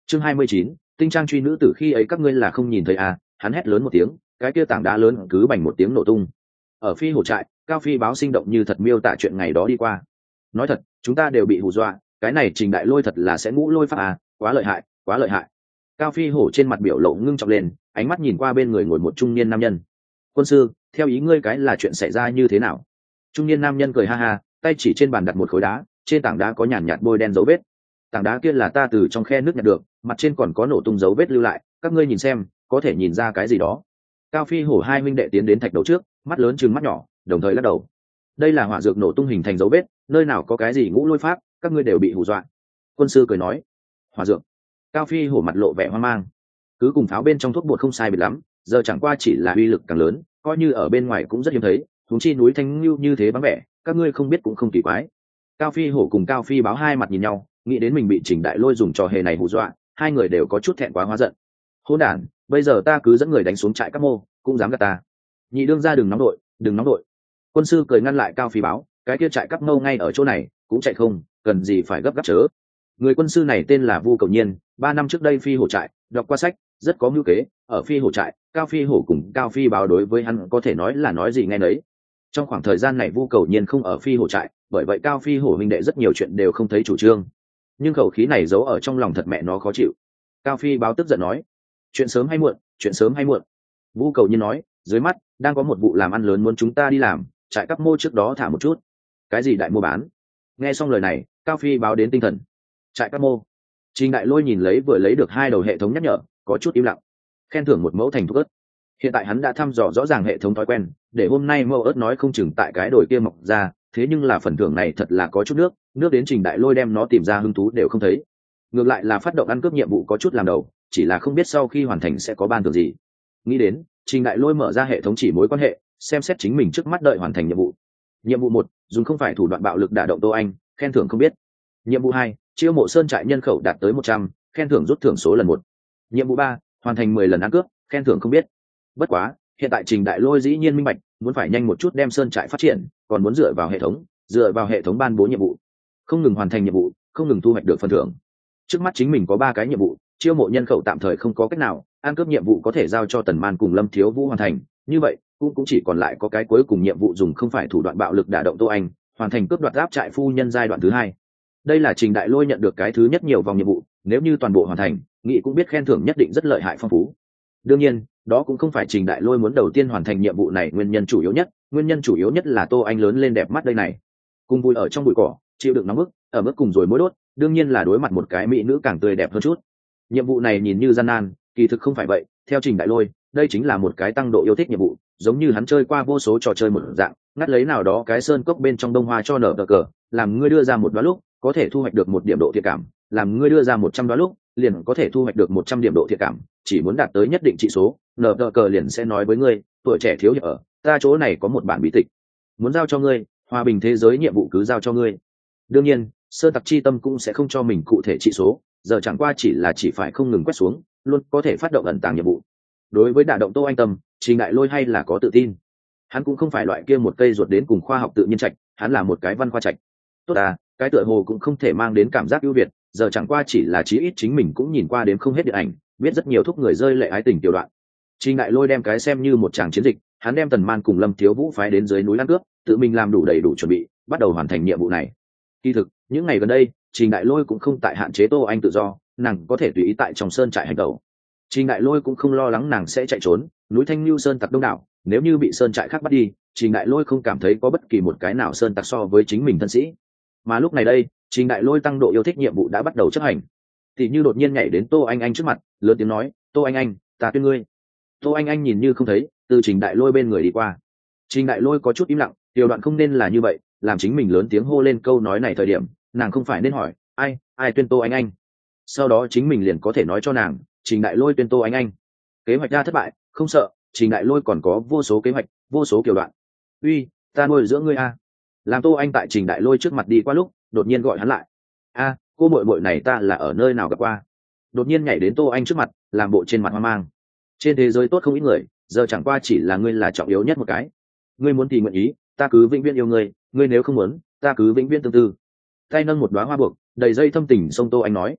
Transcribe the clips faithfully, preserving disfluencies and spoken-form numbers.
chương hai mươi chín, tinh trang truy nữ tử, khi ấy các ngươi là không nhìn thấy à? Hắn hét lớn một tiếng, cái kia tảng đá lớn cứ bành một tiếng nổ tung. Ở phi hổ trại, Cao Phi báo sinh động như thật miêu tả chuyện ngày đó đi qua. Nói thật, chúng ta đều bị hù dọa, cái này Trình Đại Lôi thật là sẽ ngũ lôi pháp à, quá lợi hại, quá lợi hại. Cao Phi hổ trên mặt biểu lộ ngưng trọng lên, ánh mắt nhìn qua bên người ngồi một trung niên nam nhân. Quân sư, theo ý ngươi cái là chuyện xảy ra như thế nào? Trung niên nam nhân cười ha ha, tay chỉ trên bàn đặt một khối đá, trên tảng đá có nhàn nhạt bôi đen dấu vết. Tảng đá kia là ta từ trong khe nước nhặt được, mặt trên còn có nổ tung dấu vết lưu lại, các ngươi nhìn xem, có thể nhìn ra cái gì đó. Cao Phi hổ hai huynh đệ tiến đến thạch đầu trước, mắt lớn trừng mắt nhỏ, đồng thời lắc đầu. Đây là hỏa dược nổ tung hình thành dấu vết, nơi nào có cái gì ngũ lôi pháp, các ngươi đều bị hù dọa. Quân sư cười nói, hỏa dược. Cao Phi hổ mặt lộ vẻ hoang mang. Cứ cùng pháo bên trong thuốc bột không sai biệt lắm, giờ chẳng qua chỉ là uy lực càng lớn, coi như ở bên ngoài cũng rất hiếm thấy, huống chi núi Thanh Lưu như thế vắng vẻ, các ngươi không biết cũng không kỳ quái. Cao Phi hổ cùng Cao Phi báo hai mặt nhìn nhau, nghĩ đến mình bị Trình Đại Lôi dùng trò hề này hù dọa, hai người đều có chút thẹn quá hóa giận. Hỗn đản, bây giờ ta cứ dẫn người đánh xuống trại các mô, cũng dám gạt ta. Nhị đương ra đừng nóng đội, đừng nóng đội. Quân sư cười ngăn lại Cao Phi báo, cái kia trại các mâu ngay ở chỗ này, cũng chạy không, cần gì phải gấp gáp chớ. Người quân sư này tên là Vu Cầu Nhiên, ba năm trước đây phi hổ trại, đọc qua sách, rất có mưu kế, ở phi hổ trại, Cao Phi hổ cùng Cao Phi báo đối với hắn có thể nói là nói gì nghe nấy. Trong khoảng thời gian này Vu Cầu Nhiên không ở phi hổ trại, bởi vậy Cao Phi hổ huynh đệ rất nhiều chuyện đều không thấy chủ trương. Nhưng khẩu khí này giấu ở trong lòng thật mẹ nó khó chịu. Cao Phi báo tức giận nói, chuyện sớm hay muộn, chuyện sớm hay muộn. Vu Cầu Nhiên nói, dưới mắt đang có một vụ làm ăn lớn muốn chúng ta đi làm, trại các mô trước đó thả một chút. Cái gì đại mua bán? Nghe xong lời này, Cao Phi báo đến tinh thần. Trại các mô. Trình Đại Lôi nhìn lấy vừa lấy được hai đầu hệ thống nhắc nhở, có chút im lặng. Khen thưởng một mẫu thành thuốc ớt. Hiện tại hắn đã thăm dò rõ ràng hệ thống thói quen, để hôm nay mẫu ớt nói không chừng tại cái đồi kia mọc ra, thế nhưng là phần thưởng này thật là có chút nước, nước đến Trình Đại Lôi đem nó tìm ra hứng thú đều không thấy. Ngược lại là phát động ăn cướp nhiệm vụ có chút làm đầu, chỉ là không biết sau khi hoàn thành sẽ có ban thưởng gì. Nghĩ đến, Trình Đại Lôi mở ra hệ thống chỉ mối quan hệ, xem xét chính mình trước mắt đợi hoàn thành nhiệm vụ. Nhiệm vụ một, dùng không phải thủ đoạn bạo lực đả động Tô Anh, khen thưởng không biết. Nhiệm vụ hai, chiêu mộ sơn trại nhân khẩu đạt tới một trăm, khen thưởng rút thưởng số lần một. Nhiệm vụ ba, hoàn thành mười lần ăn cướp, khen thưởng không biết. Bất quá, hiện tại Trình Đại Lôi dĩ nhiên minh bạch, muốn phải nhanh một chút đem sơn trại phát triển, còn muốn dựa vào hệ thống, dựa vào hệ thống ban bố nhiệm vụ, không ngừng hoàn thành nhiệm vụ, không ngừng thu hoạch được phần thưởng. Trước mắt chính mình có ba cái nhiệm vụ, chiêu mộ nhân khẩu tạm thời không có cách nào, ăn cướp nhiệm vụ có thể giao cho Tần Man cùng Lâm Thiếu Vũ hoàn thành, như vậy cũng cũng chỉ còn lại có cái cuối cùng nhiệm vụ dùng không phải thủ đoạn bạo lực đả động Tô Anh, hoàn thành cướp đoạt áp trại phu nhân giai đoạn thứ hai. Đây là Trình Đại Lôi nhận được cái thứ nhất nhiều vòng nhiệm vụ, nếu như toàn bộ hoàn thành, nghị cũng biết khen thưởng nhất định rất lợi hại phong phú. Đương nhiên, đó cũng không phải Trình Đại Lôi muốn đầu tiên hoàn thành nhiệm vụ này nguyên nhân chủ yếu nhất, nguyên nhân chủ yếu nhất là Tô Anh lớn lên đẹp mắt đây này. Cùng vui ở trong bụi cỏ, chịu đựng nóng bức, ở mức cùng rồi mối đốt, đương nhiên là đối mặt một cái mỹ nữ càng tươi đẹp hơn chút. Nhiệm vụ này nhìn như gian nan, kỳ thực không phải vậy, theo Trình Đại Lôi, đây chính là một cái tăng độ yêu thích nhiệm vụ, giống như hắn chơi qua vô số trò chơi một dạng, ngắt lấy nào đó cái sơn cốc bên trong đông hoa cho nở cờ cờ, làm ngươi đưa ra một đoá lúc, có thể thu hoạch được một điểm độ thiện cảm, làm ngươi đưa ra một trăm đoá lúc, liền có thể thu hoạch được một trăm điểm độ thiện cảm, chỉ muốn đạt tới nhất định trị số, nở cờ cờ liền sẽ nói với ngươi, tuổi trẻ thiếu hiệp ở, ta chỗ này có một bản bí tịch, muốn giao cho ngươi, hòa bình thế giới nhiệm vụ cứ giao cho ngươi. Đương nhiên, sơ tặc chi tâm cũng sẽ không cho mình cụ thể trị số, giờ chẳng qua chỉ là chỉ phải không ngừng quét xuống, luôn có thể phát động ẩn tàng nhiệm vụ. Đối với đả động Tô Anh tâm, Trình Đại Lôi hay là có tự tin. Hắn cũng không phải loại kia một cây ruột đến cùng khoa học tự nhiên trạch, hắn là một cái văn khoa trạch. Tốt à, cái tựa hồ cũng không thể mang đến cảm giác ưu việt, giờ chẳng qua chỉ là chí ít chính mình cũng nhìn qua đến không hết điện ảnh, biết rất nhiều thúc người rơi lệ ái tình tiểu đoạn. Trình Đại Lôi đem cái xem như một tràng chiến dịch, hắn đem Tần Man cùng Lâm Thiếu Vũ phái đến dưới núi Lan Cướp, tự mình làm đủ đầy đủ chuẩn bị, bắt đầu hoàn thành nhiệm vụ này. Kỳ thực, những ngày gần đây, Trình Đại Lôi cũng không tại hạn chế Tô Anh tự do, nàng có thể tùy ý tại trong sơn trại hành động. Trình Đại Lôi cũng không lo lắng nàng sẽ chạy trốn, núi Thanh Lưu sơn tặc đông đảo, nếu như bị sơn trại khác bắt đi, Trình Đại Lôi không cảm thấy có bất kỳ một cái nào sơn tặc so với chính mình thân sĩ. Mà lúc này đây, Trình Đại Lôi tăng độ yêu thích nhiệm vụ đã bắt đầu chấp hành. Thì như đột nhiên nhảy đến Tô Anh Anh trước mặt, lớn tiếng nói, "Tô Anh Anh, ta tuyên ngươi." Tô Anh Anh nhìn như không thấy, từ Trình Đại Lôi bên người đi qua. Trình Đại Lôi có chút im lặng, điều đoạn không nên là như vậy, làm chính mình lớn tiếng hô lên câu nói này thời điểm, nàng không phải nên hỏi, ai, ai tuyên Tô Anh Anh. Sau đó chính mình liền có thể nói cho nàng, Trình Đại Lôi tuyên Tô Anh Anh. Kế hoạch ra thất bại, không sợ, Trình Đại Lôi còn có vô số kế hoạch, vô số kiểu đoạn. Uy, ta nuôi dưỡng ngươi a. Làm Tô Anh tại Trình Đại Lôi trước mặt đi qua lúc, đột nhiên gọi hắn lại. A, cô muội muội này ta là ở nơi nào gặp qua? Đột nhiên nhảy đến Tô Anh trước mặt, làm bộ trên mặt hoang mang. Trên thế giới tốt không ít người, giờ chẳng qua chỉ là ngươi là trọng yếu nhất một cái. Ngươi muốn thì nguyện ý, ta cứ vĩnh viễn yêu ngươi, ngươi nếu không muốn, ta cứ vĩnh viễn tương tư. Tay nâng một đóa hoa buộc, đầy dây thâm tình sông Tô Anh nói.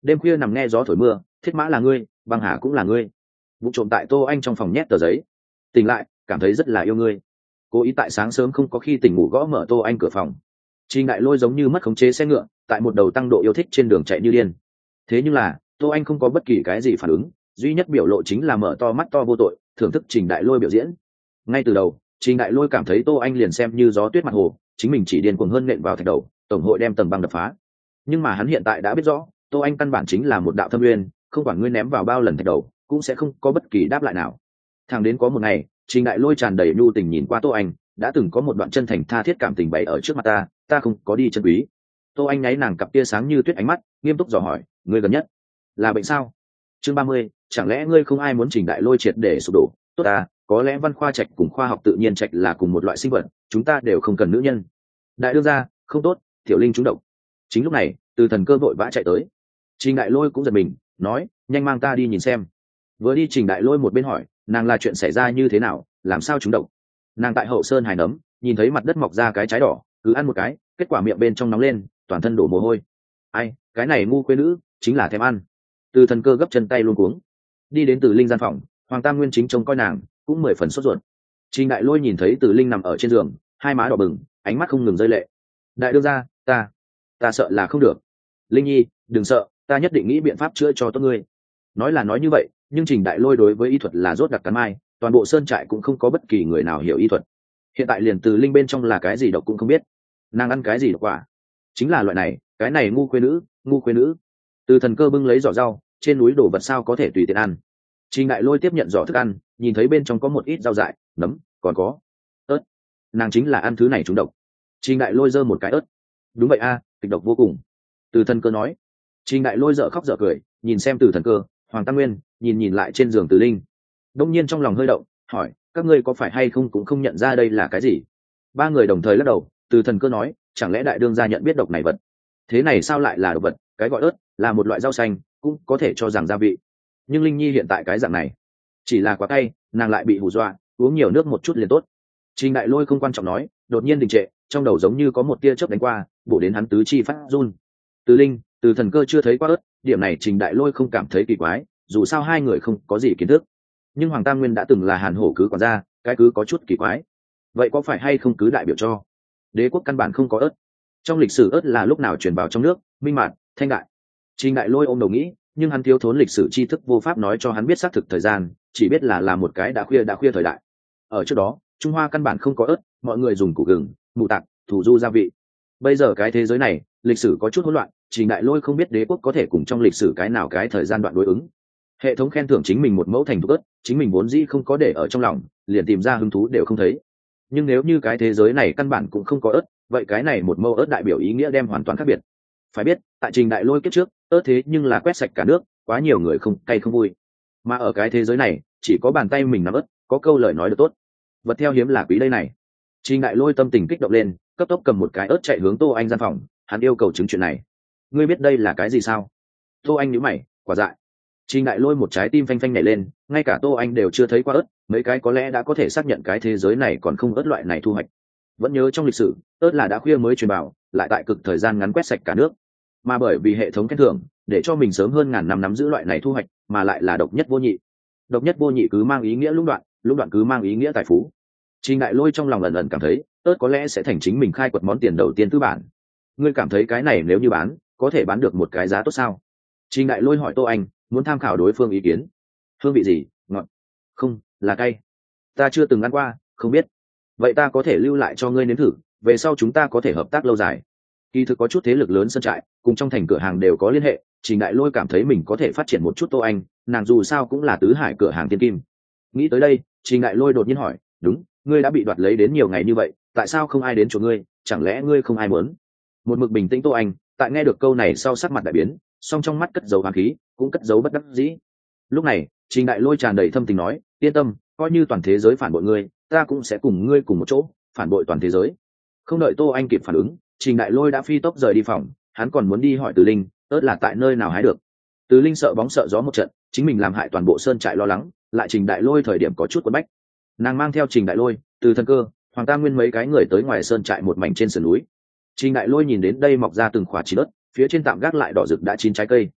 đêm khuya nằm nghe gió thổi mưa, thiết mã là ngươi, băng hà cũng là ngươi. Vụ trộm tại Tô Anh trong phòng nhét tờ giấy, tỉnh lại cảm thấy rất là yêu ngươi. Cố ý tại sáng sớm không có khi tỉnh ngủ gõ mở Tô Anh cửa phòng. Trình Đại Lôi giống như mất khống chế xe ngựa, tại một đầu tăng độ yêu thích trên đường chạy như điên. Thế nhưng là Tô Anh không có bất kỳ cái gì phản ứng, duy nhất biểu lộ chính là mở to mắt to vô tội thưởng thức Trình Đại Lôi biểu diễn. Ngay từ đầu Trình Đại Lôi cảm thấy Tô Anh liền xem như gió tuyết mặt hồ, chính mình chỉ điên cuồng hơn nện vào thạch đầu, tổng hội đem tầng băng đập phá. Nhưng mà hắn hiện tại đã biết rõ, Tô Anh căn bản chính là một đạo thâm uyên, không quản ngươi ném vào bao lần thạch đầu cũng sẽ không có bất kỳ đáp lại nào. Thẳng đến có một ngày, Trình Đại Lôi tràn đầy nhu tình nhìn qua Tô Anh, đã từng có một đoạn chân thành tha thiết cảm tình bày ở trước mặt ta, ta không có đi chân quý. Tô Anh nháy nàng cặp tia sáng như tuyết ánh mắt, nghiêm túc dò hỏi, ngươi gần nhất là bệnh sao? Chương ba mươi, chẳng lẽ ngươi không ai muốn Trình Đại Lôi triệt để sụp đổ? Tốt à, có lẽ văn khoa trạch cùng khoa học tự nhiên trạch là cùng một loại sinh vật, chúng ta đều không cần nữ nhân. Đại đương gia, không tốt, Tiểu Linh trúng độc. Chính lúc này, Từ Thần Cơ vội vã chạy tới. Trình Đại Lôi cũng giật mình, nói, nhanh mang ta đi nhìn xem. Vừa đi Trình Đại Lôi một bên hỏi, nàng là chuyện xảy ra như thế nào, làm sao trúng độc? Nàng tại hậu sơn hài nấm, nhìn thấy mặt đất mọc ra cái trái đỏ, cứ ăn một cái, kết quả miệng bên trong nóng lên, toàn thân đổ mồ hôi. Ai, cái này ngu quê nữ, chính là thèm ăn. Từ Thần Cơ gấp chân tay luôn cuống, đi đến Từ Linh gian phòng, Hoàng Tam Nguyên chính trông coi nàng, cũng mười phần sốt ruột. Trình Đại Lôi nhìn thấy Từ Linh nằm ở trên giường, hai má đỏ bừng, ánh mắt không ngừng rơi lệ. Đại đương gia, ta, ta sợ là không được. Linh nhi, đừng sợ, ta nhất định nghĩ biện pháp chữa cho tốt ngươi. Nói là nói như vậy, nhưng Trình Đại Lôi đối với y thuật là rốt đặc cắn mai, toàn bộ sơn trại cũng không có bất kỳ người nào hiểu y thuật. Hiện tại liền Từ Linh bên trong là cái gì độc cũng không biết, nàng ăn cái gì độc quả, chính là loại này, cái này ngu quê nữ, ngu quê nữ. Từ Thần Cơ bưng lấy giỏ rau, trên núi đổ vật sao có thể tùy tiện ăn. Trình Đại Lôi tiếp nhận giỏ thức ăn, nhìn thấy bên trong có một ít rau dại, nấm, còn có ớt. Nàng chính là ăn thứ này trúng độc. Trình Đại Lôi giơ một cái ớt. Đúng vậy a, kịch độc vô cùng. Từ Thần Cơ nói. Trình Đại Lôi dở khóc dở cười, nhìn xem Từ Thần Cơ, Hoàng Tam Nguyên, nhìn nhìn lại trên giường Từ Linh. Đông nhiên trong lòng hơi động, hỏi, các ngươi có phải hay không cũng không nhận ra đây là cái gì? Ba người đồng thời lắc đầu. Từ Thần Cơ nói, chẳng lẽ đại đương gia nhận biết độc này vật? Thế này sao lại là độc vật? Cái gọi ớt là một loại rau xanh, cũng có thể cho rằng gia vị. Nhưng Linh Nhi hiện tại cái dạng này, chỉ là quá cay, nàng lại bị hù dọa, uống nhiều nước một chút liền tốt. Trình Đại Lôi không quan trọng nói, đột nhiên đình trệ, trong đầu giống như có một tia chớp đánh qua, bổ đến hắn tứ chi phát run. Từ Linh, Từ Thần Cơ chưa thấy qua ớt, điểm này Trình Đại Lôi không cảm thấy kỳ quái, dù sao hai người không có gì kiến thức. Nhưng Hoàng Tam Nguyên đã từng là Hàn Hổ cứ quản gia, cái cứ có chút kỳ quái. Vậy có phải hay không cứ đại biểu cho đế quốc căn bản không có ớt? Trong lịch sử ớt là lúc nào truyền vào trong nước, minh mạn, thanh đại. Trình Đại Lôi ôm đầu nghĩ, nhưng hắn thiếu thốn lịch sử tri thức vô pháp nói cho hắn biết xác thực thời gian, chỉ biết là là một cái đã khuya đã khuya thời đại. Ở trước đó, Trung Hoa căn bản không có ớt, mọi người dùng củ gừng, mù tạc, thủ du gia vị. Bây giờ cái thế giới này, lịch sử có chút hỗn loạn, Trình Đại Lôi không biết đế quốc có thể cùng trong lịch sử cái nào cái thời gian đoạn đối ứng. Hệ thống khen thưởng chính mình một mẫu thành thục ớt, chính mình vốn dĩ không có để ở trong lòng, liền tìm ra hứng thú đều không thấy. Nhưng nếu như cái thế giới này căn bản cũng không có ớt, vậy cái này một mẫu ớt đại biểu ý nghĩa đem hoàn toàn khác biệt. Phải biết, tại Trình Đại Lôi kiếp trước, ớt thế nhưng là quét sạch cả nước, quá nhiều người không cay không vui. Mà ở cái thế giới này, chỉ có bàn tay mình nắm ớt, có câu lời nói được tốt. Vật theo hiếm là quý đây này. Trình Đại Lôi tâm tình kích động lên, cấp tốc cầm một cái ớt chạy hướng Tô Anh gian phòng, hắn yêu cầu chứng chuyện này. Ngươi biết đây là cái gì sao? Tô Anh nhíu mày, quả dại. Trình Đại Lôi một trái tim phanh phanh nhảy lên, ngay cả Tô Anh đều chưa thấy qua ớt, mấy cái có lẽ đã có thể xác nhận cái thế giới này còn không ớt loại này thu hoạch. Vẫn nhớ trong lịch sử, ớt là đã khuya mới truyền bảo, lại tại cực thời gian ngắn quét sạch cả nước. Mà bởi vì hệ thống khen thưởng, để cho mình sớm hơn ngàn năm nắm giữ loại này thu hoạch, mà lại là độc nhất vô nhị. Độc nhất vô nhị cứ mang ý nghĩa lũng đoạn, lũng đoạn cứ mang ý nghĩa tài phú. Trình Đại Lôi trong lòng ẩn ẩn cảm thấy, ớt có lẽ sẽ thành chính mình khai quật món tiền đầu tiên tư bản. Ngươi cảm thấy cái này nếu như bán, có thể bán được một cái giá tốt sao? Trình Đại Lôi hỏi Tô Anh, muốn tham khảo đối phương ý kiến. Hương vị gì? Ngọt? Không, là cay. Ta chưa từng ăn qua, không biết. Vậy ta có thể lưu lại cho ngươi nếm thử, về sau chúng ta có thể hợp tác lâu dài. Kỳ thực có chút thế lực lớn sơn trại, cùng trong thành cửa hàng đều có liên hệ. Trình Đại Lôi cảm thấy mình có thể phát triển một chút Tô Anh, nàng dù sao cũng là tứ hải cửa hàng tiên kim. Nghĩ tới đây, Trình Đại Lôi đột nhiên hỏi, đúng, ngươi đã bị đoạt lấy đến nhiều ngày như vậy, tại sao không ai đến chỗ ngươi? Chẳng lẽ ngươi không ai muốn? Một mực bình tĩnh Tô Anh, tại nghe được câu này sau sắc mặt đại biến, song trong mắt cất dấu hoán khí, cũng cất dấu bất đắc dĩ. Lúc này, Trình Đại Lôi tràn đầy thâm tình nói, yên tâm, coi như toàn thế giới phản bội ngươi, ta cũng sẽ cùng ngươi cùng một chỗ phản bội toàn thế giới. Không đợi Tô Anh kịp phản ứng, Trình Đại Lôi đã phi tốc rời đi phòng, hắn còn muốn đi hỏi Từ Linh, ớt là tại nơi nào hái được. Từ Linh sợ bóng sợ gió một trận, chính mình làm hại toàn bộ sơn trại lo lắng, lại Trình Đại Lôi thời điểm có chút quấn bách. Nàng mang theo Trình Đại Lôi, Từ Thần Cơ, Hoàng Tam Nguyên mấy cái người tới ngoài sơn trại một mảnh trên sườn núi. Trình Đại Lôi nhìn đến đây mọc ra từng khỏa chín ớt, phía trên tạm gác lại đỏ rực đã chín trái cây.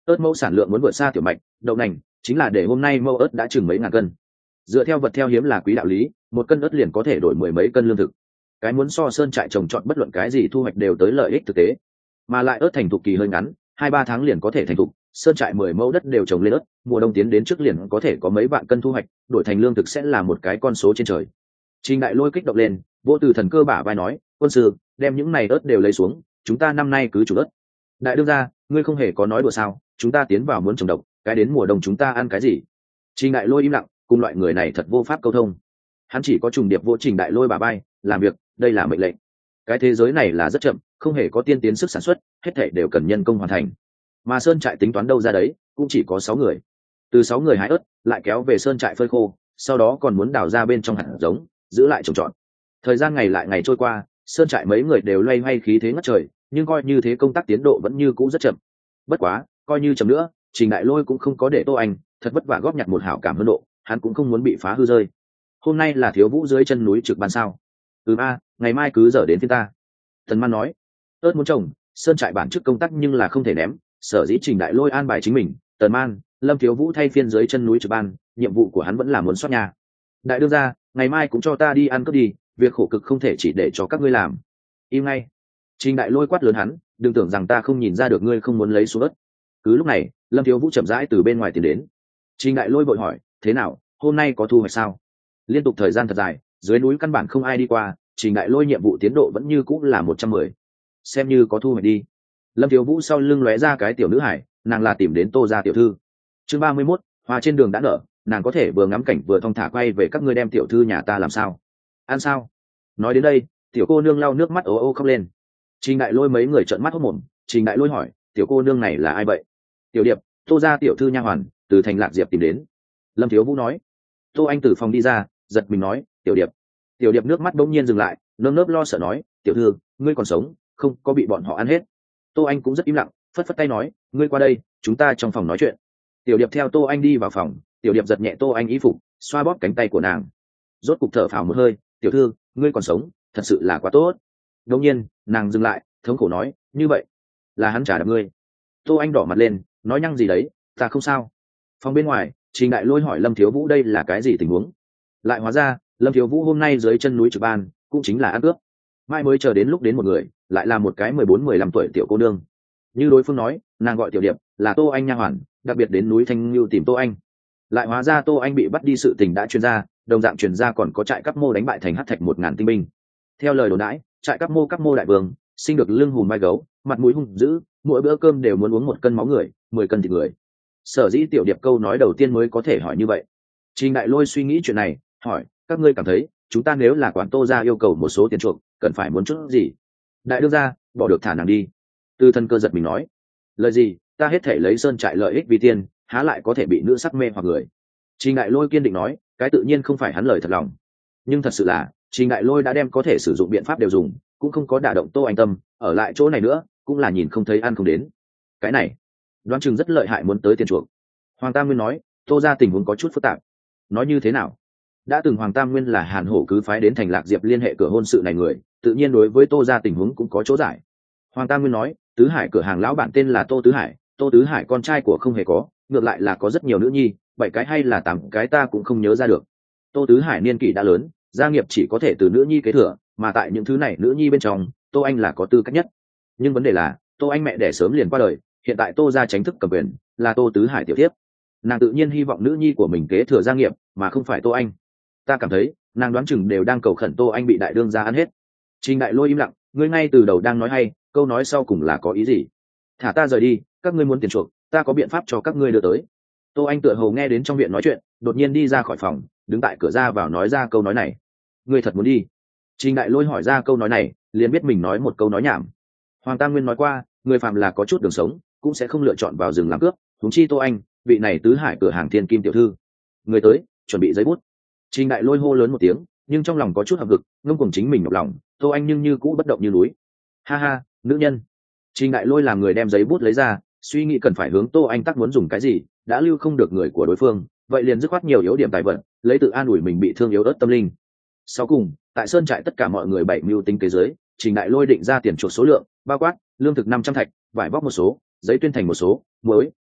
ớt mẫu sản lượng muốn vượt xa tiểu mạch đậu nành, chính là để hôm nay mẫu ớt đã chừng mấy ngàn cân. Dựa theo vật theo hiếm là quý đạo lý, một cân ớt liền có thể đổi mười mấy cân lương thực. Cái muốn so sơn trại trồng trọt bất luận cái gì thu hoạch đều tới lợi ích thực tế, mà lại ớt thành thục kỳ hơi ngắn, hai ba tháng liền có thể thành thục. Sơn trại mười mẫu đất đều trồng lên ớt, mùa đông tiến đến trước liền có thể có mấy vạn cân thu hoạch, đổi thành lương thực sẽ là một cái con số trên trời. Trình Đại Lôi kích động lên, vô từ thần cơ bả vai nói, quân sư, đem những này ớt đều lấy xuống, chúng ta năm nay cứ chủ ớt. Đại đương gia, ngươi không hề có nói đùa sao? Chúng ta tiến vào muốn trồng độc, cái đến mùa đông chúng ta ăn cái gì? Trình Đại Lôi im lặng, cùng loại người này thật vô pháp câu thông. Hắn chỉ có trùng điệp vô Trình Đại Lôi bả vai, làm việc, đây là mệnh lệnh. Cái thế giới này là rất chậm, không hề có tiên tiến sức sản xuất, hết thảy đều cần nhân công hoàn thành. Mà sơn trại tính toán đâu ra đấy, cũng chỉ có sáu người. Từ sáu người hái ớt, lại kéo về sơn trại phơi khô, sau đó còn muốn đào ra bên trong hạt giống, giữ lại trồng trọt. Thời gian ngày lại ngày trôi qua, sơn trại mấy người đều loay hoay khí thế ngất trời, nhưng coi như thế công tác tiến độ vẫn như cũ rất chậm. Bất quá, coi như chậm nữa, Trình Đại Lôi cũng không có để Tô Anh thật vất vả góp nhặt một hảo cảm hơn độ, hắn cũng không muốn bị phá hư rơi. Hôm nay là thiếu vũ dưới chân núi trực ban sao? Ừ a, ngày mai cứ giờ đến phiên ta. Thần Man nói, ớt muốn trồng, sơn trại bản chức công tác nhưng là không thể ném, sở dĩ Trình Đại Lôi an bài chính mình, Tần Man, Lâm Thiếu Vũ thay phiên dưới chân núi trực ban, nhiệm vụ của hắn vẫn là muốn soát nhà. Đại đương gia, ngày mai cũng cho ta đi ăn cướp đi, việc khổ cực không thể chỉ để cho các ngươi làm. Im ngay. Trình Đại Lôi quát lớn hắn, đừng tưởng rằng ta không nhìn ra được ngươi không muốn lấy xuống ớt. Cứ lúc này, Lâm Thiếu Vũ chậm rãi từ bên ngoài tiến đến. Trình Đại Lôi vội hỏi, thế nào, hôm nay có thu hoạch sao? Liên tục thời gian thật dài, dưới núi căn bản không ai đi qua, Trình Đại Lôi nhiệm vụ tiến độ vẫn như cũ là một trăm mười. Xem như có thu hoạch đi. Lâm Thiếu Vũ sau lưng lóe ra cái tiểu nữ hải, nàng là tìm đến Tô gia tiểu thư. Chương ba mươi mốt, hoa trên đường đã nở, nàng có thể vừa ngắm cảnh vừa thong thả quay về các ngươi đem tiểu thư nhà ta làm sao? Ăn sao? Nói đến đây, tiểu cô nương lau nước mắt ố ô khóc lên. Trình Đại Lôi mấy người trợn mắt hốt mồm, Trình Đại Lôi hỏi, tiểu cô nương này là ai vậy? Tiểu Điệp, Tô gia tiểu thư nha hoàn, từ thành Lạc Diệp tìm đến. Lâm Thiếu Vũ nói. Tô Anh từ phòng đi ra, giật mình nói, tiểu Điệp. Tiểu Điệp nước mắt bỗng nhiên dừng lại, nơm nớp lo sợ nói, tiểu thư, ngươi còn sống, không có bị bọn họ ăn hết. Tô Anh cũng rất im lặng, phất phất tay nói, ngươi qua đây, chúng ta trong phòng nói chuyện. Tiểu Điệp theo Tô Anh đi vào phòng, Tiểu Điệp giật nhẹ Tô Anh y phục, xoa bóp cánh tay của nàng. Rốt cục thở phào một hơi, tiểu thư, ngươi còn sống, thật sự là quá tốt. Đột nhiên, nàng dừng lại, thống khổ nói, như vậy là hắn trả đạp ngươi. Tô Anh đỏ mặt lên, nói nhăng gì đấy, ta không sao. Phòng bên ngoài, Trình Đại Lôi hỏi Lâm Thiếu Vũ đây là cái gì tình huống. Lại hóa ra, Lâm Thiếu Vũ hôm nay dưới chân núi trực ban, cũng chính là ăn cướp. Mai mới chờ đến lúc đến một người, lại là một cái mười bốn mười lăm tuổi tiểu cô nương. Như đối phương nói, nàng gọi Tiểu Điệp, là Tô Anh nha hoàn, đặc biệt đến núi Thanh Lưu tìm Tô Anh. Lại hóa ra Tô Anh bị bắt đi sự tình đã truyền ra, đồng dạng truyền ra còn có trại Cáp Mô đánh bại thành Hắc Thạch một ngàn tinh binh. Theo lời đồn đãi, trại Cáp Mô Cáp Mô đại vương, sinh được lưng hùm vai gấu, mặt mũi hung dữ, mỗi bữa cơm đều muốn uống một cân máu người, mười cân thịt người. Sở dĩ Tiểu Điệp câu nói đầu tiên mới có thể hỏi như vậy. Trình Đại Lôi suy nghĩ chuyện này, hỏi, các ngươi cảm thấy, chúng ta nếu là quán Tô gia yêu cầu một số tiền chuộc, cần phải muốn chút gì? Đại đương gia, bỏ được thả nàng đi. Từ thân cơ giật mình nói, lời gì, ta hết thể lấy sơn trại lợi ích vì tiền, há lại có thể bị nữ sắc mê hoặc người. Trình Đại Lôi kiên định nói, cái tự nhiên không phải hắn lời thật lòng, nhưng thật sự là Trình Đại Lôi đã đem có thể sử dụng biện pháp đều dùng, cũng không có đả động Tô Anh tâm, ở lại chỗ này nữa cũng là nhìn không thấy ăn không đến. Cái này đoán chừng rất lợi hại, muốn tới tiền chuộc. Hoàng Tam Nguyên nói, Tô gia tình huống có chút phức tạp. Nói như thế nào? Đã từng Hoàng Tam Nguyên là Hàn Hổ cứ phái đến thành Lạc Diệp liên hệ cửa hôn sự này người, tự nhiên đối với Tô gia tình huống cũng có chỗ giải. Hoàng Tam Nguyên nói, Tứ Hải cửa hàng lão bản tên là Tô Tứ Hải, Tô Tứ Hải con trai của không hề có, ngược lại là có rất nhiều nữ nhi, bảy cái hay là tám cái ta cũng không nhớ ra được. Tô Tứ Hải niên kỷ đã lớn, gia nghiệp chỉ có thể từ nữ nhi kế thừa, mà tại những thứ này nữ nhi bên trong, Tô Anh là có tư cách nhất. Nhưng vấn đề là, Tô Anh mẹ đẻ sớm liền qua đời, hiện tại Tô gia chính thức cầm quyền, là Tô Tứ Hải tiểu thiếp. Nàng tự nhiên hy vọng nữ nhi của mình kế thừa gia nghiệp, mà không phải Tô Anh. Ta cảm thấy, nàng đoán chừng đều đang cầu khẩn Tô Anh bị đại đương gia ăn hết. Trình Đại Lôi im lặng, ngươi ngay từ đầu đang nói hay, câu nói sau cùng là có ý gì? Thả ta rời đi, các ngươi muốn tiền chuộc, ta có biện pháp cho các ngươi đưa tới. Tô Anh tựa hồ nghe đến trong viện nói chuyện, đột nhiên đi ra khỏi phòng, đứng tại cửa ra vào nói ra câu nói này. Ngươi thật muốn đi? Trình Đại Lôi hỏi ra câu nói này, liền biết mình nói một câu nói nhảm. Hoàng Tam Nguyên nói qua, người phạm là có chút đường sống, cũng sẽ không lựa chọn vào rừng làm cướp, huống chi Tô Anh, vị này Tứ Hải cửa hàng Thiên Kim tiểu thư. Người tới, chuẩn bị giấy bút. Trình Đại Lôi hô lớn một tiếng, nhưng trong lòng có chút hợp lực, ngông cuồng chính mình nhọc lòng, Tô Anh nhưng như cũ bất động như núi. Ha ha, nữ nhân. Trình Đại Lôi làm người đem giấy bút lấy ra, suy nghĩ cần phải hướng Tô Anh tắc muốn dùng cái gì, đã lưu không được người của đối phương, vậy liền dứt khoát nhiều yếu điểm tài vận, lấy tự an ủi mình bị thương yếu ớt tâm linh. Sau cùng, tại sơn trại tất cả mọi người bảy mưu tính kế dưới, Trình Đại Lôi định ra tiền chuộc số lượng, bao quát lương thực năm trăm thạch, vải vóc một số, giấy tuyên thành một số, muối,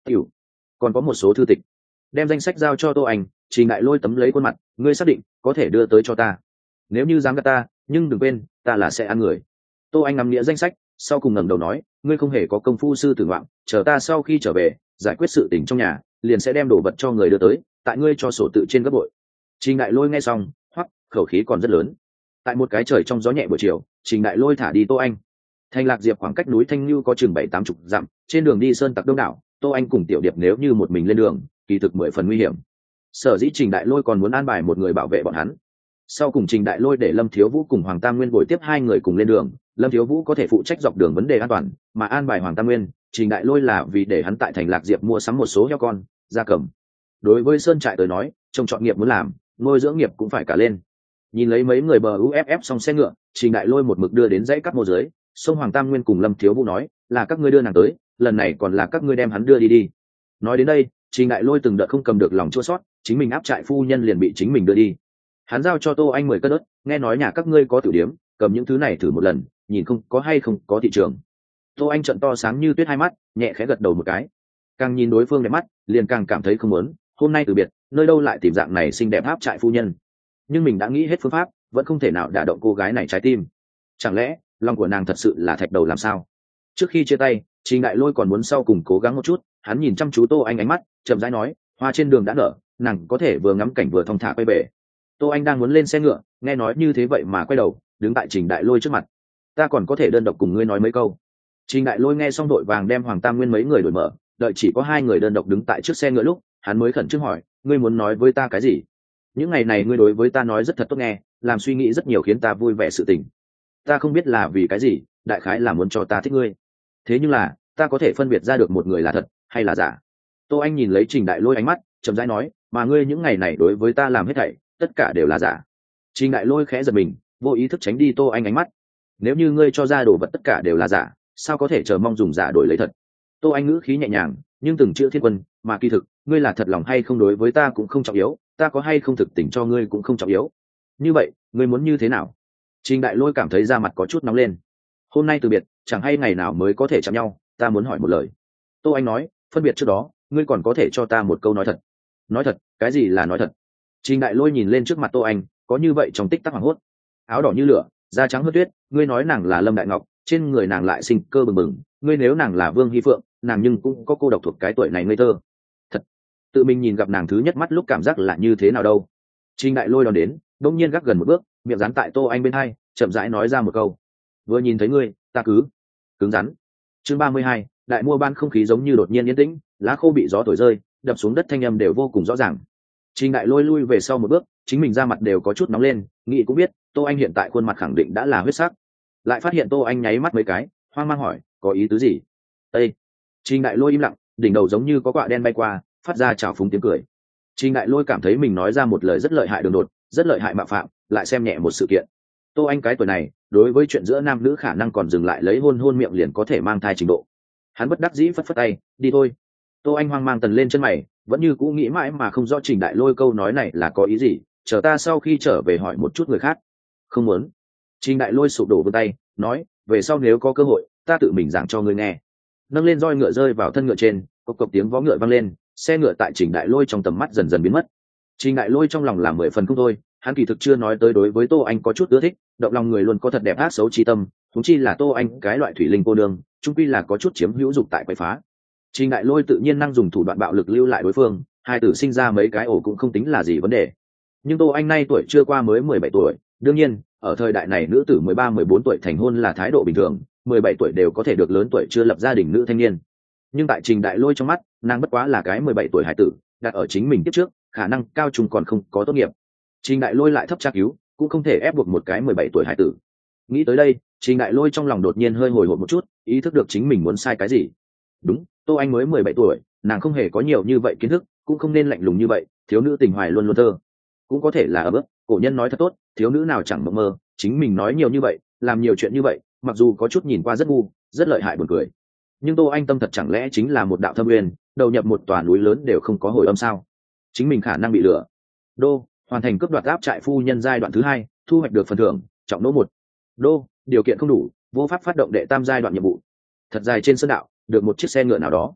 tiểu còn có một số thư tịch. Đem danh sách giao cho Tô Anh, Trình Đại Lôi tấm lấy khuôn mặt, ngươi xác định có thể đưa tới cho ta. Nếu như dám gạt ta, nhưng đừng quên, ta là sẽ ăn người. Tô Anh ngắm nghĩa danh sách, sau cùng ngẩng đầu nói, ngươi không hề có công phu sư tử ngoạm, chờ ta sau khi trở về, giải quyết sự tình trong nhà, liền sẽ đem đồ vật cho người đưa tới, tại ngươi cho sổ tự trên gấp bội. Trình Đại Lôi nghe xong, hoắc, khẩu khí còn rất lớn. Tại một cái trời trong gió nhẹ buổi chiều, Trình Đại Lôi thả đi Tô Anh. Thành Lạc Diệp khoảng cách núi Thanh Nhu có chừng bảy tám chục dặm, trên đường đi sơn tặc đông đảo, Tô Anh cùng Tiểu Điệp nếu như một mình lên đường, kỳ thực mười phần nguy hiểm. Sở dĩ Trình Đại Lôi còn muốn an bài một người bảo vệ bọn hắn. Sau cùng Trình Đại Lôi để Lâm Thiếu Vũ cùng Hoàng Tam Nguyên bồi tiếp hai người cùng lên đường, Lâm Thiếu Vũ có thể phụ trách dọc đường vấn đề an toàn, mà an bài Hoàng Tam Nguyên, Trình Đại Lôi là vì để hắn tại Thành Lạc Diệp mua sắm một số heo con, gia cầm. Đối với sơn trại tới nói, trông chọn nghiệp muốn làm, nuôi dưỡng nghiệp cũng phải cả lên. Nhìn lấy mấy người bờ u ép ép xong xe ngựa, Trình Đại Lôi một mực đưa đến dãy cắt mô dưới, sông Hoàng Tam Nguyên cùng Lâm Thiếu Vũ nói, là các ngươi đưa nàng tới, lần này còn là các ngươi đem hắn đưa đi đi. Nói đến đây, Trình Đại Lôi từng đợt không cầm được lòng chua xót, chính mình áp trại phu nhân liền bị chính mình đưa đi. Hắn giao cho Tô Anh mười cân ớt, nghe nói nhà các ngươi có tử điếm, cầm những thứ này thử một lần, nhìn không có hay không có thị trường. Tô Anh trợn to sáng như tuyết hai mắt, nhẹ khẽ gật đầu một cái. Càng nhìn đối phương đẹp mắt, liền càng cảm thấy không muốn, hôm nay từ biệt, nơi đâu lại tìm dạng này xinh đẹp áp trại phu nhân. Nhưng mình đã nghĩ hết phương pháp, vẫn không thể nào đả động cô gái này trái tim. Chẳng lẽ lòng của nàng thật sự là thạch đầu làm sao? Trước khi chia tay, Trình Đại Lôi còn muốn sau cùng cố gắng một chút, hắn nhìn chăm chú Tô Anh ánh mắt, chậm rãi nói, hoa trên đường đã nở, nàng có thể vừa ngắm cảnh vừa thong thả quay về. Tô Anh đang muốn lên xe ngựa, nghe nói như thế vậy mà quay đầu, đứng tại Trình Đại Lôi trước mặt. Ta còn có thể đơn độc cùng ngươi nói mấy câu. Trình Đại Lôi nghe xong đội vàng đem Hoàng Tam Nguyên mấy người đổi mở, đợi chỉ có hai người đơn độc đứng tại trước xe ngựa lúc, hắn mới khẩn trương hỏi, ngươi muốn nói với ta cái gì? Những ngày này ngươi đối với ta nói rất thật tốt nghe, làm suy nghĩ rất nhiều khiến ta vui vẻ sự tình. Ta không biết là vì cái gì, đại khái là muốn cho ta thích ngươi. Thế nhưng là, ta có thể phân biệt ra được một người là thật hay là giả. Tô Anh nhìn lấy Trình Đại Lôi ánh mắt, chậm rãi nói, mà ngươi những ngày này đối với ta làm hết thảy, tất cả đều là giả. Trình Đại Lôi khẽ giật mình, vô ý thức tránh đi Tô Anh ánh mắt. Nếu như ngươi cho ra đồ vật tất cả đều là giả, sao có thể chờ mong dùng giả đổi lấy thật? Tô Anh ngữ khí nhẹ nhàng, nhưng từng chữ thiên quân, mà kỳ thực, ngươi là thật lòng hay không đối với ta cũng không trọng yếu, ta có hay không thực tình cho ngươi cũng không trọng yếu. Như vậy, ngươi muốn như thế nào? Trình Đại Lôi cảm thấy da mặt có chút nóng lên. Hôm nay từ biệt, chẳng hay ngày nào mới có thể chạm nhau, ta muốn hỏi một lời. Tô Anh nói, phân biệt trước đó, ngươi còn có thể cho ta một câu nói thật. Nói thật, cái gì là nói thật? Trình Đại Lôi nhìn lên trước mặt Tô Anh, có như vậy trong tích tắc hoảng hốt. Áo đỏ như lửa, da trắng hơn tuyết, ngươi nói nàng là Lâm Đại Ngọc, trên người nàng lại sinh cơ bừng bừng, ngươi nếu nàng là Vương Hy Phượng, nàng nhưng cũng có cô độc thuộc cái tuổi này ngây thơ. Thật, tự mình nhìn gặp nàng thứ nhất mắt lúc cảm giác là như thế nào đâu? Trình Đại Lôi đón đến, đông nhiên gác gần một bước, miệng dán tại Tô Anh bên hai, chậm rãi nói ra một câu, vừa nhìn thấy ngươi, ta cứ cứng rắn. Chương ba mươi hai, đại mua ban không khí giống như đột nhiên yên tĩnh, lá khô bị gió thổi rơi, đập xuống đất thanh âm đều vô cùng rõ ràng. Trình Đại Lôi lui về sau một bước, chính mình da mặt đều có chút nóng lên, nghĩ cũng biết, Tô Anh hiện tại khuôn mặt khẳng định đã là huyết sắc. Lại phát hiện Tô Anh nháy mắt mấy cái, hoang mang hỏi, có ý tứ gì? Ê! Trình Đại Lôi im lặng, đỉnh đầu giống như có quạ đen bay qua, phát ra trào phúng tiếng cười. Trình Đại Lôi cảm thấy mình nói ra một lời rất lợi hại đường đột, rất lợi hại mạo phạm, lại xem nhẹ một sự kiện. Tô Anh cái tuổi này, đối với chuyện giữa nam nữ khả năng còn dừng lại lấy hôn hôn miệng liền có thể mang thai trình độ. Hắn bất đắc dĩ phất phất tay, đi thôi. Tô Anh hoang mang tần lên chân mày, vẫn như cũ nghĩ mãi mà không rõ Trình Đại Lôi câu nói này là có ý gì, chờ ta sau khi trở về hỏi một chút người khác. Không muốn. Trình Đại Lôi sụp đổ vươn tay, nói, về sau nếu có cơ hội, ta tự mình giảng cho ngươi nghe. Nâng lên roi ngựa rơi vào thân ngựa trên, cộc cộc tiếng vó ngựa vang lên, xe ngựa tại Trình Đại Lôi trong tầm mắt dần dần biến mất. Trình Đại Lôi trong lòng là mười phần không thôi, hắn kỳ thực chưa nói tới đối với Tô Anh có chút ưa thích, động lòng người luôn có thật đẹp ác xấu chi tâm, huống chi là Tô Anh cái loại thủy linh cô đương, chung quy là có chút chiếm hữu dục tại quậy phá. Trình Đại Lôi tự nhiên năng dùng thủ đoạn bạo lực lưu lại đối phương, hai tử sinh ra mấy cái ổ cũng không tính là gì vấn đề. Nhưng Tô Anh nay tuổi chưa qua mới mười bảy tuổi, đương nhiên, ở thời đại này nữ tử mười ba mười bốn tuổi thành hôn là thái độ bình thường, mười bảy tuổi đều có thể được lớn tuổi chưa lập gia đình nữ thanh niên. Nhưng tại Trình Đại Lôi trong mắt, nàng bất quá là cái mười bảy tuổi hải tử, đặt ở chính mình tiếp trước, khả năng cao trung còn không có tốt nghiệp. Trình Đại Lôi lại thấp tra cứu, cũng không thể ép buộc một cái mười bảy tuổi hải tử. Nghĩ tới đây, Trình Đại Lôi trong lòng đột nhiên hơi hồi hộp một chút, ý thức được chính mình muốn sai cái gì. Đúng, Tô Anh mới mười bảy tuổi, nàng không hề có nhiều như vậy kiến thức, cũng không nên lạnh lùng như vậy, thiếu nữ tình hoài luôn luôn thơ. Cũng có thể là ở bước, cổ nhân nói thật tốt, thiếu nữ nào chẳng mộng mơ, chính mình nói nhiều như vậy, làm nhiều chuyện như vậy, mặc dù có chút nhìn qua rất ngu, rất lợi hại buồn cười. Nhưng Tô Anh tâm thật chẳng lẽ chính là một đạo thâm uyên, đầu nhập một tòa núi lớn đều không có hồi âm sao? Chính mình khả năng bị lừa. Đô, hoàn thành cướp đoạt áp trại phu nhân giai đoạn thứ hai, thu hoạch được phần thưởng, trọng nỗ một. Đô, điều kiện không đủ, vô pháp phát động đệ tam giai đoạn nhiệm vụ. Thật dài trên sơn đạo, được một chiếc xe ngựa nào đó.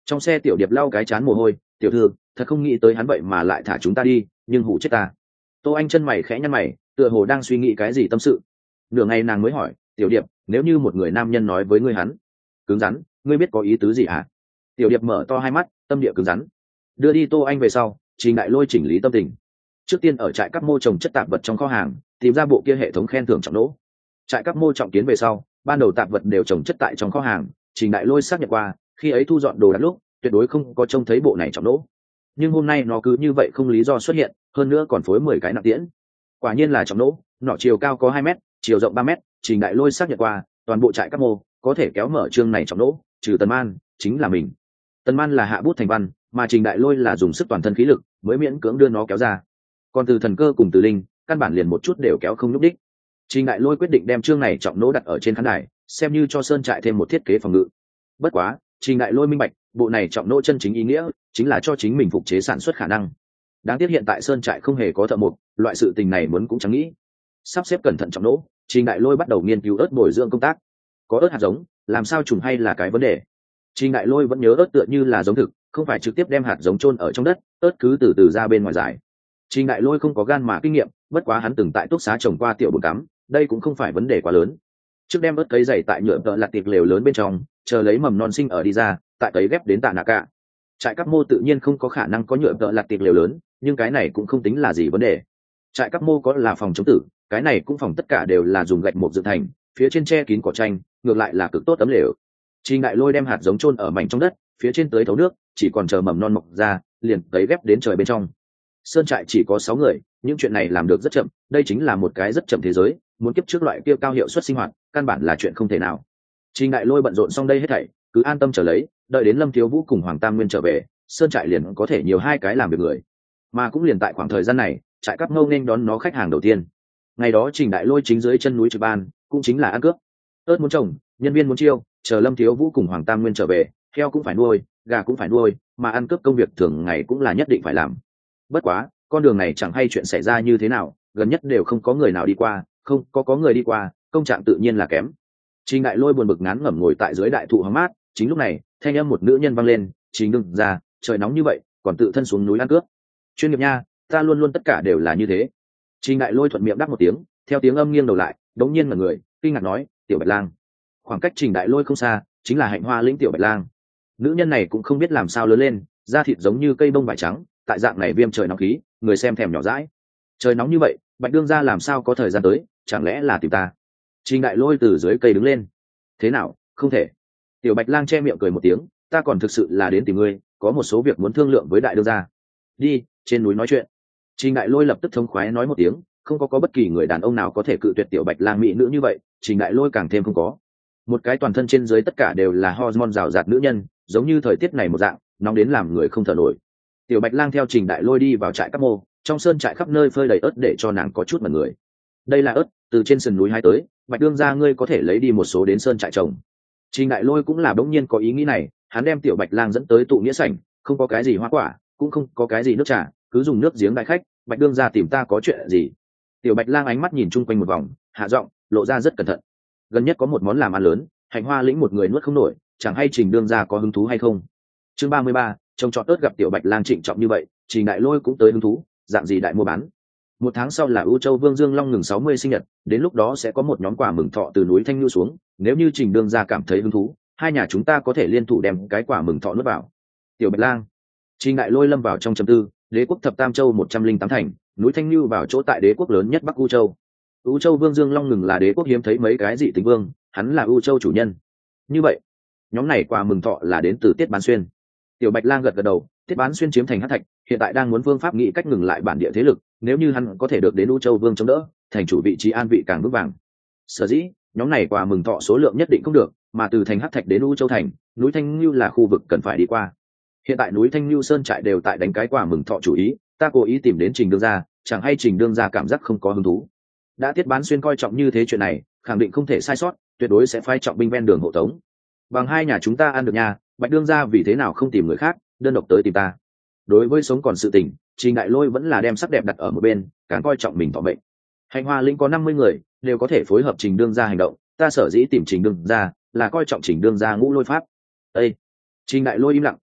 Trong xe Tiểu Điệp lau cái chán mồ hôi, tiểu thư, thật không nghĩ tới hắn vậy mà lại thả chúng ta đi, nhưng hủ chết ta. Tô Anh chân mày khẽ nhăn mày, tựa hồ đang suy nghĩ cái gì tâm sự. Nửa ngày nàng mới hỏi, Tiểu Điệp, nếu như một người nam nhân nói với ngươi hắn cứng rắn, ngươi biết có ý tứ gì hả? Tiểu Điệp mở to hai mắt, tâm địa cứng rắn. Đưa đi Tô Anh về sau, Trình Đại Lôi chỉnh lý tâm tình. Trước tiên ở trại các mô trồng chất tạp vật trong kho hàng, tìm ra bộ kia hệ thống khen thưởng trọng lỗ. Trại các mô trọng kiến về sau, ban đầu tạp vật đều trồng chất tại trong kho hàng, Trình Đại Lôi xác nhận qua, khi ấy thu dọn đồ đạc lúc, tuyệt đối không có trông thấy bộ này trọng lỗ. Nhưng hôm nay nó cứ như vậy không lý do xuất hiện, hơn nữa còn phối mười cái nặng tiễn. Quả nhiên là trọng lỗ, nọ chiều cao có hai mét, chiều rộng ba mét, Trình Đại Lôi xác nhận qua, toàn bộ trại các mô có thể kéo mở chương này trọng lỗ, trừ Tần Man, chính là mình. Tần Man là hạ bút thành văn, mà Trình Đại Lôi là dùng sức toàn thân khí lực mới miễn cưỡng đưa nó kéo ra. Còn từ thần cơ cùng từ linh, căn bản liền một chút đều kéo không nhúc đích. Trình Đại Lôi quyết định đem chương này trọng lỗ đặt ở trên khán đài, xem như cho sơn trại thêm một thiết kế phòng ngự. Bất quá, Trình Đại Lôi minh bạch, bộ này trọng lỗ chân chính ý nghĩa chính là cho chính mình phục chế sản xuất khả năng. Đáng tiếc hiện tại sơn trại không hề có thợ mộc, loại sự tình này muốn cũng chẳng nghĩ. Sắp xếp cẩn thận trọng lỗ, Trình Đại Lôi bắt đầu nghiên cứu ớt bồi dưỡng công tác. Có ớt hạt giống, làm sao trùng hay là cái vấn đề. Trình Đại Lôi vẫn nhớ ớt tựa như là giống thực, không phải trực tiếp đem hạt giống chôn ở trong đất, ớt cứ từ từ ra bên ngoài giải. Trình Đại Lôi không có gan mà kinh nghiệm, bất quá hắn từng tại túc xá trồng qua tiểu bồn cắm, đây cũng không phải vấn đề quá lớn. Trước đem ớt cấy dày tại nhựa tợ lặt tiệc lều lớn bên trong, chờ lấy mầm non sinh ở đi ra, tại cấy ghép đến tạ nạ cả. Trại các mô tự nhiên không có khả năng có nhựa tợ lặt tiệc lều lớn, nhưng cái này cũng không tính là gì vấn đề. Trại các mô có là phòng chống tử, cái này cũng phòng tất cả đều là dùng gạch mộc dựng thành, phía trên che kín cỏ tranh, ngược lại là cực tốt tấm lều. Trình Đại Lôi đem hạt giống chôn ở mảnh trong đất, phía trên tới thấu nước, chỉ còn chờ mầm non mọc ra, liền cấy ghép đến trời bên trong. Sơn trại chỉ có sáu người, những chuyện này làm được rất chậm, đây chính là một cái rất chậm thế giới, muốn kiếp trước loại kia cao hiệu suất sinh hoạt, căn bản là chuyện không thể nào. Trình Đại Lôi bận rộn xong đây hết thảy, cứ an tâm chờ lấy, đợi đến Lâm Thiếu Vũ cùng Hoàng Tam Nguyên trở về, sơn trại liền có thể nhiều hai cái làm việc người. Mà cũng liền tại khoảng thời gian này, trại Cáp Ngâu nên đón nó khách hàng đầu tiên. Ngày đó Trình Đại Lôi chính dưới chân núi trực ban, cũng chính là ăn cướp. Ớt muốn trồng, nhân viên muốn chiêu, chờ Lâm Thiếu Vũ cùng Hoàng Tam Nguyên trở về, heo cũng phải nuôi, gà cũng phải nuôi, mà ăn cướp công việc thường ngày cũng là nhất định phải làm. Bất quá, con đường này chẳng hay chuyện xảy ra như thế nào, gần nhất đều không có người nào đi qua, không có có người đi qua, công trạng tự nhiên là kém. Trình Đại Lôi buồn bực ngán ngẩm ngồi tại dưới đại thụ hóng mát, chính lúc này, thanh âm một nữ nhân vang lên, "Trình đừng ra, trời nóng như vậy, còn tự thân xuống núi ăn cướp. Chuyên nghiệp nha, ta luôn luôn tất cả đều là như thế." Trình Đại Lôi thuận miệng đáp một tiếng, theo tiếng âm nghiêng đầu lại, đống nhiên mà người, kinh ngạc nói, "Tiểu Bạch Lang." Khoảng cách Trình Đại Lôi không xa, chính là Hạnh Hoa lĩnh Tiểu Bạch Lang. Nữ nhân này cũng không biết làm sao lớn lên, da thịt giống như cây bông vải trắng, tại dạng này viêm trời nóng khí, người xem thèm nhỏ dãi. Trời nóng như vậy, Bạch đương gia làm sao có thời gian tới, chẳng lẽ là tìm ta? Trình Đại Lôi từ dưới cây đứng lên. "Thế nào, không thể?" Tiểu Bạch Lang che miệng cười một tiếng, "Ta còn thực sự là đến tìm ngươi, có một số việc muốn thương lượng với đại đương gia." "Đi, trên núi nói chuyện." Trình Đại Lôi lập tức thống khoái nói một tiếng, không có có bất kỳ người đàn ông nào có thể cự tuyệt Tiểu Bạch Lang mỹ nữ như vậy, Trình Đại Lôi càng thêm không có. Một cái toàn thân trên dưới tất cả đều là hormone rào rạt nữ nhân, giống như thời tiết này một dạng, nóng đến làm người không thở nổi. Tiểu Bạch Lang theo Trình Đại Lôi đi vào trại Cáp Mô, trong sơn trại khắp nơi phơi đầy ớt để cho nàng có chút mẩn người. "Đây là ớt, từ trên sườn núi hái tới, Bạch đương gia ngươi có thể lấy đi một số đến sơn trại trồng." Trình Đại Lôi cũng là bỗng nhiên có ý nghĩ này, hắn đem Tiểu Bạch Lang dẫn tới tụ nghĩa sảnh, không có cái gì hoa quả, cũng không có cái gì nước trà, cứ dùng nước giếng đại khách. "Bạch đương gia tìm ta có chuyện gì?" Tiểu Bạch Lang ánh mắt nhìn chung quanh một vòng, hạ giọng, lộ ra rất cẩn thận. "Gần nhất có một món làm ăn lớn, Hạnh Hoa lĩnh một người nuốt không nổi, chẳng hay Trình đương gia có hứng thú hay không?" Chương ba mươi ba, trông trọt ớt gặp Tiểu Bạch Lang trịnh trọng như vậy, Trình Đại Lôi cũng tới hứng thú, dạng gì đại mua bán. Một tháng sau là ưu châu Vương Dương Long ngừng sáu mươi sinh nhật, đến lúc đó sẽ có một nhóm quà mừng thọ từ núi Thanh Nhu xuống, nếu như Trình đương gia cảm thấy hứng thú, hai nhà chúng ta có thể liên thủ đem cái quà mừng thọ nuốt vào. Tiểu Bạch Lang. Trình Đại Lôi lâm vào trong trầm tư, đế quốc thập tam châu một trăm linh tám thành, núi Thanh Nhu vào chỗ tại đế quốc lớn nhất Bắc ưu châu. Ưu châu Vương Dương Long ngừng là đế quốc hiếm thấy mấy cái dị tính vương, hắn là ưu châu chủ nhân. Như vậy, nhóm này quà mừng thọ là đến từ Tiết Bán Xuyên. Tiểu Bạch Lang gật gật đầu, Tiết Bán Xuyên chiếm thành hắc thạch, hiện tại đang muốn phương pháp nghĩ cách ngừng lại bản địa thế lực, nếu như hắn có thể được đến U Châu Vương chống đỡ, thành chủ vị trí an vị càng vững vàng. Sở dĩ, nhóm này quà mừng thọ số lượng nhất định không được, mà từ thành hắc thạch đến U Châu thành, núi Thanh Nhu là khu vực cần phải đi qua. Hiện tại núi Thanh Nhu sơn trại đều tại đánh cái quà mừng thọ chủ ý, ta cố ý tìm đến Trình đương gia, chẳng hay Trình đương gia cảm giác không có hứng thú. Đã Tiết Bán Xuyên coi trọng như thế chuyện này, khẳng định không thể sai sót, tuyệt đối sẽ phái trọng binh ven đường hộ tống. Bằng hai nhà chúng ta ăn được nhà, Bạch đương gia vì thế nào không tìm người khác, đơn độc tới tìm ta. Đối với sống còn sự tình, Trình Đại Lôi vẫn là đem sắc đẹp đặt ở một bên, càng coi trọng mình thọ mệnh. Hạnh Hoa lĩnh có năm mươi người, đều có thể phối hợp Trình đương gia hành động, ta sở dĩ tìm Trình đương gia, là coi trọng Trình đương gia ngũ lôi pháp. Ê! Trình Đại Lôi im lặng,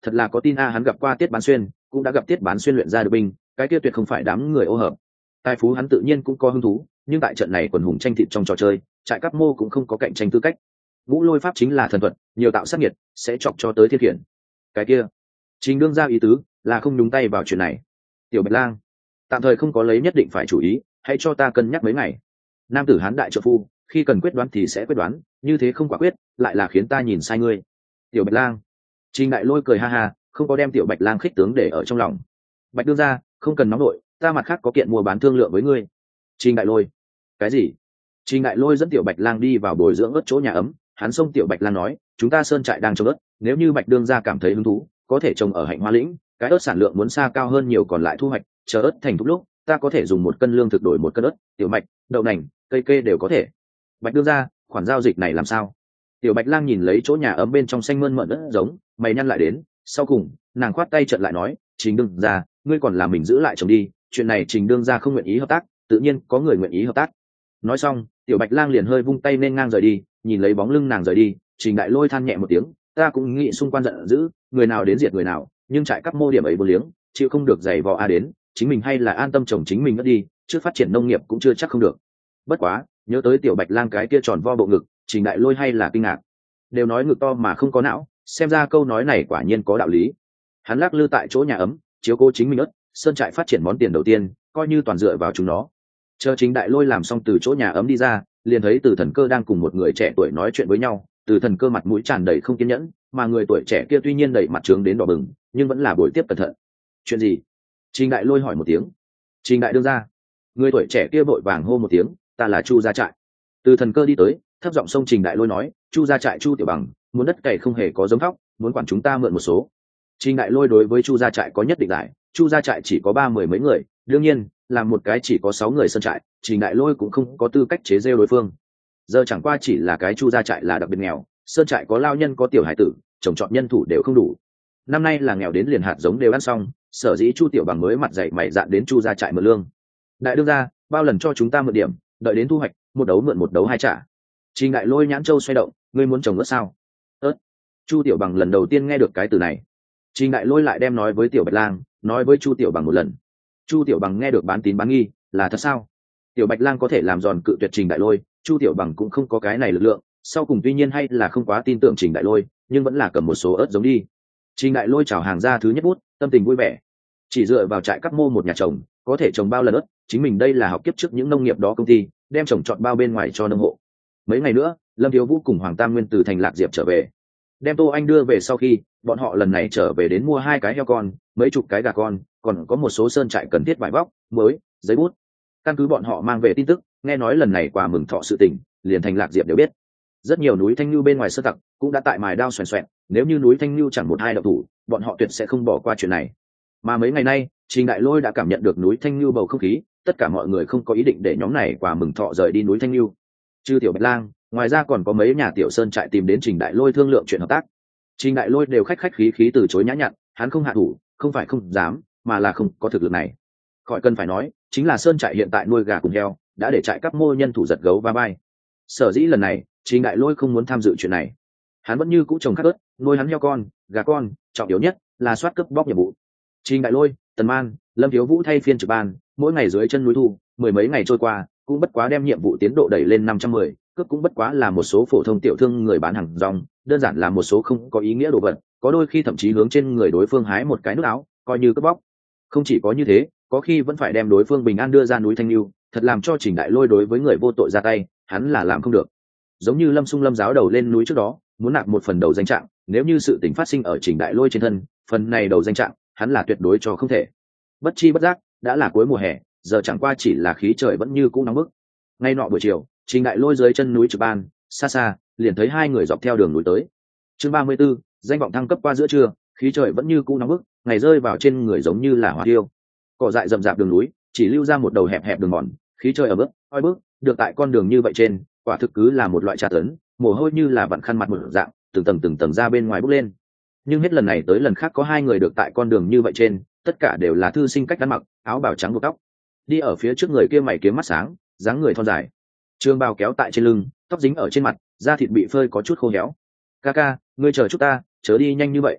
thật là có tin a, hắn gặp qua Tiết Bán Xuyên, cũng đã gặp Tiết Bán Xuyên luyện ra được binh, cái kia tuyệt không phải đám người ô hợp. Tài phú hắn tự nhiên cũng có hứng thú, nhưng tại trận này quần hùng tranh thịt trong trò chơi, trại Cáp Mô cũng không có cạnh tranh tư cách. Ngũ Lôi pháp chính là thần thuật, nhiều tạo sát nhiệt, sẽ chọc cho tới thiên khiển. Cái kia, Trình đương ra ý tứ là không nhúng tay vào chuyện này. Tiểu Bạch Lang, tạm thời không có lấy nhất định phải chủ ý, hãy cho ta cân nhắc mấy ngày. Nam tử hán đại trợ phu, khi cần quyết đoán thì sẽ quyết đoán, như thế không quả quyết, lại là khiến ta nhìn sai ngươi. Tiểu Bạch Lang. Trình Đại Lôi cười ha ha, không có đem Tiểu Bạch Lang khích tướng để ở trong lòng. Bạch đương ra, không cần nóng nổi, ta mặt khác có kiện mua bán thương lượng với ngươi. Trình Đại Lôi. Cái gì? Trình Đại Lôi dẫn Tiểu Bạch Lang đi vào bồi dưỡng ớt chỗ nhà ấm, hắn xông Tiểu Bạch Lang nói, chúng ta sơn trại đang trồng ớt, nếu như Bạch đương gia cảm thấy hứng thú, có thể trồng ở Hạnh Hoa lĩnh, cái ớt sản lượng muốn xa cao hơn nhiều, còn lại thu hoạch, chờ ớt thành thục lúc, ta có thể dùng một cân lương thực đổi một cân ớt, tiểu mạch, đậu nành, cây kê đều có thể. Bạch đương gia, khoản giao dịch này làm sao? Tiểu Bạch Lang nhìn lấy chỗ nhà ấm bên trong xanh mơn mởn ớt giống, mày nhăn lại đến, sau cùng, nàng khoát tay trận lại nói, Trình đương gia, ngươi còn làm mình giữ lại trồng đi, chuyện này Trình đương gia không nguyện ý hợp tác, tự nhiên có người nguyện ý hợp tác. Nói xong, Tiểu Bạch Lang liền hơi vung tay nên ngang rời đi, nhìn lấy bóng lưng nàng rời đi, Trình Đại Lôi than nhẹ một tiếng, ta cũng nghĩ xung quanh giận dữ, người nào đến diệt người nào, nhưng trại Cáp Mô điểm ấy vô liếng, chịu không được giày vò a đến, chính mình hay là an tâm trồng chính mình mất đi, trước phát triển nông nghiệp cũng chưa chắc không được. Bất quá, nhớ tới Tiểu Bạch Lang cái kia tròn vo bộ ngực, Trình Đại Lôi hay là kinh ngạc. Đều nói ngực to mà không có não, xem ra câu nói này quả nhiên có đạo lý. Hắn lắc lư tại chỗ nhà ấm, chiếu cố chính mình ớt, sơn trại phát triển món tiền đầu tiên, coi như toàn dựa vào chúng nó. Chờ Trình Đại Lôi làm xong từ chỗ nhà ấm đi ra, liền thấy Từ Thần Cơ đang cùng một người trẻ tuổi nói chuyện với nhau. Từ Thần Cơ mặt mũi tràn đầy không kiên nhẫn, mà người tuổi trẻ kia tuy nhiên đẩy mặt trướng đến đỏ bừng, nhưng vẫn là buổi tiếp cẩn thận. Chuyện gì? Trình Đại Lôi hỏi một tiếng. Trình Đại đương ra. Người tuổi trẻ kia vội vàng hô một tiếng, ta là Chu Gia Trại. Từ Thần Cơ đi tới, thấp giọng xông Trình Đại Lôi nói, Chu Gia Trại Chu Tiểu Bằng, muốn đất cày không hề có giống thóc, muốn quản chúng ta mượn một số. Trình Đại Lôi đối với Chu Gia Trại có nhất định lại, Chu Gia Trại chỉ có ba mười mấy người, đương nhiên, làm một cái chỉ có sáu người sơn trại, Trình Đại Lôi cũng không có tư cách chế giễu đối phương. Giờ chẳng qua chỉ là cái Chu Gia Trại là đặc biệt nghèo, sơn trại có lao nhân có tiểu hải tử, trồng trọt nhân thủ đều không đủ. Năm nay là nghèo đến liền hạt giống đều ăn xong, sở dĩ Chu Tiểu Bằng mới mặt dày mày dạn đến Chu Gia Trại mượn lương. Đại đương gia, bao lần cho chúng ta mượn điểm, đợi đến thu hoạch, một đấu mượn một đấu hai trả. Trình Đại Lôi nhãn châu xoay động, ngươi muốn trồng ớt sao? Ớt. Chu Tiểu Bằng lần đầu tiên nghe được cái từ này. Trình Đại Lôi lại đem nói với Tiểu Bạch Lang, nói với Chu Tiểu Bằng một lần. Chu Tiểu Bằng nghe được bán tín bán nghi, là thật sao? Tiểu Bạch Lang có thể làm giòn cự tuyệt Trình Đại Lôi, Chu Tiểu Bằng cũng không có cái này lực lượng, sau cùng tuy nhiên hay là không quá tin tưởng Trình Đại Lôi, nhưng vẫn là cầm một số ớt giống đi. Trình Đại Lôi chào hàng ra thứ nhất bút, tâm tình vui vẻ. Chỉ dựa vào trại Cáp Mô một nhà trồng, có thể trồng bao lần ớt, chính mình đây là học kiếp trước những nông nghiệp đó công ty, đem trồng trọt bao bên ngoài cho nông hộ. Mấy ngày nữa, Lâm Thiếu Vũ cùng Hoàng Tam Nguyên từ thành Lạc Diệp trở về. Đem Tô Anh đưa về sau khi, bọn họ lần này trở về đến mua hai cái heo con, mấy chục cái gà con, còn có một số sơn trại cần thiết vải vóc, mới, giấy bút. Căn cứ bọn họ mang về tin tức, nghe nói lần này quà mừng thọ sự tình, liền thành Lạc Diệp đều biết. Rất nhiều núi Thanh Nhu bên ngoài sơ tặc cũng đã tại mài đao xoèn xoẹn, nếu như núi Thanh Nhu chẳng một hai động thủ, bọn họ tuyệt sẽ không bỏ qua chuyện này. Mà mấy ngày nay, Trình Đại Lôi đã cảm nhận được núi Thanh Nhu bầu không khí, tất cả mọi người không có ý định để nhóm này quà mừng thọ rời đi núi Thanh Nhu. Trừ Tiểu Bạch Lang, ngoài ra còn có mấy nhà tiểu sơn trại tìm đến Trình Đại Lôi thương lượng chuyện hợp tác. Trình Đại Lôi đều khách khách khí khí từ chối nhã nhặn, hắn không hạ thủ, không phải không dám, mà là không có thực lực này. Khỏi cần phải nói, chính là sơn trại hiện tại nuôi gà cùng heo, đã để trại Cáp Mô nhân thủ giật gấu va bay. Sở dĩ lần này, Trình Đại Lôi không muốn tham dự chuyện này. Hắn vẫn như cũ trồng khắc ớt, nuôi hắn heo con, gà con, trọng yếu nhất là soát cướp bóc nhiệm vụ. Trình Đại Lôi, Tần Man, Lâm Thiếu Vũ thay phiên trực ban, mỗi ngày dưới chân núi thu, mười mấy ngày trôi qua, cũng bất quá đem nhiệm vụ tiến độ đẩy lên năm trăm mười, cướp cũng bất quá là một số phổ thông tiểu thương người bán hàng rong, đơn giản là một số không có ý nghĩa đồ vật, có đôi khi thậm chí hướng trên người đối phương hái một cái nước áo, coi như cướp bóc. Không chỉ có như thế, có khi vẫn phải đem đối phương bình an đưa ra núi Thanh Nhu, thật làm cho Trình Đại Lôi đối với người vô tội ra tay, hắn là làm không được. Giống như Lâm Sung Lâm giáo đầu lên núi trước đó, muốn nạp một phần đầu danh trạng, nếu như sự tình phát sinh ở Trình Đại Lôi trên thân, phần này đầu danh trạng, hắn là tuyệt đối cho không thể. Bất chi bất giác, đã là cuối mùa hè, giờ chẳng qua chỉ là khí trời vẫn như cũ nóng bức. Ngay nọ buổi chiều, Trình Đại Lôi dưới chân núi trực ban, xa xa, liền thấy hai người dọc theo đường núi tới. Chương ba mươi 34, danh vọng thăng cấp qua giữa trưa, khí trời vẫn như cũ nóng bức, ngày rơi vào trên người giống như là hỏa tiêu. Cỏ dại rậm rạp đường núi, chỉ lưu ra một đầu hẹp hẹp đường mòn, khí trời ở bước, oi bước, được tại con đường như vậy trên, quả thực cứ là một loại trà tấn, mồ hôi như là vặn khăn mặt một dạng, từng tầng từng tầng ra bên ngoài bốc lên. Nhưng hết lần này tới lần khác có hai người được tại con đường như vậy trên, tất cả đều là thư sinh cách ăn mặc, áo bào trắng buộc tóc. Đi ở phía trước người kia mày kiếm mắt sáng, dáng người thon dài, trường bào kéo tại trên lưng, tóc dính ở trên mặt, da thịt bị phơi có chút khô héo. Ca ca, ngươi chờ chút ta, chớ đi nhanh như vậy.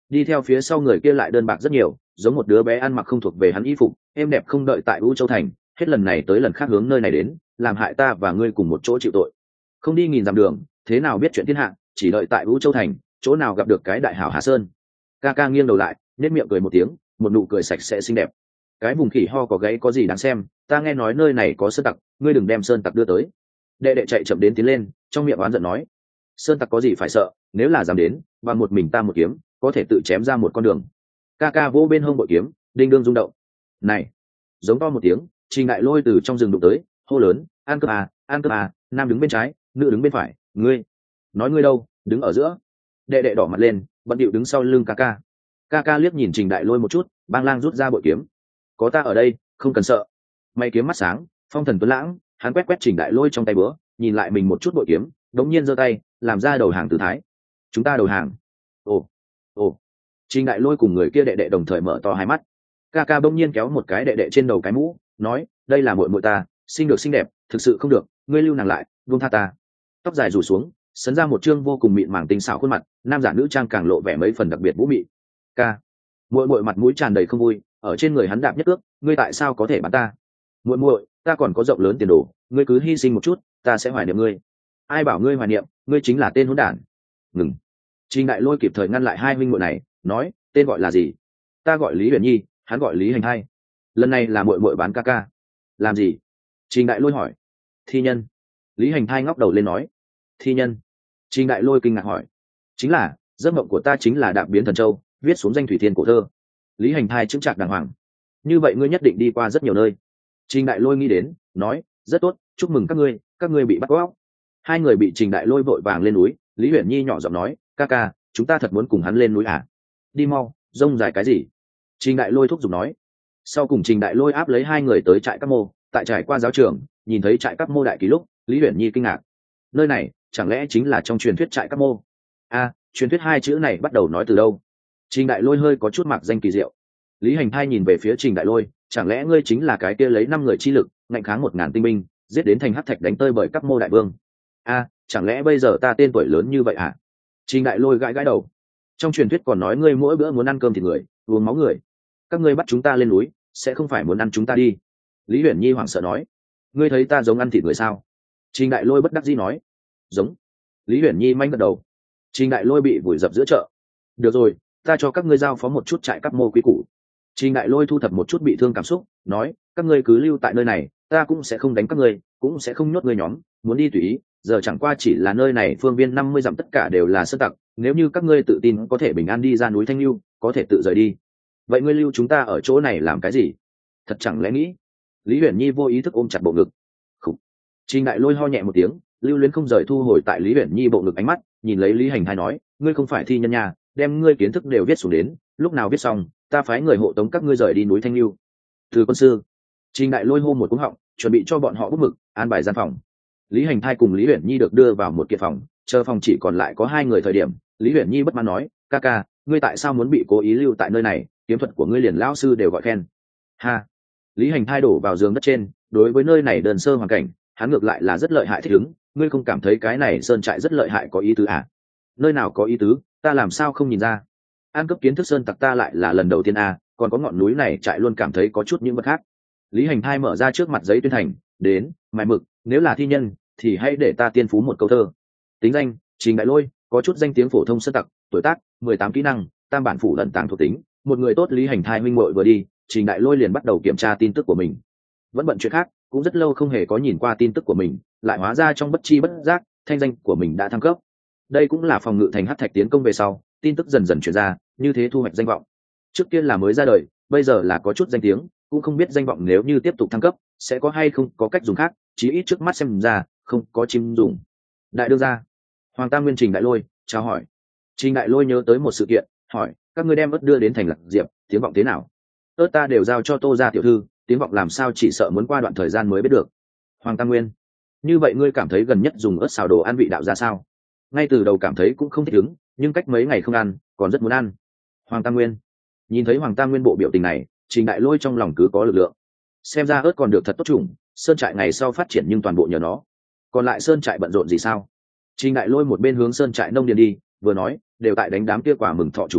đi theo phía sau người kia lại đơn bạc rất nhiều, giống một đứa bé ăn mặc không thuộc về hắn y phục, êm đẹp không đợi tại U Châu thành, hết lần này tới lần khác hướng nơi này đến, làm hại ta và ngươi cùng một chỗ chịu tội. Không đi nghìn dặm đường, thế nào biết chuyện thiên hạ, chỉ đợi tại U Châu thành, chỗ nào gặp được cái đại hảo Hà Sơn. Ca ca nghiêng đầu lại, nhếch miệng cười một tiếng, một nụ cười sạch sẽ xinh đẹp. Cái vùng khỉ ho có gáy có gì đáng xem, ta nghe nói nơi này có sơn tặc, ngươi đừng đem sơn tặc đưa tới. Đệ đệ chạy chậm đến tiến lên, trong miệng oán giận nói, sơn tặc có gì phải sợ, nếu là dám đến, bằng một mình ta một kiếm, có thể tự chém ra một con đường. Ca ca vỗ bên hông bội kiếm, đinh đương rung động. Này, giống to một tiếng, Trình Đại Lôi từ trong rừng đụng tới, hô lớn, an cướp à, an cướp à, nam đứng bên trái, nữ đứng bên phải, ngươi, nói ngươi đâu, đứng ở giữa. Đệ đệ đỏ mặt lên, bận điệu đứng sau lưng ca ca. Ca ca liếc nhìn Trình Đại Lôi một chút, bang lang rút ra bội kiếm, có ta ở đây, không cần sợ. Mày kiếm mắt sáng, phong thần tuấn lãng, hắn quét quét Trình Đại Lôi trong tay bữa, nhìn lại mình một chút bội kiếm, đống nhiên giơ tay, làm ra đầu hàng tư thái. Chúng ta đầu hàng. Ồ, ồ. Trình Đại Lôi cùng người kia đệ đệ đồng thời mở to hai mắt. Ca ca bỗng nhiên kéo một cái đệ đệ trên đầu cái mũ, nói, đây là muội muội ta, xinh được xinh đẹp, thực sự không được, ngươi lưu nàng lại, buông tha ta. Tóc dài rủ xuống, sấn ra một trương vô cùng mịn màng tinh xảo khuôn mặt, nam giả nữ trang càng lộ vẻ mấy phần đặc biệt vũ mị. Ca, muội muội mặt mũi tràn đầy không vui, ở trên người hắn đạp nhất ước, ngươi tại sao có thể bắn ta? Muội muội, ta còn có rộng lớn tiền đồ, ngươi cứ hy sinh một chút, ta sẽ hoài niệm ngươi. Ai bảo ngươi hoài niệm, ngươi chính là tên hỗn đản. Ngừng. Trình Đại Lôi kịp thời ngăn lại hai huynh muội này, nói, tên gọi là gì? Ta gọi Lý Huyền Nhi, hắn gọi Lý Hành Hai. Lần này là muội muội bán ca ca. Làm gì? Trình Đại Lôi hỏi. Thi nhân. Lý Hành Hai ngóc đầu lên nói. Thi nhân. Trình Đại Lôi kinh ngạc hỏi. Chính là, giấc mộng của ta chính là đạp biến thần châu, viết xuống danh thủy thiên cổ thơ. Lý Hành Hai chững chạc đàng hoàng. Như vậy ngươi nhất định đi qua rất nhiều nơi. Trình Đại Lôi nghĩ đến, nói, rất tốt, chúc mừng các ngươi, các ngươi bị bắt cóc. Hai người bị Trình Đại Lôi vội vàng lên núi. Lý Huyền Nhi nhỏ giọng nói, ca ca, chúng ta thật muốn cùng hắn lên núi à? Đi mau, rông dài cái gì? Trình Đại Lôi thúc giục nói. Sau cùng Trình Đại Lôi áp lấy hai người tới trại Các Mô, tại trải qua giáo trường, nhìn thấy trại Các Mô đại ký lúc, Lý Huyền Nhi kinh ngạc. Nơi này, chẳng lẽ chính là trong truyền thuyết trại Các Mô? A, à, truyền thuyết hai chữ này bắt đầu nói từ đâu? Trình Đại Lôi hơi có chút mặc danh kỳ diệu. Lý Hành Thai nhìn về phía Trình Đại Lôi, chẳng lẽ ngươi chính là cái kia lấy năm người chi lực, ngạnh kháng một ngàn tinh binh, giết đến thành hắc thạch đánh tơi bởi Các Mô đại vương? A, à, chẳng lẽ bây giờ ta tên tuổi lớn như vậy à? Trình Đại Lôi gãi gãi đầu. Trong truyền thuyết còn nói ngươi mỗi bữa muốn ăn cơm thịt người, uống máu người. Các ngươi bắt chúng ta lên núi, sẽ không phải muốn ăn chúng ta đi? Lý Huyền Nhi hoảng sợ nói. Ngươi thấy ta giống ăn thịt người sao? Trình Đại Lôi bất đắc dĩ nói. Giống. Lý Huyền Nhi manh gật đầu. Trình Đại Lôi bị vùi dập giữa chợ. Được rồi, ta cho các ngươi giao phó một chút trại Các Mô quý củ. Trình Đại Lôi thu thập một chút bị thương cảm xúc, nói, các ngươi cứ lưu tại nơi này, ta cũng sẽ không đánh các ngươi, cũng sẽ không nhốt ngươi nhóm, muốn đi tùy ý, giờ chẳng qua chỉ là nơi này phương viên năm mươi dặm tất cả đều là sơn tặc, nếu như các ngươi tự tin có thể bình an đi ra núi Thanh Lưu, có thể tự rời đi. Vậy ngươi lưu chúng ta ở chỗ này làm cái gì? Thật chẳng lẽ nghĩ? Lý Huyền Nhi vô ý thức ôm chặt bộ ngực. Khủ. Trình Đại Lôi ho nhẹ một tiếng, lưu luyến không rời thu hồi tại Lý Huyền Nhi bộ ngực ánh mắt, nhìn lấy Lý Hành Hai nói, ngươi không phải thi nhân nhà, đem ngươi kiến thức đều viết xuống đến, lúc nào viết xong, ta phái người hộ tống các ngươi rời đi núi Thanh Lưu. Từ quân sư. Trình Đại Lôi hô một cú họng, chuẩn bị cho bọn họ bút mực, an bài gian phòng. Lý Hành Thai cùng Lý Huyền Nhi được đưa vào một kiện phòng, chờ phòng chỉ còn lại có hai người thời điểm, Lý Huyền Nhi bất mãn nói, ca ca, ngươi tại sao muốn bị cố ý lưu tại nơi này, kiếm thuật của ngươi liền lão sư đều gọi khen. Ha. Lý Hành Thai đổ vào giường đất trên, đối với nơi này đơn sơ hoàn cảnh, hắn ngược lại là rất lợi hại thích ứng, ngươi không cảm thấy cái này sơn trại rất lợi hại có ý tứ à? Nơi nào có ý tứ, ta làm sao không nhìn ra? An cấp kiến thức sơn tặc ta lại là lần đầu tiên à, còn có ngọn núi này trại luôn cảm thấy có chút những vật khác. Lý Hành Thai mở ra trước mặt giấy tuyên thành, đến, mài mực, nếu là thi nhân, thì hãy để ta tiên phú một câu thơ. Tính danh, Trình Đại Lôi, có chút danh tiếng phổ thông sơn tặc, tuổi tác, mười tám kỹ năng, tam bản phủ lận tàng thuộc tính, một người tốt. Lý Hành Thai minh muội vừa đi, Trình Đại Lôi liền bắt đầu kiểm tra tin tức của mình. Vẫn bận chuyện khác, cũng rất lâu không hề có nhìn qua tin tức của mình, lại hóa ra trong bất chi bất giác, thanh danh của mình đã thăng cấp. Đây cũng là phòng ngự thành hắc thạch tiến công về sau, tin tức dần dần truyền ra, như thế thu hoạch danh vọng. Trước kia là mới ra đời, bây giờ là có chút danh tiếng, cũng không biết danh vọng nếu như tiếp tục thăng cấp, sẽ có hay không có cách dùng khác, chí ít trước mắt xem ra, không có chim dùng. Đại đương gia, Hoàng Tam Nguyên Trình Đại Lôi, chào hỏi. Trình Đại Lôi nhớ tới một sự kiện, hỏi, các ngươi đem ớt đưa đến thành Lạc Diệp, tiếng vọng thế nào? Ớt ta đều giao cho Tô gia tiểu thư, tiếng vọng làm sao chỉ sợ muốn qua đoạn thời gian mới biết được. Hoàng Tam Nguyên, như vậy ngươi cảm thấy gần nhất dùng ớt xào đồ ăn vị đạo ra sao? Ngay từ đầu cảm thấy cũng không thích ứng, nhưng cách mấy ngày không ăn, còn rất muốn ăn. Hoàng Tam Nguyên, nhìn thấy Hoàng Tam Nguyên bộ biểu tình này, Trình Đại Lôi trong lòng cứ có lực lượng. Xem ra ớt còn được thật tốt chủng, sơn trại ngày sau phát triển nhưng toàn bộ nhờ nó. Còn lại sơn trại bận rộn gì sao? Trình Đại Lôi một bên hướng sơn trại nông điền đi, vừa nói, đều tại đánh đám kia quả mừng thọ chủ ý,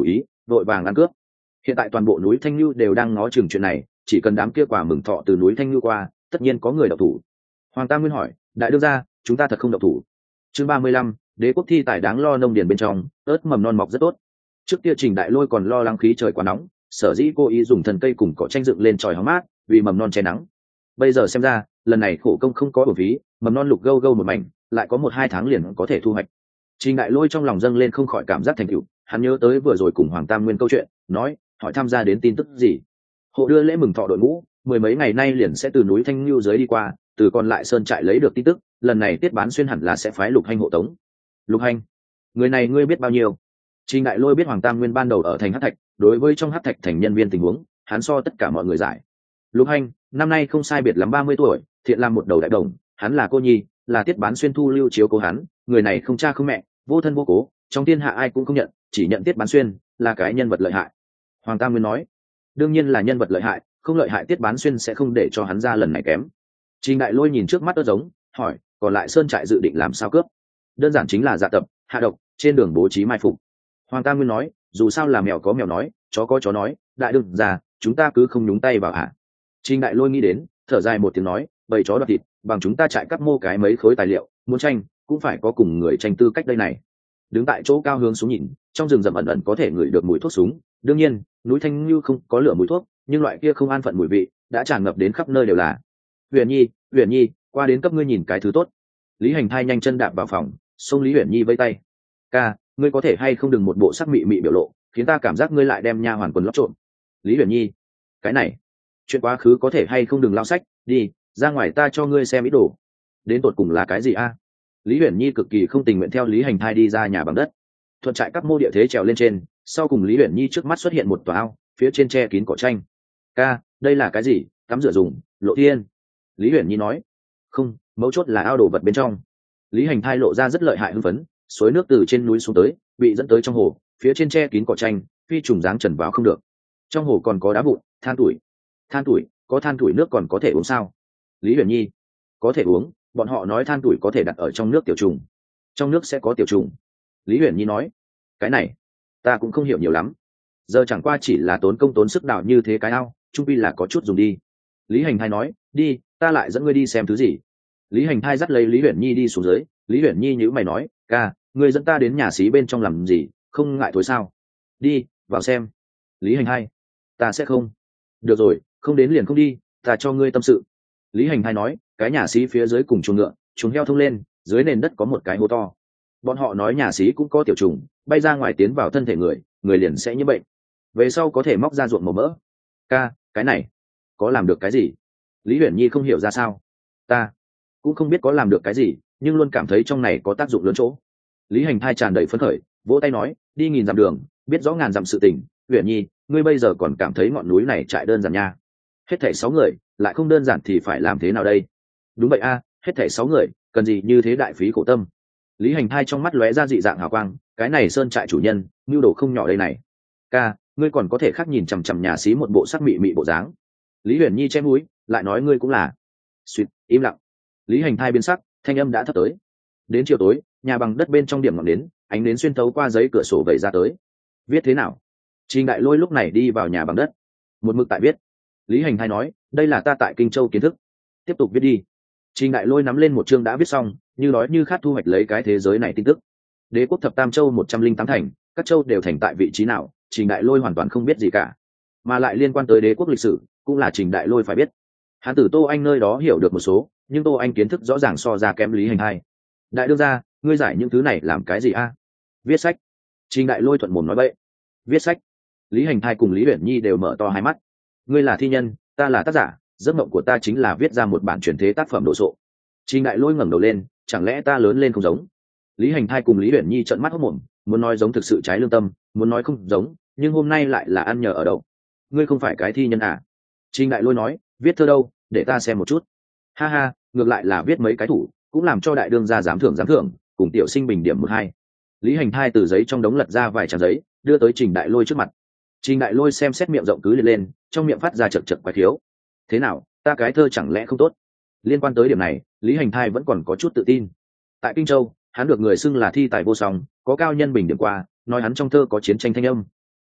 vội vàng ăn cướp. Hiện tại toàn bộ núi Thanh Nhu đều đang ngó chừng chuyện này, chỉ cần đám kia quả mừng thọ từ núi Thanh Nhu qua, tất nhiên có người độc thủ. Hoàng Tam Nguyên hỏi, đại đương gia, chúng ta thật không độc thủ? Chương ba mươi lăm, đế quốc thi tài đáng lo nông điền bên trong, ớt mầm non mọc rất tốt. Trước kia Trình Đại Lôi còn lo lắng khí trời quá nóng, sở dĩ cô ý dùng thần cây cùng cỏ tranh dựng lên tròi hóng mát, vì mầm non che nắng. Bây giờ xem ra, lần này khổ công không có uổng phí, mầm non lục gâu gâu một mảnh, lại có một hai tháng liền có thể thu hoạch. Trình Đại Lôi trong lòng dâng lên không khỏi cảm giác thành tựu, hắn nhớ tới vừa rồi cùng Hoàng Tam Nguyên câu chuyện, nói, hỏi tham gia đến tin tức gì. Hộ đưa lễ mừng thọ đội ngũ, mười mấy ngày nay liền sẽ từ núi Thanh Nhu dưới đi qua, từ còn lại sơn trại lấy được tin tức, lần này Tiết Bán Xuyên hẳn là sẽ phái Lục Hành hộ tống. Lục Hành, người này ngươi biết bao nhiêu? Trình Đại Lôi biết Hoàng Tam Nguyên ban đầu ở thành Hắc Thạch, đối với trong Hắc Thạch thành nhân viên tình huống, hắn so tất cả mọi người giải. Lục Hành, năm nay không sai biệt lắm ba mươi tuổi, thiện làm một đầu đại đồng, hắn là cô nhi, là Tiết Bán Xuyên thu lưu chiếu cố hắn, người này không cha không mẹ, vô thân vô cố, trong thiên hạ ai cũng không nhận, chỉ nhận Tiết Bán Xuyên là cái nhân vật lợi hại. Hoàng Tam Nguyên nói, đương nhiên là nhân vật lợi hại, không lợi hại Tiết Bán Xuyên sẽ không để cho hắn ra lần này kém. Trình Đại Lôi nhìn trước mắt ớt giống, hỏi, còn lại sơn trại dự định làm sao cướp? Đơn giản chính là dạ tập, hạ độc, trên đường bố trí mai phục. Hoàng Tam Nguyên nói, dù sao là mèo có mèo nói, chó có chó nói, đại đương gia, chúng ta cứ không nhúng tay vào hả? Trình Đại Lôi nghĩ đến, thở dài một tiếng nói, bầy chó đoạt thịt, bằng chúng ta chạy cắp mô cái mấy khối tài liệu, muốn tranh cũng phải có cùng người tranh tư cách đây này. Đứng tại chỗ cao hướng xuống nhìn, trong rừng rậm ẩn ẩn có thể ngửi được mùi thuốc súng. Đương nhiên, núi Thanh Nhu không có lửa mùi thuốc, nhưng loại kia không an phận mùi vị đã tràn ngập đến khắp nơi đều là. Huyền Nhi, Huyền Nhi, qua đến cấp ngươi nhìn cái thứ tốt. Lý Hành Thai nhanh chân đạp vào phòng, xông Lý Huyền Nhi vây tay. Ca, ngươi có thể hay không đừng một bộ sắc mị mị biểu lộ, khiến ta cảm giác ngươi lại đem nha hoàn quần lót trộm. Lý Huyền Nhi, cái này, chuyện quá khứ có thể hay không đừng lao sách, đi, ra ngoài ta cho ngươi xem ý đồ. Đến tột cùng là cái gì a? Lý Huyền Nhi cực kỳ không tình nguyện theo Lý Hành Thai đi ra nhà bằng đất. Thuận trại các mô địa thế trèo lên trên, sau cùng Lý Huyền Nhi trước mắt xuất hiện một tòa ao, phía trên che kín cỏ tranh. Ca, đây là cái gì? Tắm rửa dùng, lộ thiên. Lý Huyền Nhi nói, không, mấu chốt là ao đồ vật bên trong. Lý Hành Thai lộ ra rất lợi hại hưng phấn, suối nước từ trên núi xuống tới, bị dẫn tới trong hồ, phía trên che kín cỏ tranh, phi trùng dáng trần vào không được. Trong hồ còn có đá vụn, than tuổi. Than tuổi, có than tuổi nước còn có thể uống sao? Lý Huyền Nhi, có thể uống, bọn họ nói than tuổi có thể đặt ở trong nước tiểu trùng. Trong nước sẽ có tiểu trùng. Lý Huyền Nhi nói, cái này ta cũng không hiểu nhiều lắm, giờ chẳng qua chỉ là tốn công tốn sức đào như thế cái ao, trung pi là có chút dùng đi. Lý Hành Thai nói, đi, ta lại dẫn ngươi đi xem thứ gì. Lý Hành Thai dắt lấy Lý Huyền Nhi đi xuống dưới. Lý Huyền Nhi nhíu mày nói, ca, ngươi dẫn ta đến nhà xí bên trong làm gì, không ngại thối sao? Đi vào xem. Lý Hành Thai, ta sẽ không. Được rồi, không đến liền không đi, ta cho ngươi tâm sự. Lý Hành Thai nói, cái nhà xí phía dưới cùng chuồng ngựa, chuồng heo thông lên, dưới nền đất có một cái hố to. Bọn họ nói nhà xí cũng có tiểu trùng, bay ra ngoài tiến vào thân thể người, người liền sẽ nhiễm bệnh, về sau có thể móc ra ruộng màu mỡ. Ca, cái này có làm được cái gì? Lý Huyền Nhi không hiểu ra sao. Ta cũng không biết có làm được cái gì, nhưng luôn cảm thấy trong này có tác dụng lớn chỗ. Lý Hành Thai tràn đầy phấn khởi, vỗ tay nói, đi nghìn dặm đường, biết rõ ngàn dặm sự tình. Huyền Nhi, ngươi bây giờ còn cảm thấy ngọn núi này trại đơn giản nha? Hết thảy sáu người, lại không đơn giản thì phải làm thế nào đây? Đúng vậy a, hết thảy sáu người, cần gì như thế đại phí khổ tâm? Lý Hành Thai trong mắt lóe ra dị dạng hào quang, cái này sơn trại chủ nhân, nhu đồ không nhỏ đây này. Ca, ngươi còn có thể khác nhìn chằm chằm nhà xí một bộ sắc mị mị bộ dáng. Lý Huyền Nhi che mũi, lại nói ngươi cũng là. Suýt, im lặng. Lý Hành Thai biến sắc, thanh âm đã thấp tới. Đến chiều tối, nhà bằng đất bên trong điểm ngọn nến, ánh nến xuyên thấu qua giấy cửa sổ vẩy ra tới. Viết thế nào? Trình Đại Lôi lúc này đi vào nhà bằng đất, một mực tại viết. Lý Hành Thai nói, đây là ta tại Kinh Châu kiến thức. Tiếp tục viết đi. Trình Đại Lôi nắm lên một chương đã viết xong, như nói như khát thu hoạch lấy cái thế giới này tin tức. Đế quốc thập tam châu một trăm linh tám thành, các châu đều thành tại vị trí nào, Trình Đại Lôi hoàn toàn không biết gì cả. Mà lại liên quan tới đế quốc lịch sử, cũng là Trình Đại Lôi phải biết. Hắn từ Tô Anh nơi đó hiểu được một số, nhưng Tô Anh kiến thức rõ ràng so ra kém Lý Hành Thai. Đại đương gia, ngươi giải những thứ này làm cái gì a? Viết sách. Trình Đại Lôi thuận mồm nói bậy. Viết sách. Lý Hành Thai cùng Lý Uyển Nhi đều mở to hai mắt. Ngươi là thi nhân, ta là tác giả, giấc mộng của ta chính là viết ra một bản truyền thế tác phẩm đồ sộ. Trình Đại Lôi ngẩng đầu lên, chẳng lẽ ta lớn lên không giống? Lý Hành Thai cùng Lý Uyển Nhi trợn mắt hốt mồm, muốn nói giống thực sự trái lương tâm, muốn nói không giống, nhưng hôm nay lại là ăn nhờ ở đậu. Ngươi không phải cái thi nhân à? Trình Đại Lôi nói, viết thơ đâu, để ta xem một chút. Ha ha, ngược lại là viết mấy cái thủ, cũng làm cho đại đương gia giám thưởng giám thưởng, cùng tiểu sinh bình điểm một hai. Lý Hành Thai từ giấy trong đống lật ra vài trang giấy, đưa tới Trình Đại Lôi trước mặt. Trình Đại Lôi xem xét miệng rộng cứ liệt lên, trong miệng phát ra chật chật quái thiếu. Thế nào, ta cái thơ chẳng lẽ không tốt? Liên quan tới điểm này, Lý Hành Thai vẫn còn có chút tự tin. Tại Kinh Châu, hắn được người xưng là thi tài vô song, có cao nhân bình điểm qua, nói hắn trong thơ có chiến tranh thanh âm.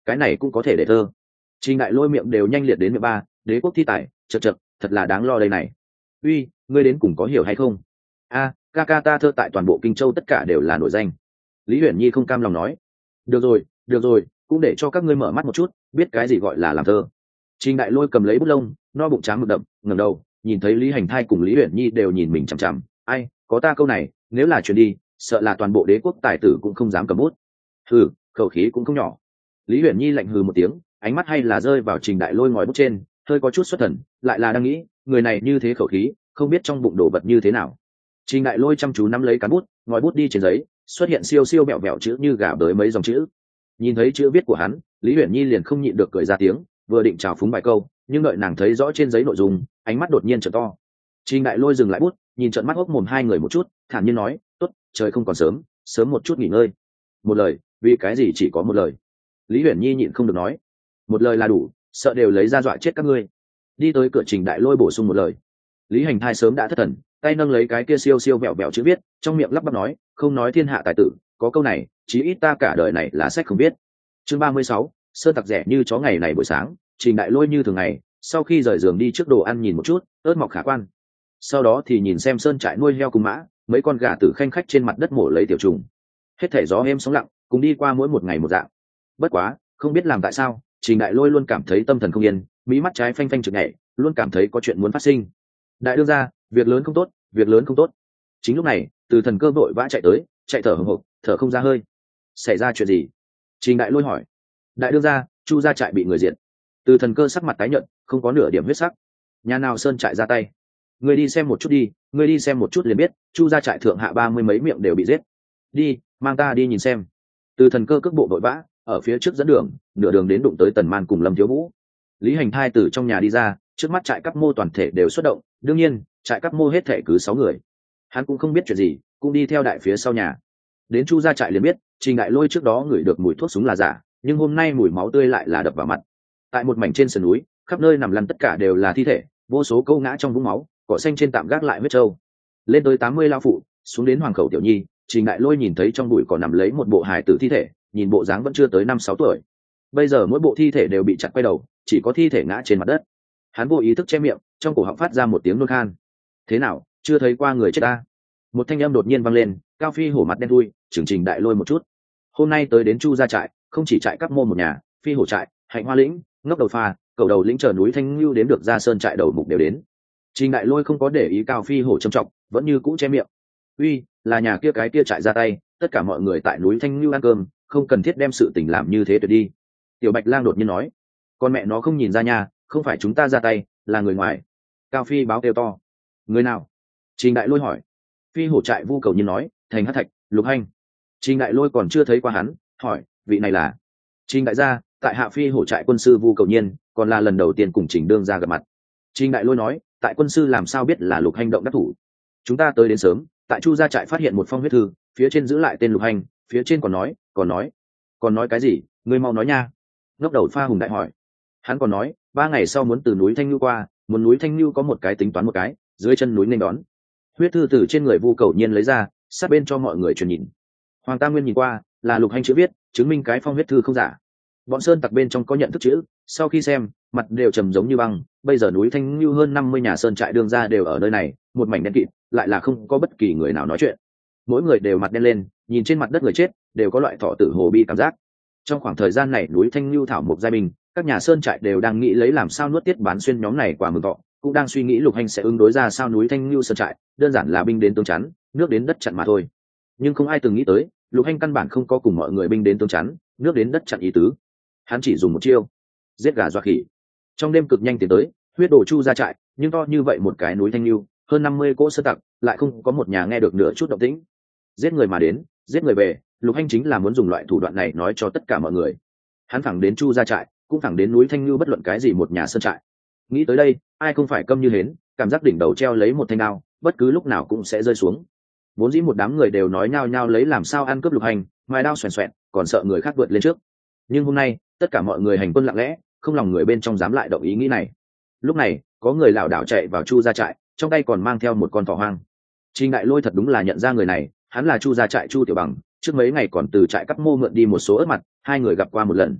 cái này cũng có thể để thơ. Trình Đại Lôi miệng đều nhanh liệt đến miệng ba, đế quốc thi tài, chật chật, thật là đáng lo đây này. Uy, ngươi đến cùng có hiểu hay không? A, ca ca ta thơ tại toàn bộ Kinh Châu tất cả đều là nổi danh. Lý Uyển Nhi không cam lòng nói. Được rồi, được rồi, cũng để cho các ngươi mở mắt một chút, biết cái gì gọi là làm thơ. Trình Đại Lôi cầm lấy bút lông, no bụng tráng mực đậm, ngẩng đầu, nhìn thấy Lý Hành Thai cùng Lý Uyển Nhi đều nhìn mình chằm chằm. Ai, có ta câu này, nếu là truyền đi, sợ là toàn bộ đế quốc tài tử cũng không dám cầm bút. Hừ, khẩu khí cũng không nhỏ. Lý Uyển Nhi lạnh hừ một tiếng, ánh mắt hay là rơi vào Trình Đại Lôi ngòi bút trên, hơi có chút xuất thần, lại là đang nghĩ, người này như thế khẩu khí, không biết trong bụng đổ vật như thế nào. Trình Đại Lôi chăm chú nắm lấy cán bút, ngòi bút đi trên giấy, xuất hiện siêu siêu bẹo bẹo chữ như gà bới mấy dòng chữ. Nhìn thấy chữ viết của hắn, Lý Uyển Nhi liền không nhịn được cười ra tiếng, vừa định chào phúng vài câu, nhưng đợi nàng thấy rõ trên giấy nội dung, ánh mắt đột nhiên trở to. Trình Đại Lôi dừng lại bút, nhìn trợn mắt hốc mồm hai người một chút, thản nhiên nói, "Tốt, trời không còn sớm, sớm một chút nghỉ ngơi." Một lời, vì cái gì chỉ có một lời? Lý Uyển Nhi nhịn không được nói, "Một lời là đủ, sợ đều lấy ra dọa chết các ngươi." Đi tới cửa Trình Đại Lôi bổ sung một lời. Lý Hành Thai sớm đã thất thần, tay nâng lấy cái kia siêu siêu vẹo vẹo chữ viết, trong miệng lắp bắp nói, "Không nói thiên hạ tài tử, có câu này, chí ít ta cả đời này là sách không biết." Chương ba mươi sáu, sơn tặc rẻ như chó. Ngày này buổi sáng, Trình Đại Lôi như thường ngày, sau khi rời giường đi trước đồ ăn nhìn một chút, ớt mọc khả quan. Sau đó thì nhìn xem sơn trại nuôi heo cùng mã, mấy con gà tử khanh khách trên mặt đất mổ lấy tiểu trùng. Hết thảy gió êm sóng lặng, cùng đi qua mỗi một ngày một dạng. Bất quá, không biết làm tại sao, Trình Đại Lôi luôn cảm thấy tâm thần không yên, mí mắt trái phanh phanh trực nhảy, luôn cảm thấy có chuyện muốn phát sinh. Đại đương gia, việc lớn không tốt, việc lớn không tốt. Chính lúc này, Từ Thần Cơ vội vã chạy tới, chạy thở hổn hộc, thở không ra hơi. Xảy ra chuyện gì? Trình Đại Lôi hỏi. Đại đương gia, Chu gia trại bị người diệt. Từ Thần Cơ sắc mặt tái nhợt, không có nửa điểm huyết sắc. Nhà nào sơn trại ra tay? Ngươi đi xem một chút đi, ngươi đi xem một chút liền biết, Chu gia trại thượng hạ ba mươi mấy miệng đều bị giết. Đi, mang ta đi nhìn xem. Từ Thần Cơ cước bộ vội vã, ở phía trước dẫn đường, nửa đường đến đụng tới Tần Man cùng Lâm Thiếu Vũ. Lý Hành Thai từ trong nhà đi ra, trước mắt trại Cáp Mô toàn thể đều xuất động, đương nhiên, trại Cáp Mô hết thể cứ sáu người. Hắn cũng không biết chuyện gì, cũng đi theo đại phía sau nhà. Đến Chu gia trại liền biết, Trình Đại Lôi trước đó ngửi được mùi thuốc súng là giả, nhưng hôm nay mùi máu tươi lại là đập vào mặt. Tại một mảnh trên sườn núi, khắp nơi nằm lăn tất cả đều là thi thể, vô số câu ngã trong vũng máu, cỏ xanh trên tạm gác lại huyết trâu. Lên tới tám mươi lao phụ, xuống đến Hoàng Khẩu Tiểu Nhi, Trình Đại Lôi nhìn thấy trong bụi cỏ nằm lấy một bộ hài tử thi thể, nhìn bộ dáng vẫn chưa tới năm sáu tuổi. Bây giờ mỗi bộ thi thể đều bị chặt quay đầu, chỉ có thi thể ngã trên mặt đất. Hắn vô ý thức che miệng, trong cổ họng phát ra một tiếng nôn khan. Thế nào, chưa thấy qua người chết ta? Một thanh âm đột nhiên vang lên, Cao Phi hổ mặt đen thui, chừng Trình Đại Lôi một chút. Hôm nay tới đến Chu gia trại, không chỉ trại Cáp Mô một nhà, Phi hổ trại, Hạnh Hoa lĩnh, Ngốc đầu pha, Cầu đầu lĩnh chờ núi Thanh Nưu đến được ra sơn trại đầu mục đều đến. Trình Đại Lôi không có để ý Cao Phi hổ trầm trọng, vẫn như cũ che miệng. Uy, là nhà kia cái kia trại ra tay, tất cả mọi người tại núi Thanh Nưu ăn cơm, không cần thiết đem sự tình làm như thế tuyệt đi. Tiểu Bạch Lang đột nhiên nói, con mẹ nó không nhìn ra nhà, không phải chúng ta ra tay, là người ngoài. Cao Phi báo kêu to. Người nào? Trình Đại Lôi hỏi. Phi hổ trại Vu Cầu Nhiên nói, Thành Hắc Thạch, Lục Hành. Trình Đại Lôi còn chưa thấy qua hắn, hỏi, vị này là? Trình đại gia, tại hạ Phi hổ trại quân sư Vu Cầu Nhiên, còn là lần đầu tiên cùng Trình đương gia gặp mặt. Trình Đại Lôi nói, tại quân sư làm sao biết là Lục Hành động đắc thủ? Chúng ta tới đến sớm, tại Chu gia trại phát hiện một phong huyết thư, phía trên giữ lại tên Lục Hành, phía trên còn nói, còn nói, còn nói cái gì? Ngươi mau nói nha. Ngốc đầu pha hùng đại hỏi. Hắn còn nói, ba ngày sau muốn từ núi Thanh Nưu qua, muốn núi Thanh Nưu có một cái tính toán một cái, dưới chân núi nên đón. Huyết thư từ trên người Vu Cầu Nhiên lấy ra, sát bên cho mọi người truyền nhìn. Hoàng Tam Nguyên nhìn qua, là Lục Hành chữ viết, chứng minh cái phong huyết thư không giả. Bọn sơn tặc bên trong có nhận thức chữ, sau khi xem, mặt đều trầm giống như băng. Bây giờ núi Thanh Nưu hơn năm mươi nhà sơn trại đương ra đều ở nơi này, một mảnh đen kịt, lại là không có bất kỳ người nào nói chuyện. Mỗi người đều mặt đen lên, nhìn trên mặt đất người chết, đều có loại thọ tử hồ bi cảm giác. Trong khoảng thời gian này núi Thanh Nưu thảo mộc giai bình, các nhà sơn trại đều đang nghĩ lấy làm sao nuốt tiết bán xuyên nhóm này quả mừng thọ, cũng đang suy nghĩ Lục Hành sẽ ứng đối ra sao núi Thanh Nưu sơn trại, đơn giản là binh đến tướng chắn, nước đến đất chặn mà thôi. Nhưng không ai từng nghĩ tới, Lục Hành căn bản không có cùng mọi người binh đến tướng chắn, nước đến đất chặn ý tứ. Hắn chỉ dùng một chiêu, giết gà dọa khỉ. Trong đêm cực nhanh tiến tới, huyết đổ Chu ra trại, nhưng to như vậy một cái núi Thanh Nưu, hơn năm mươi cỗ sơn tặc, lại không có một nhà nghe được nửa chút động tĩnh. Giết người mà đến, giết người về, Lục Hành chính là muốn dùng loại thủ đoạn này nói cho tất cả mọi người. Hắn thẳng đến Chu ra trại, cũng thẳng đến núi Thanh Nưu bất luận cái gì một nhà sơn trại. Nghĩ tới đây, ai không phải câm như hến, cảm giác đỉnh đầu treo lấy một thanh đao, bất cứ lúc nào cũng sẽ rơi xuống. Vốn dĩ một đám người đều nói nhao nhao lấy làm sao ăn cướp Lục Hành, mài đao xoèn xoẹn, còn sợ người khác vượt lên trước. Nhưng hôm nay, tất cả mọi người hành quân lặng lẽ, không lòng người bên trong dám lại động ý nghĩ này. Lúc này, có người lảo đảo chạy vào Chu gia trại, trong tay còn mang theo một con thỏ hoang. Trình Đại Lôi thật đúng là nhận ra người này, hắn là Chu gia trại Chu Tiểu Bằng, trước mấy ngày còn từ trại Cáp Mô mượn đi một số ớt mặt, hai người gặp qua một lần.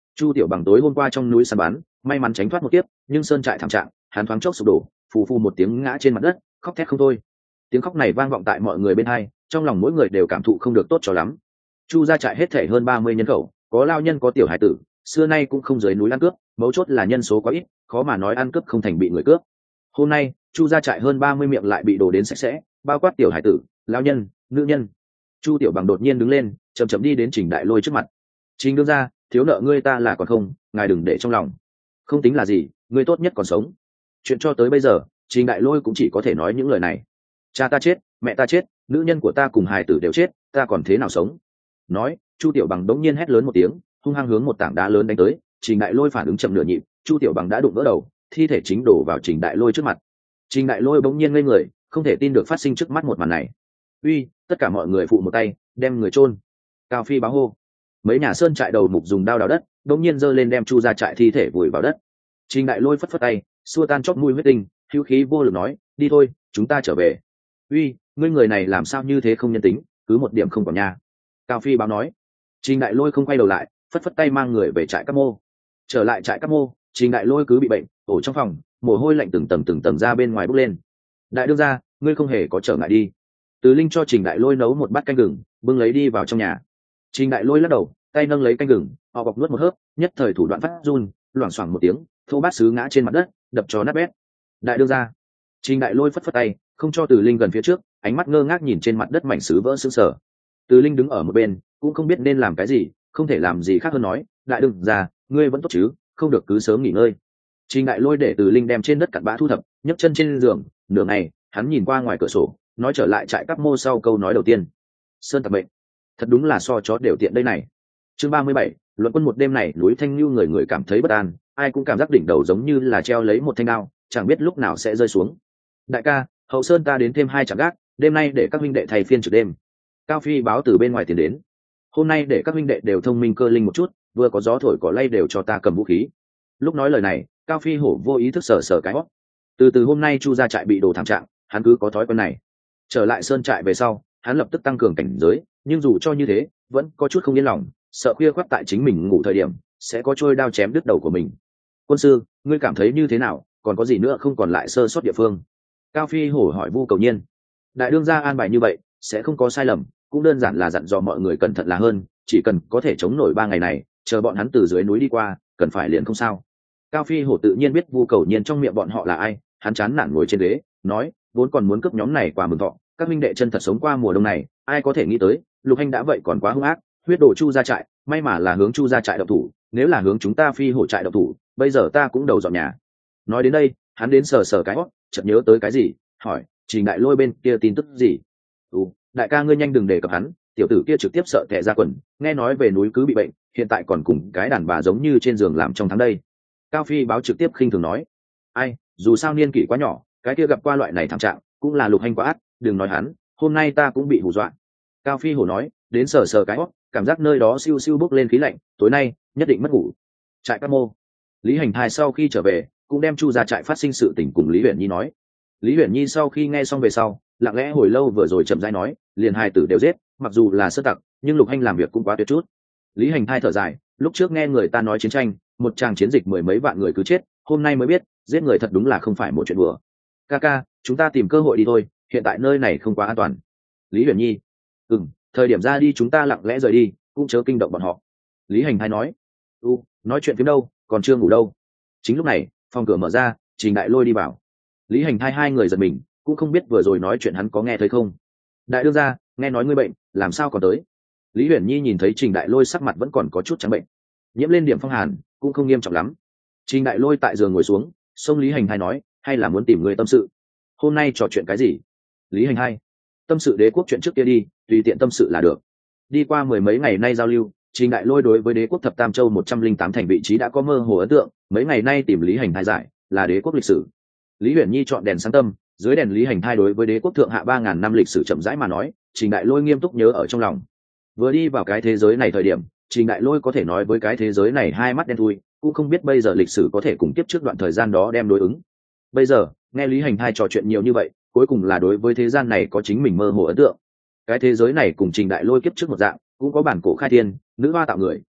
Chu Tiểu Bằng tối hôm qua trong núi săn bắn, may mắn tránh thoát một kiếp, nhưng sơn trại thảm trạng, hắn thoáng chốc sụp đổ, phù phù một tiếng ngã trên mặt đất, khóc thét không thôi. Tiếng khóc này vang vọng tại mọi người bên hai, trong lòng mỗi người đều cảm thụ không được tốt cho lắm. Chu gia trại hết thể hơn ba mươi nhân khẩu, có lao nhân có tiểu hải tử, xưa nay cũng không dưới núi ăn cướp, mấu chốt là nhân số quá ít, khó mà nói ăn cướp không thành bị người cướp. Hôm nay, Chu gia trại hơn ba mươi miệng lại bị đổ đến sạch sẽ, bao quát tiểu hải tử, lao nhân, nữ nhân. Chu Tiểu Bằng đột nhiên đứng lên, chậm chậm đi đến Trình Đại Lôi trước mặt. Trình đương gia, thiếu nợ ngươi ta là còn không, ngài đừng để trong lòng. Không tính là gì, ngươi tốt nhất còn sống. Chuyện cho tới bây giờ, Trình Đại Lôi cũng chỉ có thể nói những lời này. Cha ta chết, mẹ ta chết, nữ nhân của ta cùng hài tử đều chết, ta còn thế nào sống? Nói, Chu Tiểu Bằng đống nhiên hét lớn một tiếng, hung hăng hướng một tảng đá lớn đánh tới. Trình Đại Lôi phản ứng chậm nửa nhịp, Chu Tiểu Bằng đã đụng vỡ đầu, thi thể chính đổ vào Trình Đại Lôi trước mặt. Trình Đại Lôi bỗng nhiên ngây người, không thể tin được phát sinh trước mắt một màn này. Uy, tất cả mọi người phụ một tay, đem người chôn. Cao Phi báo hô. Mấy nhà sơn trại đầu mục dùng đao đào đất, đống nhiên giơ lên đem Chu gia trại thi thể vùi vào đất. Trình Đại Lôi phất phất tay, xua tan chóp mũi huyết tinh, hữu khí vô lực nói, đi thôi, chúng ta trở về. Uy, ngươi người này làm sao như thế không nhân tính, cứ một điểm không còn nha. Cao Phi báo nói. Trình Đại Lôi không quay đầu lại, phất phất tay mang người về trại Các Mô. Trở lại trại Các Mô, Trình Đại Lôi cứ bị bệnh, ổ trong phòng, mồ hôi lạnh từng tầng từng tầng ra bên ngoài bốc lên. Đại đương gia, ngươi không hề có trở ngại đi. Từ Linh cho Trình Đại Lôi nấu một bát canh gừng, bưng lấy đi vào trong nhà. Trình Đại Lôi lắc đầu, tay nâng lấy canh gừng, họ bọc nuốt một hớp, nhất thời thủ đoạn phát run, loảng xoảng một tiếng, thô bát sứ ngã trên mặt đất, đập cho nát bét. Đại đương gia. Trình Đại Lôi phất phất tay, không cho Từ Linh gần phía trước, ánh mắt ngơ ngác nhìn trên mặt đất mảnh sứ vỡ sững sờ. Từ Linh đứng ở một bên, cũng không biết nên làm cái gì, không thể làm gì khác hơn nói, đại đương gia, ngươi vẫn tốt chứ, không được cứ sớm nghỉ ngơi. Trình Đại Lôi để Từ Linh đem trên đất cặn bã thu thập, nhấc chân trên giường, nửa ngày, hắn nhìn qua ngoài cửa sổ, nói trở lại trại Các Mô sau câu nói đầu tiên. Sơn tặc bệnh, thật đúng là so chó đều tiện đây này. Chương ba mươi bảy, luận quân một đêm này, núi Thanh Nhu người người cảm thấy bất an, ai cũng cảm giác đỉnh đầu giống như là treo lấy một thanh đao, chẳng biết lúc nào sẽ rơi xuống. Đại ca, hậu sơn ta đến thêm hai trạm gác, đêm nay để các huynh đệ thay phiên trực đêm. Cao Phi báo từ bên ngoài tiền đến. Hôm nay để các huynh đệ đều thông minh cơ linh một chút, vừa có gió thổi cỏ lay đều cho ta cầm vũ khí. Lúc nói lời này, Cao Phi hổ vô ý thức sờ sờ cái hót. Từ từ hôm nay Chu gia trại bị đổ thảm trạng, hắn cứ có thói quen này. Trở lại sơn trại về sau, hắn lập tức tăng cường cảnh giới, nhưng dù cho như thế, vẫn có chút không yên lòng, sợ khuya khoắt tại chính mình ngủ thời điểm, sẽ có trôi đao chém đứt đầu của mình. Quân sư, ngươi cảm thấy như thế nào, còn có gì nữa không còn lại sơ sót địa phương? Cao Phi hổ hỏi Vu Cầu Nhiên. Đại đương gia an bài như vậy, sẽ không có sai lầm, cũng đơn giản là dặn dò mọi người cẩn thận là hơn, chỉ cần có thể chống nổi ba ngày này, chờ bọn hắn từ dưới núi đi qua, cần phải liền không sao. Cao Phi hổ tự nhiên biết Vu Cầu Nhiên trong miệng bọn họ là ai, hắn chán nản ngồi trên ghế, nói, vốn còn muốn cướp nhóm này quà mừng thọ, các minh đệ chân thật sống qua mùa đông này, ai có thể nghĩ tới, Lục Hành đã vậy còn quá hung ác, huyết đổ Chu gia trại, may mà là hướng Chu gia trại động thủ, nếu là hướng chúng ta Phi hổ trại động thủ, bây giờ ta cũng đầu dọn nhà. Nói đến đây, hắn đến sờ sờ cái hót, chợt nhớ tới cái gì, hỏi, Trình Đại Lôi bên kia tin tức gì? Ừ, đại ca ngươi nhanh đừng đề cập hắn, tiểu tử kia trực tiếp sợ tè ra quần, nghe nói về núi cứ bị bệnh, hiện tại còn cùng cái đàn bà giống như trên giường làm trong tháng đây. Cao Phi báo trực tiếp khinh thường nói, ai, dù sao niên kỷ quá nhỏ, cái kia gặp qua loại này thảm trạng, cũng là Lục Hành quá ác, đừng nói hắn, hôm nay ta cũng bị hù dọa. Cao Phi hổ nói, đến sờ sờ cái hót, cảm giác nơi đó siêu siêu bốc lên khí lạnh, tối nay nhất định mất ngủ. Trại Các Mô. Lý Hành Thai sau khi trở về, cũng đem Chu gia trại phát sinh sự tình cùng Lý Uyển Nhi nói. Lý Uyển Nhi sau khi nghe xong về sau, lặng lẽ hồi lâu vừa rồi chậm rãi nói, liền hai tử đều giết, mặc dù là sơ tặc, nhưng Lục Hành làm việc cũng quá tuyệt chút. Lý Hành Thai thở dài, lúc trước nghe người ta nói chiến tranh, một tràng chiến dịch mười mấy vạn người cứ chết, hôm nay mới biết, giết người thật đúng là không phải một chuyện đùa. Ca ca, chúng ta tìm cơ hội đi thôi, hiện tại nơi này không quá an toàn. Lý Uyển Nhi, ừm, thời điểm ra đi chúng ta lặng lẽ rời đi, cũng chớ kinh động bọn họ. Lý Hành Thai nói, u, nói chuyện phím đâu, còn chưa ngủ đâu. Chính lúc này, phòng cửa mở ra, Trình Đại Lôi đi vào. Lý Hành Thai hai người giật mình, cũng không biết vừa rồi nói chuyện hắn có nghe thấy không. Đại đương gia, nghe nói ngươi bệnh, làm sao còn tới? Lý Uyển Nhi nhìn thấy Trình Đại Lôi sắc mặt vẫn còn có chút trắng bệnh, nhiễm lên điểm phong hàn, cũng không nghiêm trọng lắm. Trình Đại Lôi tại giường ngồi xuống, xông Lý Hành Thai nói, hay là muốn tìm người tâm sự? Hôm nay trò chuyện cái gì? Lý Hành Thai, tâm sự đế quốc chuyện trước kia đi, tùy tiện tâm sự là được. Đi qua mười mấy ngày nay giao lưu, Trình Đại Lôi đối với đế quốc thập tam châu một trăm linh tám thành vị trí đã có mơ hồ ấn tượng, mấy ngày nay tìm Lý Hành Thai giải, là đế quốc lịch sử. Lý Uyển Nhi chọn đèn sáng tâm, dưới đèn Lý Hành Thai đối với đế quốc thượng hạ ba ngàn năm lịch sử chậm rãi mà nói, Trình Đại Lôi nghiêm túc nhớ ở trong lòng. Vừa đi vào cái thế giới này thời điểm, Trình Đại Lôi có thể nói với cái thế giới này hai mắt đen thui, cũng không biết bây giờ lịch sử có thể cùng tiếp trước đoạn thời gian đó đem đối ứng. Bây giờ, nghe Lý Hành Thai trò chuyện nhiều như vậy, cuối cùng là đối với thế gian này có chính mình mơ hồ ấn tượng. Cái thế giới này cùng Trình Đại Lôi kiếp trước một dạng, cũng có bản cổ khai thiên, nữ hoa tạo người,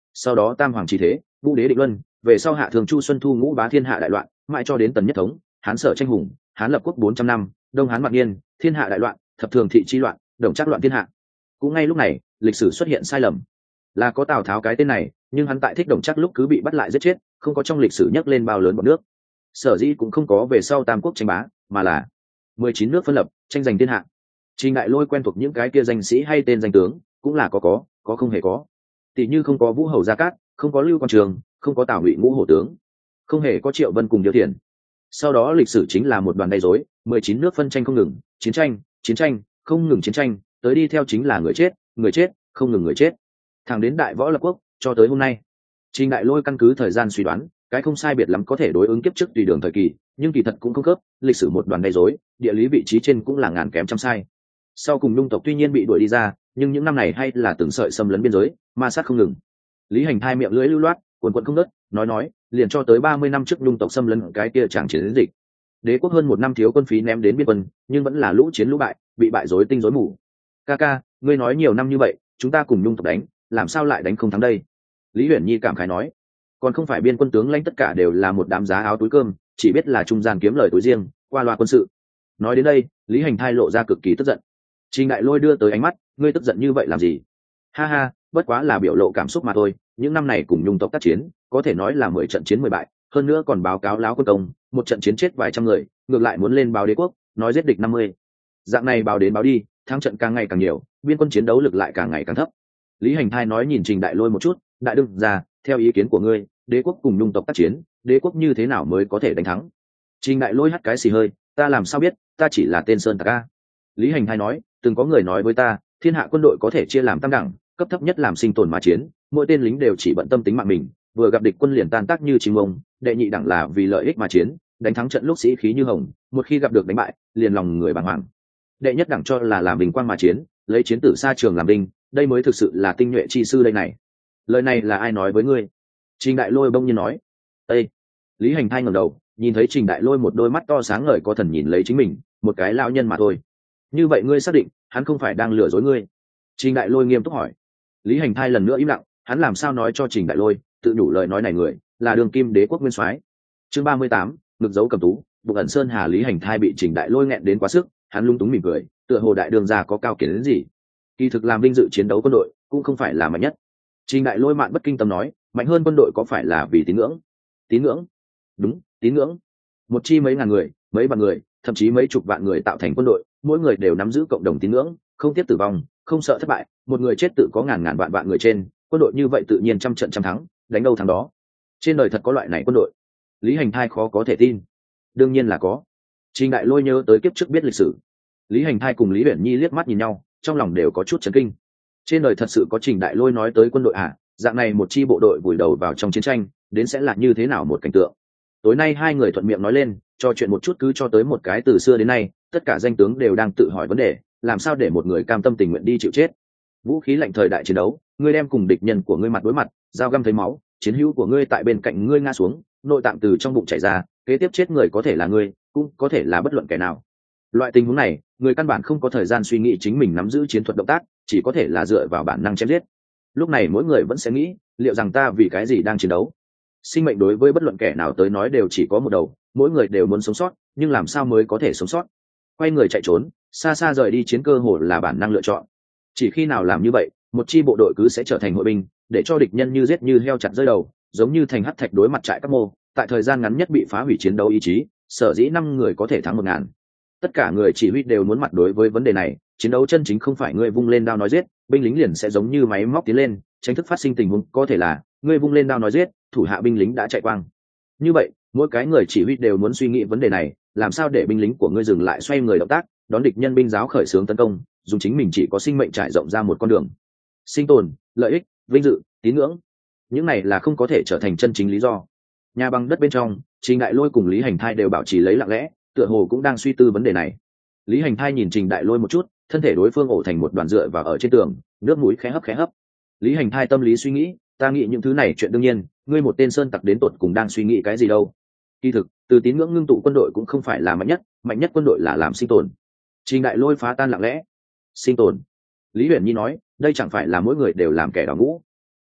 sau đó tam hoàng trí thế, vũ đế định luân, về sau hạ thường chu xuân thu ngũ bá thiên hạ đại loạn, mãi cho đến tần nhất thống, hán sở tranh hùng, hán lập quốc bốn trăm năm, đông hán mạc niên, thiên hạ đại loạn, thập thường thị chi loạn, đồng trác loạn thiên hạ. Cũng ngay lúc này, lịch sử xuất hiện sai lầm, là có Tào Tháo cái tên này, nhưng hắn tại thích đồng trác lúc cứ bị bắt lại giết chết, không có trong lịch sử nhắc lên bao lớn bọn nước. Sở dĩ cũng không có về sau tam quốc tranh bá, mà là mười chín nước phân lập, tranh giành thiên hạ. Trình Đại Lôi quen thuộc những cái kia danh sĩ hay tên danh tướng, cũng là có có, có không hề có. Tỷ như không có Vũ Hầu Gia Cát, không có Lưu Quan Trường, không có Tào Ngụy Ngũ Hổ tướng, không hề có Triệu Vân cùng Điêu Thiền. Sau đó lịch sử chính là một đoàn gây rối, mười chín nước phân tranh không ngừng, chiến tranh, chiến tranh, không ngừng chiến tranh, tới đi theo chính là người chết, người chết, không ngừng người chết. Thẳng đến Đại Võ Lập Quốc, cho tới hôm nay. Trình Đại Lôi căn cứ thời gian suy đoán, cái không sai biệt lắm có thể đối ứng kiếp trước tùy đường thời kỳ, nhưng kỳ thật cũng không khớp, lịch sử một đoàn gây rối, địa lý vị trí trên cũng là ngàn kém trăm sai. Sau cùng Nhung tộc tuy nhiên bị đuổi đi ra, nhưng những năm này hay là từng sợi xâm lấn biên giới, ma sát không ngừng. Lý Hành Thai miệng lưỡi lưu loát, cuồn cuộn không ngớt, nói nói, liền cho tới ba mươi năm trước Nhung tộc xâm lấn cái kia chẳng chiến dịch. Đế quốc hơn một năm thiếu quân phí ném đến biên quân, nhưng vẫn là lũ chiến lũ bại, bị bại rối tinh rối mù. Ca ca, ngươi nói nhiều năm như vậy, chúng ta cùng Nhung tộc đánh, làm sao lại đánh không thắng đây? Lý Uyển Nhi cảm khái nói, còn không phải biên quân tướng lãnh tất cả đều là một đám giá áo túi cơm, chỉ biết là trung gian kiếm lời túi riêng, qua loa quân sự. Nói đến đây, Lý Hành Thai lộ ra cực kỳ tức giận. Trình Đại Lôi đưa tới ánh mắt, ngươi tức giận như vậy làm gì? Ha ha, bất quá là biểu lộ cảm xúc mà thôi, những năm này cùng Nhung tộc tác chiến, có thể nói là mười trận chiến mười bại, hơn nữa còn báo cáo láo quân công, một trận chiến chết vài trăm người, ngược lại muốn lên báo đế quốc, nói giết địch năm mươi. Dạng này báo đến báo đi, thắng trận càng ngày càng nhiều, biên quân chiến đấu lực lại càng ngày càng thấp. Lý Hành Thai nói nhìn Trình Đại Lôi một chút, đại đương ra, theo ý kiến của ngươi, đế quốc cùng Nhung tộc tác chiến, đế quốc như thế nào mới có thể đánh thắng? Trình Đại Lôi hắt cái xì hơi, ta làm sao biết, ta chỉ là tên sơn tặc a. Lý Hành Thai nói, từng có người nói với ta, thiên hạ quân đội có thể chia làm tam đẳng, cấp thấp nhất làm sinh tồn mà chiến, mỗi tên lính đều chỉ bận tâm tính mạng mình, vừa gặp địch quân liền tan tác như chim ông, đệ nhị đẳng là vì lợi ích mà chiến, đánh thắng trận lúc sĩ khí như hồng, một khi gặp được đánh bại, liền lòng người bàng hoàng. Đệ nhất đẳng cho là làm bình quang mà chiến, lấy chiến tử xa trường làm đinh, đây mới thực sự là tinh nhuệ chi sư đây này. Lời này là ai nói với ngươi? Trình Đại Lôi bỗng nhiên nói. Ê! Lý Hành Thai ngẩng đầu, nhìn thấy Trình Đại Lôi một đôi mắt to sáng ngời có thần nhìn lấy chính mình, một cái lão nhân mà thôi. Như vậy ngươi xác định, hắn không phải đang lừa dối ngươi? Trình Đại Lôi nghiêm túc hỏi. Lý Hành Thai lần nữa im lặng, hắn làm sao nói cho Trình Đại Lôi, tự nhủ lời nói này người, là đường kim đế quốc nguyên soái. Chương ba mươi tám, ngực dấu cầm tú, bụng ẩn sơn hà. Lý Hành Thai bị Trình Đại Lôi nghẹn đến quá sức, hắn lung túng mỉm cười, tựa hồ đại đường gia có cao kiến đến gì. Kỳ thực làm vinh dự chiến đấu quân đội, cũng không phải là mạnh nhất. Trình Đại Lôi mạn bất kinh tâm nói, mạnh hơn quân đội có phải là vì tín ngưỡng? Tín ngưỡng? Đúng, tín ngưỡng. Một chi mấy ngàn người, mấy vạn người, thậm chí mấy chục vạn người tạo thành quân đội, mỗi người đều nắm giữ cộng đồng tín ngưỡng, không tiếp tử vong, không sợ thất bại, một người chết tự có ngàn ngàn vạn vạn người trên, quân đội như vậy tự nhiên trăm trận trăm thắng, đánh đâu thắng đó. Trên đời thật có loại này quân đội? Lý Hành Thai khó có thể tin. Đương nhiên là có. Trình Đại Lôi nhớ tới kiếp trước biết lịch sử. Lý Hành Thai cùng Lý Uyển Nhi liếc mắt nhìn nhau, trong lòng đều có chút chấn kinh. Trên đời thật sự có Trình Đại Lôi nói tới quân đội à? Dạng này một chi bộ đội vùi đầu vào trong chiến tranh, đến sẽ là như thế nào một cảnh tượng? Tối nay hai người thuận miệng nói lên, trò chuyện một chút cứ cho tới một cái từ xưa đến nay, tất cả danh tướng đều đang tự hỏi vấn đề, làm sao để một người cam tâm tình nguyện đi chịu chết? Vũ khí lạnh thời đại chiến đấu, ngươi đem cùng địch nhân của ngươi mặt đối mặt, dao găm thấy máu, chiến hữu của ngươi tại bên cạnh ngươi ngã xuống, nội tạng từ trong bụng chảy ra, kế tiếp chết người có thể là ngươi, cũng có thể là bất luận kẻ nào. Loại tình huống này, người căn bản không có thời gian suy nghĩ chính mình nắm giữ chiến thuật động tác, chỉ có thể là dựa vào bản năng chém giết. Lúc này mỗi người vẫn sẽ nghĩ, liệu rằng ta vì cái gì đang chiến đấu? Sinh mệnh đối với bất luận kẻ nào tới nói đều chỉ có một đầu, mỗi người đều muốn sống sót, nhưng làm sao mới có thể sống sót? Quay người chạy trốn, xa xa rời đi chiến cơ hội là bản năng lựa chọn. Chỉ khi nào làm như vậy, một chi bộ đội cứ sẽ trở thành hội binh, để cho địch nhân như giết như heo chặt rơi đầu, giống như thành hắc thạch đối mặt trại các mô, tại thời gian ngắn nhất bị phá hủy chiến đấu ý chí, sở dĩ năm người có thể thắng một ngàn. Tất cả người chỉ huy đều muốn mặt đối với vấn đề này, chiến đấu chân chính không phải ngươi vung lên đao nói giết, binh lính liền sẽ giống như máy móc tiến lên, tránh thức phát sinh tình huống có thể là ngươi vung lên đao nói giết, thủ hạ binh lính đã chạy quang. Như vậy, mỗi cái người chỉ huy đều muốn suy nghĩ vấn đề này, làm sao để binh lính của ngươi dừng lại xoay người động tác, đón địch nhân binh giáo khởi xướng tấn công, dùng chính mình chỉ có sinh mệnh trải rộng ra một con đường. Sinh tồn, lợi ích, vinh dự, tín ngưỡng, những này là không có thể trở thành chân chính lý do. Nhà băng đất bên trong, Trình Đại Lôi cùng Lý Hành Thai đều bảo trì lấy lặng lẽ, tựa hồ cũng đang suy tư vấn đề này. Lý Hành Thai nhìn Trình Đại Lôi một chút, thân thể đối phương ổ thành một đoàn dựa và ở trên tường, nước mũi khẽ hấp khẽ hấp. Lý Hành Thai tâm lý suy nghĩ, ta nghĩ những thứ này chuyện đương nhiên, ngươi một tên sơn tặc đến tột cùng đang suy nghĩ cái gì đâu? Kỳ thực, từ tín ngưỡng ngưng tụ quân đội cũng không phải là mạnh nhất, mạnh nhất quân đội là làm sinh tồn. Trình Đại Lôi phá tan lặng lẽ. Sinh tồn. Lý Uyển Nhi nói, đây chẳng phải là mỗi người đều làm kẻ đào ngũ.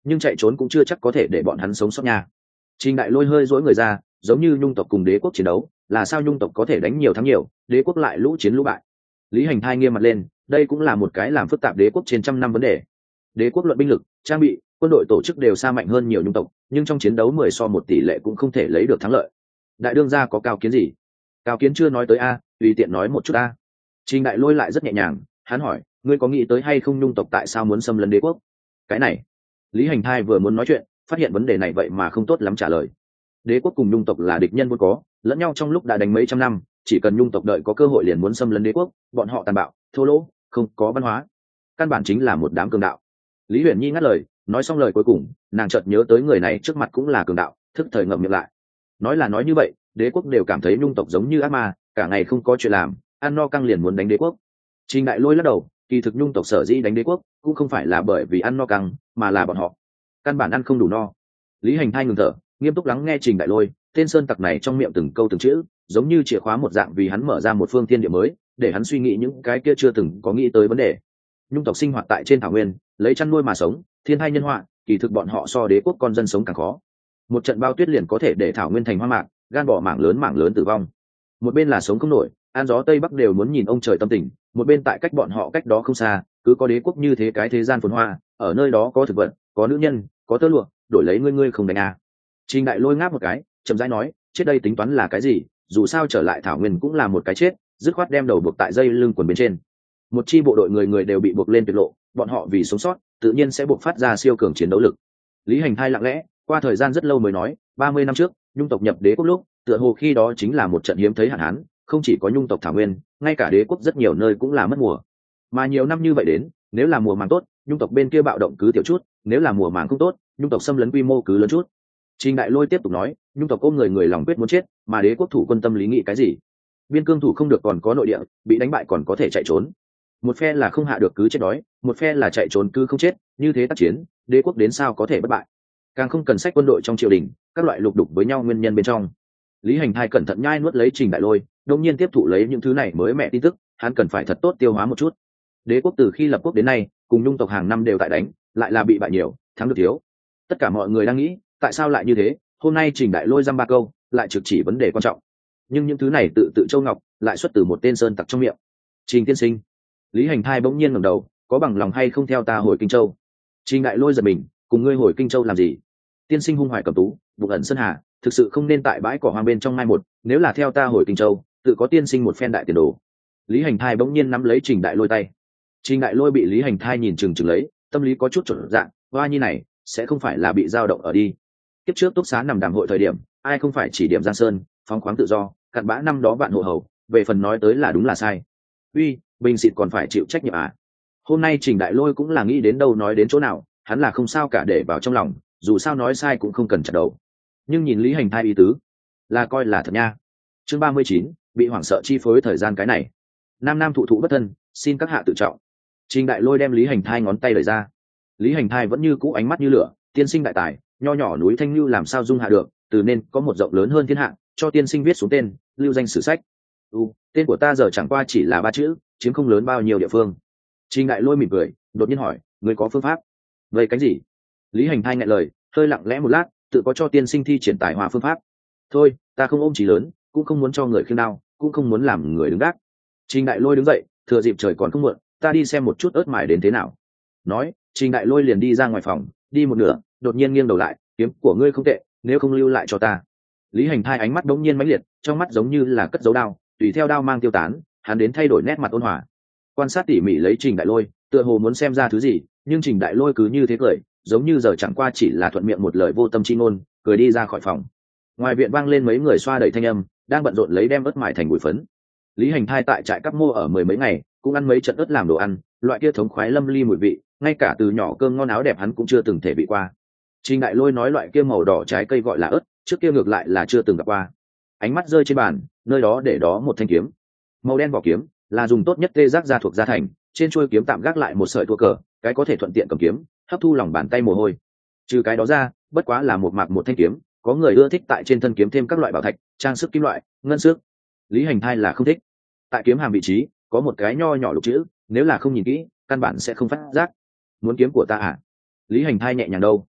nhưng chạy trốn cũng chưa chắc có thể để bọn hắn sống sót nha. Trình Đại Lôi hơi dối người ra, giống như nhung tộc cùng đế quốc chiến đấu, là sao nhung tộc có thể đánh nhiều thắng nhiều, đế quốc lại lũ chiến lũ bại. Lý Hành Thai nghiêm mặt lên, đây cũng là một cái làm phức tạp đế quốc trên trăm năm vấn đề. Đế quốc luận binh lực, trang bị, quân đội tổ chức đều xa mạnh hơn nhiều nhung tộc, nhưng trong chiến đấu mười so một tỷ lệ cũng không thể lấy được thắng lợi. Đại đương gia có cao kiến gì? Cao kiến chưa nói tới a, tùy tiện nói một chút a. Trình Đại Lôi lại rất nhẹ nhàng, hắn hỏi, ngươi có nghĩ tới hay không nhung tộc tại sao muốn xâm lấn đế quốc? Cái này, Lý Hành Thai vừa muốn nói chuyện, phát hiện vấn đề này vậy mà không tốt lắm trả lời. Đế quốc cùng nhung tộc là địch nhân vốn có, lẫn nhau trong lúc đã đánh mấy trăm năm, chỉ cần nhung tộc đợi có cơ hội liền muốn xâm lấn đế quốc, bọn họ tàn bạo, thô lỗ, không có văn hóa, căn bản chính là một đám cường đạo. Lý Huyền Nhi ngắt lời, nói xong lời cuối cùng, nàng chợt nhớ tới người này trước mặt cũng là cường đạo, thức thời ngậm miệng lại. Nói là nói như vậy, đế quốc đều cảm thấy nhung tộc giống như ác ma, cả ngày không có chuyện làm, ăn no căng liền muốn đánh đế quốc. Trình Đại Lôi lắc đầu, kỳ thực nhung tộc sở dĩ đánh đế quốc cũng không phải là bởi vì ăn no căng, mà là bọn họ căn bản ăn không đủ no. Lý Hành Thai ngừng thở, nghiêm túc lắng nghe Trình Đại Lôi, tên sơn tặc này trong miệng từng câu từng chữ giống như chìa khóa một dạng, vì hắn mở ra một phương thiên địa mới, để hắn suy nghĩ những cái kia chưa từng có nghĩ tới vấn đề. Nhung tộc sinh hoạt tại trên thảo nguyên, lấy chăn nuôi mà sống, thiên hai nhân họa, kỳ thực bọn họ so đế quốc con dân sống càng khó. Một trận bao tuyết liền có thể để thảo nguyên thành hoa mạc, gan bỏ mảng lớn mảng lớn tử vong. Một bên là sống không nổi, an gió tây bắc đều muốn nhìn ông trời tâm tình, một bên tại cách bọn họ cách đó không xa, cứ có đế quốc như thế cái thế gian phồn hoa, ở nơi đó có thực vật, có nữ nhân, có tơ lụa, đổi lấy ngươi ngươi không đánh à. Trình Đại Lôi ngáp một cái, chậm rãi nói, chết đây tính toán là cái gì, dù sao trở lại thảo nguyên cũng là một cái chết, dứt khoát đem đầu buộc tại dây lưng quần bên trên. Một chi bộ đội người người đều bị buộc lên tuyệt lộ, bọn họ vì sống sót tự nhiên sẽ buộc phát ra siêu cường chiến đấu lực. Lý Hành Thai lặng lẽ, qua thời gian rất lâu mới nói, ba mươi năm trước nhung tộc nhập đế quốc lúc, tựa hồ khi đó chính là một trận hiếm thấy hạn hán, không chỉ có nhung tộc thảo nguyên, ngay cả đế quốc rất nhiều nơi cũng là mất mùa. Mà nhiều năm như vậy đến, nếu là mùa màng tốt, nhung tộc bên kia bạo động cứ tiểu chút, nếu là mùa màng không tốt, nhung tộc xâm lấn quy mô cứ lớn chút. Trình Đại Lôi tiếp tục nói, nhung tộc ôm người người lòng quyết muốn chết, mà đế quốc thủ quân tâm lý nghĩ cái gì? Biên cương thủ không được còn có nội địa, bị đánh bại còn có thể chạy trốn. Một phe là không hạ được cứ chết đói, một phe là chạy trốn cứ không chết, như thế tác chiến, đế quốc đến sao có thể bất bại? Càng không cần sách quân đội trong triều đình, các loại lục đục với nhau nguyên nhân bên trong. Lý Hành Thai cẩn thận nhai nuốt lấy Trình Đại Lôi, đột nhiên tiếp thụ lấy những thứ này mới mẹ tin tức, hắn cần phải thật tốt tiêu hóa một chút. Đế quốc từ khi lập quốc đến nay, cùng nhung tộc hàng năm đều tại đánh, lại là bị bại nhiều, thắng được thiếu. Tất cả mọi người đang nghĩ, tại sao lại như thế? Hôm nay Trình Đại Lôi dăm ba câu, lại trực chỉ vấn đề quan trọng. Nhưng những thứ này tự tự Châu Ngọc, lại xuất từ một tên sơn tặc trong miệng. Trình tiên sinh. Lý Hành Thai bỗng nhiên ngẩng đầu, có bằng lòng hay không theo ta hồi Kinh Châu? Trình Đại Lôi giật mình, cùng ngươi hồi Kinh Châu làm gì? Tiên sinh hung hoài cầm tú, vụ ẩn sơn hà, thực sự không nên tại bãi cỏ hoang bên trong mai một, nếu là theo ta hồi Kinh Châu, tự có tiên sinh một phen đại tiền đồ. Lý Hành Thai bỗng nhiên nắm lấy Trình Đại Lôi tay. Trình Đại Lôi bị Lý Hành Thai nhìn chừng chừng lấy, tâm lý có chút chột dạ, hoa nhi này sẽ không phải là bị dao động ở đi. Kiếp trước túc xá nằm đàm hội thời điểm, ai không phải chỉ điểm Giang Sơn, phóng khoáng tự do, cặn bã năm đó vạn hộ hầu, về phần nói tới là đúng là sai. Uy, bình xịt còn phải chịu trách nhiệm à? Hôm nay Trình Đại Lôi cũng là nghĩ đến đâu nói đến chỗ nào, hắn là không sao cả để vào trong lòng, dù sao nói sai cũng không cần chặt đầu. Nhưng nhìn Lý Hành Thai ý tứ, là coi là thật nha. Chương ba mươi chín, bị hoảng sợ chi phối thời gian cái này. Nam nam thụ thụ bất thân, xin các hạ tự trọng. Trình Đại Lôi đem Lý Hành Thai ngón tay lời ra. Lý Hành Thai vẫn như cũ ánh mắt như lửa, tiên sinh đại tài, nho nhỏ núi Thanh Lưu làm sao dung hạ được, từ nên có một rộng lớn hơn thiên hạ, cho tiên sinh viết xuống tên, lưu danh sử sách. Ừ, tên của ta giờ chẳng qua chỉ là ba chữ, chiếm không lớn bao nhiêu địa phương. Trình Đại Lôi mỉm cười, đột nhiên hỏi, người có phương pháp? Vậy cái gì? Lý Hành Thai ngại lời, hơi lặng lẽ một lát, tự có cho tiên sinh thi triển tài hòa phương pháp. Thôi, ta không ôm chí lớn, cũng không muốn cho người khiêng đau, cũng không muốn làm người đứng gác. Trình Đại Lôi đứng dậy, thừa dịp trời còn không muộn, ta đi xem một chút ớt mài đến thế nào. Nói, Trình Đại Lôi liền đi ra ngoài phòng, đi một nửa, đột nhiên nghiêng đầu lại, kiếm của ngươi không tệ, nếu không lưu lại cho ta. Lý Hành Thai ánh mắt đống nhiên mãnh liệt, trong mắt giống như là cất dấu đao, tùy theo đao mang tiêu tán, hắn đến thay đổi nét mặt ôn hòa. Quan sát tỉ mỉ lấy Trình Đại Lôi, tựa hồ muốn xem ra thứ gì, nhưng Trình Đại Lôi cứ như thế cười, giống như giờ chẳng qua chỉ là thuận miệng một lời vô tâm chi ngôn, cười đi ra khỏi phòng. Ngoài viện vang lên mấy người xoa đẩy thanh âm, đang bận rộn lấy đem ớt mài thành bụi phấn. Lý Hành Thai tại trại Cáp Mô ở mười mấy ngày, cũng ăn mấy trận ớt làm đồ ăn, loại kia thống khoái lâm ly mùi vị, ngay cả từ nhỏ cơm ngon áo đẹp hắn cũng chưa từng thể bị qua. Trình Đại Lôi nói loại kia màu đỏ trái cây gọi là ớt, trước kia ngược lại là chưa từng gặp qua. Ánh mắt rơi trên bàn, nơi đó để đó một thanh kiếm, màu đen vỏ kiếm, là dùng tốt nhất tê giác ra thuộc gia thành, trên chuôi kiếm tạm gác lại một sợi thua cờ, cái có thể thuận tiện cầm kiếm, hấp thu lòng bàn tay mồ hôi. Trừ cái đó ra, bất quá là một mạc một thanh kiếm, có người ưa thích tại trên thân kiếm thêm các loại bảo thạch, trang sức kim loại, ngân xước. Lý Hành Thai là không thích. Tại kiếm hàm vị trí có một cái nho nhỏ lục chữ, nếu là không nhìn kỹ, căn bản sẽ không phát giác. Muốn kiếm của ta à? Lý Hành Thai nhẹ nhàng đâu,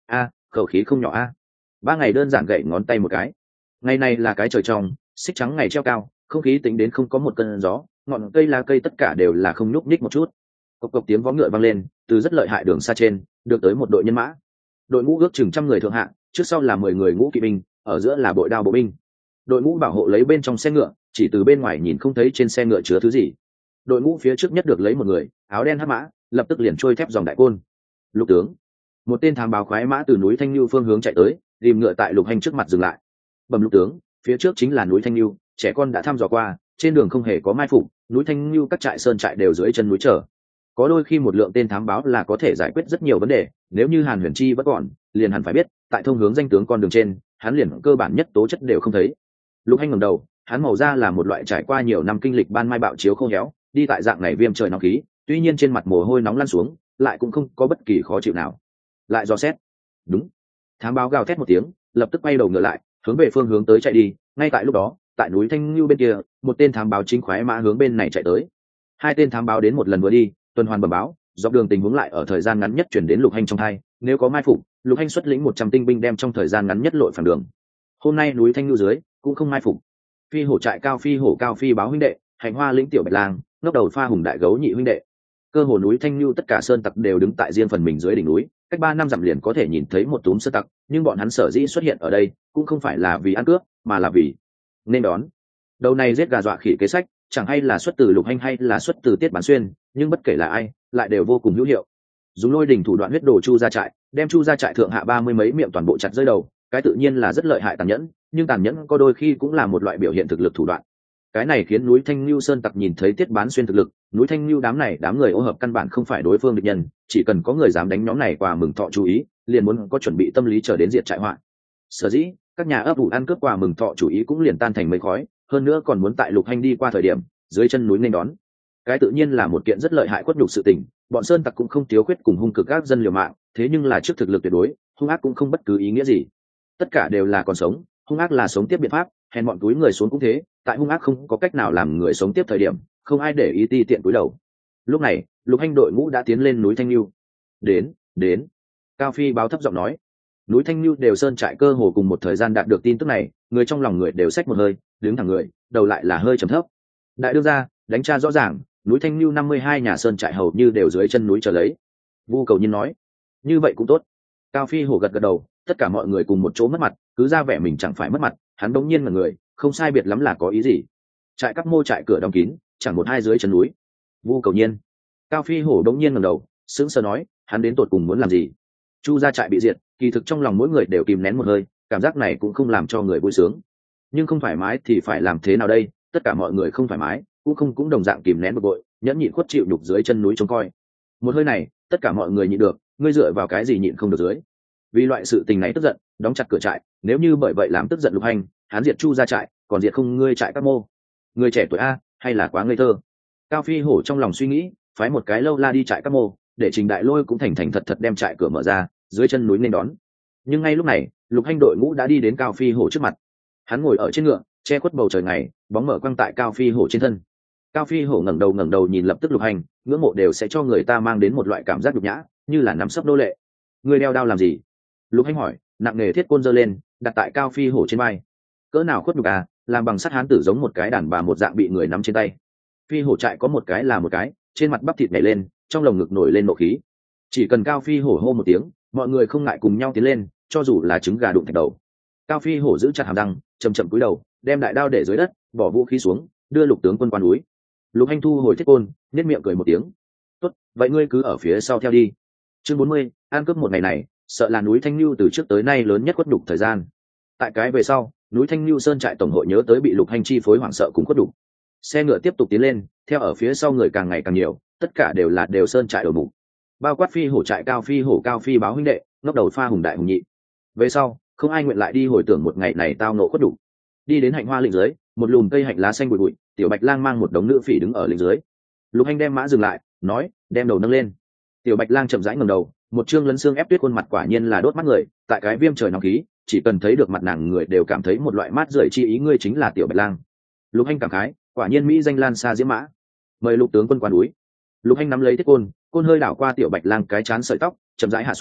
a khẩu khí không nhỏ a. Ba ngày đơn giản gậy ngón tay một cái. Ngày này là cái trời trong, xích trắng ngày treo cao, không khí tính đến không có một cơn gió, ngọn cây lá cây tất cả đều là không nhúc nhích một chút. Cộc cộc tiếng vó ngựa vang lên, từ rất lợi hại đường xa trên được tới một đội nhân mã. Đội ngũ ước chừng trăm người thượng hạng, trước sau là mười người ngũ kỵ binh, ở giữa là bội đao bộ binh. Đội ngũ bảo hộ lấy bên trong xe ngựa, chỉ từ bên ngoài nhìn không thấy trên xe ngựa chứa thứ gì. Đội ngũ phía trước nhất được lấy một người áo đen hắc mã, lập tức liền trôi thép dòng đại côn. Lục tướng, một tên thám báo khoái mã từ núi Thanh Nhu phương hướng chạy tới, tìm ngựa tại Lục Hành trước mặt dừng lại. Bẩm lục tướng, phía trước chính là núi Thanh Nhu, trẻ con đã thăm dò qua, trên đường không hề có mai phục, núi Thanh Nhu các trại sơn trại đều dưới chân núi chờ. Có đôi khi một lượng tên thám báo là có thể giải quyết rất nhiều vấn đề, nếu như Hàn Huyền Chi vẫn còn, liền hẳn phải biết, tại thông hướng danh tướng con đường trên, hắn liền cơ bản nhất tố chất đều không thấy. Lục Hành ngẩng đầu, hắn màu da là một loại trải qua nhiều năm kinh lịch ban mai bạo chiếu khô héo, đi tại dạng này viêm trời nóng khí, tuy nhiên trên mặt mồ hôi nóng lăn xuống, lại cũng không có bất kỳ khó chịu nào. Lại dò xét. Đúng. Thám báo gào thét một tiếng, lập tức quay đầu ngựa lại, hướng về phương hướng tới chạy đi. Ngay tại lúc đó, tại núi Thanh Nhu bên kia, một tên thám báo chính khoái mã hướng bên này chạy tới. Hai tên thám báo đến một lần vừa đi, tuần hoàn bẩm báo, dọc đường tình huống lại ở thời gian ngắn nhất chuyển đến Lục Hành trong hai. Nếu có mai phục, Lục Hành xuất lĩnh một trăm tinh binh đem trong thời gian ngắn nhất lội phản đường. Hôm nay núi Thanh Nhu dưới cũng không mai phục. Phi hổ trại cao phi hổ cao phi báo huynh đệ, hành hoa lĩnh tiểu bạch lang, ngóc đầu pha hùng đại gấu nhị huynh đệ. Cơ hồ núi Thanh Nhu tất cả sơn tặc đều đứng tại riêng phần mình dưới đỉnh núi, cách ba năm dặm liền có thể nhìn thấy một túm sơn tặc, nhưng bọn hắn sở dĩ xuất hiện ở đây, cũng không phải là vì ăn cướp, mà là vì nên đón. Đầu này giết gà dọa khỉ kế sách, chẳng hay là xuất từ Lục Hành hay là xuất từ Tiết Bán Xuyên, nhưng bất kể là ai, lại đều vô cùng hữu hiệu. Dùng lôi đỉnh thủ đoạn huyết đồ Chu ra trại, đem Chu ra trại thượng hạ ba mươi mấy miệng toàn bộ chặt rơi đầu, cái tự nhiên là rất lợi hại tàn nhẫn, nhưng tàn nhẫn có đôi khi cũng là một loại biểu hiện thực lực thủ đoạn. Cái này khiến núi Thanh Nhu sơn tặc nhìn thấy Tiết Bán Xuyên thực lực, núi Thanh Nhu đám này đám người ô hợp căn bản không phải đối phương địch nhân, chỉ cần có người dám đánh nhóm này quà mừng thọ chú ý, liền muốn có chuẩn bị tâm lý chờ đến diệt trại hoạn. Sở dĩ các nhà ấp ủ ăn cướp quà mừng thọ chủ ý cũng liền tan thành mây khói, hơn nữa còn muốn tại Lục Hành đi qua thời điểm dưới chân núi nên đón. Cái tự nhiên là một kiện rất lợi hại quất nhục sự tình, bọn sơn tặc cũng không thiếu khuyết cùng hung cực các dân liều mạng, thế nhưng là trước thực lực tuyệt đối, hung ác cũng không bất cứ ý nghĩa gì. Tất cả đều là còn sống, hung ác là sống tiếp biện pháp, hèn bọn túi người xuống cũng thế, tại hung ác không có cách nào làm người sống tiếp thời điểm, không ai để ý ti tiện túi đầu. Lúc này, Lục Hành đội ngũ đã tiến lên núi Thanh Nhu. Đến, đến. Cao Phi báo thấp giọng nói. Núi Thanh Nhu đều sơn trại cơ hồ cùng một thời gian đạt được tin tức này, người trong lòng người đều xách một hơi, đứng thẳng người, đầu lại là hơi trầm thấp. Đại đương gia, đánh tra rõ ràng, núi Thanh Nhu năm mươi hai nhà sơn trại hầu như đều dưới chân núi chờ lấy. Vu Cầu Nhiên nói. Như vậy cũng tốt. Cao Phi hổ gật gật đầu, tất cả mọi người cùng một chỗ mất mặt, cứ ra vẻ mình chẳng phải mất mặt, hắn đống nhiên mà người, không sai biệt lắm là có ý gì. Trại các mô trại cửa đóng kín, chẳng một hai dưới chân núi. Vu Cầu Nhiên. Cao Phi hổ đống nhiên ngẩng đầu, sững sờ nói, hắn đến tột cùng muốn làm gì? Chu ra trại bị diệt, kỳ thực trong lòng mỗi người đều kìm nén một hơi, cảm giác này cũng không làm cho người vui sướng. Nhưng không thoải mái thì phải làm thế nào đây? Tất cả mọi người không thoải mái, cũng không cũng đồng dạng kìm nén bực bội, nhẫn nhịn khuất chịu nhục dưới chân núi trông coi. Một hơi này, tất cả mọi người nhịn được, ngươi dựa vào cái gì nhịn không được dưới? Vì loại sự tình này tức giận, đóng chặt cửa trại, nếu như bởi vậy làm tức giận Lục Hành, hắn diệt Chu ra trại, còn diệt không ngươi trại các mô. Người trẻ tuổi a, hay là quá ngây thơ. Cao Phi hổ trong lòng suy nghĩ, phái một cái lâu la đi trại các mô, để Trình Đại Lôi cũng thành thành thật thật đem trại cửa mở ra, dưới chân núi nên đón. Nhưng ngay lúc này, Lục Hành đội ngũ đã đi đến Cao Phi hổ trước mặt. Hắn ngồi ở trên ngựa, che khuất bầu trời ngày, bóng mở quăng tại Cao Phi hổ trên thân. Cao Phi hổ ngẩng đầu ngẩng đầu nhìn lập tức Lục Hành, ngưỡng mộ đều sẽ cho người ta mang đến một loại cảm giác nhục nhã, như là nắm sấp nô lệ. Ngươi đeo đao làm gì? Lục Hành hỏi. Nặng nề thiết côn giơ lên, đặt tại Cao Phi hổ trên vai. Cỡ nào khuất nhục à, làm bằng sắt hán tử giống một cái đàn bà một dạng bị người nắm trên tay. Phi hổ trại có một cái là một cái, trên mặt bắp thịt nhảy lên, trong lồng ngực nổi lên nộ khí. Chỉ cần Cao Phi hổ hô một tiếng, mọi người không ngại cùng nhau tiến lên, cho dù là trứng gà đụng thạch đầu. Cao Phi hổ giữ chặt hàm răng, chậm chậm cúi đầu, đem đại đao để dưới đất, bỏ vũ khí xuống, đưa Lục tướng quân qua núi. Lục Hành thu hồi thiết côn, nhếch miệng cười một tiếng. Tốt, vậy ngươi cứ ở phía sau theo đi. Chương bốn mươi, ăn cướp một ngày này, sợ là núi Thanh Nhu từ trước tới nay lớn nhất quất đục thời gian. Tại cái về sau, núi Thanh Nhu sơn trại tổng hội nhớ tới bị Lục Hành chi phối hoảng sợ cùng quất đục. Xe ngựa tiếp tục tiến lên, theo ở phía sau người càng ngày càng nhiều, tất cả đều là đều sơn trại đầu mục, bao quát Phi hổ trại Cao Phi hổ Cao Phi báo huynh đệ, ngóc đầu pha hùng đại hùng nhị. Về sau, không ai nguyện lại đi hồi tưởng một ngày này tao nộ khuất đủ. Đi đến hạnh hoa lĩnh dưới, một lùm cây hạnh lá xanh bụi bụi, tiểu bạch lang mang một đống nữ phỉ đứng ở lĩnh dưới. Lục Hành đem mã dừng lại, nói, đem đầu nâng lên. Tiểu bạch lang chậm rãi ngẩng đầu, một trương lấn xương ép tuyết khuôn mặt quả nhiên là đốt mắt người, tại cái viêm trời nóng khí, chỉ cần thấy được mặt nàng người đều cảm thấy một loại mát rượi chi ý, ngươi chính là tiểu bạch lang. Lục Hành cảm khái, quả nhiên mỹ danh lan xa diễm mã. Mời Lục tướng quân qua núi. Lục Hành nắm lấy thiết côn, côn hơi đảo qua tiểu bạch lang cái chán sợi tóc, chậm rãi hạ xuống,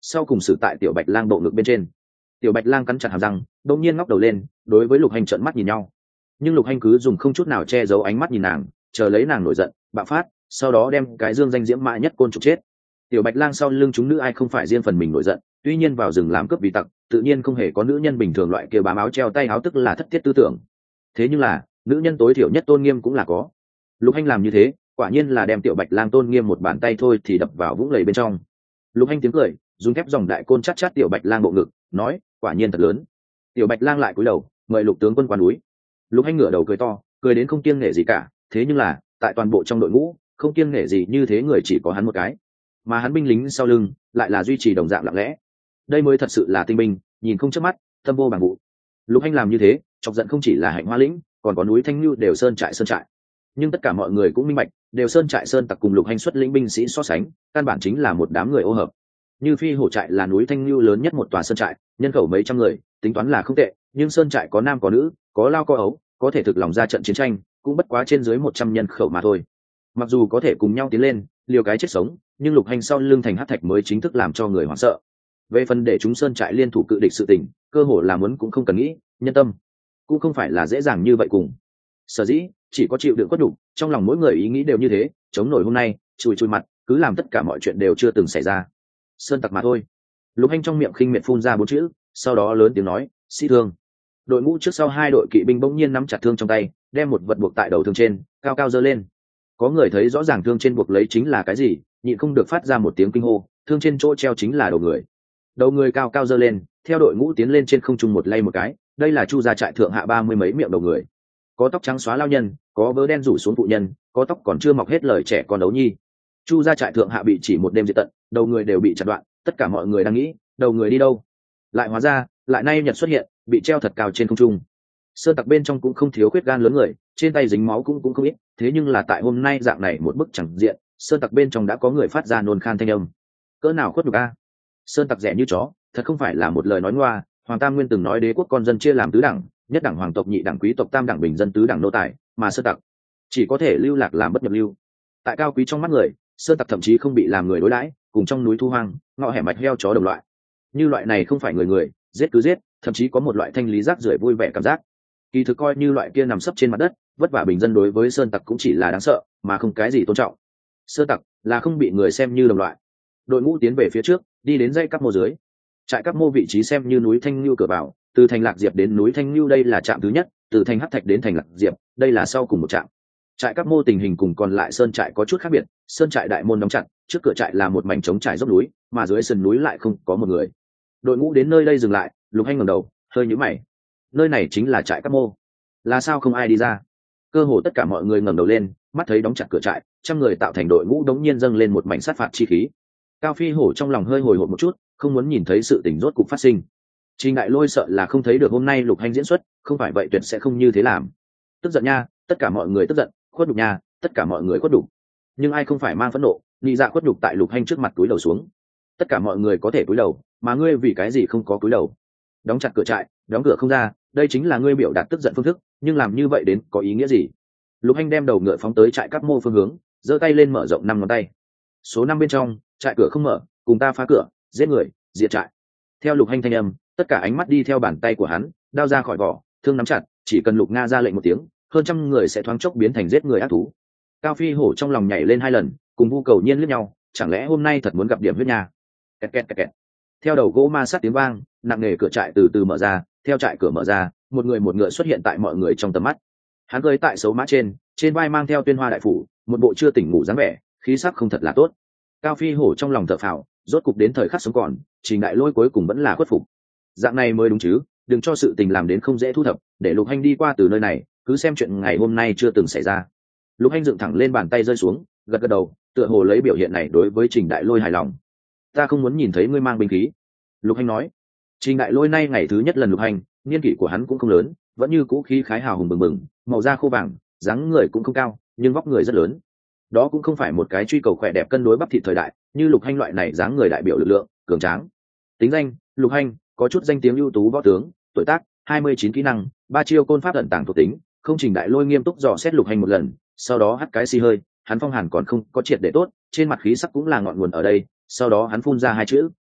sau cùng xử tại tiểu bạch lang bộ ngực bên trên. Tiểu bạch lang cắn chặt hàm răng, đột nhiên ngóc đầu lên, đối với Lục Hành trợn mắt nhìn nhau. Nhưng Lục Hành cứ dùng không chút nào che giấu ánh mắt nhìn nàng, chờ lấy nàng nổi giận bạo phát, sau đó đem cái dương danh diễm mã nhất côn trục chết. Tiểu bạch lang sau lưng chúng nữ ai không phải riêng phần mình nổi giận, tuy nhiên vào rừng làm cướp vì tặc, tự nhiên không hề có nữ nhân bình thường loại kia bám áo treo tay áo tức là thất tiết tư tưởng. Thế nhưng là nữ nhân tối thiểu nhất tôn nghiêm cũng là có. Lục Hành làm như thế, quả nhiên là đem tiểu bạch lang tôn nghiêm một bàn tay thôi thì đập vào vũng lầy bên trong. Lục Hành tiếng cười, dùng thép dòng đại côn chát chát tiểu bạch lang bộ ngực, nói, quả nhiên thật lớn. Tiểu bạch lang lại cúi đầu, mời Lục tướng quân qua núi. Lục Hành ngửa đầu cười to, cười đến không kiêng nể gì cả. Thế nhưng là tại toàn bộ trong đội ngũ, không kiêng nể gì như thế người chỉ có hắn một cái, mà hắn binh lính sau lưng lại là duy trì đồng dạng lặng lẽ. Đây mới thật sự là tinh binh, nhìn không chớp mắt, tâm vô bằng vụ. Lục Hành làm như thế, chọc giận không chỉ là Hạnh Hoa lĩnh, còn có núi Thanh Nhu đều sơn trại sơn trại. Nhưng tất cả mọi người cũng minh bạch, đều sơn trại sơn tặc cùng Lục Hành xuất lĩnh binh sĩ so sánh, căn bản chính là một đám người ô hợp. Như Phi Hổ trại là núi Thanh Nhu lớn nhất một tòa sơn trại, nhân khẩu mấy trăm người, tính toán là không tệ, nhưng sơn trại có nam có nữ, có lao có ấu, có thể thực lòng ra trận chiến tranh, cũng bất quá trên dưới một trăm nhân khẩu mà thôi. Mặc dù có thể cùng nhau tiến lên, liều cái chết sống, nhưng Lục Hành sau lưng thành hắc thạch mới chính thức làm cho người hoảng sợ. Về phần để chúng sơn trại liên thủ cự địch sự tình, cơ hội là muốn cũng không cần nghĩ, nhân tâm cũng không phải là dễ dàng như vậy cùng. Sở dĩ chỉ có chịu đựng khuất nhục, trong lòng mỗi người ý nghĩ đều như thế, chống nổi hôm nay, chùi chùi mặt, cứ làm tất cả mọi chuyện đều chưa từng xảy ra. Sơn tặc mà thôi. Lục Hành trong miệng khinh miệt phun ra bốn chữ, sau đó lớn tiếng nói, sĩ thương. Đội ngũ trước sau hai đội kỵ binh bỗng nhiên nắm chặt thương trong tay, đem một vật buộc tại đầu thương trên, cao cao giơ lên. Có người thấy rõ ràng thương trên buộc lấy chính là cái gì, nhịn không được phát ra một tiếng kinh hô, thương trên chỗ treo chính là đầu người. Đầu người cao cao giơ lên, theo đội ngũ tiến lên trên không trung một lay một cái, đây là Chu gia trại thượng hạ ba mươi mấy miệng đầu người. Có tóc trắng xóa lao nhân, có vớ đen rủ xuống phụ nhân, có tóc còn chưa mọc hết lời trẻ con đấu nhi. Chu gia trại thượng hạ bị chỉ một đêm diệt tận, đầu người đều bị chặt đoạn, tất cả mọi người đang nghĩ, đầu người đi đâu? Lại hóa ra, lại nay nhật xuất hiện, bị treo thật cao trên không trung. Sơn tặc bên trong cũng không thiếu khuyết gan lớn người, trên tay dính máu cũng cũng không ít, thế nhưng là tại hôm nay dạng này một bức chẳng diện, sơn tặc bên trong đã có người phát ra nôn khan thanh âm. Cỡ nào khuất nhục a! Sơn tặc rẻ như chó, thật không phải là một lời nói ngoa. Hoàng Tam Nguyên từng nói đế quốc con dân chia làm tứ đẳng, nhất đẳng hoàng tộc, nhị đẳng quý tộc, tam đẳng bình dân, tứ đẳng nô tài, mà sơn tặc chỉ có thể lưu lạc làm bất nhập lưu. Tại cao quý trong mắt người, sơn tặc thậm chí không bị làm người đối đãi, cùng trong núi thu hoang, ngõ hẻm mạch heo chó đồng loại. Như loại này không phải người người, giết cứ giết, thậm chí có một loại thanh lý rác rưởi vui vẻ cảm giác. Kỳ thực coi như loại kia nằm sấp trên mặt đất, vất vả bình dân đối với sơn tặc cũng chỉ là đáng sợ, mà không cái gì tôn trọng. Sơn tặc là không bị người xem như đồng loại. Đội ngũ tiến về phía trước, đi đến dãy Cáp Mô dưới. Trại Cáp Mô vị trí xem như núi Thanh Nhu cửa vào, từ thành Lạc Diệp đến núi Thanh Nhu đây là trạm thứ nhất, từ thành Hắc Thạch đến thành Lạc Diệp, đây là sau cùng một trạm. Trại Cáp Mô tình hình cùng còn lại sơn trại có chút khác biệt, sơn trại đại môn đóng chặt, trước cửa trại là một mảnh trống trải dốc núi, mà dưới sườn núi lại không có một người. Đội ngũ đến nơi đây dừng lại, Lục Hành ngẩng đầu, hơi nhíu mày. Nơi này chính là trại Cáp Mô, là sao không ai đi ra? Cơ hồ tất cả mọi người ngẩng đầu lên, mắt thấy đóng chặt cửa trại, trăm người tạo thành đội ngũ đống nhiên dâng lên một mảnh sát phạt chi khí. Cao Phi Hổ trong lòng hơi hồi hộp một chút, không muốn nhìn thấy sự tình rốt cục phát sinh. Trình Đại Lôi sợ là không thấy được hôm nay Lục Hành diễn xuất, không phải vậy tuyệt sẽ không như thế làm. Tức giận nha, tất cả mọi người tức giận, khuất nhục nha, tất cả mọi người khuất nhục. Nhưng ai không phải mang phẫn nộ, nhị dạ khuất nhục tại Lục Hành trước mặt cúi đầu xuống. Tất cả mọi người có thể cúi đầu, mà ngươi vì cái gì không có cúi đầu? Đóng chặt cửa trại, đóng cửa không ra, đây chính là ngươi biểu đạt tức giận phương thức, nhưng làm như vậy đến có ý nghĩa gì? Lục Hành đem đầu ngựa phóng tới trại Cáp Mô phương hướng, giơ tay lên mở rộng năm ngón tay. Số năm bên trong, trại cửa không mở, cùng ta phá cửa, giết người, diệt trại. Theo Lục Hành thanh âm, tất cả ánh mắt đi theo bàn tay của hắn, đao ra khỏi vỏ, thương nắm chặt, chỉ cần Lục Nga ra lệnh một tiếng, hơn trăm người sẽ thoáng chốc biến thành giết người ác thú. Cao Phi Hổ trong lòng nhảy lên hai lần, cùng Vu Cầu Nhiên liếc nhau, chẳng lẽ hôm nay thật muốn gặp điểm huyết nha? Kẹt kẹt kẹt kẹt. Theo đầu gỗ ma sát tiếng vang, nặng nề cửa trại từ từ mở ra, theo trại cửa mở ra, một người một ngựa xuất hiện tại mọi người trong tầm mắt. Hắn cưỡi tại xấu mã trên, trên vai mang theo Tuyên Hoa đại phủ, một bộ chưa tỉnh ngủ dáng vẻ, khí sắc không thật là tốt. Cao Phi Hổ trong lòng thở phào, rốt cục đến thời khắc sống còn, Trình Đại Lôi cuối cùng vẫn là khuất phục. Dạng này mới đúng chứ, đừng cho sự tình làm đến không dễ thu thập, để Lục Hành đi qua từ nơi này, cứ xem chuyện ngày hôm nay chưa từng xảy ra. Lục Hành dựng thẳng lên bàn tay rơi xuống, gật gật đầu, tựa hồ lấy biểu hiện này đối với Trình Đại Lôi hài lòng. Ta không muốn nhìn thấy ngươi mang binh khí. Lục Hành nói. Trình Đại Lôi nay ngày thứ nhất lần Lục Hành, niên kỷ của hắn cũng không lớn, vẫn như cũ khí khái hào hùng bừng bừng, màu da khô vàng, dáng người cũng không cao, nhưng vóc người rất lớn. Đó cũng không phải một cái truy cầu khỏe đẹp cân đối bắp thịt thời đại, như Lục Hành loại này dáng người đại biểu lực lượng, cường tráng. Tính danh: Lục Hành, có chút danh tiếng ưu tú võ tướng, tuổi tác: hai mươi chín, kỹ năng: ba chiêu côn pháp ẩn tàng thuộc tính. Không. Trình Đại Lôi nghiêm túc dò xét Lục Hành một lần, sau đó hắt cái xì hơi, hắn phong hàn còn không có triệt để tốt, trên mặt khí sắc cũng là ngọn nguồn ở đây, sau đó hắn phun ra hai chữ: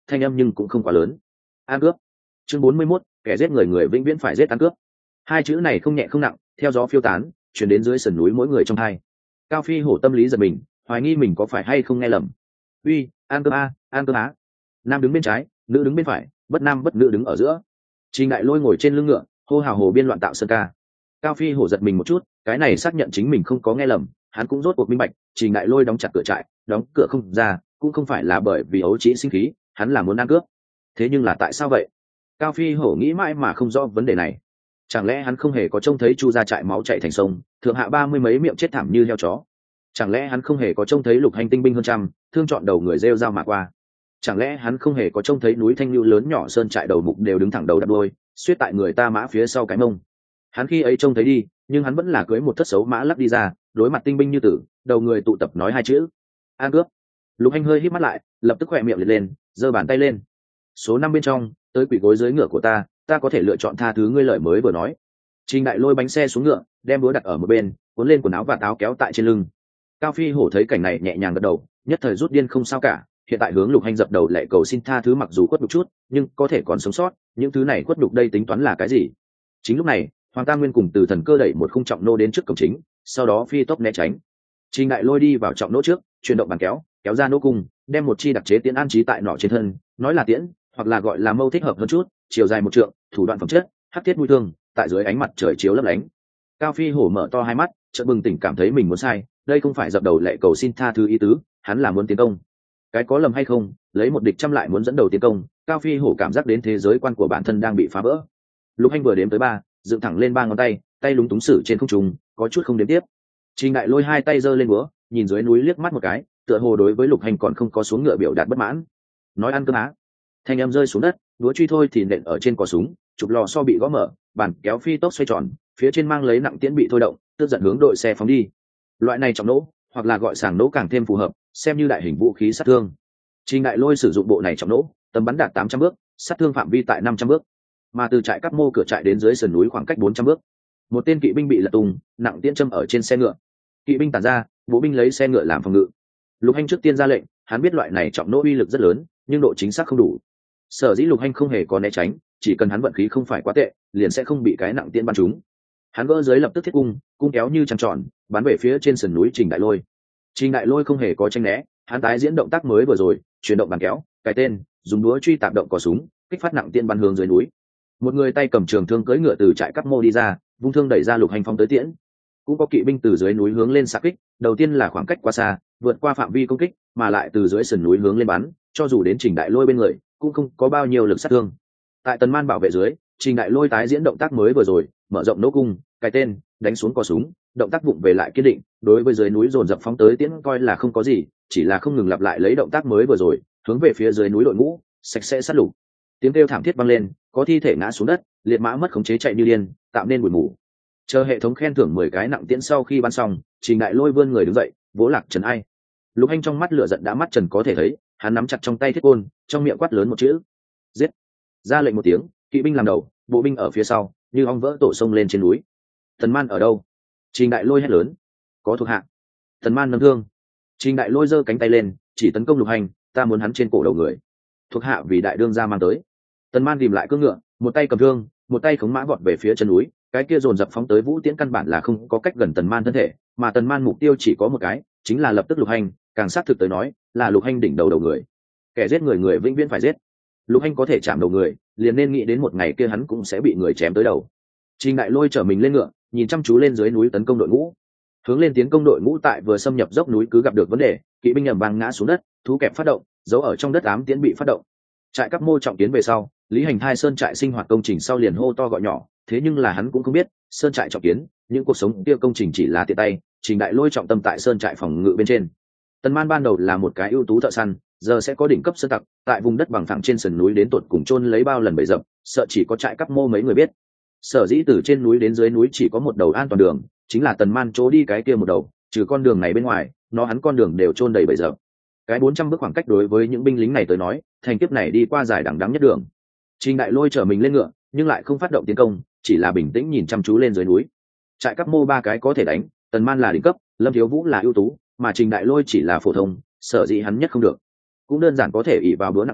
thanh âm nhưng cũng không quá lớn. Ăn cướp. Chương bốn mươi mốt, kẻ giết người người vĩnh viễn phải giết ăn cướp. Hai chữ này không nhẹ không nặng, theo gió phiêu tán, truyền đến dưới sườn núi mỗi người trong hai. Cao Phi hổ tâm lý giật mình, hoài nghi mình có phải hay không nghe lầm. Uy, ăn cơm a, ăn cơm á. Nam đứng bên trái, nữ đứng bên phải, bất nam bất nữ đứng ở giữa. Trình Đại Lôi ngồi trên lưng ngựa, hô hào hồ biên loạn tạo sơn ca. Cao Phi hổ giật mình một chút, cái này xác nhận chính mình không có nghe lầm, hắn cũng rốt cuộc minh bạch, Trình Đại Lôi đóng chặt cửa trại, đóng cửa không ra, cũng không phải là bởi vì ấu trĩ sinh khí, hắn là muốn ăn cướp. Thế nhưng là tại sao vậy? Cao Phi hổ nghĩ mãi mà không rõ vấn đề này. Chẳng lẽ hắn không hề có trông thấy Chu gia trại máu chảy thành sông, thượng hạ ba mươi mấy miệng chết thảm như heo chó? Chẳng lẽ hắn không hề có trông thấy Lục Hành tinh binh hơn trăm, thương chọn đầu người rêu rao mà qua? Chẳng lẽ hắn không hề có trông thấy núi Thanh Lưu lớn nhỏ sơn trại đầu mục đều đứng thẳng đầu đập đôi, suýt tại người ta mã phía sau cái mông? Hắn khi ấy trông thấy đi, nhưng hắn vẫn là cưới một thất xấu mã lắc đi ra, đối mặt tinh binh như tử, đầu người tụ tập nói hai chữ: an cướp. Lục Hành hơi híp mắt lại, lập tức khỏe miệng liệt lên, giơ bàn tay lên. Số năm bên trong, tới quỷ gối dưới ngựa của ta, ta có thể lựa chọn tha thứ ngươi lời mới vừa nói. Trình Đại Lôi bánh xe xuống ngựa, đem búa đặt ở một bên, cuốn lên quần áo và áo kéo tại trên lưng. Cao Phi hổ thấy cảnh này nhẹ nhàng gật đầu, nhất thời rút điên không sao cả, hiện tại hướng Lục Hành dập đầu lệ cầu xin tha thứ, mặc dù quất đục chút, nhưng có thể còn sống sót, những thứ này quất đục đây tính toán là cái gì? Chính lúc này, Hoàng Tam Nguyên cùng Từ Thần Cơ đẩy một khung trọng nô đến trước cổng chính, sau đó phi tốc né tránh. Trình Đại Lôi đi vào trọng nô trước, chuyển động bàn kéo, kéo ra nô cung, đem một chi đặc chế tiễn an trí tại nỏ trên thân, nói là tiễn, hoặc là gọi là mâu thích hợp hơn chút, chiều dài một trượng, thủ đoạn phẩm chất, hắc thiết mũi thương, tại dưới ánh mặt trời chiếu lấp lánh. Cao Phi hổ mở to hai mắt, chợt bừng tỉnh cảm thấy mình muốn sai, đây không phải dập đầu lệ cầu xin tha thứ ý tứ, hắn là muốn tiến công. Cái có lầm hay không, lấy một địch trăm lại muốn dẫn đầu tiến công, Cao Phi hổ cảm giác đến thế giới quan của bản thân đang bị phá vỡ. Lục Hành vừa đếm tới ba, dựng thẳng lên ba ngón tay, tay lúng túng sử trên không trung, có chút không đếm tiếp. Trình Đại Lôi hai tay giơ lên búa, nhìn dưới núi liếc mắt một cái, tựa hồ đối với Lục Hành còn không có xuống ngựa biểu đạt bất mãn. Nói ăn cơm á. Thanh em rơi xuống đất, búa truy thôi thì nện ở trên cò súng, chụp lò so bị gõ mở, bàn kéo phi tốc xoay tròn, phía trên mang lấy nặng tiễn bị thôi động, tức giận hướng đội xe phóng đi. Loại này trọng nỗ, hoặc là gọi sàng nỗ càng thêm phù hợp, xem như đại hình vũ khí sát thương. Trình Đại Lôi sử dụng bộ này trọng nỗ, tầm bắn đạt tám trăm bước, sát thương phạm vi tại năm trăm bước, mà từ trại Cáp Mô cửa trại đến dưới sườn núi khoảng cách bốn trăm bước. Một tên kỵ binh bị lật tung, nặng tiễn châm ở trên xe ngựa. Kỵ binh tản ra, bộ binh lấy xe ngựa làm phòng ngự. Lục Hành trước tiên ra lệnh, hắn biết loại này trọng nỗ uy lực rất lớn, nhưng độ chính xác không đủ. Sở dĩ Lục Hành không hề có né tránh, chỉ cần hắn vận khí không phải quá tệ, liền sẽ không bị cái nặng tiễn bắn trúng. Hắn gỡ dưới lập tức thiết cung, cung kéo như trăng tròn, bắn về phía trên sườn núi Trình Đại Lôi. Trình Đại Lôi không hề có tranh né, hắn tái diễn động tác mới vừa rồi, chuyển động bàn kéo, cài tên, dùng đũa truy tạp động cò súng, kích phát nặng tiễn bắn hướng dưới núi. Một người tay cầm trường thương cưỡi ngựa từ trại Cáp Mô đi ra, vung thương đẩy ra Lục Hành phóng tới tiễn. Cũng có kỵ binh từ dưới núi hướng lên xạ kích, đầu tiên là khoảng cách quá xa, vượt qua phạm vi công kích, mà lại từ dưới sườn núi hướng lên bắn, cho dù đến Trình Đại Lôi bên người, cũng không có bao nhiêu lực sát thương. Tại Tần Man bảo vệ dưới, Trình Đại Lôi tái diễn động tác mới vừa rồi, mở rộng nỗ cung, cài tên, đánh xuống cò súng, động tác vụng về lại kiên định, đối với dưới núi dồn dập phóng tới tiễn coi là không có gì, chỉ là không ngừng lặp lại lấy động tác mới vừa rồi, hướng về phía dưới núi đội ngũ, sạch sẽ sát lục. Tiếng kêu thảm thiết vang lên, có thi thể ngã xuống đất, liệt mã mất khống chế chạy như điên, tạo nên bụi mù. Chờ hệ thống khen thưởng mười cái nặng tiễn sau khi bắn xong, Trình Đại Lôi vươn người đứng dậy, vỗ Lạc Trần ai. Lục Hành trong mắt lửa giận đã mắt trần có thể thấy, hắn nắm chặt trong tay thiết côn, trong miệng quát lớn một chữ: giết. Ra lệnh một tiếng, kỵ binh làm đầu, bộ binh ở phía sau, như ong vỡ tổ sông lên trên núi. Tần Man ở đâu? Trình Đại Lôi hét lớn. Có thuộc hạ. Tần Man nâng thương. Trình Đại Lôi giơ cánh tay lên, chỉ tấn công Lục Hành, ta muốn hắn trên cổ đầu người. Thuộc hạ vì đại đương gia mang tới. Tần Man tìm lại cưỡi ngựa, một tay cầm thương, một tay khống mã vọt về phía chân núi. Cái kia dồn dập phóng tới vũ tiễn căn bản là không có cách gần Tần Man thân thể, mà Tần Man mục tiêu chỉ có một cái, chính là lập tức Lục Hành, càng xác thực tới nói, là Lục Hành đỉnh đầu đầu người. Kẻ giết người người vĩnh viễn phải giết. Lục Hành có thể chạm đầu người, liền nên nghĩ đến một ngày kia hắn cũng sẽ bị người chém tới đầu. Trình Đại Lôi trở mình lên ngựa, nhìn chăm chú lên dưới núi tấn công đội ngũ. Hướng lên tiến công đội ngũ tại vừa xâm nhập dốc núi cứ gặp được vấn đề, kỵ binh nhầm vang ngã xuống đất, thú kẹp phát động, giấu ở trong đất ám tiễn bị phát động. Trại Cáp Mô trọng tiến về sau, Lý Hành Thai sơn trại sinh hoạt công trình sau liền hô to gọi nhỏ, thế nhưng là hắn cũng không biết, sơn trại trọng kiến, những cuộc sống kia công trình chỉ là tiện tay, Trình Đại Lôi trọng tâm tại sơn trại phòng ngự bên trên. Tần Man ban đầu là một cái ưu tú thợ săn, giờ sẽ có đỉnh cấp sơn tặc, tại vùng đất bằng phẳng trên sườn núi đến tột cùng chôn lấy bao lần bầy dập, sợ chỉ có Trại Cáp Mô mấy người biết. Sở dĩ từ trên núi đến dưới núi chỉ có một đầu an toàn đường, chính là Tần Man chỗ đi cái kia một đầu, trừ con đường này bên ngoài, nó hắn con đường đều chôn đầy bầy dập. Cái bốn trăm bước khoảng cách đối với những binh lính này tới nói, thành kiếp này đi qua dài đằng đẵng nhất đường. Trình Đại Lôi trở mình lên ngựa, nhưng lại không phát động tiến công, chỉ là bình tĩnh nhìn chăm chú lên dưới núi. Trại Cáp Mô ba cái có thể đánh, Tần Man là đỉnh cấp, Lâm Thiếu Vũ là ưu tú, mà Trình Đại Lôi chỉ là phổ thông, sở dĩ hắn nhất không được. Cũng đơn giản có thể ỷ vào búa nặng nghề,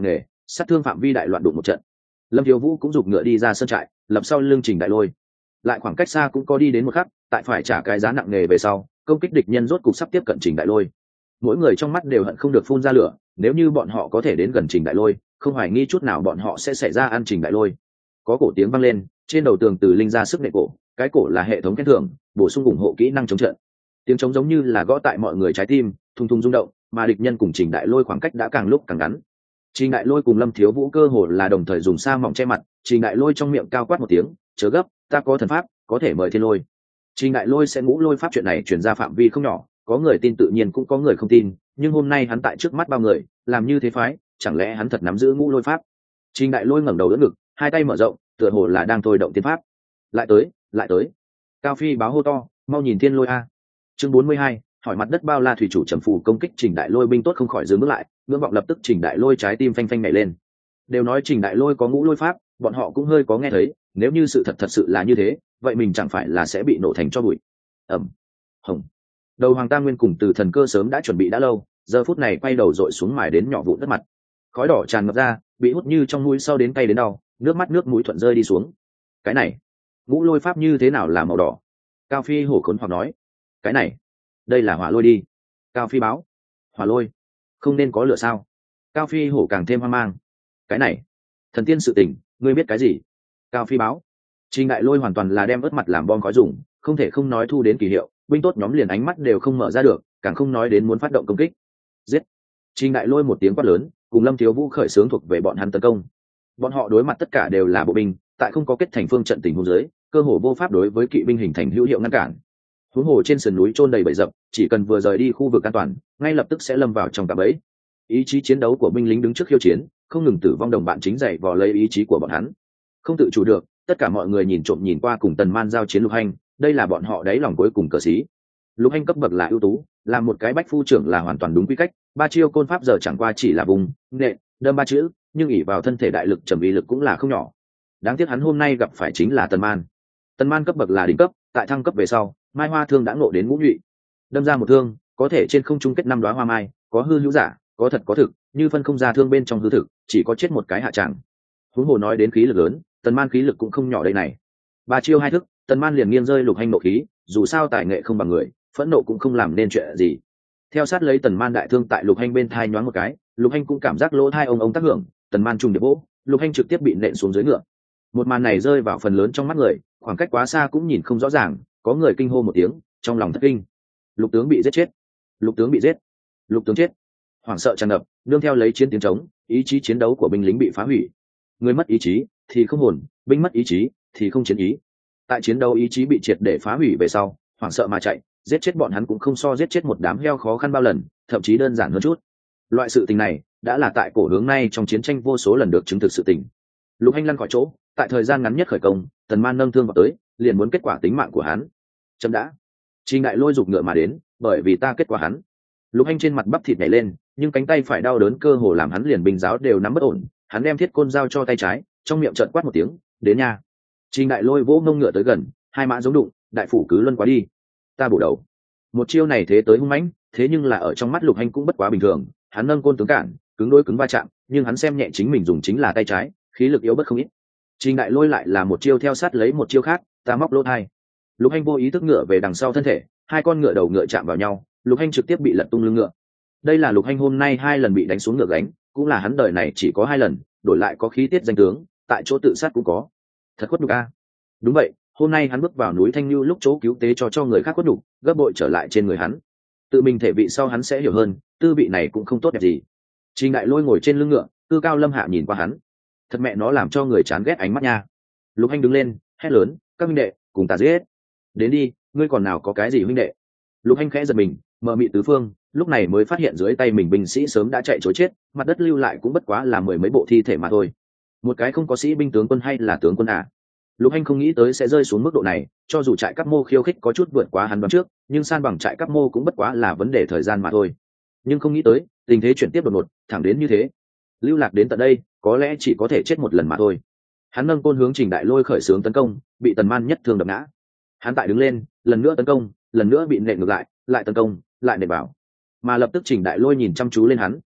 sát thương phạm vi đại loạn đụng một trận. Lâm Thiếu Vũ cũng giục ngựa đi ra sân trại, lập sau lưng Trình Đại Lôi. Lại khoảng cách xa cũng có đi đến một khắc, tại phải trả cái giá nặng nề về sau, công kích địch nhân rốt cục sắp tiếp cận Trình Đại Lôi. Mỗi người trong mắt đều hận không được phun ra lửa, nếu như bọn họ có thể đến gần Trình Đại Lôi, không hoài nghi chút nào bọn họ sẽ xảy ra ăn Trình Đại Lôi. Có cổ tiếng vang lên, trên đầu tường từ linh ra sức nệ cổ, cái cổ là hệ thống khen thưởng, bổ sung ủng hộ kỹ năng chống trận. Tiếng trống giống như là gõ tại mọi người trái tim, thùng thùng rung động, mà địch nhân cùng Trình Đại Lôi khoảng cách đã càng lúc càng ngắn. Trình Đại Lôi cùng Lâm Thiếu Vũ cơ hồ là đồng thời dùng sa mỏng che mặt, Trình Đại Lôi trong miệng cao quát một tiếng, chớ gấp, ta có thần pháp, có thể mời thiên lôi. Trình Đại Lôi sẽ ngũ lôi pháp chuyện này truyền ra phạm vi không nhỏ, có người tin tự nhiên cũng có người không tin, nhưng hôm nay hắn tại trước mắt bao người, làm như thế phái, chẳng lẽ hắn thật nắm giữ ngũ lôi pháp? Trình Đại Lôi ngẩng đầu đỡ ngực, hai tay mở rộng, tựa hồ là đang thôi động tiên pháp. Lại tới, lại tới. Cao Phi báo hô to, mau nhìn thiên lôi a. Chương bốn mươi hai, hỏi mặt đất bao la thủy chủ trầm phù công kích Trình Đại Lôi binh tốt không khỏi dừng bước lại, ngưỡng vọng lập tức Trình Đại Lôi trái tim phanh phanh nhảy lên. Đều nói Trình Đại Lôi có ngũ lôi pháp, bọn họ cũng hơi có nghe thấy, nếu như sự thật thật sự là như thế, vậy mình chẳng phải là sẽ bị nổ thành tro bụi. Ầm. Hồng. Đầu Hoàng Tam Nguyên cùng Từ Thần Cơ sớm đã chuẩn bị đã lâu, giờ phút này quay đầu dội xuống mài đến nhỏ vụn đất mặt. Khói đỏ tràn ngập ra, bị hút như trong mũi sau đến cay đến đau, nước mắt nước mũi thuận rơi đi xuống. Cái này, ngũ lôi pháp như thế nào là màu đỏ? Cao Phi hổ khốn hoặc nói. Cái này, đây là hỏa lôi đi. Cao Phi báo. Hỏa lôi? Không nên có lửa sao? Cao Phi hổ càng thêm hoang mang. Cái này, thần tiên sự tình, ngươi biết cái gì? Cao Phi báo. Trình Đại Lôi hoàn toàn là đem ớt mặt làm bom khói dùng, không thể không nói thu đến kỳ hiệu, binh tốt nhóm liền ánh mắt đều không mở ra được, càng không nói đến muốn phát động công kích. Giết! Trình Đại Lôi một tiếng quát lớn, cùng Lâm Thiếu Vũ khởi xướng thuộc về bọn hắn tấn công. Bọn họ đối mặt tất cả đều là bộ binh, tại không có kết thành phương trận tình huống dưới, cơ hồ vô pháp đối với kỵ binh hình thành hữu hiệu ngăn cản. Huống hồ trên sườn núi chôn đầy bẫy dập, chỉ cần vừa rời đi khu vực an toàn, ngay lập tức sẽ lâm vào trong cạm bẫy. Ý chí chiến đấu của binh lính đứng trước khiêu chiến, không ngừng tử vong đồng bạn chính dạy vò lấy ý chí của bọn hắn. Không tự chủ được, tất cả mọi người nhìn trộm nhìn qua cùng Tần Man giao chiến Lục Hành, đây là bọn họ đáy lòng cuối cùng cờ sĩ. Lục Hành cấp bậc là ưu tú, là một cái bách phu trưởng là hoàn toàn đúng quy cách, ba chiêu côn pháp giờ chẳng qua chỉ là vùng, nện, đâm ba chữ, nhưng ỷ vào thân thể đại lực trầm uy lực cũng là không nhỏ. Đáng tiếc hắn hôm nay gặp phải chính là Tần Man. Tần Man cấp bậc là đỉnh cấp, tại thăng cấp về sau, Mai Hoa thương đã ngộ đến ngũ nhụy. Đâm ra một thương, có thể trên không trung kết năm đóa hoa mai, có hư hữu giả, có thật có thực, như phân không ra thương bên trong hư thực, chỉ có chết một cái hạ tràng. Huống hồ nói đến khí lực lớn, Tần Man khí lực cũng không nhỏ đây này. Ba chiêu hai thức, Tần Man liền nghiêng rơi Lục Hành nộ khí, dù sao tài nghệ không bằng người, phẫn nộ cũng không làm nên chuyện gì. Theo sát lấy Tần Man đại thương tại Lục Hành bên thai nhoáng một cái, Lục Hành cũng cảm giác lỗ thai ông ông tác hưởng, Tần Man trùng điệp vỗ, Lục Hành trực tiếp bị nện xuống dưới ngựa. Một màn này rơi vào phần lớn trong mắt người, khoảng cách quá xa cũng nhìn không rõ ràng, có người kinh hô một tiếng, trong lòng thất kinh. Lục tướng bị giết chết, Lục tướng bị giết, Lục tướng chết. Hoảng sợ tràn ngập, nương theo lấy chiến tiếng trống, ý chí chiến đấu của binh lính bị phá hủy. Người mất ý chí thì không hồn, binh mất ý chí thì không chiến ý. Tại chiến đấu ý chí bị triệt để phá hủy về sau, hoảng sợ mà chạy, giết chết bọn hắn cũng không so giết chết một đám heo khó khăn bao lần, thậm chí đơn giản hơn chút. Loại sự tình này đã là tại cổ hướng nay trong chiến tranh vô số lần được chứng thực sự tình. Lục Hành lăn khỏi chỗ, tại thời gian ngắn nhất khởi công, Tần Man nâng thương vào tới, liền muốn kết quả tính mạng của hắn. Chấm đã. Trình Đại Lôi giục ngựa mà đến, bởi vì ta kết quả hắn. Lục Hành trên mặt bắp thịt nhảy lên, nhưng cánh tay phải đau đớn cơ hồ làm hắn liền binh giáo đều nắm bất ổn, hắn đem thiết côn giao cho tay trái, trong miệng trợn quát một tiếng, đến nha. Trình Đại Lôi vỗ mông ngựa tới gần, hai mã giống đụng, đại phủ cứ luân quá đi. Ta bổ đầu. Một chiêu này thế tới hung mãnh, thế nhưng là ở trong mắt Lục Hành cũng bất quá bình thường, hắn nâng côn tướng cản, cứng đối cứng va chạm, nhưng hắn xem nhẹ chính mình dùng chính là tay trái, khí lực yếu bất không ít. Trình Đại Lôi lại là một chiêu theo sát lấy một chiêu khác, ta móc lỗ hai. Lục Hành vô ý thức ngựa về đằng sau thân thể, hai con ngựa đầu ngựa chạm vào nhau, Lục Hành trực tiếp bị lật tung lưng ngựa. Đây là Lục Hành hôm nay hai lần bị đánh xuống ngựa gánh, cũng là hắn đời này chỉ có hai lần, đổi lại có khí tiết danh tướng, tại chỗ tự sát cũng có. Thật khuất nhục a. Đúng vậy, hôm nay hắn bước vào núi Thanh Nhu lúc chỗ cứu tế cho cho người khác khuất nhục, gấp bội trở lại trên người hắn. Tự mình thể vị sau hắn sẽ hiểu hơn, tư vị này cũng không tốt đẹp gì. Trình Đại Lôi ngồi trên lưng ngựa, Tư Cao Lâm Hạ nhìn qua hắn. Thật mẹ nó làm cho người chán ghét ánh mắt nha. Lục Hành đứng lên, hét lớn, các huynh đệ, cùng ta giết. Đến đi, ngươi còn nào có cái gì huynh đệ. Lục Hành khẽ giật mình, mờ mịt tứ phương, lúc này mới phát hiện dưới tay mình binh sĩ sớm đã chạy trối chết, mặt đất lưu lại cũng bất quá là mười mấy bộ thi thể mà thôi. Một cái không có sĩ binh tướng quân hay là tướng quân à. Lục Hành không nghĩ tới sẽ rơi xuống mức độ này, cho dù trại Cáp Mô khiêu khích có chút vượt quá hắn đoán trước, nhưng san bằng trại Cáp Mô cũng bất quá là vấn đề thời gian mà thôi. Nhưng không nghĩ tới, tình thế chuyển tiếp đột ngột, thẳng đến như thế. Lưu Lạc đến tận đây, có lẽ chỉ có thể chết một lần mà thôi. Hắn nâng côn hướng Trình Đại Lôi khởi xướng tấn công, bị Tần Man nhất thương đập ngã. Hắn tại đứng lên, lần nữa tấn công, lần nữa bị nện ngược lại, lại tấn công, lại nện vào. Mà lập tức Trình Đại Lôi nhìn chăm chú lên hắn,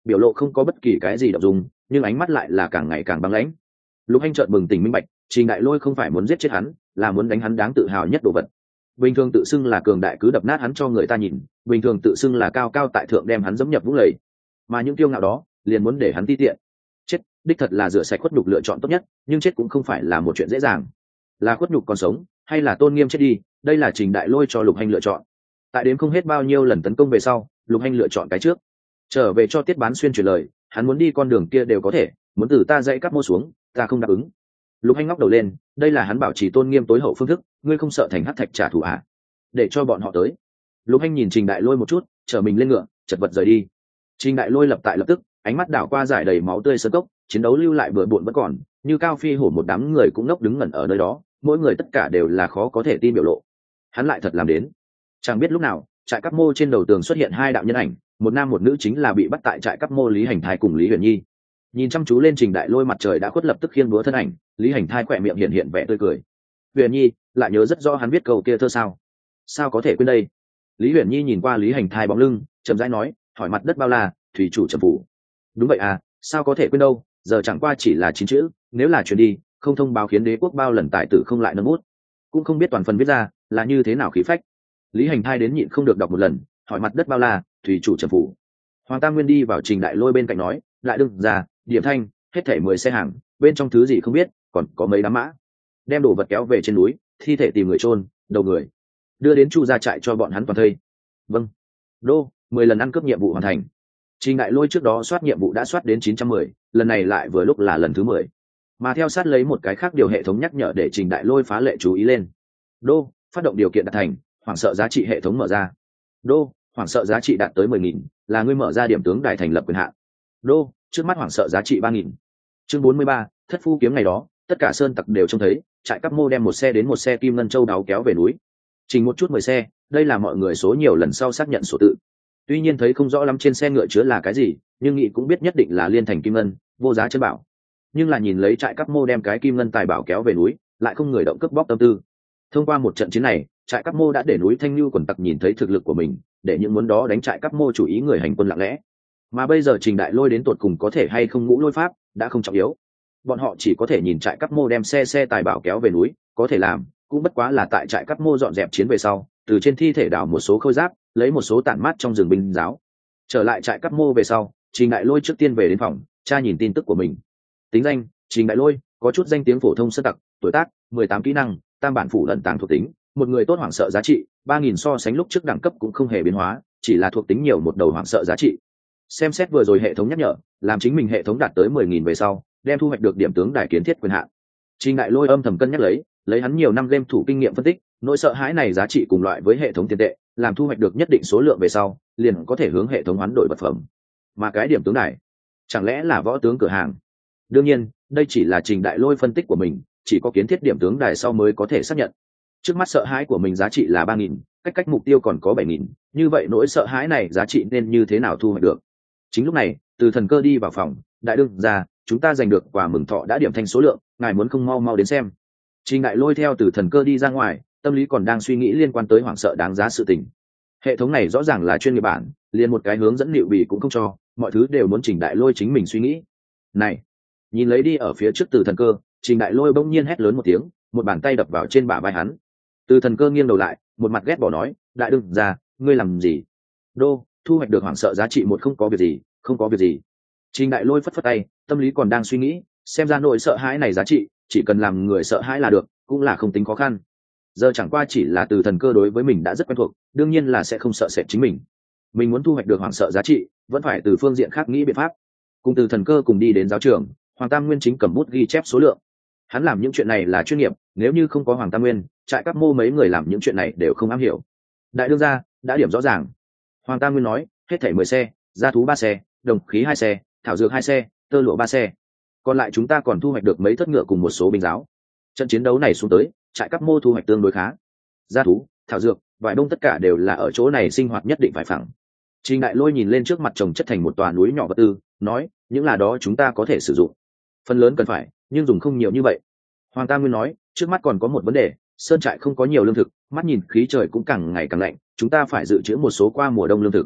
biểu lộ không có bất kỳ cái gì động dung, nhưng ánh mắt lại là càng ngày càng băng lãnh. Lục Anh chợt bừng tỉnh minh bạch, Trình Đại Lôi không phải muốn giết chết hắn, là muốn đánh hắn đáng tự hào nhất đồ vật. Bình thường tự xưng là cường đại cứ đập nát hắn cho người ta nhìn, bình thường tự xưng là cao cao tại thượng đem hắn dẫm nhập vũng lầy, mà những kiêu ngạo đó liền muốn để hắn ti tiện. Chết đích thật là rửa sạch khuất nhục lựa chọn tốt nhất, nhưng chết cũng không phải là một chuyện dễ dàng. Là khuất nhục còn sống, hay là tôn nghiêm chết đi, đây là Trình Đại Lôi cho Lục Anh lựa chọn. Tại đến không hết bao nhiêu lần tấn công về sau, Lục Anh lựa chọn cái trước. Trở về cho Tiết Bán Xuyên truyền lời, hắn muốn đi con đường kia đều có thể, muốn từ ta dãy cắp mô xuống, ta không đáp ứng. Lục Anh ngóc đầu lên, đây là hắn bảo trì tôn nghiêm tối hậu phương thức, ngươi không sợ thành hắc thạch trả thù à? Để cho bọn họ tới. Lục Anh nhìn Trình Đại Lôi một chút, trở mình lên ngựa, chật vật rời đi. Trình Đại Lôi lập tại lập tức, ánh mắt đảo qua giải đầy máu tươi sơn cốc, chiến đấu lưu lại bừa bộn vẫn còn, như Cao Phi hổ một đám người cũng ngốc đứng ngẩn ở nơi đó, mỗi người tất cả đều là khó có thể tin biểu lộ. Hắn lại thật làm đến. Chẳng biết lúc nào, trại Cáp Mô trên đầu tường xuất hiện hai đạo nhân ảnh, một nam một nữ chính là bị bắt tại trại Cáp Mô Lý Hành Thai cùng Lý Huyền Nhi. Nhìn chăm chú lên Trình Đại Lôi, mặt trời đã khuất, lập tức khiêng búa thân ảnh, Lý Hành Thai khỏe miệng hiện hiện vẻ tươi cười. Huyền Nhi lại nhớ rất rõ hắn viết câu kia thơ sao? Sao có thể quên đây? Lý Huyền Nhi nhìn qua Lý Hành Thai bóng lưng, chậm rãi nói, hỏi mặt đất bao la, thủy chủ trầm phủ. Đúng vậy à, sao có thể quên đâu, giờ chẳng qua chỉ là chín chữ, nếu là truyền đi, không thông báo khiến đế quốc bao lần tài tử không lại nâng bút, cũng không biết toàn phần viết ra là như thế nào khí phách. Lý Hành Thai đến nhịn không được đọc một lần, hỏi mặt đất bao la, thủy chủ trầm phủ. Hoàng Tam Nguyên đi vào Trình Đại Lôi bên cạnh nói, lại đừng ra, điểm thanh, hết thảy mười xe hàng, bên trong thứ gì không biết, còn có mấy đám mã. Đem đồ vật kéo về trên núi, thi thể tìm người chôn, đầu người đưa đến Chu gia trại cho bọn hắn toàn thây. Vâng. Đô, mười lần ăn cướp nhiệm vụ hoàn thành. Trình Đại Lôi trước đó soát nhiệm vụ đã soát đến chín trăm mười, lần này lại vừa lúc là lần thứ mười. Mà theo sát lấy một cái khác điều hệ thống nhắc nhở để Trình Đại Lôi phá lệ chú ý lên. Đô, phát động điều kiện đạt thành, hoảng sợ giá trị hệ thống mở ra. Đô, hoảng sợ giá trị đạt tới mười nghìn, là ngươi mở ra điểm tướng đài thành lập quyền hạn. Đô, trước mắt hoảng sợ giá trị ba nghìn. Chương bốn mươi ba, thất phu kiếm ngày đó, tất cả sơn tặc đều trông thấy, trại Cáp Mô đem một xe đến một xe kim ngân châu đáo kéo về núi. Trình một chút mười xe, đây là mọi người số nhiều lần sau xác nhận số tự. Tuy nhiên thấy không rõ lắm trên xe ngựa chứa là cái gì, nhưng nghị cũng biết nhất định là liên thành kim ngân, vô giá chân bảo. Nhưng là nhìn lấy trại Cáp Mô đem cái kim ngân tài bảo kéo về núi, lại không người động cướp bóc tâm tư. Thông qua một trận chiến này, trại Cáp Mô đã để núi Thanh Nhu quần tặc nhìn thấy thực lực của mình, để những muốn đó đánh trại Cáp Mô chủ ý người hành quân lặng lẽ. Mà bây giờ Trình Đại Lôi đến tột cùng có thể hay không ngũ lôi pháp đã không trọng yếu, bọn họ chỉ có thể nhìn trại Cáp Mô đem xe xe tài bảo kéo về núi, có thể làm cũng bất quá là tại trại Cáp Mô dọn dẹp chiến về sau, từ trên thi thể đào một số khôi giáp, lấy một số tản mát trong rừng binh giáo. Trở lại trại Cáp Mô về sau, Trình Đại Lôi trước tiên về đến phòng, tra nhìn tin tức của mình. Tính danh: Trình Đại Lôi, có chút danh tiếng phổ thông sơ tặc, tuổi tác mười tám, kỹ năng tam bản phủ lận tàng thuộc tính, một người tốt hoảng sợ giá trị ba nghìn, so sánh lúc trước đẳng cấp cũng không hề biến hóa, chỉ là thuộc tính nhiều một đầu hoảng sợ giá trị. Xem xét vừa rồi hệ thống nhắc nhở, làm chính mình hệ thống đạt tới mười nghìn về sau, đem thu hoạch được điểm tướng đài kiến thiết quyền hạn. Trình Đại Lôi âm thầm cân nhắc lấy, lấy hắn nhiều năm game thủ kinh nghiệm phân tích, nỗi sợ hãi này giá trị cùng loại với hệ thống tiền tệ, làm thu hoạch được nhất định số lượng về sau, liền có thể hướng hệ thống hoán đổi vật phẩm. Mà cái điểm tướng đài, chẳng lẽ là võ tướng cửa hàng? Đương nhiên, đây chỉ là Trình Đại Lôi phân tích của mình, chỉ có kiến thiết điểm tướng đài sau mới có thể xác nhận. Trước mắt sợ hãi của mình giá trị là ba nghìn, cách cách mục tiêu còn có bảy nghìn, như vậy nỗi sợ hãi này giá trị nên như thế nào thu hoạch được? Chính lúc này, Từ Thần Cơ đi vào phòng, đại đương ra, chúng ta giành được quà mừng thọ đã điểm thành số lượng, ngài muốn không mau mau đến xem. Trình Đại Lôi theo Từ Thần Cơ đi ra ngoài, tâm lý còn đang suy nghĩ liên quan tới hoảng sợ đáng giá sự tình. Hệ thống này rõ ràng là chuyên nghiệp bản, liền một cái hướng dẫn liệu bì cũng không cho, mọi thứ đều muốn Trình Đại Lôi chính mình suy nghĩ. Này, nhìn lấy đi ở phía trước Từ Thần Cơ, Trình Đại Lôi bỗng nhiên hét lớn một tiếng, một bàn tay đập vào trên bả vai hắn. Từ Thần Cơ nghiêng đầu lại, một mặt ghét bỏ nói, đại đương ra, ngươi làm gì? Đô, thu hoạch được hoảng sợ giá trị một, không có việc gì, không có việc gì. Trình Đại Lôi phất phất tay, tâm lý còn đang suy nghĩ, xem ra nỗi sợ hãi này giá trị, chỉ cần làm người sợ hãi là được, cũng là không tính khó khăn. Giờ chẳng qua chỉ là Từ Thần Cơ đối với mình đã rất quen thuộc, đương nhiên là sẽ không sợ sệt chính mình. Mình muốn thu hoạch được hoảng sợ giá trị, vẫn phải từ phương diện khác nghĩ biện pháp. Cùng Từ Thần Cơ cùng đi đến giáo trường, Hoàng Tam Nguyên chính cầm bút ghi chép số lượng. Hắn làm những chuyện này là chuyên nghiệp, nếu như không có Hoàng Tam Nguyên, trại Cáp Mô mấy người làm những chuyện này đều không am hiểu. Đại đương gia đã điểm rõ ràng. Hoàng Tam Nguyên nói, hết thảy mười xe, gia thú ba xe, đồng khí hai xe, thảo dược hai xe, tơ lụa ba xe. Còn lại chúng ta còn thu hoạch được mấy thất ngựa cùng một số binh giáo. Trận chiến đấu này xuống tới, trại Cáp Mô thu hoạch tương đối khá. Gia thú, thảo dược, vải đông tất cả đều là ở chỗ này sinh hoạt nhất định phải phẳng. Trình Đại Lôi nhìn lên trước mặt chồng chất thành một tòa núi nhỏ vật tư, nói, những là đó chúng ta có thể sử dụng. Phần lớn cần phải, nhưng dùng không nhiều như vậy. Hoàng Tam Nguyên nói, trước mắt còn có một vấn đề, sơn trại không có nhiều lương thực, mắt nhìn khí trời cũng càng ngày càng lạnh, chúng ta phải dự trữ một số qua mùa đông lương thực.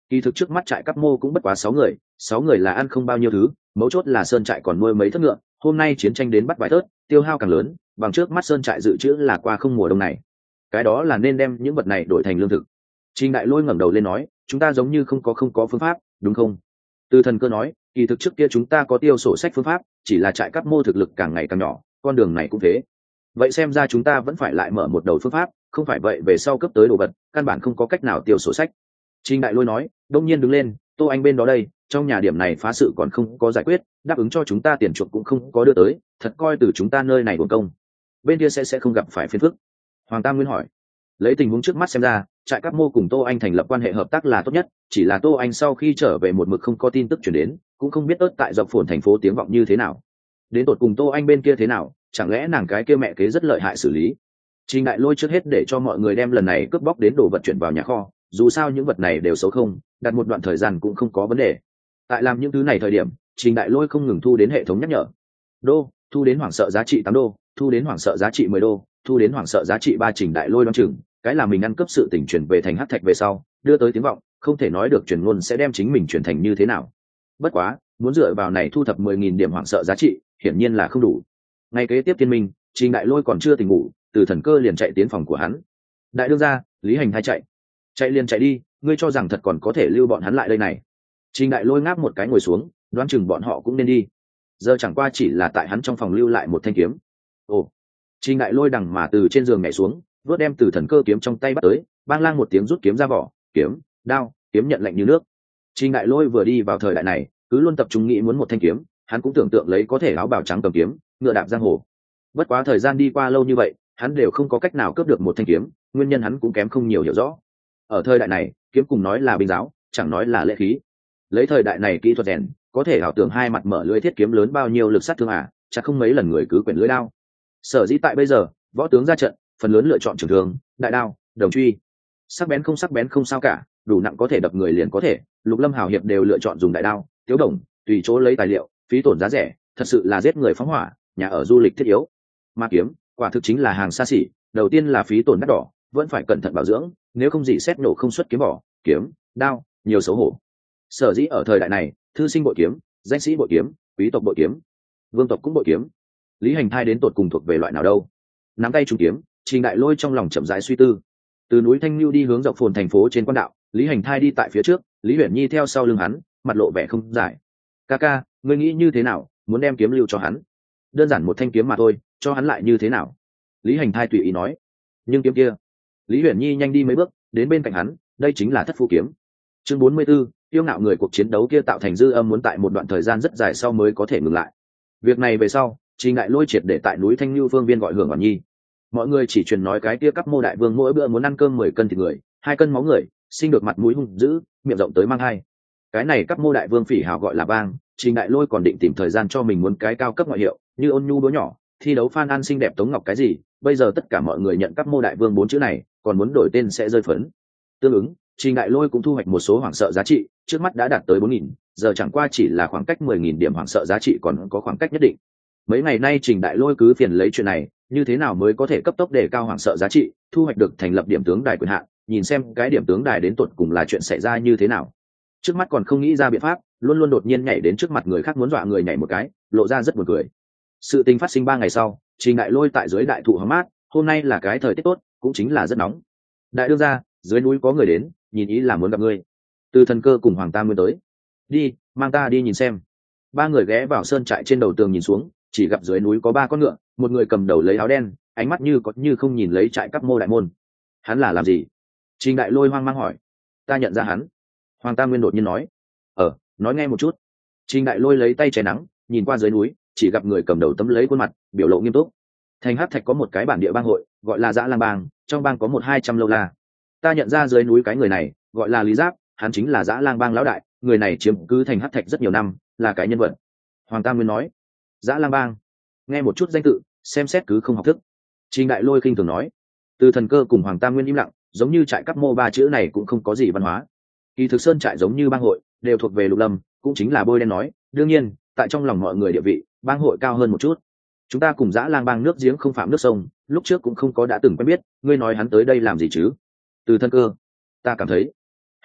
Kỳ thực trước mắt trại Cáp Mô cũng bất quá sáu người, sáu người là ăn không bao nhiêu thứ, mấu chốt là sơn trại còn nuôi mấy thất ngựa, hôm nay chiến tranh đến bắt vài thớt, tiêu hao càng lớn, bằng trước mắt sơn trại dự trữ là qua không mùa đông này. Cái đó là nên đem những vật này đổi thành lương thực. Trình Đại Lôi ngẩng đầu lên nói, chúng ta giống như không có không có phương pháp, đúng không? Từ Thần Cơ nói, kỳ thực trước kia chúng ta có tiêu sổ sách phương pháp, chỉ là trại Cáp Mô thực lực càng ngày càng nhỏ, con đường này cũng thế. Vậy xem ra chúng ta vẫn phải lại mở một đầu phương pháp, không phải vậy về sau cấp tới đồ vật, căn bản không có cách nào tiêu sổ sách. Trình Đại Lôi nói, đông nhiên đứng lên, Tô Anh bên đó đây, trong nhà điểm này phá sự còn không có giải quyết, đáp ứng cho chúng ta tiền chuộc cũng không có đưa tới, thật coi từ chúng ta nơi này uổng công. Bên kia sẽ sẽ không gặp phải phiền phức. Hoàng Tam Nguyên hỏi, lấy tình huống trước mắt xem ra, trại Cáp Mô cùng Tô Anh thành lập quan hệ hợp tác là tốt nhất, chỉ là Tô Anh sau khi trở về một mực không có tin tức chuyển đến, cũng không biết ớt tại dọc phồn thành phố tiếng vọng như thế nào. Đến tột cùng Tô Anh bên kia thế nào, chẳng lẽ nàng cái kia mẹ kế rất lợi hại xử lý. Trình Đại Lôi trước hết để cho mọi người đem lần này cướp bóc đến đồ vật chuyển vào nhà kho, dù sao những vật này đều xấu không, đặt một đoạn thời gian cũng không có vấn đề. Tại làm những thứ này thời điểm, Trình Đại Lôi không ngừng thu đến hệ thống nhắc nhở. Đô, thu đến hoảng sợ giá trị tám đô, thu đến hoảng sợ giá trị mười đô, thu đến hoảng sợ giá trị ba. Trình Đại Lôi đoán chừng, cái là mình ăn cướp sự tình chuyển về thành hắc thạch về sau, đưa tới tiếng vọng, không thể nói được truyền ngôn sẽ đem chính mình chuyển thành như thế nào. Bất quá, muốn dựa vào này thu thập mười nghìn điểm hoảng sợ giá trị, hiển nhiên là không đủ. Ngay kế tiếp tiên minh, Trình Đại Lôi còn chưa tỉnh ngủ, Từ Thần Cơ liền chạy tiến phòng của hắn. Đại đương gia, Lý Hành Hai chạy, chạy liền chạy đi, ngươi cho rằng thật còn có thể lưu bọn hắn lại đây này? Trình Đại Lôi ngáp một cái ngồi xuống, đoán chừng bọn họ cũng nên đi. Giờ chẳng qua chỉ là tại hắn trong phòng lưu lại một thanh kiếm. Ồ, Trình Đại Lôi đằng mà từ trên giường nhảy xuống, vớt đem Từ Thần Cơ kiếm trong tay bắt tới, bang lang một tiếng rút kiếm ra vỏ, kiếm, đao, kiếm nhận lạnh như nước. Trình Đại Lôi vừa đi vào thời đại này, cứ luôn tập trung nghĩ muốn một thanh kiếm, hắn cũng tưởng tượng lấy có thể áo bào trắng cầm kiếm, ngựa đạp giang hồ. Bất quá thời gian đi qua lâu như vậy, hắn đều không có cách nào cướp được một thanh kiếm, nguyên nhân hắn cũng kém không nhiều hiểu rõ. Ở thời đại này, kiếm cùng nói là binh giáo, chẳng nói là lễ khí. Lấy thời đại này kỹ thuật rèn, có thể ảo tưởng hai mặt mở lưỡi thiết kiếm lớn bao nhiêu lực sát thương à, chắc không mấy lần người cứ quyển lưỡi đao. Sở dĩ tại bây giờ, võ tướng ra trận, phần lớn lựa chọn trường thương, đại đao, đồng truy. Sắc bén không sắc bén không sao cả, đủ nặng có thể đập người liền có thể, Lục Lâm Hào hiệp đều lựa chọn dùng đại đao, tiếu đồng, tùy chỗ lấy tài liệu, phí tổn giá rẻ, thật sự là giết người phóng hỏa, nhà ở du lịch thiết yếu. Ma kiếm, quả thực chính là hàng xa xỉ, đầu tiên là phí tổn đắt đỏ, vẫn phải cẩn thận bảo dưỡng, nếu không gì xét nổ không xuất kiếm vỏ, kiếm, đao, nhiều xấu hổ. Sở dĩ ở thời đại này, thư sinh bội kiếm, danh sĩ bội kiếm, quý tộc bội kiếm, vương tộc cũng bội kiếm. Lý Hành Thai đến tột cùng thuộc về loại nào đâu? Nắm tay trùng kiếm, Trình Đại Lôi trong lòng chậm rãi suy tư. Từ núi Thanh Nưu đi hướng dọc phồn thành phố trên quan đạo, Lý Hành Thai đi tại phía trước, Lý Huyền Nhi theo sau lưng hắn, mặt lộ vẻ không giải. Ca ca, ngươi nghĩ như thế nào, muốn đem kiếm lưu cho hắn? Đơn giản một thanh kiếm mà thôi, cho hắn lại như thế nào? Lý Hành Thai tùy ý nói. Nhưng kiếm kia, Lý Huyền Nhi nhanh đi mấy bước, đến bên cạnh hắn, đây chính là Thất Phu kiếm. Chương bốn mươi 44, yêu ngạo người cuộc chiến đấu kia tạo thành dư âm muốn tại một đoạn thời gian rất dài sau mới có thể ngừng lại. Việc này về sau, Trình Đại Lôi triệt để tại núi Thanh Nưu phương viên gọi hưởng Hoàn Nhi. Mọi người chỉ truyền nói cái kia Cáp Mô đại vương mỗi bữa muốn ăn cơm mười cân thịt người, hai cân máu người, sinh được mặt mũi hung dữ, miệng rộng tới mang hai. Cái này Cáp Mô đại vương phỉ hào gọi là bang, Trình Đại Lôi còn định tìm thời gian cho mình muốn cái cao cấp ngoại hiệu, như Ôn Nhu đứa nhỏ, thi đấu Phan An xinh đẹp Tống Ngọc cái gì, bây giờ tất cả mọi người nhận Cáp Mô đại vương bốn chữ này, còn muốn đổi tên sẽ rơi phấn. Tương ứng, Trình Đại Lôi cũng thu hoạch một số hoảng sợ giá trị, trước mắt đã đạt tới bốn nghìn, giờ chẳng qua chỉ là khoảng cách mười nghìn điểm hoảng sợ giá trị còn có khoảng cách nhất định. Mấy ngày nay Trình Đại Lôi cứ phiền lấy chuyện này, như thế nào mới có thể cấp tốc đề cao hoảng sợ giá trị, thu hoạch được thành lập điểm tướng đài quyền hạn, nhìn xem cái điểm tướng đài đến tuột cùng là chuyện xảy ra như thế nào. Trước mắt còn không nghĩ ra biện pháp, luôn luôn đột nhiên nhảy đến trước mặt người khác muốn dọa người nhảy một cái, lộ ra rất buồn cười. Sự tình phát sinh ba ngày sau, Trình Đại Lôi tại dưới đại thụ hóng mát, hôm nay là cái thời tiết tốt, cũng chính là rất nóng. Đại đương gia, dưới núi có người đến, nhìn ý là muốn gặp ngươi. Từ Thần Cơ cùng Hoàng Tam Nguyên tới. Đi, mang ta đi nhìn xem. Ba người ghé vào sơn trại trên đầu tường nhìn xuống, chỉ gặp dưới núi có ba con ngựa, một người cầm đầu lấy áo đen, ánh mắt như có như không nhìn lấy trại Cáp Mô đại môn. Hắn là làm gì? Trình Đại Lôi hoang mang hỏi. Ta nhận ra hắn. Hoàng Tam Nguyên đột nhiên nói. Ờ, nói nghe một chút. Trình Đại Lôi lấy tay che nắng, nhìn qua dưới núi, chỉ gặp người cầm đầu tấm lấy khuôn mặt, biểu lộ nghiêm túc. Thành Hắc Thạch có một cái bản địa bang hội, gọi là Dã Lang Bang, trong bang có một hai trăm lâu la. Ta nhận ra dưới núi cái người này, gọi là Lý Giáp, hắn chính là Dã Lang Bang lão đại, người này chiếm cứ Thành Hắc Thạch rất nhiều năm, là cái nhân vật. Hoàng Tam Nguyên nói. Dã Lang Bang, nghe một chút danh tự, xem xét cứ không học thức. Trình Đại Lôi khinh thường nói. Từ Thần Cơ cùng Hoàng Tam Nguyên im lặng, giống như trại Cáp Mô ba chữ này cũng không có gì văn hóa. Kỳ thực sơn trại giống như bang hội, đều thuộc về Lục Lâm, cũng chính là bôi đen nói, đương nhiên, tại trong lòng mọi người địa vị, bang hội cao hơn một chút. Chúng ta cùng Dã Lang Bang nước giếng không phạm nước sông, lúc trước cũng không có đã từng quen biết, ngươi nói hắn tới đây làm gì chứ? Từ Thần Cơ, ta cảm thấy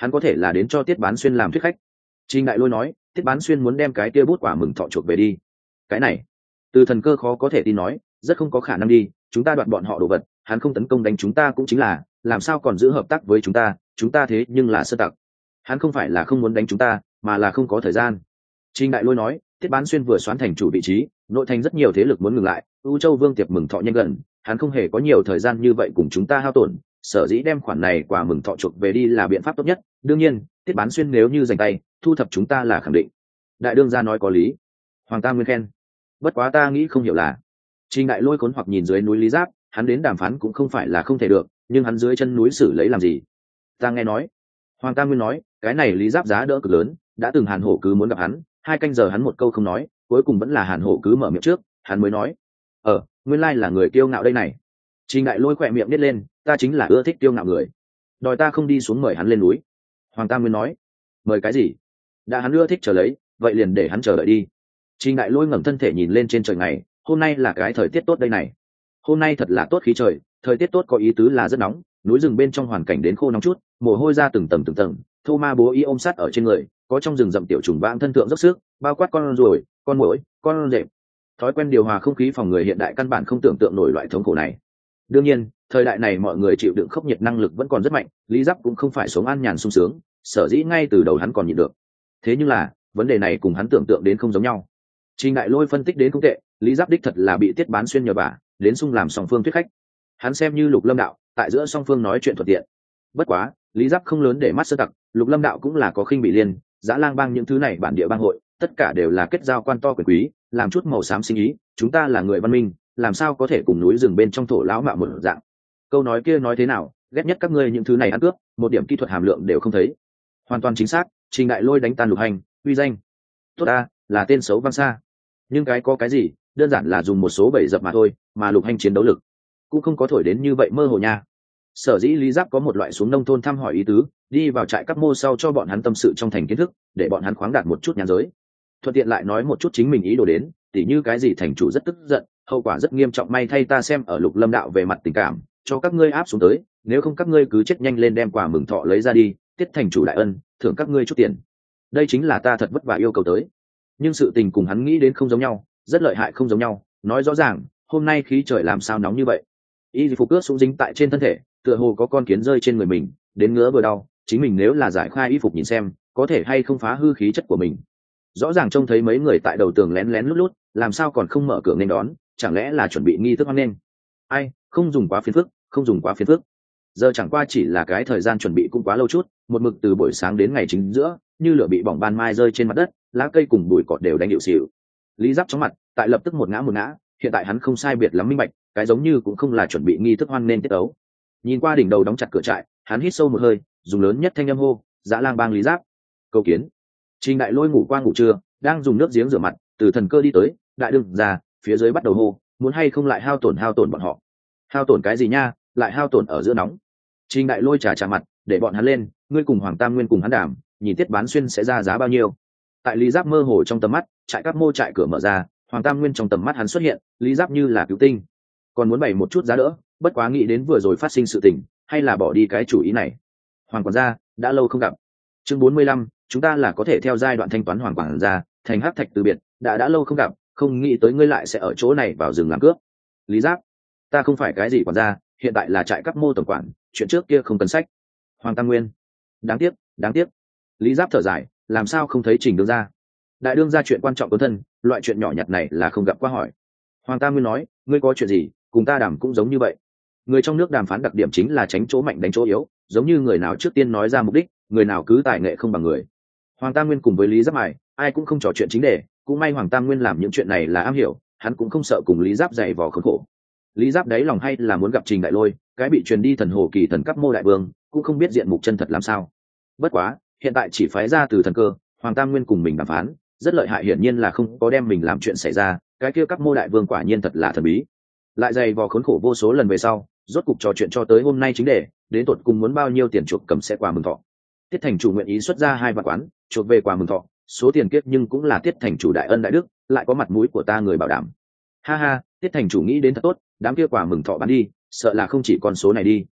hắn có thể là đến cho Tiết Bán Xuyên làm thuyết khách. Trình Đại Lôi nói, Tiết Bán Xuyên muốn đem cái kia bút quả mừng thọ chuộc về đi. Cái này, Từ Thần Cơ khó có thể tin nói, rất không có khả năng đi, chúng ta đoạt bọn họ đồ vật, hắn không tấn công đánh chúng ta cũng chính là, làm sao còn giữ hợp tác với chúng ta, chúng ta thế nhưng là sơ tặc. Hắn không phải là không muốn đánh chúng ta, mà là không có thời gian. Trình Đại Lôi nói, Tiết Bán Xuyên vừa xoán thành chủ vị trí, nội thành rất nhiều thế lực muốn ngừng lại, U Châu Vương tiệc mừng thọ nhanh gần, hắn không hề có nhiều thời gian như vậy cùng chúng ta hao tổn, sở dĩ đem khoản này quả mừng thọ chuộc về đi là biện pháp tốt nhất. Đương nhiên, Tiết Bán Xuyên nếu như giành tay, thu thập chúng ta là khẳng định. Đại đương gia nói có lý. Hoàng Tam Nguyên khen. Bất quá ta nghĩ không hiểu là, Trình Đại Lôi khốn hoặc nhìn dưới núi Lý Giáp, hắn đến đàm phán cũng không phải là không thể được, nhưng hắn dưới chân núi xử lấy làm gì? Ta nghe nói, Hoàng Tam Nguyên nói, cái này Lý Giáp giá đỡ cực lớn, đã từng Hàn Hổ cứ muốn gặp hắn, hai canh giờ hắn một câu không nói, cuối cùng vẫn là Hàn Hổ cứ mở miệng trước, hắn mới nói, ờ, nguyên lai là người kiêu ngạo đây này. Trình Đại Lôi khỏe miệng nít lên, ta chính là ưa thích kiêu ngạo người, đòi ta không đi xuống mời hắn lên núi. Hoàng Tam Nguyên nói, mời cái gì? Đã hắn ưa thích chờ lấy, vậy liền để hắn chờ đợi đi. Trình Đại Lôi ngẩng thân thể nhìn lên trên trời ngày, hôm nay là cái thời tiết tốt đây này. Hôm nay thật là tốt khí trời, thời tiết tốt có ý tứ là rất nóng, núi rừng bên trong hoàn cảnh đến khô nóng chút, mồ hôi ra từng tầng từng tầng, thô ma bố y ôm sát ở trên người, có trong rừng rậm tiểu trùng vãng thân thượng dốc sức, bao quát con ruồi, con muỗi, con rệp. Thói quen điều hòa không khí phòng người hiện đại căn bản không tưởng tượng nổi loại thống khổ này. Đương nhiên, thời đại này mọi người chịu đựng khốc nhiệt năng lực vẫn còn rất mạnh, Lý Giáp cũng không phải sống an nhàn sung sướng, sở dĩ ngay từ đầu hắn còn nhịn được. Thế nhưng là, vấn đề này cùng hắn tưởng tượng đến không giống nhau. Trình Đại Lôi phân tích đến không tệ, Lý Giáp đích thật là bị Tiết Bán Xuyên nhờ vả, đến xung làm song phương thuyết khách. Hắn xem như Lục Lâm đạo, tại giữa song phương nói chuyện thuận tiện. Bất quá, Lý Giáp không lớn để mắt sơ tặc, Lục Lâm đạo cũng là có khinh bị liên, Dã Lang bang những thứ này bản địa bang hội, tất cả đều là kết giao quan to quyền quý, làm chút màu xám sinh ý, chúng ta là người văn minh, làm sao có thể cùng núi rừng bên trong thổ lão mạo một dạng. Câu nói kia nói thế nào, ghét nhất các ngươi những thứ này ăn cướp, một điểm kỹ thuật hàm lượng đều không thấy. Hoàn toàn chính xác, Trình Đại Lôi đánh tan Lục Hành, uy danh. Tốt a, là tên xấu vang xa. Nhưng cái có cái gì, đơn giản là dùng một số bẫy dập mà thôi, mà Lục Hành chiến đấu lực cũng không có thổi đến như vậy mơ hồ nha. Sở dĩ Lý Giáp có một loại xuống nông thôn thăm hỏi ý tứ, đi vào trại các mô sau cho bọn hắn tâm sự trong thành kiến thức, để bọn hắn khoáng đạt một chút nhàn giới. Thuận tiện lại nói một chút chính mình ý đồ đến, tỉ như cái gì thành chủ rất tức giận, hậu quả rất nghiêm trọng, may thay ta xem ở Lục Lâm đạo về mặt tình cảm, cho các ngươi áp xuống tới, nếu không các ngươi cứ chết nhanh lên đem quà mừng thọ lấy ra đi, Tiết thành chủ đại ân, thưởng các ngươi chút tiền. Đây chính là ta thật vất vả yêu cầu tới. Nhưng sự tình cùng hắn nghĩ đến không giống nhau, rất lợi hại không giống nhau, nói rõ ràng, hôm nay khí trời làm sao nóng như vậy. Y phục ướt sũng dính tại trên thân thể, tựa hồ có con kiến rơi trên người mình, đến ngứa vừa đau, chính mình nếu là giải khai y phục nhìn xem, có thể hay không phá hư khí chất của mình. Rõ ràng trông thấy mấy người tại đầu tường lén lén lút lút, làm sao còn không mở cửa nên đón, chẳng lẽ là chuẩn bị nghi thức hoan nghênh? Ai, không dùng quá phiền phức, không dùng quá phiền phức. Giờ chẳng qua chỉ là cái thời gian chuẩn bị cũng quá lâu chút, một mực từ buổi sáng đến ngày chính giữa, như lửa bị bỏng ban mai rơi trên mặt đất, lá cây cùng bụi cỏ đều đánh hiệu xỉu. Lý Giáp chóng mặt, tại lập tức một ngã một ngã, hiện tại hắn không sai biệt lắm minh bạch, cái giống như cũng không là chuẩn bị nghi thức hoan nên tiết ấu. Nhìn qua đỉnh đầu đóng chặt cửa trại, hắn hít sâu một hơi, dùng lớn nhất thanh âm hô, Dã Lang bang Lý Giáp. Cầu kiến. Trình Đại Lôi ngủ qua ngủ trưa, đang dùng nước giếng rửa mặt, Từ Thần Cơ đi tới, đại đương ra, phía dưới bắt đầu hô, muốn hay không lại hao tổn hao tổn bọn họ. Hao tổn cái gì nha, lại hao tổn ở giữa nóng. Trình Đại Lôi trà trà mặt, để bọn hắn lên, ngươi cùng Hoàng Tam Nguyên cùng hắn đàm, nhìn Tiết Bán Xuyên sẽ ra giá bao nhiêu. Tại Lý Giáp mơ hồ trong tầm mắt, trại các mô trại cửa mở ra, Hoàng Tam Nguyên trong tầm mắt hắn xuất hiện, Lý Giáp như là cứu tinh, còn muốn bày một chút giá đỡ, bất quá nghĩ đến vừa rồi phát sinh sự tình, hay là bỏ đi cái chủ ý này. Hoàng quản gia, đã lâu không gặp. Chương bốn mươi lăm, chúng ta là có thể theo giai đoạn thanh toán Hoàng quản gia, thành hắc thạch từ biệt, đã đã lâu không gặp, không nghĩ tới ngươi lại sẽ ở chỗ này vào rừng làm cướp. Lý Giáp, ta không phải cái gì quản gia, hiện tại là trại các mô tổng quản, chuyện trước kia không cần sách. Hoàng Tam Nguyên, đáng tiếc, đáng tiếc. Lý Giáp thở dài, làm sao không thấy Trình đương gia? Đại đương gia chuyện quan trọng của thân, loại chuyện nhỏ nhặt này là không gặp qua hỏi. Hoàng Tam Nguyên nói, ngươi có chuyện gì, cùng ta đàm cũng giống như vậy. Người trong nước đàm phán đặc điểm chính là tránh chỗ mạnh đánh chỗ yếu, giống như người nào trước tiên nói ra mục đích, người nào cứ tài nghệ không bằng người. Hoàng Tam Nguyên cùng với Lý Giáp mài, ai cũng không trò chuyện chính đề, cũng may Hoàng Tam Nguyên làm những chuyện này là am hiểu, hắn cũng không sợ cùng Lý Giáp dày vò khốn khổ. Lý Giáp đấy lòng hay là muốn gặp Trình Đại Lôi, cái bị truyền đi thần hồ kỳ thần cấp mô đại vương, cũng không biết diện mục chân thật làm sao. Bất quá, hiện tại chỉ phái ra Từ Thần Cơ, Hoàng Tam Nguyên cùng mình đàm phán, rất lợi hại, hiển nhiên là không có đem mình làm chuyện xảy ra, cái kia cấp mô đại vương quả nhiên thật là thần bí. Lại dày vò khốn khổ vô số lần về sau, rốt cục trò chuyện cho tới hôm nay chính đề, đến tột cùng muốn bao nhiêu tiền chuộc cầm sẽ quà mừng thọ. Tiết thành chủ nguyện ý xuất ra hai vạn quán, chuộc về quà mừng thọ, số tiền kiếp nhưng cũng là Tiết thành chủ đại ân đại đức, lại có mặt mũi của ta người bảo đảm. Ha ha, Tiết thành chủ nghĩ đến thật tốt, đám kia quà mừng thọ bán đi, sợ là không chỉ con số này đi.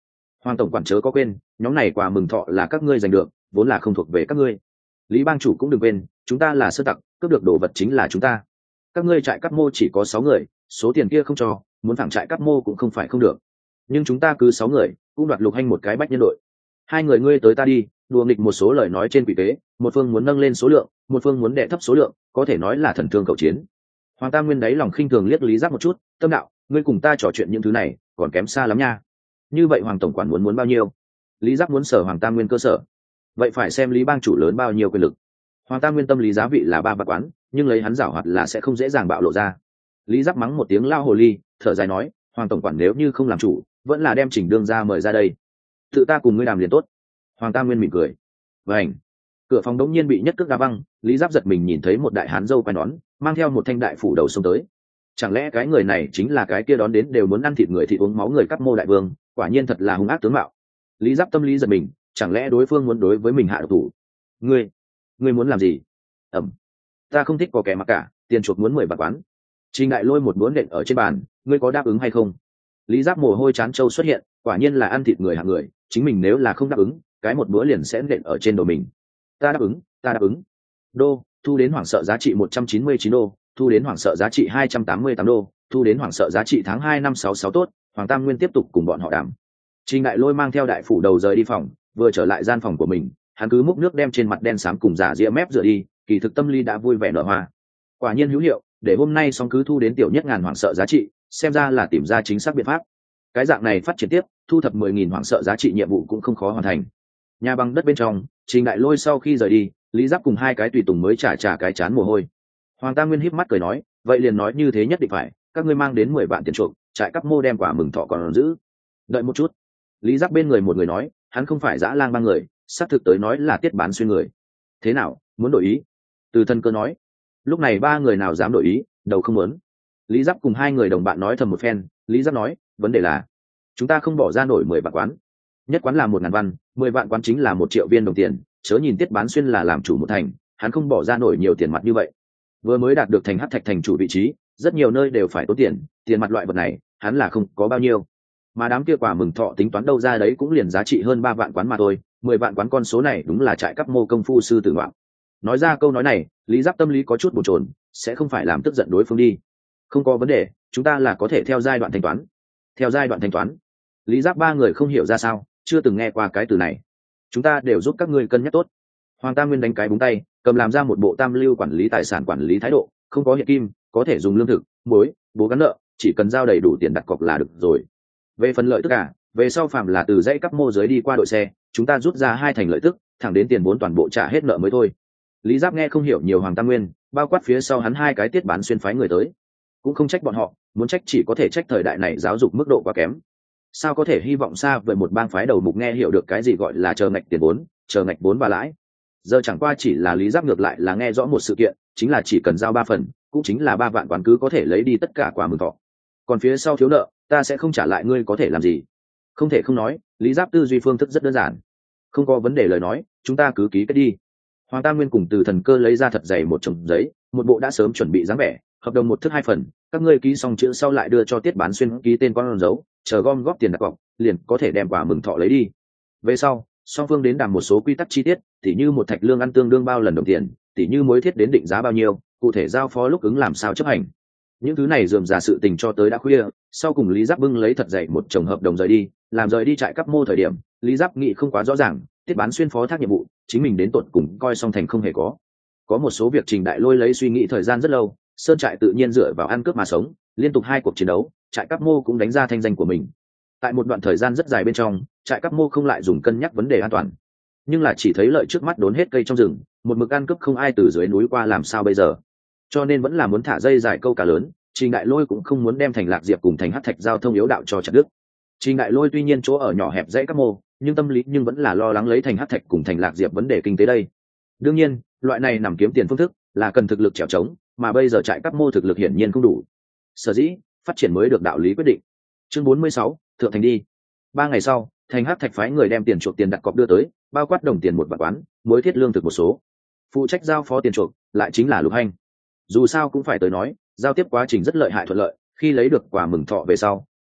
Hoàng tổng quản chớ có quên, nhóm này quà mừng thọ là các ngươi giành được, vốn là không thuộc về các ngươi. Lý bang chủ cũng đừng quên, chúng ta là sơ tặc, cướp được đồ vật chính là chúng ta. Các ngươi trại Cáp Mô chỉ có sáu người, số tiền kia không cho, muốn phản trại Cáp Mô cũng không phải không được. Nhưng chúng ta cứ sáu người, cũng đoạt Lục Hành một cái bách nhân đội. Hai người ngươi tới ta đi, đùa nghịch một số lời nói trên quỷ kế, một phương muốn nâng lên số lượng, một phương muốn đệ thấp số lượng, có thể nói là thần thương cầu chiến. Hoàng Tam Nguyên đáy lòng khinh thường liếc Lý Giáp một chút, tâm đạo, ngươi cùng ta trò chuyện những thứ này, còn kém xa lắm nha. Như vậy Hoàng tổng quản muốn muốn bao nhiêu? Lý Giáp muốn sở Hoàng Tam Nguyên cơ sở, vậy phải xem Lý bang chủ lớn bao nhiêu quyền lực. Hoàng Tam Nguyên tâm lý giá vị là ba bạc quán, nhưng lấy hắn giảo hoạt là sẽ không dễ dàng bạo lộ ra. Lý Giáp mắng một tiếng lao hồ ly, thở dài nói, Hoàng tổng quản nếu như không làm chủ, vẫn là đem Trình Đương ra mời ra đây, tự ta cùng ngươi đàm liền tốt. Hoàng Tam Nguyên mỉm cười. Vành. Cửa phòng đống nhiên bị nhất cước đá văng, Lý Giáp giật mình nhìn thấy một đại hán dâu quai nón, mang theo một thanh đại phủ đầu xông tới. Chẳng lẽ cái người này chính là cái kia đón đến đều muốn ăn thịt người thịt uống máu người Cáp Mô đại vương, quả nhiên thật là hung ác tướng mạo. Lý Giáp tâm lý giật mình, chẳng lẽ đối phương muốn đối với mình hạ độc thủ? Ngươi, ngươi muốn làm gì? Ẩm. Ta không thích có kẻ mặc cả, tiền chuộc muốn mười bạc quán. Trình Đại Lôi một búa nện ở trên bàn, ngươi có đáp ứng hay không? Lý Giáp mồ hôi chán trâu xuất hiện, quả nhiên là ăn thịt người hạng người, chính mình nếu là không đáp ứng, cái một búa liền sẽ nện ở trên đầu mình. Ta đáp ứng, ta đáp ứng. Đô, thu đến hoảng sợ giá trị một trăm chín mươi chín đô, thu đến hoảng sợ giá trị hai trăm tám mươi tám đô, thu đến hoảng sợ giá trị tháng hai năm sáu sáu tốt. Hoàng Tam Nguyên tiếp tục cùng bọn họ đàm. Trình Đại Lôi mang theo đại phủ đầu rời đi phòng, vừa trở lại gian phòng của mình, hắn cứ múc nước đem trên mặt đen xám cùng giả ria mép rửa đi, kỳ thực tâm lý đã vui vẻ nở hoa. Quả nhiên hữu hiệu, để hôm nay xong cứ thu đến tiểu nhất ngàn hoảng sợ giá trị, xem ra là tìm ra chính xác biện pháp. Cái dạng này phát triển tiếp, thu thập mười nghìn hoảng sợ giá trị nhiệm vụ cũng không khó hoàn thành. Nhà bằng đất bên trong, Trình Đại Lôi sau khi rời đi, Lý Giáp cùng hai cái tùy tùng mới trả trả cái chán mồ hôi. Hoàng Tam Nguyên híp mắt cười nói, vậy liền nói như thế nhất định phải, các ngươi mang đến mười vạn tiền chuộc, trại Cáp Mô đem quả mừng thọ còn giữ. Đợi một chút. Lý Giáp bên người một người nói, hắn không phải dã lang ba người, xác thực tới nói là Tiết Bán Xuyên người. Thế nào, muốn đổi ý? Từ Thân Cơ nói. Lúc này ba người nào dám đổi ý, đầu không muốn. Lý Giáp cùng hai người đồng bạn nói thầm một phen, Lý Giáp nói, vấn đề là chúng ta không bỏ ra nổi mười vạn quán. Nhất quán là một ngàn văn, mười vạn quán chính là một triệu viên đồng tiền, chớ nhìn Tiết Bán Xuyên là làm chủ một thành, hắn không bỏ ra nổi nhiều tiền mặt như vậy. Vừa mới đạt được thành Hắc Thạch thành chủ vị trí, rất nhiều nơi đều phải tốn tiền, tiền mặt loại vật này, hắn là không có bao nhiêu. Mà đám kia quả mừng thọ tính toán đâu ra đấy cũng liền giá trị hơn ba vạn quán mà thôi, mười vạn quán con số này đúng là trại Cáp Mô công phu sư tử ngoạn. Nói ra câu nói này, Lý Giáp tâm lý có chút bồn chồn, sẽ không phải làm tức giận đối phương đi. Không có vấn đề, chúng ta là có thể theo giai đoạn thanh toán. Theo giai đoạn thanh toán. Lý Giáp ba người không hiểu ra sao, chưa từng nghe qua cái từ này. Chúng ta đều giúp các ngươi cân nhắc tốt. Hoàng Tam Nguyên đánh cái búng tay, cầm làm ra một bộ tam lưu quản lý tài sản quản lý thái độ, không có hiện kim, có thể dùng lương thực, muối, bố gắn nợ, chỉ cần giao đầy đủ tiền đặt cọc là được rồi. Về phần lợi tức cả, về sau phạm là từ dãy Cáp Mô giới đi qua đội xe, chúng ta rút ra hai thành lợi tức, thẳng đến tiền vốn toàn bộ trả hết nợ mới thôi. Lý Giáp nghe không hiểu nhiều Hoàng Tam Nguyên, bao quát phía sau hắn hai cái Tiết Bán Xuyên phái người tới, cũng không trách bọn họ, muốn trách chỉ có thể trách thời đại này giáo dục mức độ quá kém. Sao có thể hy vọng xa về một bang phái đầu mục nghe hiểu được cái gì gọi là chờ ngạch tiền vốn, chờ ngạch vốn và lãi. Giờ chẳng qua chỉ là Lý Giáp ngược lại là nghe rõ một sự kiện, chính là chỉ cần giao ba phần, cũng chính là ba vạn quán cứ có thể lấy đi tất cả quả mừng thọ. Còn phía sau thiếu nợ, ta sẽ không trả lại, ngươi có thể làm gì? Không thể không nói, Lý Giáp tư duy phương thức rất đơn giản. Không có vấn đề lời nói, chúng ta cứ ký kết đi. Hoàng Tam Nguyên cùng Từ Thần Cơ lấy ra thật dày một chồng giấy, một bộ đã sớm chuẩn bị dáng vẻ, hợp đồng một thước hai phần, các ngươi ký xong chữ sau lại đưa cho Tiết Bán Xuyên ký tên con dấu, chờ gom góp tiền đặt cọc, liền có thể đem quả mừng thọ lấy đi. Về sau, song phương đến đàm một số quy tắc chi tiết, tỉ như một thạch lương ăn tương đương bao lần đồng tiền, tỉ như mối thiết đến định giá bao nhiêu, cụ thể giao phó lúc ứng làm sao chấp hành. Những thứ này rườm rà sự tình cho tới đã khuya, sau cùng Lý Giáp bưng lấy thật dày một chồng hợp đồng rời đi, làm rời đi trại Cáp Mô thời điểm, Lý Giáp nghĩ không quá rõ ràng, Tiết Bán Xuyên phó thác nhiệm vụ, chính mình đến tận cùng coi song thành không hề có. Có một số việc Trình Đại Lôi lấy suy nghĩ thời gian rất lâu, sơn trại tự nhiên dựa vào ăn cướp mà sống, liên tục hai cuộc chiến đấu, trại Cáp Mô cũng đánh ra thanh danh của mình. Tại một đoạn thời gian rất dài bên trong, trại Cáp Mô không lại dùng cân nhắc vấn đề an toàn, nhưng là chỉ thấy lợi trước mắt đốn hết cây trong rừng, một mực ăn cướp không ai từ dưới núi qua làm sao bây giờ, cho nên vẫn là muốn thả dây dài câu cá lớn. Trình Đại Lôi cũng không muốn đem thành Lạc Diệp cùng thành Hắc Thạch giao thông yếu đạo cho chặt đứt. Trình Đại Lôi tuy nhiên chỗ ở nhỏ hẹp dãy Cáp Mô, nhưng tâm lý nhưng vẫn là lo lắng lấy thành Hắc Thạch cùng thành Lạc Diệp vấn đề kinh tế đây. Đương nhiên, loại này nằm kiếm tiền phương thức là cần thực lực trèo trống, mà bây giờ trại Cáp Mô thực lực hiển nhiên không đủ. Sở dĩ, phát triển mới được đạo lý quyết định. Chương bốn mươi sáu, thượng thành đi. Ba ngày sau, thành Hắc Thạch phái người đem tiền chuộc tiền đặt cọc đưa tới, bao quát đồng tiền một vạn quán, muối thiết lương thực một số. Phụ trách giao phó tiền chuộc lại chính là Lục Hành. Dù sao cũng phải tới nói, giao tiếp quá trình rất lợi hại thuận lợi, khi lấy được quả mừng thọ về sau,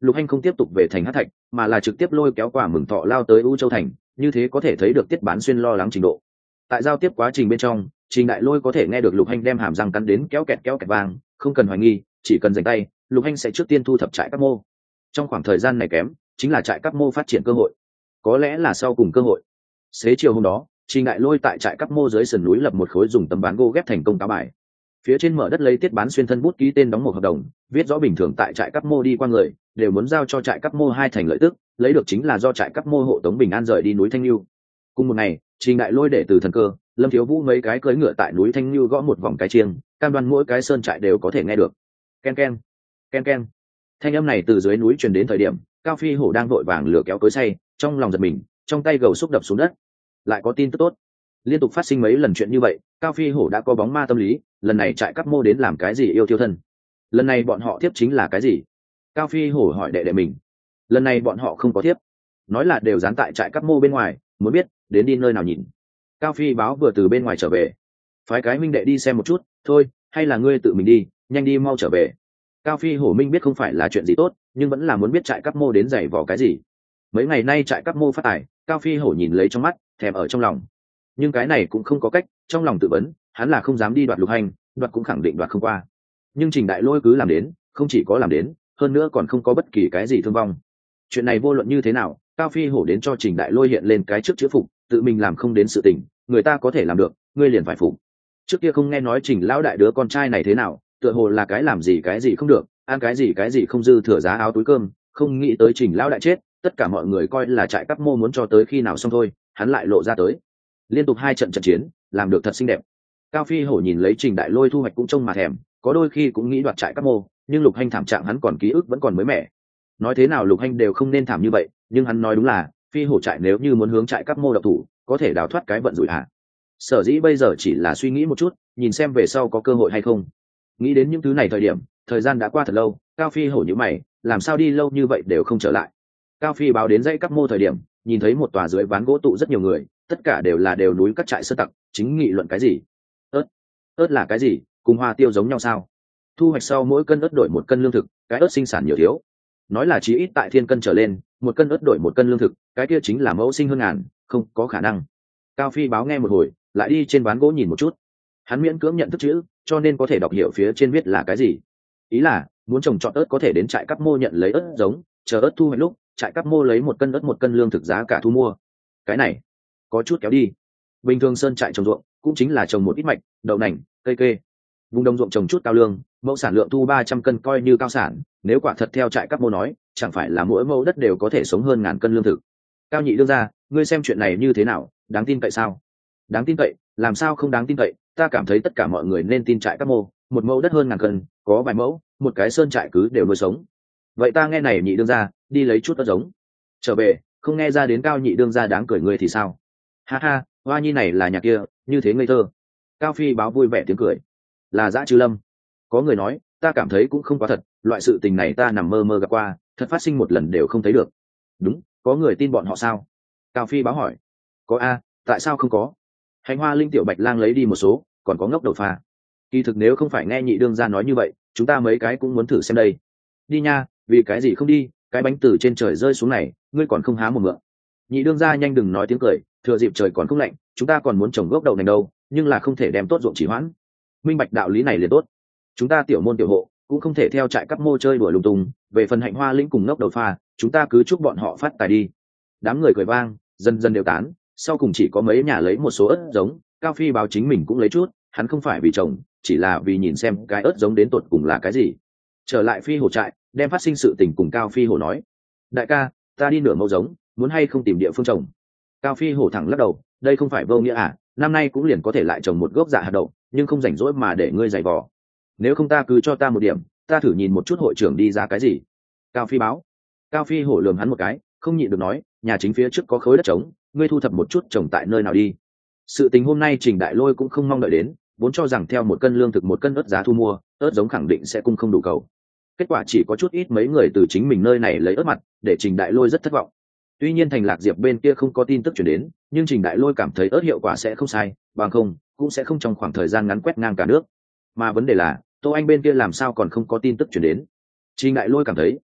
Lục Hành không tiếp tục về thành Hắc Thạch, mà là trực tiếp lôi kéo Quả Mừng Thọ lao tới U Châu thành, như thế có thể thấy được Tiết Bán Xuyên lo lắng trình độ. Tại giao tiếp quá trình bên trong, Trình Đại Lôi có thể nghe được Lục Hành đem hàm răng cắn đến kéo kẹt kéo kẹt vang, không cần hoài nghi, chỉ cần dành tay, Lục Hành sẽ trước tiên thu thập trại Cáp Mô. Trong khoảng thời gian này kém, chính là trại Cáp Mô phát triển cơ hội, có lẽ là sau cùng cơ hội. Xế chiều hôm đó, Trình Đại Lôi tại trại Cáp Mô dưới sườn núi lập một khối dùng tấm ván gỗ ghép thành công cáo bài. Phía trên mở đất lấy Tiết Bán Xuyên thân bút ký tên đóng một hợp đồng, viết rõ bình thường tại trại Cáp Mô đi qua người đều muốn giao cho trại Cáp Mô hai thành lợi tức, lấy được chính là do trại Cáp Mô hộ tống bình an rời đi núi Thanh Nưu. Cùng một ngày, Trình Đại Lôi để từ thần cơ, Lâm Thiếu Vũ mấy cái cưỡi ngựa tại núi Thanh Nưu gõ một vòng cái chiêng, cam đoan mỗi cái sơn trại đều có thể nghe được. Ken ken, ken ken. Thanh âm này từ dưới núi truyền đến thời điểm, Cao Phi Hổ đang vội vàng lửa kéo cối xay, trong lòng giật mình, trong tay gầu xúc đập xuống đất. Lại có tin tức tốt. Liên tục phát sinh mấy lần chuyện như vậy, Cao Phi Hổ đã có bóng ma tâm lý, lần này trại Cáp Mô đến làm cái gì yêu thiêu thân? Lần này bọn họ tiếp chính là cái gì? Cao Phi Hổ hỏi đệ đệ mình. Lần này bọn họ không có tiếp, nói là đều dán tại trại Cáp Mô bên ngoài, muốn biết đến đi nơi nào nhìn. Cao Phi báo vừa từ bên ngoài trở về, phái cái minh đệ đi xem một chút, thôi, hay là ngươi tự mình đi, nhanh đi mau trở về. Cao Phi Hổ minh biết không phải là chuyện gì tốt, nhưng vẫn là muốn biết trại Cáp Mô đến giày vò cái gì. Mấy ngày nay trại Cáp Mô phát tài, Cao Phi Hổ nhìn lấy trong mắt, thèm ở trong lòng. Nhưng cái này cũng không có cách, trong lòng tự vấn, hắn là không dám đi đoạt Lục Hành, đoạt cũng khẳng định đoạt không qua. Nhưng Trình Đại Lôi cứ làm đến, không chỉ có làm đến, hơn nữa còn không có bất kỳ cái gì thương vong. Chuyện này vô luận như thế nào, Cao Phi Hổ đến cho Trình Đại Lôi hiện lên cái trước chữ phục, tự mình làm không đến sự tình, người ta có thể làm được, ngươi liền phải phục. Trước kia không nghe nói Trình lão đại đứa con trai này thế nào, tựa hồ là cái làm gì cái gì không được, ăn cái gì cái gì không dư thừa giá áo túi cơm, không nghĩ tới Trình lão đại chết, tất cả mọi người coi là trại Cáp Mô muốn cho tới khi nào xong thôi, hắn lại lộ ra tới. Liên tục hai trận trận chiến, làm được thật xinh đẹp. Cao Phi Hổ nhìn lấy Trình Đại Lôi thu hoạch cũng trông mà thèm, có đôi khi cũng nghĩ đoạt trại Cáp Mô, nhưng Lục Hành thảm trạng hắn còn ký ức vẫn còn mới mẻ. Nói thế nào Lục Hành đều không nên thảm như vậy, nhưng hắn nói đúng là, Phi Hổ trại nếu như muốn hướng trại Cáp Mô độc thủ, có thể đào thoát cái vận rủi hả? Sở dĩ bây giờ chỉ là suy nghĩ một chút, nhìn xem về sau có cơ hội hay không. Nghĩ đến những thứ này thời điểm, thời gian đã qua thật lâu, Cao Phi Hổ nhíu mày, làm sao đi lâu như vậy đều không trở lại. Cao Phi báo đến dãy Cáp Mô thời điểm, nhìn thấy một tòa dưới ván gỗ tụ rất nhiều người, tất cả đều là đều núi các trại sơ tặc, chính nghị luận cái gì? Ớt, ớt là cái gì? Cùng hoa tiêu giống nhau sao? Thu hoạch sau mỗi cân ớt đổi một cân lương thực, cái ớt sinh sản nhiều thiếu. Nói là chí ít tại thiên cân trở lên, một cân ớt đổi một cân lương thực, cái kia chính là mẫu sinh hơn ngàn, không có khả năng. Cao Phi báo nghe một hồi, lại đi trên ván gỗ nhìn một chút. Hắn miễn cưỡng nhận thức chữ, cho nên có thể đọc hiểu phía trên viết là cái gì. Ý là muốn trồng trọt ớt có thể đến trại Cáp Mô nhận lấy ớt giống, chờ ớt thu hoạch lúc, trại Cáp Mô lấy một cân ớt một cân lương thực giá cả thu mua. Cái này có chút kéo đi. Bình thường sơn trại trồng ruộng cũng chính là trồng một ít mạch, đậu nành, cây kê. Vùng đồng ruộng trồng chút cao lương, mẫu sản lượng thu ba trăm cân coi như cao sản, nếu quả thật theo trại Cáp Mô nói, chẳng phải là mỗi mẫu đất đều có thể sống hơn ngàn cân lương thực. Cao nhị đương ra, ngươi xem chuyện này như thế nào, đáng tin cậy sao? Đáng tin cậy, làm sao không đáng tin cậy, ta cảm thấy tất cả mọi người nên tin trại Cáp Mô, một mẫu đất hơn ngàn cân, có vài mẫu, một cái sơn trại cứ đều nuôi sống. Vậy ta nghe này nhị đương ra, đi lấy chút ớt giống. Trở về, không nghe ra đến Cao nhị đương ra đáng cười ngươi thì sao? Ha ha, hoa nhi này là nhà kia, như thế ngây thơ. Cao Phi báo vui vẻ tiếng cười. Là Dã Trư Lâm. Có người nói, ta cảm thấy cũng không quá thật, loại sự tình này ta nằm mơ mơ gặp qua, thật phát sinh một lần đều không thấy được. Đúng, có người tin bọn họ sao? Cao Phi báo hỏi. Có a, tại sao không có? Hành Hoa Linh tiểu Bạch Lang lấy đi một số, còn có Ngốc Đầu Pha. Kỳ thực nếu không phải nghe nhị đương ra nói như vậy, chúng ta mấy cái cũng muốn thử xem đây. Đi nha, vì cái gì không đi, cái bánh từ trên trời rơi xuống này, ngươi còn không há một ngựa. Nhị đương ra nhanh đừng nói tiếng cười, thừa dịp trời còn không lạnh, chúng ta còn muốn trồng gốc đậu nành đâu, nhưng là không thể đem tốt ruộng chỉ hoãn. Minh bạch đạo lý này liền tốt. Chúng ta tiểu môn tiểu hộ cũng không thể theo trại Cáp Mô chơi đùa lung tung, về phần Hạnh Hoa Linh cùng Ngốc Đầu Pha, chúng ta cứ chúc bọn họ phát tài đi. Đám người cười vang, dần dần đều tán, sau cùng chỉ có mấy nhà lấy một số ớt giống. Cao Phi báo chính mình cũng lấy chút, hắn không phải vì trồng, chỉ là vì nhìn xem cái ớt giống đến tột cùng là cái gì. Trở lại Phi Hổ trại, đem phát sinh sự tình cùng Cao Phi Hổ nói. Đại ca, ta đi nửa mẫu giống, muốn hay không tìm địa phương trồng? Cao Phi Hổ thẳng lắc đầu, đây không phải vô nghĩa à, năm nay cũng liền có thể lại trồng một gốc dạ hạt đậu, nhưng không rảnh rỗi mà để ngươi giày vò. Nếu không ta cứ cho ta một điểm, ta thử nhìn một chút hội trưởng đi ra cái gì. Cao Phi báo. Cao Phi Hổ lườm hắn một cái, không nhịn được nói, nhà chính phía trước có khối đất trống, ngươi thu thập một chút trồng tại nơi nào đi. Sự tình hôm nay Trình Đại Lôi cũng không mong đợi đến, vốn cho rằng theo một cân lương thực một cân ớt giá thu mua, ớt giống khẳng định sẽ cung không đủ cầu. Kết quả chỉ có chút ít mấy người từ chính mình nơi này lấy ớt mặt, để Trình Đại Lôi rất thất vọng. Tuy nhiên thành Lạc Diệp bên kia không có tin tức chuyển đến, nhưng Trình Đại Lôi cảm thấy ớt hiệu quả sẽ không sai, bằng không cũng sẽ không trong khoảng thời gian ngắn quét ngang cả nước. Mà vấn đề là, Tô Anh bên kia làm sao còn không có tin tức chuyển đến. Trình Đại Lôi cảm thấy,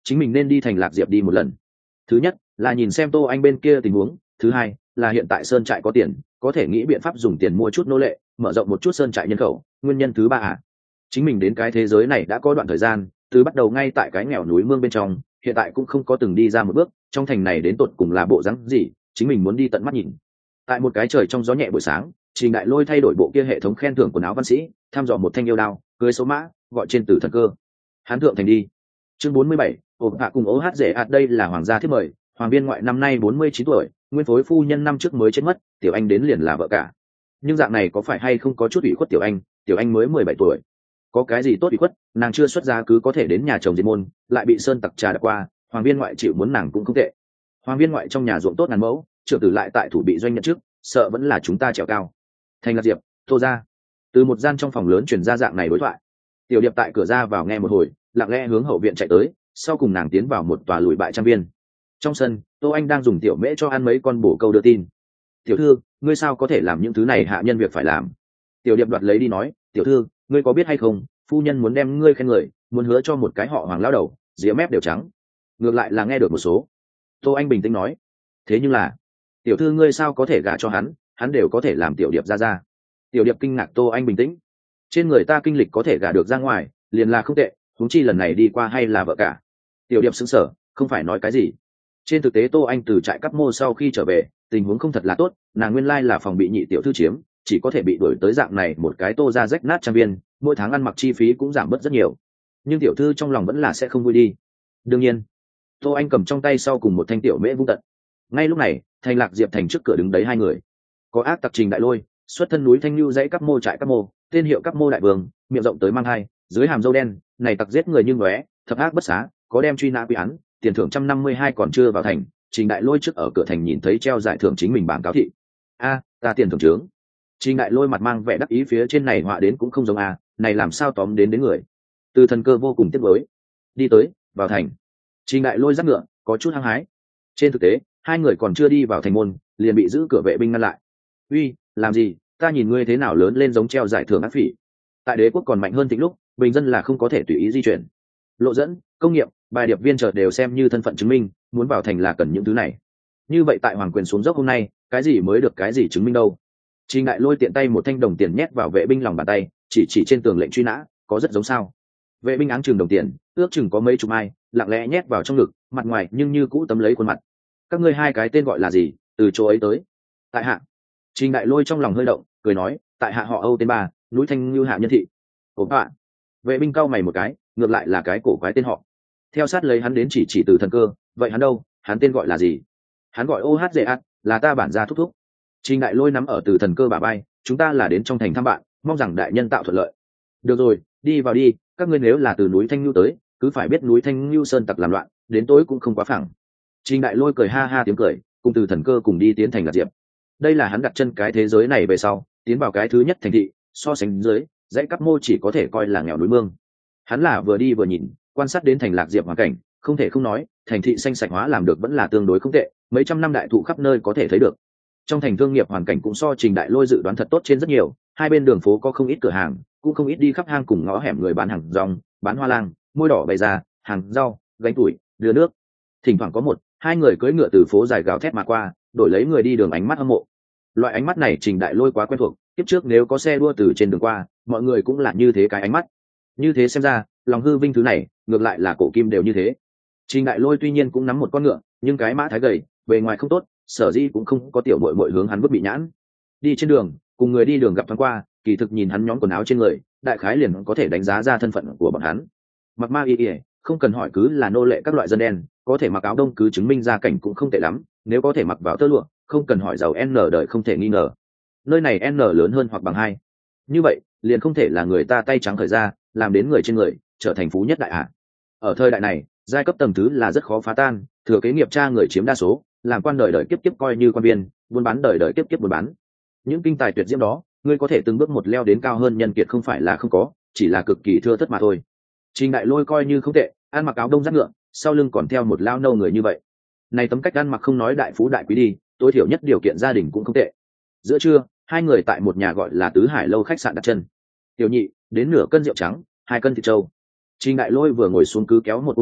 chính mình nên đi thành Lạc Diệp đi một lần. Thứ nhất là nhìn xem Tô Anh bên kia tình huống, thứ hai là hiện tại sơn trại có tiền, có thể nghĩ biện pháp dùng tiền mua chút nô lệ, mở rộng một chút sơn trại nhân khẩu. Nguyên nhân thứ ba à, chính mình đến cái thế giới này đã có đoạn thời gian, từ bắt đầu ngay tại cái nghèo núi mương bên trong, hiện tại cũng không có từng đi ra một bước, trong thành này đến tột cùng là bộ dáng gì, chính mình muốn đi tận mắt nhìn. Tại một cái trời trong gió nhẹ buổi sáng, Trình Đại Lôi thay đổi bộ kia hệ thống khen thưởng quần áo văn sĩ, thăm dò một thanh yêu đao, cưới số mã, gọi trên tử thần cơ. Hán thượng thành đi. Chương bốn mươi bảy, ổn hạ cùng ố hát rể ạt đây là hoàng gia thiết mời, hoàng viên ngoại năm nay bốn mươi chín tuổi, nguyên phối phu nhân năm trước mới chết mất, tiểu anh đến liền là vợ cả. Nhưng dạng này có phải hay không có chút ủy khuất tiểu anh, tiểu anh mới mười bảy tuổi. Có cái gì tốt ủy khuất, nàng chưa xuất gia cứ có thể đến nhà chồng diệt môn, lại bị sơn tặc trà đạp qua, hoàng viên ngoại chịu muốn nàng cũng không tệ. Hoàng viên ngoại trong nhà ruộng tốt ngàn mẫu, trưởng tử lại tại thủ bị doanh nhận trước, sợ vẫn là chúng ta trèo cao. Thành Lạc Diệp, Tô ra. Từ một gian trong phòng lớn truyền ra dạng này đối thoại. Tiểu Điệp tại cửa ra vào nghe một hồi, lặng lẽ hướng hậu viện chạy tới, sau cùng nàng tiến vào một tòa lùi bại trang viên. Trong sân, Tô Anh đang dùng tiểu mễ cho ăn mấy con bổ câu đưa tin. Tiểu thư, ngươi sao có thể làm những thứ này hạ nhân việc phải làm? Tiểu Điệp đoạt lấy đi nói, tiểu thư, ngươi có biết hay không, phu nhân muốn đem ngươi khen người, muốn hứa cho một cái họ hoàng lao đầu, dĩa mép đều trắng. Ngược lại là nghe được một số. Tô Anh bình tĩnh nói, thế nhưng là, tiểu thư ngươi sao có thể gả cho hắn, hắn đều có thể làm tiểu Điệp ra ra. Tiểu Điệp kinh ngạc. Tô Anh bình tĩnh, trên người ta kinh lịch có thể gả được ra ngoài, liền là không tệ, huống chi lần này đi qua hay là vợ cả. Tiểu Điệp sững sờ, không phải nói cái gì. Trên thực tế Tô Anh từ trại cắp mô sau khi trở về, tình huống không thật là tốt, nàng nguyên lai là phòng bị nhị tiểu thư chiếm, chỉ có thể bị đuổi tới dạng này một cái Tô ra rách nát trang viên, mỗi tháng ăn mặc chi phí cũng giảm bớt rất nhiều. Nhưng tiểu thư trong lòng vẫn là sẽ không vui đi. Đương nhiên, Tô Anh cầm trong tay sau cùng một thanh tiểu mễ vung tận. Ngay lúc này, thành Lạc Diệp thành trước cửa đứng đấy hai người. Có ác tặc Trình Đại Lôi, xuất thân núi Thanh Nhu dãy cắp mô trại cắp mô, tên hiệu cắp mô đại vương, miệng rộng tới mang hai, dưới hàm râu đen, này tặc giết người như ngóe, thập ác bất xá, có đem truy nã quy án, tiền thưởng trăm năm mươi hai còn chưa vào thành. Trình Đại Lôi trước ở cửa thành nhìn thấy treo giải thưởng chính mình bảng cáo thị. A, ta tiền thưởng trướng. Trình Đại Lôi mặt mang vẻ đắc ý, phía trên này họa đến cũng không giống a, này làm sao tóm đến đến người. Từ thần cơ vô cùng tiếc nuối. Đi tới, vào thành. Trình Đại Lôi dắt ngựa, có chút hăng hái. Trên thực tế, hai người còn chưa đi vào thành môn, liền bị giữ cửa vệ binh ngăn lại. Uy, làm gì? Ta nhìn ngươi thế nào lớn lên giống treo giải thưởng ác phỉ. Tại đế quốc còn mạnh hơn thịnh lúc, bình dân là không có thể tùy ý di chuyển. Lộ dẫn, công nghiệp, bài điệp viên chợt đều xem như thân phận chứng minh, muốn vào thành là cần những thứ này. Như vậy tại hoàng quyền xuống dốc hôm nay, cái gì mới được cái gì chứng minh đâu? Trình Đại Lôi tiện tay một thanh đồng tiền nhét vào vệ binh lòng bàn tay, chỉ chỉ trên tường lệnh truy nã, có rất giống sao? Vệ binh áng chừng đồng tiền, ước chừng có mấy chục ai, lặng lẽ nhét vào trong ngực, mặt ngoài nhưng như cũ tấm lấy khuôn mặt. Các ngươi hai cái tên gọi là gì? Từ chỗ ấy tới. Tại hạ. Trình Đại Lôi trong lòng hơi động, cười nói, tại hạ họ Âu tên ba, núi Thanh Như hạ nhân thị. Ủa bạn. Vệ binh cau mày một cái, ngược lại là cái cổ quái tên họ. Theo sát lấy hắn đến chỉ chỉ từ thần cơ, vậy hắn đâu, hắn tên gọi là gì? Hắn gọi ô hát dễ ạt, là ta bản gia thúc thúc. Trình Đại Lôi nắm ở từ thần cơ bà bay, chúng ta là đến trong thành thăm bạn, mong rằng đại nhân tạo thuận lợi. Được rồi, đi vào đi, các ngươi nếu là từ núi Thanh Nhu tới, cứ phải biết núi Thanh Nhu sơn tặc làm loạn, đến tối cũng không quá phẳng. Trình Đại Lôi cười ha ha tiếng cười, cùng từ thần cơ cùng đi tiến thành Lạc Diệp. Đây là hắn đặt chân cái thế giới này về sau, tiến vào cái thứ nhất thành thị, so sánh dưới, dãy cắp mô chỉ có thể coi là nghèo núi mương. Hắn là vừa đi vừa nhìn, quan sát đến thành Lạc Diệp hoàn cảnh, không thể không nói, thành thị xanh sạch hóa làm được vẫn là tương đối không tệ, mấy trăm năm đại thụ khắp nơi có thể thấy được. Trong thành thương nghiệp hoàn cảnh cũng so Trình Đại Lôi dự đoán thật tốt trên rất nhiều, hai bên đường phố có không ít cửa hàng, cũng không ít đi khắp hang cùng ngõ hẻm người bán hàng rong, bán hoa lang, môi đỏ bày ra, hàng rau, gánh tuổi, đưa nước. Thỉnh thoảng có một, hai người cưỡi ngựa từ phố dài gào thét mà qua, đổi lấy người đi đường ánh mắt hâm mộ. Loại ánh mắt này Trình Đại Lôi quá quen thuộc, tiếp trước nếu có xe đua từ trên đường qua, mọi người cũng là như thế cái ánh mắt. Như thế xem ra, lòng hư vinh thứ này, ngược lại là cổ kim đều như thế. Trình Đại Lôi tuy nhiên cũng nắm một con ngựa, nhưng cái mã thái gầy, bề ngoài không tốt, sở dĩ cũng không có tiểu muội muội hướng hắn vứt bị nhãn. Đi trên đường, cùng người đi đường gặp thoáng qua, kỳ thực nhìn hắn nhóm quần áo trên người, đại khái liền có thể đánh giá ra thân phận của bọn hắn. Mặc ma y y, không cần hỏi cứ là nô lệ các loại dân đen, có thể mặc áo đông cứ chứng minh gia cảnh cũng không tệ lắm, nếu có thể mặc vào tơ lụa, không cần hỏi giàu N đời không thể nghi ngờ. Nơi này N lớn hơn hoặc bằng hai. Như vậy, liền không thể là người ta tay trắng khởi ra, làm đến người trên người, trở thành phú nhất đại hạ. Ở thời đại này, giai cấp tầng thứ là rất khó phá tan, thừa kế nghiệp cha người chiếm đa số, làm quan đời đời kiếp kiếp coi như quan viên, buôn bán đời đời kiếp kiếp buôn bán. Những kinh tài tuyệt diễm đó, ngươi có thể từng bước một leo đến cao hơn nhân kiệt không phải là không có, chỉ là cực kỳ thưa thớt mà thôi. Trình Đại Lôi coi như không tệ, ăn mặc áo đông rác ngựa, sau lưng còn theo một lao nâu người như vậy. Này tấm cách ăn mặc không nói đại phú đại quý đi, tối thiểu nhất điều kiện gia đình cũng không tệ. Giữa trưa, hai người tại một nhà gọi là Tứ Hải lâu khách sạn đặt chân. Tiểu nhị, đến nửa cân rượu trắng, hai cân thịt trâu. Trình Đại Lôi vừa ngồi xuống cứ kéo một cú họng,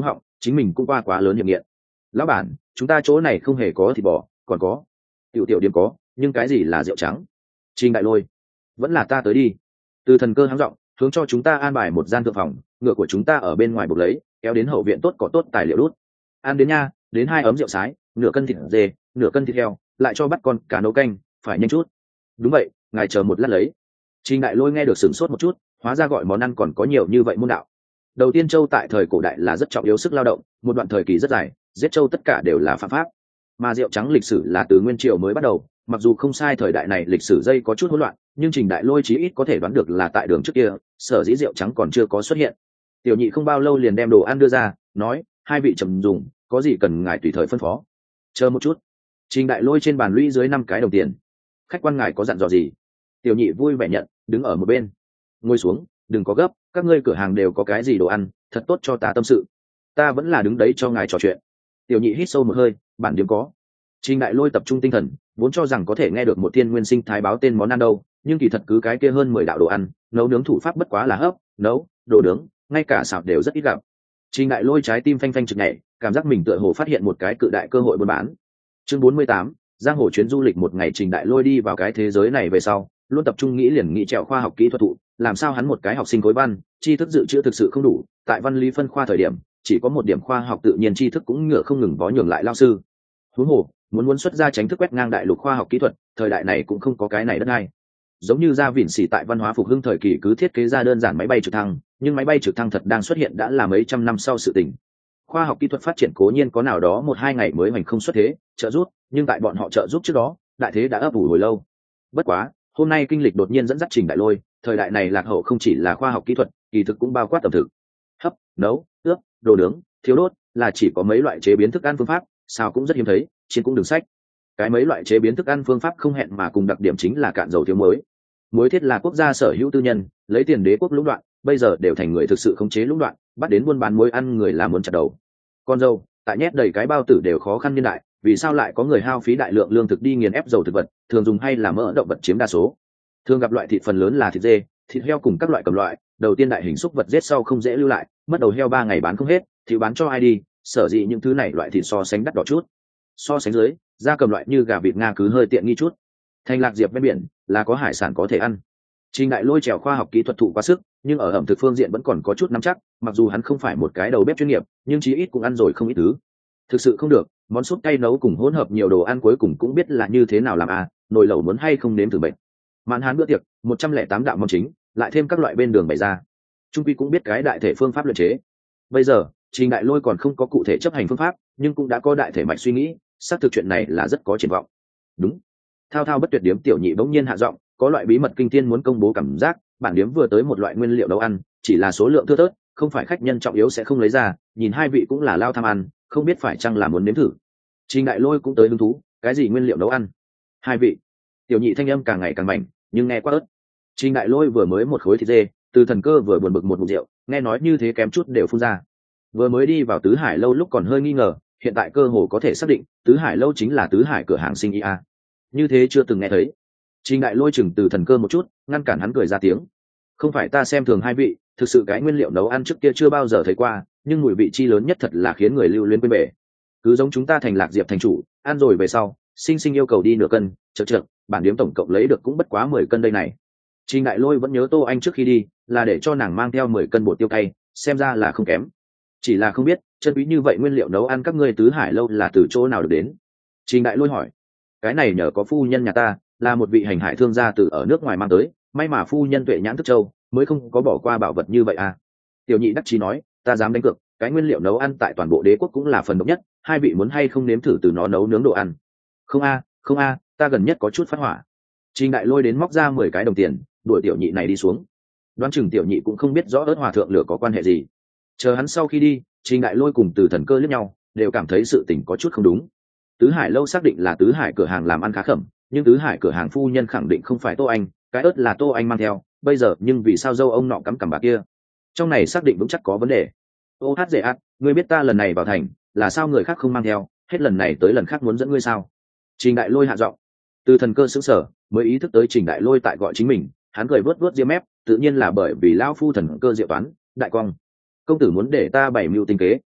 chính mình cũng qua quá lớn hiểm nghiện. Lão bản, chúng ta chỗ này không hề có thịt bò, còn có tiểu tiểu điểm có, nhưng cái gì là rượu trắng? Trình Đại Lôi, vẫn là ta tới đi. Từ Thần Cơ hắng giọng hướng cho chúng ta an bài một gian thượng phòng, ngựa của chúng ta ở bên ngoài buộc lấy, kéo đến hậu viện tốt có tốt tài liệu đút. Ăn đến nha, đến hai ấm rượu sái, nửa cân thịt dê, nửa cân thịt heo, lại cho bắt con cá nấu canh, phải nhanh chút. Đúng vậy, ngài chờ một lát lấy. Trình Đại Lôi nghe được sửng sốt một chút, hóa ra gọi món ăn còn có nhiều như vậy môn đạo. Đầu tiên châu tại thời cổ đại là rất trọng yếu sức lao động, một đoạn thời kỳ rất dài, giết châu tất cả đều là phạm pháp. Mà rượu trắng lịch sử là từ nguyên triều mới bắt đầu, mặc dù không sai thời đại này lịch sử dây có chút hỗn loạn, nhưng Trình Đại Lôi chí ít có thể đoán được là tại đường trước kia, sở dĩ rượu trắng còn chưa có xuất hiện. Tiểu nhị không bao lâu liền đem đồ ăn đưa ra, nói: hai vị trầm dùng, có gì cần ngài tùy thời phân phó. Chờ một chút. Trình Đại Lôi trên bàn lũy dưới năm cái đồng tiền. Khách quan ngài có dặn dò gì? Tiểu nhị vui vẻ nhận, đứng ở một bên. Ngồi xuống, đừng có gấp, các ngươi cửa hàng đều có cái gì đồ ăn, thật tốt cho ta tâm sự. Ta vẫn là đứng đấy cho ngài trò chuyện. Tiểu nhị hít sâu một hơi, bản điếm có. Trình Đại Lôi tập trung tinh thần, vốn cho rằng có thể nghe được một thiên nguyên sinh thái báo tên món ăn đâu, nhưng kỳ thật cứ cái kia hơn mười đạo đồ ăn, nấu nướng thủ pháp bất quá là hấp, nấu, đồ nướng, ngay cả xào đều rất ít gặp. Trình Đại Lôi trái tim phanh phanh chực nhảy, cảm giác mình tựa hồ phát hiện một cái cự đại cơ hội buôn bán. Chương bốn mươi tám, giang hồ chuyến du lịch một ngày. Trình Đại Lôi đi vào cái thế giới này về sau, luôn tập trung nghĩ liền nghĩ trèo khoa học kỹ thuật thụ, làm sao hắn một cái học sinh khối văn, tri thức dự trữ thực sự không đủ, tại văn lý phân khoa thời điểm, chỉ có một điểm khoa học tự nhiên tri thức cũng ngựa không ngừng vó nhường lại lao sư. Huống hồ, muốn muốn xuất ra tránh thức quét ngang đại lục khoa học kỹ thuật, thời đại này cũng không có cái này đất hay. Giống như Gia Vịn Sỉ tại văn hóa phục hưng thời kỳ cứ thiết kế ra đơn giản máy bay trực thăng, nhưng máy bay trực thăng thật đang xuất hiện đã là mấy trăm năm sau sự tình. Khoa học kỹ thuật phát triển cố nhiên có nào đó một hai ngày mới hoành không xuất thế, trợ giúp, nhưng tại bọn họ trợ giúp trước đó, đại thế đã ấp ủ hồi lâu. Bất quá, hôm nay kinh lịch đột nhiên dẫn dắt Trình Đại Lôi, thời đại này lạc hậu không chỉ là khoa học kỹ thuật, kỳ thực cũng bao quát ẩm thực. Hấp, nấu, ướp, đồ nướng, thiếu đốt, là chỉ có mấy loại chế biến thức ăn phương pháp, sao cũng rất hiếm thấy, trên cũng đừng sách. Cái mấy loại chế biến thức ăn phương pháp không hẹn mà cùng đặc điểm chính là cạn dầu thiếu muối. Muối thiết là quốc gia sở hữu tư nhân, lấy tiền đế quốc lũng đoạn, bây giờ đều thành người thực sự khống chế lũng đoạn, bắt đến buôn bán muối ăn người là muốn chặt đầu. Con dầu, tại nhét đầy cái bao tử đều khó khăn niên đại, vì sao lại có người hao phí đại lượng lương thực đi nghiền ép dầu thực vật, thường dùng hay là mỡ động vật chiếm đa số. Thường gặp loại thịt phần lớn là thịt dê, thịt heo cùng các loại cầm loại, đầu tiên đại hình xúc vật giết sau không dễ lưu lại, mất đầu heo ba ngày bán không hết, thì bán cho ai đi, sở dĩ những thứ này loại thịt so sánh đắt đỏ chút. So sánh dưới, da cầm loại như gà vịt Nga cứ hơi tiện nghi chút. Thành Lạc Diệp bên biển là có hải sản có thể ăn. Trình Đại Lôi trèo khoa học kỹ thuật thụ quá sức, nhưng ở ẩm thực phương diện vẫn còn có chút nắm chắc, mặc dù hắn không phải một cái đầu bếp chuyên nghiệp, nhưng chí ít cũng ăn rồi không ít thứ. Thực sự không được, món súp cay nấu cùng hỗn hợp nhiều đồ ăn cuối cùng cũng biết là như thế nào làm à, nồi lẩu muốn hay không nếm thử bệnh. Mạn Hán bữa tiệc, một trăm lẻ tám đạo món chính, lại thêm các loại bên đường bày ra. Trung quy cũng biết cái đại thể phương pháp luyện chế. Bây giờ, Trình Đại Lôi còn không có cụ thể chấp hành phương pháp, nhưng cũng đã có đại thể mạch suy nghĩ, xác thực chuyện này là rất có triển vọng. Đúng. Thao thao bất tuyệt điếm tiểu nhị bỗng nhiên hạ giọng, có loại bí mật kinh thiên muốn công bố cảm giác, bản điếm vừa tới một loại nguyên liệu nấu ăn, chỉ là số lượng thưa thớt, không phải khách nhân trọng yếu sẽ không lấy ra, nhìn hai vị cũng là lao tham ăn, không biết phải chăng là muốn nếm thử. Trình Đại Lôi cũng tới hứng thú, cái gì nguyên liệu nấu ăn? Hai vị. Tiểu nhị thanh âm càng ngày càng mạnh, nhưng nghe quá ớt. Trình Đại Lôi vừa mới một khối thịt dê, Từ Thần Cơ vừa buồn bực một ngụm rượu, nghe nói như thế kém chút đều phun ra. Vừa mới đi vào Tứ Hải lâu lúc còn hơi nghi ngờ, hiện tại cơ hồ có thể xác định, Tứ Hải lâu chính là Tứ Hải cửa hàng sinh ý a. Như thế chưa từng nghe thấy. Trình Đại Lôi chừng Từ Thần Cơ một chút, ngăn cản hắn cười ra tiếng. Không phải ta xem thường hai vị, thực sự cái nguyên liệu nấu ăn trước kia chưa bao giờ thấy qua, nhưng mùi vị chi lớn nhất thật là khiến người lưu luyến quên bể. Cứ giống chúng ta Thành Lạc Diệp thành chủ, ăn rồi về sau, sinh sinh yêu cầu đi nửa cân, chậc chậc, bản điếm tổng cộng lấy được cũng bất quá mười cân đây này. Trình Đại Lôi vẫn nhớ Tô Anh trước khi đi, là để cho nàng mang theo mười cân bột tiêu cay, xem ra là không kém. Chỉ là không biết, chân quý như vậy nguyên liệu nấu ăn các ngươi Tứ Hải lâu là từ chỗ nào được đến? Trình Đại Lôi hỏi. Cái này nhờ có phu nhân nhà ta, là một vị hành hải thương gia từ ở nước ngoài mang tới, may mà phu nhân tuệ nhãn thức châu, mới không có bỏ qua bảo vật như vậy à. Tiểu nhị đắc chí nói, ta dám đánh cược, cái nguyên liệu nấu ăn tại toàn bộ đế quốc cũng là phần độc nhất, hai vị muốn hay không nếm thử từ nó nấu nướng đồ ăn? Không a, không a, ta gần nhất có chút phát hỏa. Trình Đại Lôi đến móc ra mười cái đồng tiền, đuổi tiểu nhị này đi xuống. Đoán chừng tiểu nhị cũng không biết rõ ớt hòa thượng lửa có quan hệ gì. Chờ hắn sau khi đi, Trình Đại Lôi cùng Từ Thần Cơ liếc nhau, đều cảm thấy sự tình có chút không đúng. Tứ Hải lâu xác định là Tứ Hải cửa hàng làm ăn khá khẩm, nhưng Tứ Hải cửa hàng phu nhân khẳng định không phải Tô Anh, cái ớt là Tô Anh mang theo, bây giờ nhưng vì sao dâu ông nọ cắm cằm bà kia? Trong này xác định vững chắc có vấn đề. Ô hát dễ át, ngươi biết ta lần này vào thành, là sao người khác không mang theo, hết lần này tới lần khác muốn dẫn ngươi sao? Trình Đại Lôi hạ giọng. Từ Thần Cơ sững sờ, mới ý thức tới Trình Đại Lôi tại gọi chính mình, hắn cười vớt vớt ria mép, tự nhiên là bởi vì lão phu Thần Cơ diệu toán, đại quang. Công tử muốn để ta bày mưu tinh kế.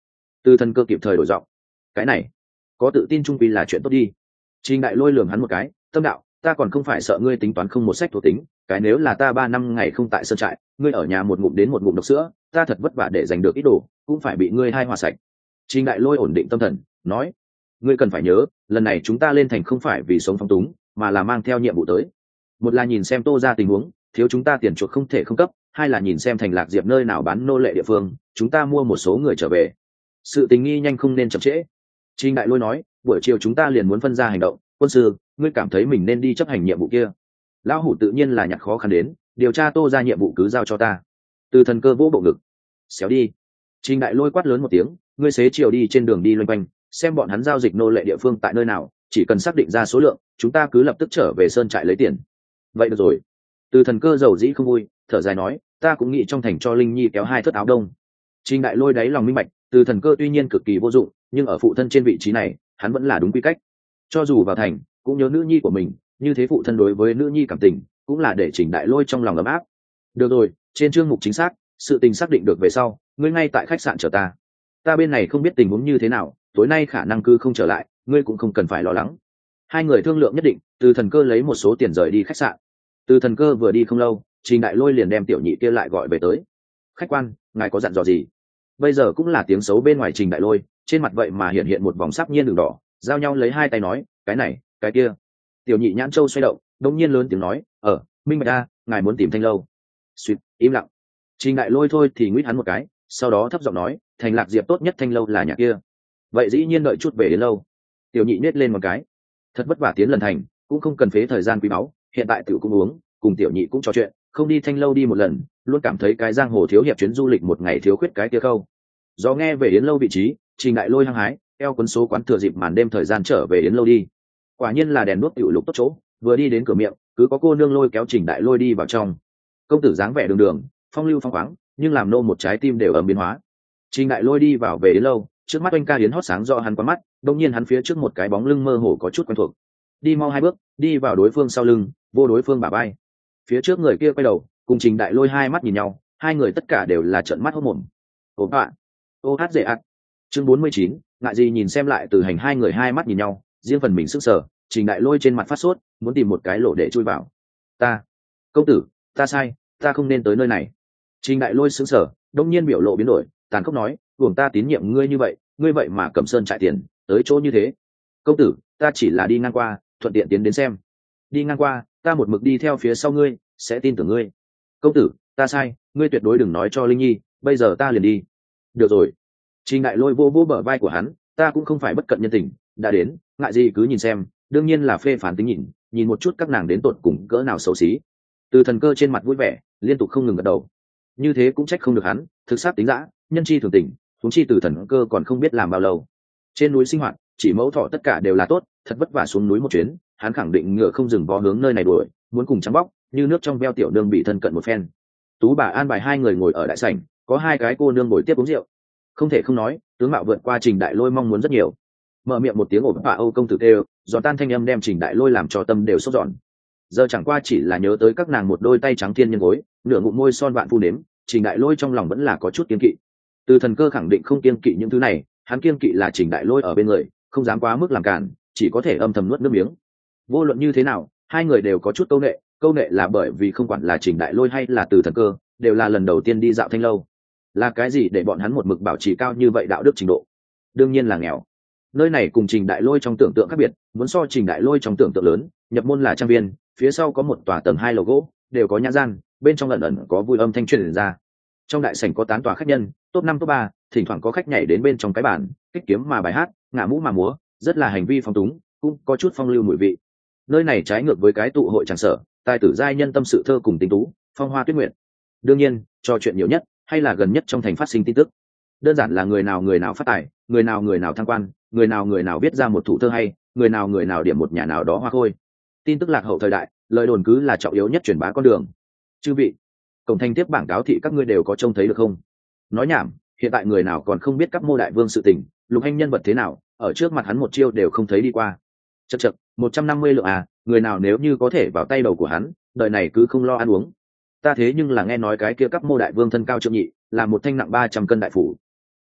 Từ thần cơ kịp thời đổi giọng, cái này có tự tin trung quy là chuyện tốt đi. Trình đại lôi lườm hắn một cái, tâm đạo, ta còn không phải sợ ngươi tính toán không một sách thuộc tính, cái nếu là ta ba năm ngày không tại sơn trại, ngươi ở nhà một ngụm đến một ngụm độc sữa, ta thật vất vả để giành được ít đồ, cũng phải bị ngươi hai hòa sạch. Trình đại lôi ổn định tâm thần, nói, ngươi cần phải nhớ, lần này chúng ta lên thành không phải vì sống phong túng, mà là mang theo nhiệm vụ tới. Một là nhìn xem Tô ra tình huống, thiếu chúng ta tiền chuộc không thể không cấp, hai là nhìn xem thành Lạc Diệp nơi nào bán nô lệ địa phương, chúng ta mua một số người trở về. Sự tình nghi nhanh không nên chậm trễ. Trình đại lôi nói, buổi chiều chúng ta liền muốn phân ra hành động, quân sư, ngươi cảm thấy mình nên đi chấp hành nhiệm vụ kia. Lão hủ tự nhiên là nhặt khó khăn đến, điều tra Tô ra nhiệm vụ cứ giao cho ta. Từ thần cơ vỗ bộ ngực, xéo đi. Trình đại lôi quát lớn một tiếng, ngươi xế chiều đi trên đường đi loanh quanh, xem bọn hắn giao dịch nô lệ địa phương tại nơi nào, chỉ cần xác định ra số lượng, chúng ta cứ lập tức trở về sơn trại lấy tiền. Vậy được rồi. Từ thần cơ giàu dĩ không vui, thở dài nói, ta cũng nghĩ trong thành cho Linh Nhi kéo hai thớt áo đông. Trình đại lôi đáy lòng minh bạch, từ thần cơ tuy nhiên cực kỳ vô dụng, nhưng ở phụ thân trên vị trí này, hắn vẫn là đúng quy cách. Cho dù vào thành, cũng nhớ nữ nhi của mình, như thế phụ thân đối với nữ nhi cảm tình, cũng là để Trình đại lôi trong lòng ấm áp. Được rồi, trên chương mục chính xác, sự tình xác định được về sau, ngươi ngay tại khách sạn chờ ta. Ta bên này không biết tình huống như thế nào, tối nay khả năng cư không trở lại, ngươi cũng không cần phải lo lắng. Hai người thương lượng nhất định, từ thần cơ lấy một số tiền rời đi khách sạn. Từ thần cơ vừa đi không lâu, Trình đại lôi liền đem tiểu nhị kia lại gọi về tới. Khách quan, ngài có dặn dò gì? Bây giờ cũng là tiếng xấu bên ngoài Trình đại lôi, trên mặt vậy mà hiện hiện một vòng sắc nhiên đường đỏ, giao nhau lấy hai tay nói, cái này, cái kia. Tiểu nhị nhãn châu xoay động, đống nhiên lớn tiếng nói, ở, minh bạch a, ngài muốn tìm Thanh lâu. Suýt, im lặng. Trình đại lôi thôi thì nguyết hắn một cái, sau đó thấp giọng nói, thành Lạc Diệp tốt nhất Thanh lâu là nhà kia. Vậy dĩ nhiên đợi chút về đến lâu. Tiểu nhị nết lên một cái, thật vất vả tiến lần thành, cũng không cần phế thời gian quý báu, hiện tại tiểu cũng uống, cùng tiểu nhị cũng trò chuyện, không đi Thanh lâu đi một lần, luôn cảm thấy cái giang hồ thiếu hiệp chuyến du lịch một ngày thiếu khuyết cái kia câu. Do nghe về yến lâu vị trí, Trình đại lôi hăng hái, eo cuốn số quán thừa dịp màn đêm thời gian trở về yến lâu đi. Quả nhiên là đèn đuốc tiểu lục tốt chỗ, vừa đi đến cửa miệng, cứ có cô nương lôi kéo Trình đại lôi đi vào trong. Công tử dáng vẻ đường đường, phong lưu phong khoáng, nhưng làm nô một trái tim đều ấm biến hóa. Trình đại lôi đi vào về yến lâu, trước mắt anh ca yến hót sáng do hắn quán mắt, đột nhiên hắn phía trước một cái bóng lưng mơ hồ có chút quen thuộc. Đi mau hai bước, đi vào đối phương sau lưng, vô đối phương bả vai. Phía trước người kia quay đầu, cùng Trình đại lôi hai mắt nhìn nhau, hai người tất cả đều là trợn mắt hốt mồm. Ồ bạn, ô hát dễ ạt. Chương bốn mươi chín, ngại gì nhìn xem lại từ hành hai người hai mắt nhìn nhau, riêng phần mình sức sở, Trình đại lôi trên mặt phát sốt, muốn tìm một cái lỗ để chui vào. Ta, công tử, ta sai, ta không nên tới nơi này. Trình đại lôi sững sờ, đông nhiên biểu lộ biến đổi, tàn khốc nói, buồng ta tín nhiệm ngươi như vậy, ngươi vậy mà cầm sơn trại tiền, tới chỗ như thế. Công tử, ta chỉ là đi ngang qua, thuận tiện tiến đến xem. Đi ngang qua, ta một mực đi theo phía sau ngươi, sẽ tin tưởng ngươi. Công tử, ta sai, ngươi tuyệt đối đừng nói cho Linh Nhi, bây giờ ta liền đi. Được rồi. Trình đại lôi vô vô bờ vai của hắn, ta cũng không phải bất cận nhân tình, đã đến, ngại gì cứ nhìn xem, đương nhiên là phê phán tính nhìn, nhìn một chút các nàng đến tột cùng cỡ nào xấu xí. Từ thần cơ trên mặt vui vẻ, liên tục không ngừng gật đầu. Như thế cũng trách không được hắn, thực xác tính dã, nhân chi thường tình, huống chi từ thần cơ còn không biết làm bao lâu. Trên núi sinh hoạt, chỉ mẫu thọ tất cả đều là tốt, thật vất vả xuống núi một chuyến, hắn khẳng định ngựa không dừng vó hướng nơi này đuổi, muốn cùng trắng bóc, như nước trong veo tiểu nương bị thân cận một phen. Tú bà an bài hai người ngồi ở đại sảnh, có hai cái cô nương ngồi tiếp uống rượu. Không thể không nói, tướng mạo vượt qua Trình đại lôi mong muốn rất nhiều. Mở miệng một tiếng ổn bạ Âu công tử kêu, giòn tan thanh âm đem Trình đại lôi làm cho tâm đều sốt giòn. Giờ chẳng qua chỉ là nhớ tới các nàng một đôi tay trắng thiên nhân gối, nửa ngụm môi son vạn phu nếm, Trình đại lôi trong lòng vẫn là có chút kiên kỵ. Từ thần cơ khẳng định không kiên kỵ những thứ này, hắn kiên kỵ là Trình đại lôi ở bên người, không dám quá mức làm cản, chỉ có thể âm thầm nuốt nước miếng. Vô luận như thế nào, hai người đều có chút câu nệ, câu nệ là bởi vì không quản là Trình đại lôi hay là từ thần cơ, đều là lần đầu tiên đi dạo Thanh lâu. Là cái gì để bọn hắn một mực bảo trì cao như vậy đạo đức trình độ? Đương nhiên là nghèo. Nơi này cùng Trình đại lôi trong tưởng tượng khác biệt, muốn so Trình đại lôi trong tưởng tượng lớn, nhập môn là trang viên, phía sau có một tòa tầng hai lầu gỗ, đều có nhã gian, bên trong ẩn ẩn có vui âm thanh truyền ra. Trong đại sảnh có tán tòa khách nhân, top năm top ba, thỉnh thoảng có khách nhảy đến bên trong cái bàn, kích kiếm mà bài hát, ngả mũ mà múa, rất là hành vi phong túng, cũng có chút phong lưu mùi vị. Nơi này trái ngược với cái tụ hội tràng sở, tài tử giai nhân tâm sự thơ cùng tính tú, phong hoa tuyết nguyện. Đương nhiên, trò chuyện nhiều nhất hay là gần nhất trong thành phát sinh tin tức. Đơn giản là người nào người nào phát tài, người nào người nào thăng quan, người nào người nào viết ra một thủ thơ hay, người nào người nào điểm một nhà nào đó hoa khôi. Tin tức lạc hậu thời đại, lời đồn cứ là trọng yếu nhất truyền bá con đường. Chư vị, cổng thành tiếp bảng cáo thị các ngươi đều có trông thấy được không? Nói nhảm, hiện tại người nào còn không biết các mô đại vương sự tình, Lục Hành nhân vật thế nào, ở trước mặt hắn một chiêu đều không thấy đi qua. Chậc chậc, một trăm năm mươi lượng à, người nào nếu như có thể vào tay đầu của hắn, đời này cứ không lo ăn uống. Ta thế nhưng là nghe nói cái kia các mô đại vương thân cao trượng nhị, là một thanh nặng ba trăm cân đại phủ.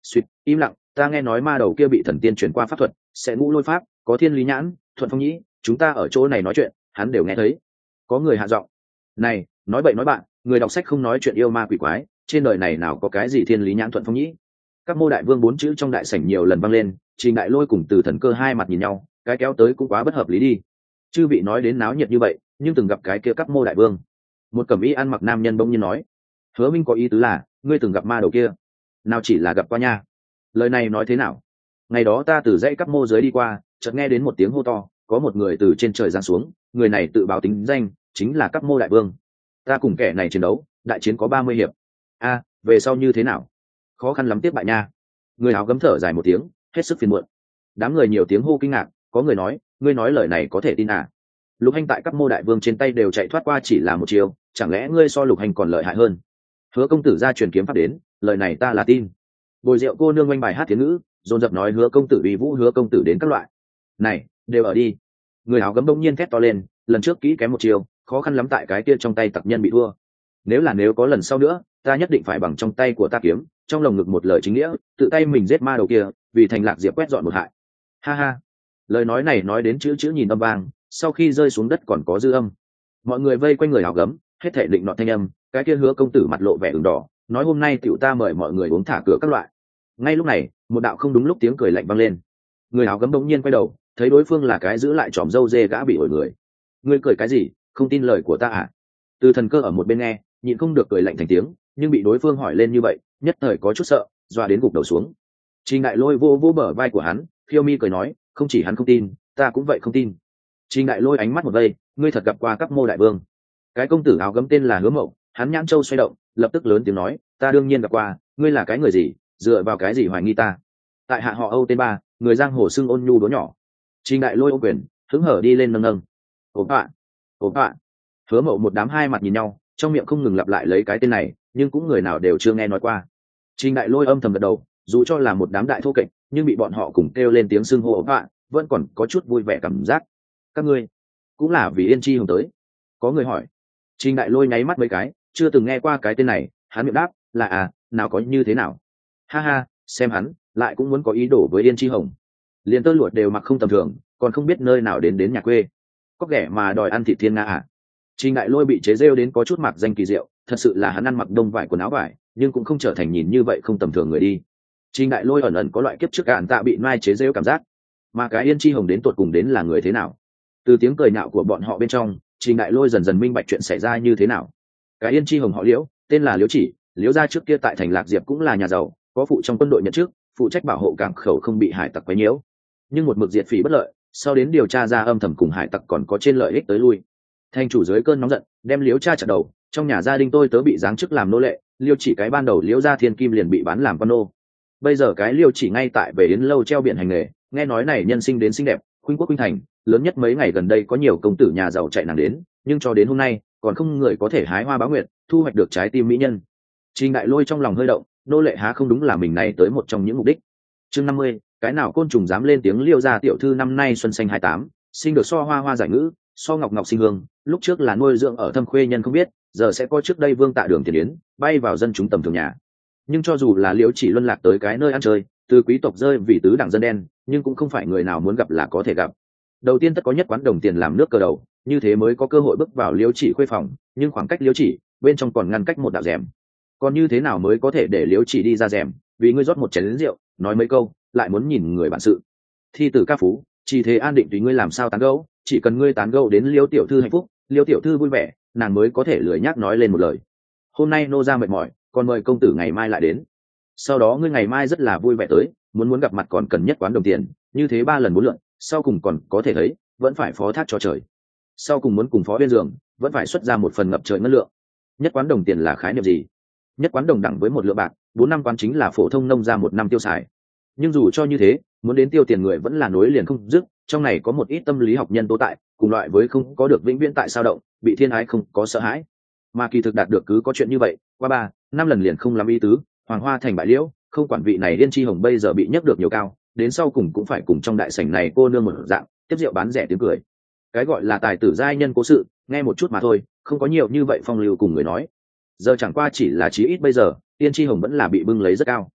Suýt, im lặng, ta nghe nói ma đầu kia bị thần tiên chuyển qua pháp thuật, sẽ ngũ lôi pháp, có thiên lý nhãn, thuận phong nhĩ, chúng ta ở chỗ này nói chuyện, hắn đều nghe thấy. Có người hạ giọng. Này, nói bậy nói bạn, người đọc sách không nói chuyện yêu ma quỷ quái, trên đời này nào có cái gì thiên lý nhãn thuận phong nhĩ. Các mô đại vương bốn chữ trong đại sảnh nhiều lần vang lên, Trình Đại Lôi cùng Từ Thần Cơ hai mặt nhìn nhau, cái kéo tới cũng quá bất hợp lý đi. Chư vị nói đến náo nhiệt như vậy, nhưng từng gặp cái kia các mô đại vương. Một cẩm y ăn mặc nam nhân bỗng nhiên nói. Hứa Minh có ý tứ là, ngươi từng gặp ma đầu kia? Nào chỉ là gặp qua nha. Lời này nói thế nào? Ngày đó ta từ dãy các mô dưới đi qua, chợt nghe đến một tiếng hô to, có một người từ trên trời giáng xuống, người này tự báo tính danh, chính là các mô đại vương. Ta cùng kẻ này chiến đấu, đại chiến có ba mươi hiệp. A, về sau như thế nào? Khó khăn lắm tiếp bại nha. Người áo gấm thở dài một tiếng, hết sức phiền muộn. Đám người nhiều tiếng hô kinh ngạc, có người nói, ngươi nói lời này có thể tin à? Lục Hành tại các mô đại vương trên tay đều chạy thoát qua chỉ là một chiều, chẳng lẽ ngươi so Lục Hành còn lợi hại hơn? Hứa công tử ra truyền kiếm pháp đến, lời này ta là tin. Bồi rượu cô nương oanh bài hát tiếng ngữ, dồn dập nói Hứa công tử uy vũ, Hứa công tử đến các loại. Này, đều ở đi. Người áo gấm đông nhiên thét to lên, lần trước kỹ kém một chiều, khó khăn lắm tại cái kia trong tay tặc nhân bị thua. Nếu là nếu có lần sau nữa, ta nhất định phải bằng trong tay của ta kiếm, trong lồng ngực một lời chính nghĩa, tự tay mình giết ma đầu kia, vì thành Lạc Diệp quét dọn một hại. Ha ha. Lời nói này nói đến chữ chữ nhìn âm vang, sau khi rơi xuống đất còn có dư âm. Mọi người vây quanh người áo gấm, hết thảy định nọ thanh âm, cái kia Hứa công tử mặt lộ vẻ ửng đỏ, nói hôm nay tiểu ta mời mọi người uống thả cửa các loại. Ngay lúc này, một đạo không đúng lúc tiếng cười lạnh vang lên. Người áo gấm bỗng nhiên quay đầu, thấy đối phương là cái giữ lại tròm râu dê gã bị ổi người. Ngươi cười cái gì, không tin lời của ta à? Từ Thần Cơ ở một bên nghe, nhịn không được cười lạnh thành tiếng, nhưng bị đối phương hỏi lên như vậy, nhất thời có chút sợ, doa đến gục đầu xuống. Trình Đại Lôi vô vô bờ vai của hắn, Phiêu Mi cười nói, không chỉ hắn không tin, ta cũng vậy không tin. Trình Đại Lôi ánh mắt một vây, ngươi thật gặp qua các mô đại vương? Cái công tử áo gấm tên là Hứa Mậu, hắn nhãn châu xoay động, lập tức lớn tiếng nói, ta đương nhiên gặp qua, ngươi là cái người gì, dựa vào cái gì hoài nghi ta? Tại hạ họ Âu tên ba, người giang hồ xưng ôn nhu đố nhỏ. Trình Đại Lôi ô quyền, hứng hở đi lên nâng nâng. Ổn ạ, ổn ạ. Hứa Mậu một đám hai mặt nhìn nhau, trong miệng không ngừng lặp lại lấy cái tên này, nhưng cũng người nào đều chưa nghe nói qua. Trình Đại Lôi âm thầm gật đầu, dù cho là một đám đại thô kệch, nhưng bị bọn họ cùng kêu lên tiếng xưng hô ổn ạ, vẫn còn có chút vui vẻ cảm giác. Các ngươi cũng là vì Yên Chi Hồng tới? Có người hỏi. Trình Đại Lôi nháy mắt mấy cái, chưa từng nghe qua cái tên này, hắn miệng đáp, là à, nào có như thế nào? Ha ha, xem hắn, lại cũng muốn có ý đồ với Yên Chi Hồng. Liền tơ lụa đều mặc không tầm thường, còn không biết nơi nào đến đến nhà quê. Có ghẻ mà đòi ăn thịt thiên nga à? Trình Đại Lôi bị chế rêu đến có chút mặc danh kỳ diệu, thật sự là hắn ăn mặc đông vải quần áo vải, nhưng cũng không trở thành nhìn như vậy không tầm thường người đi. Trình Đại Lôi ẩn ẩn có loại kiếp trước cạn tạ bị mai chế rêu cảm giác, mà cái Yên Chi Hồng đến tuột cùng đến là người thế nào? Từ tiếng cười nhạo của bọn họ bên trong, Trình Đại Lôi dần dần minh bạch chuyện xảy ra như thế nào. Cái Yên Chi Hồng họ Liễu, tên là Liễu Chỉ, Liễu gia trước kia tại thành Lạc Diệp cũng là nhà giàu, có phụ trong quân đội nhận chức, phụ trách bảo hộ cảng khẩu không bị hải tặc quấy nhiễu. Nhưng một mực diệt phỉ bất lợi, sau đến điều tra ra âm thầm cùng hải tặc còn có trên lợi ích tới lui. Thành chủ dưới cơn nóng giận, đem Liễu cha chặt đầu, trong nhà gia đình tôi tớ bị giáng chức làm nô lệ, Liễu Chỉ cái ban đầu Liễu gia thiên kim liền bị bán làm con nô. Bây giờ cái Liễu Chỉ ngay tại về Yến lâu treo biển hành nghề, nghe nói này nhân sinh đến xinh đẹp, khuynh quốc khuynh thành, lớn nhất mấy ngày gần đây có nhiều công tử nhà giàu chạy nàng đến, nhưng cho đến hôm nay còn không người có thể hái hoa báo nguyệt, thu hoạch được trái tim mỹ nhân. Trình Đại Lôi trong lòng hơi động, nô lệ há không đúng là mình này tới một trong những mục đích. Chương năm mươi, cái nào côn trùng dám lên tiếng Liêu gia tiểu thư năm nay xuân xanh hai tám, sinh được so hoa hoa giải ngữ, so ngọc ngọc sinh hương, lúc trước là nuôi dưỡng ở Thâm Khuê nhân không biết, giờ sẽ có trước đây Vương Tạ Đường tiền yến, bay vào dân chúng tầm thường nhà. Nhưng cho dù là Liễu Chỉ luân lạc tới cái nơi ăn chơi, từ quý tộc rơi vì tứ đẳng dân đen, nhưng cũng không phải người nào muốn gặp là có thể gặp. Đầu tiên tất có nhất quán đồng tiền làm nước cờ đầu, như thế mới có cơ hội bước vào Liễu Chỉ khuê phòng, nhưng khoảng cách Liễu Chỉ, bên trong còn ngăn cách một đạo rèm. Còn như thế nào mới có thể để Liễu Chỉ đi ra rèm, vì ngươi rót một chén rượu, nói mấy câu, lại muốn nhìn người bản sự. Thi tử ca phú, chỉ thế an định tùy ngươi làm sao tán gẫu, chỉ cần ngươi tán gẫu đến Liễu tiểu thư hạnh phúc, Liễu tiểu thư vui vẻ, nàng mới có thể lười nhác nói lên một lời. Hôm nay nô ra mệt mỏi, còn mời công tử ngày mai lại đến. Sau đó ngươi ngày mai rất là vui vẻ tới, muốn muốn gặp mặt còn cần nhất quán đồng tiền, như thế ba lần bốn lượn, sau cùng còn có thể thấy, vẫn phải phó thác cho trời. Sau cùng muốn cùng phó bên giường, vẫn phải xuất ra một phần ngập trời ngân lượng. Nhất quán đồng tiền là khái niệm gì? Nhất quán đồng đẳng với một lượng bạc, bốn năm quán chính là phổ thông nông ra một năm tiêu xài. Nhưng dù cho như thế, muốn đến tiêu tiền người vẫn là nối liền không dứt, trong này có một ít tâm lý học nhân tố tại, cùng loại với không có được vĩnh viễn tại sao động, bị thiên ái không có sợ hãi. Mà kỳ thực đạt được cứ có chuyện như vậy, qua ba, năm lần liền không làm ý tứ, hoàng hoa thành bại liễu, không quản vị này Yên Chi Hồng bây giờ bị nhấc được nhiều cao, đến sau cùng cũng phải cùng trong đại sảnh này cô nương một dạng, tiếp rượu bán rẻ tiếng cười. Cái gọi là tài tử giai nhân cố sự, nghe một chút mà thôi, không có nhiều như vậy phong lưu cùng người nói. Giờ chẳng qua chỉ là chí ít bây giờ, Yên Chi Hồng vẫn là bị bưng lấy rất cao.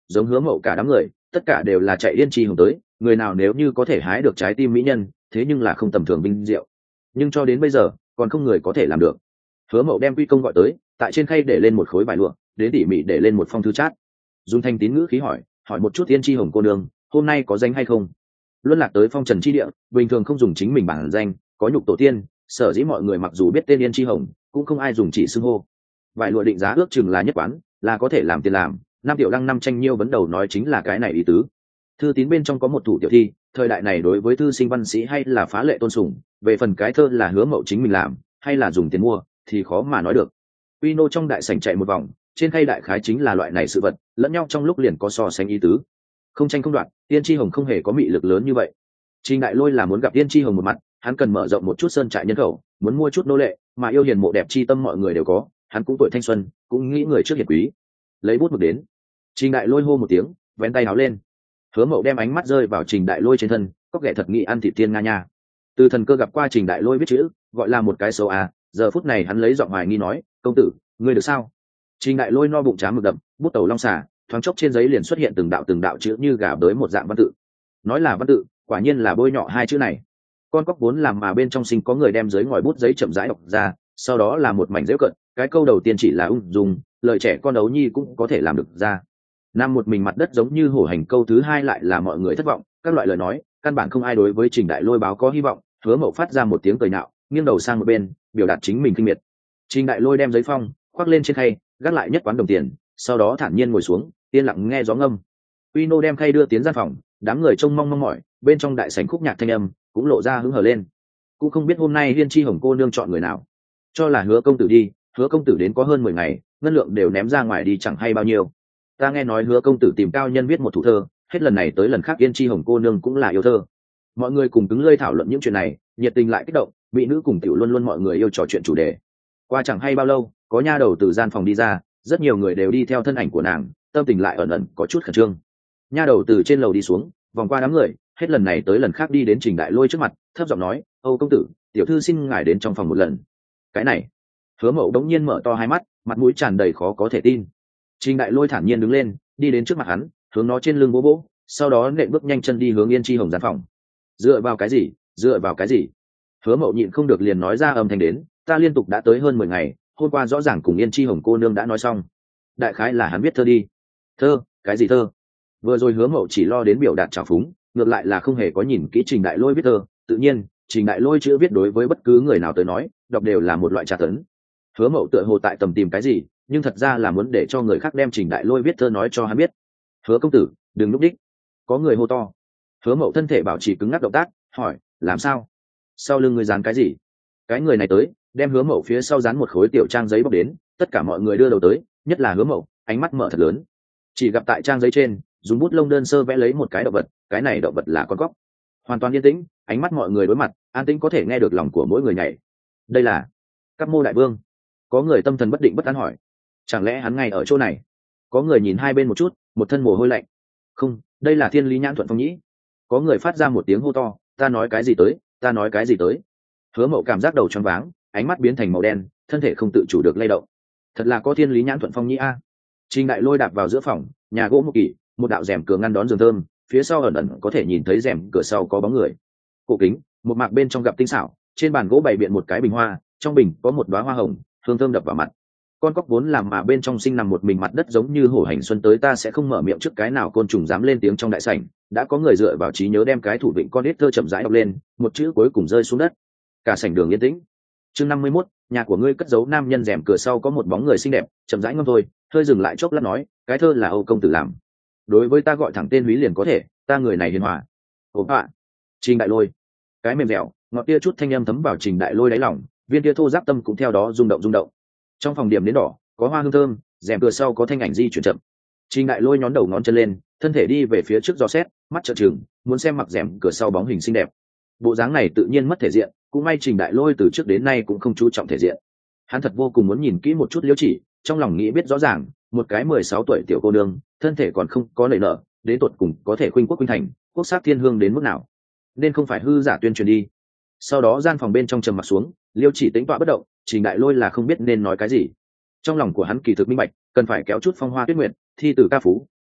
giống Hứa Mậu cả đám người tất cả đều là chạy Yên Chi Hồng tới, người nào nếu như có thể hái được trái tim mỹ nhân, thế nhưng là không tầm thường vinh diệu. Nhưng cho đến bây giờ còn không người có thể làm được. Hứa Mậu đem Quy Công gọi tới, tại trên khay để lên một khối vải lụa, đến tỉ mỉ để lên một phong thư chát, dùng thanh tín ngữ khí hỏi hỏi một chút Yên Chi Hồng cô nương hôm nay có danh hay không. Luân lạc tới phong trần chi địa, bình thường không dùng chính mình bản danh, có nhục tổ tiên, sở dĩ mọi người mặc dù biết tên Yên Chi Hồng cũng không ai dùng chỉ xưng hô. Vải lụa định giá ước chừng là nhất quán, là có thể làm tiền làm, năm tiểu lăng năm tranh nhiêu vấn đầu nói chính là cái này ý tứ. Thư tín bên trong có một thủ tiểu thi, thời đại này đối với thư sinh văn sĩ hay là phá lệ tôn sùng, về phần cái thơ là Hứa Mậu chính mình làm hay là dùng tiền mua thì khó mà nói được. Quy nô trong đại sảnh chạy một vòng, trên khay đại khái chính là loại này sự vật, lẫn nhau trong lúc liền có so sánh ý tứ. Không tranh không đoạt, Yên Chi Hồng không hề có mị lực lớn như vậy. Trình Đại Lôi là muốn gặp Yên Chi Hồng một mặt, hắn cần mở rộng một chút sơn trại nhân khẩu, muốn mua chút nô lệ, mà yêu hiền mộ đẹp chi tâm mọi người đều có, hắn cũng tuổi thanh xuân, cũng nghĩ người trước hiền quý. Lấy bút mực đến. Trình Đại Lôi hô một tiếng, vén tay áo lên. Hứa Mậu đem ánh mắt rơi vào Trình Đại Lôi trên thân, có ghẻ thật nghĩ ăn thịt tiên nga nha. Từ thần cơ gặp qua Trình Đại Lôi viết chữ, gọi là một cái xấu à, giờ phút này hắn lấy giọng hoài nghi nói, công tử, ngươi được sao? Trình Đại Lôi no bụng chám mực đậm, bút tẩu long xà, thoáng chốc trên giấy liền xuất hiện từng đạo từng đạo chữ như gà bới một dạng văn tự. Nói là văn tự, quả nhiên là bôi nhọ hai chữ này. Con cóc vốn làm mà bên trong sinh có người đem giấy ngòi bút giấy chậm rãi đọc ra, sau đó là một mảnh giễu cận, cái câu đầu tiên chỉ là ung dung, lời trẻ con đấu nhi cũng có thể làm được ra. Nam một mình mặt đất giống như hổ hành, câu thứ hai lại là mọi người thất vọng, các loại lời nói, căn bản không ai đối với Trình Đại Lôi báo có hy vọng. Hứa Mậu phát ra một tiếng cười nạo, nghiêng đầu sang một bên, biểu đạt chính mình kinh miệt. Trình Đại Lôi đem giấy phong khoác lên trên khay, gác lại nhất quán đồng tiền, sau đó thản nhiên ngồi xuống, yên lặng nghe gió ngâm. Uy nô đem khay đưa tiến gian phòng, đám người trông mong mong mỏi, bên trong đại sảnh khúc nhạc thanh âm cũng lộ ra hứng hở lên. Cũng không biết hôm nay Yên Chi Hồng cô nương chọn người nào, cho là Hứa công tử đi, Hứa công tử đến có hơn mười ngày, ngân lượng đều ném ra ngoài đi chẳng hay bao nhiêu. Ta nghe nói Hứa công tử tìm cao nhân viết một thủ thơ, hết lần này tới lần khác Yên Chi Hồng cô nương cũng là yêu thơ. Mọi người cùng cứng lơi thảo luận những chuyện này, nhiệt tình lại kích động, mỹ nữ cùng tiểu luôn luôn mọi người yêu trò chuyện chủ đề. Qua chẳng hay bao lâu, có nha đầu từ gian phòng đi ra, rất nhiều người đều đi theo thân ảnh của nàng, tâm tình lại ẩn ẩn có chút khẩn trương. Nha đầu từ trên lầu đi xuống, vòng qua đám người, hết lần này tới lần khác đi đến Trình Đại Lôi trước mặt, thấp giọng nói, Âu công tử, tiểu thư xin ngài đến trong phòng một lần. Cái này. Hứa Mậu đống nhiên mở to hai mắt, mặt mũi tràn đầy khó có thể tin. Trình Đại Lôi thản nhiên đứng lên, đi đến trước mặt hắn, hướng nó trên lưng vỗ vỗ, sau đó nện bước nhanh chân đi hướng Yên Chi Hồng gian phòng. Dựa vào cái gì? Dựa vào cái gì? Hứa Mậu nhịn không được liền nói ra âm thanh đến, ta liên tục đã tới hơn mười ngày, hôm qua rõ ràng cùng Yên Chi Hồng cô nương đã nói xong. Đại khái là hắn viết thơ đi. Thơ? Cái gì thơ? Vừa rồi Hứa Mậu chỉ lo đến biểu đạt trào phúng, ngược lại là không hề có nhìn kỹ Trình Đại Lôi viết thơ. Tự nhiên, Trình Đại Lôi chữ viết đối với bất cứ người nào tới nói, đọc đều là một loại tra tấn. Hứa Mậu tựa hồ tại tầm tìm cái gì, nhưng thật ra là muốn để cho người khác đem Trình Đại Lôi viết thơ nói cho hắn biết. Hứa công tử, đừng núp đích. Có người hô to. Hứa Mậu thân thể bảo trì cứng ngắc động tác, hỏi, làm sao? Sau lưng người dán cái gì? Cái người này tới, đem Hứa Mậu phía sau dán một khối tiểu trang giấy bọc đến, tất cả mọi người đưa đầu tới, nhất là Hứa Mậu, ánh mắt mở thật lớn. Chỉ gặp tại trang giấy trên, dùng bút lông đơn sơ vẽ lấy một cái động vật, cái này động vật là con cóc. Hoàn toàn yên tĩnh, ánh mắt mọi người đối mặt, an tĩnh có thể nghe được lòng của mỗi người nhảy. Đây là Cáp Mô đại vương. Có người tâm thần bất định bất an hỏi, chẳng lẽ hắn ngay ở chỗ này? Có người nhìn hai bên một chút, một thân mồ hôi lạnh. Không, đây là Thiên Lý Nhãn Thuận Phong Nhĩ. Có người phát ra một tiếng hô to, ta nói cái gì tới, ta nói cái gì tới. Hứa Mậu cảm giác đầu choáng váng, ánh mắt biến thành màu đen, thân thể không tự chủ được lay động. Thật là có Thiên Lý Nhãn Thuận Phong Nhĩ a. Trình Đại Lôi đạp vào giữa phòng, nhà gỗ một kỳ, một đạo rèm cửa ngăn đón giường thơm, phía sau ẩn ẩn có thể nhìn thấy rèm cửa sau có bóng người. Cổ kính, một mạc bên trong gặp tinh xảo, trên bàn gỗ bày biện một cái bình hoa, trong bình có một đóa hoa hồng, hương thơm đập vào mặt. Con cóc vốn làm mà bên trong sinh nằm một mình mặt đất giống như hổ hành xuân tới, ta sẽ không mở miệng trước cái nào côn trùng dám lên tiếng trong đại sảnh. Đã có người dựa vào trí nhớ đem cái thủ vịnh con ít thơ chậm rãi đọc lên, một chữ cuối cùng rơi xuống đất. Cả sảnh đường yên tĩnh. Chương năm mươi mốt, nhà của ngươi cất giấu nam nhân, rèm cửa sau có một bóng người xinh đẹp, chậm rãi ngâm thôi, hơi dừng lại chốc lát nói, cái thơ là Âu công tử làm. Đối với ta gọi thẳng tên Húy liền có thể, ta người này hiền hòa. Ồ ạ. Trình Đại Lôi. Cái mềm dẻo, ngọt tia chút thanh âm thấm vào Trình Đại Lôi đáy lòng, viên tia thô giáp tâm cũng theo đó rung động rung động. Trong phòng điểm đến đỏ, có hoa hương thơm, rèm cửa sau có thanh ảnh di chuyển chậm. Trình Đại Lôi nhón đầu ngón chân lên, thân thể đi về phía trước dò xét, mắt trợn trừng, muốn xem mặc rèm cửa sau bóng hình xinh đẹp. Bộ dáng này tự nhiên mất thể diện, cũng may Trình Đại Lôi từ trước đến nay cũng không chú trọng thể diện. Hắn thật vô cùng muốn nhìn kỹ một chút Liễu Chỉ, trong lòng nghĩ biết rõ ràng, một cái mười sáu tuổi tiểu cô nương, thân thể còn không có nảy nở, đến tột cùng có thể khuynh quốc khuynh thành, quốc sắc thiên hương đến mức nào, nên không phải hư giả tuyên truyền đi. Sau đó gian phòng bên trong trầm mặc xuống, Liễu Chỉ tĩnh tọa bất động, Trình Đại Lôi là không biết nên nói cái gì. Trong lòng của hắn kỳ thực minh bạch, cần phải kéo chút phong hoa tuyết nguyệt, thi từ ca phú,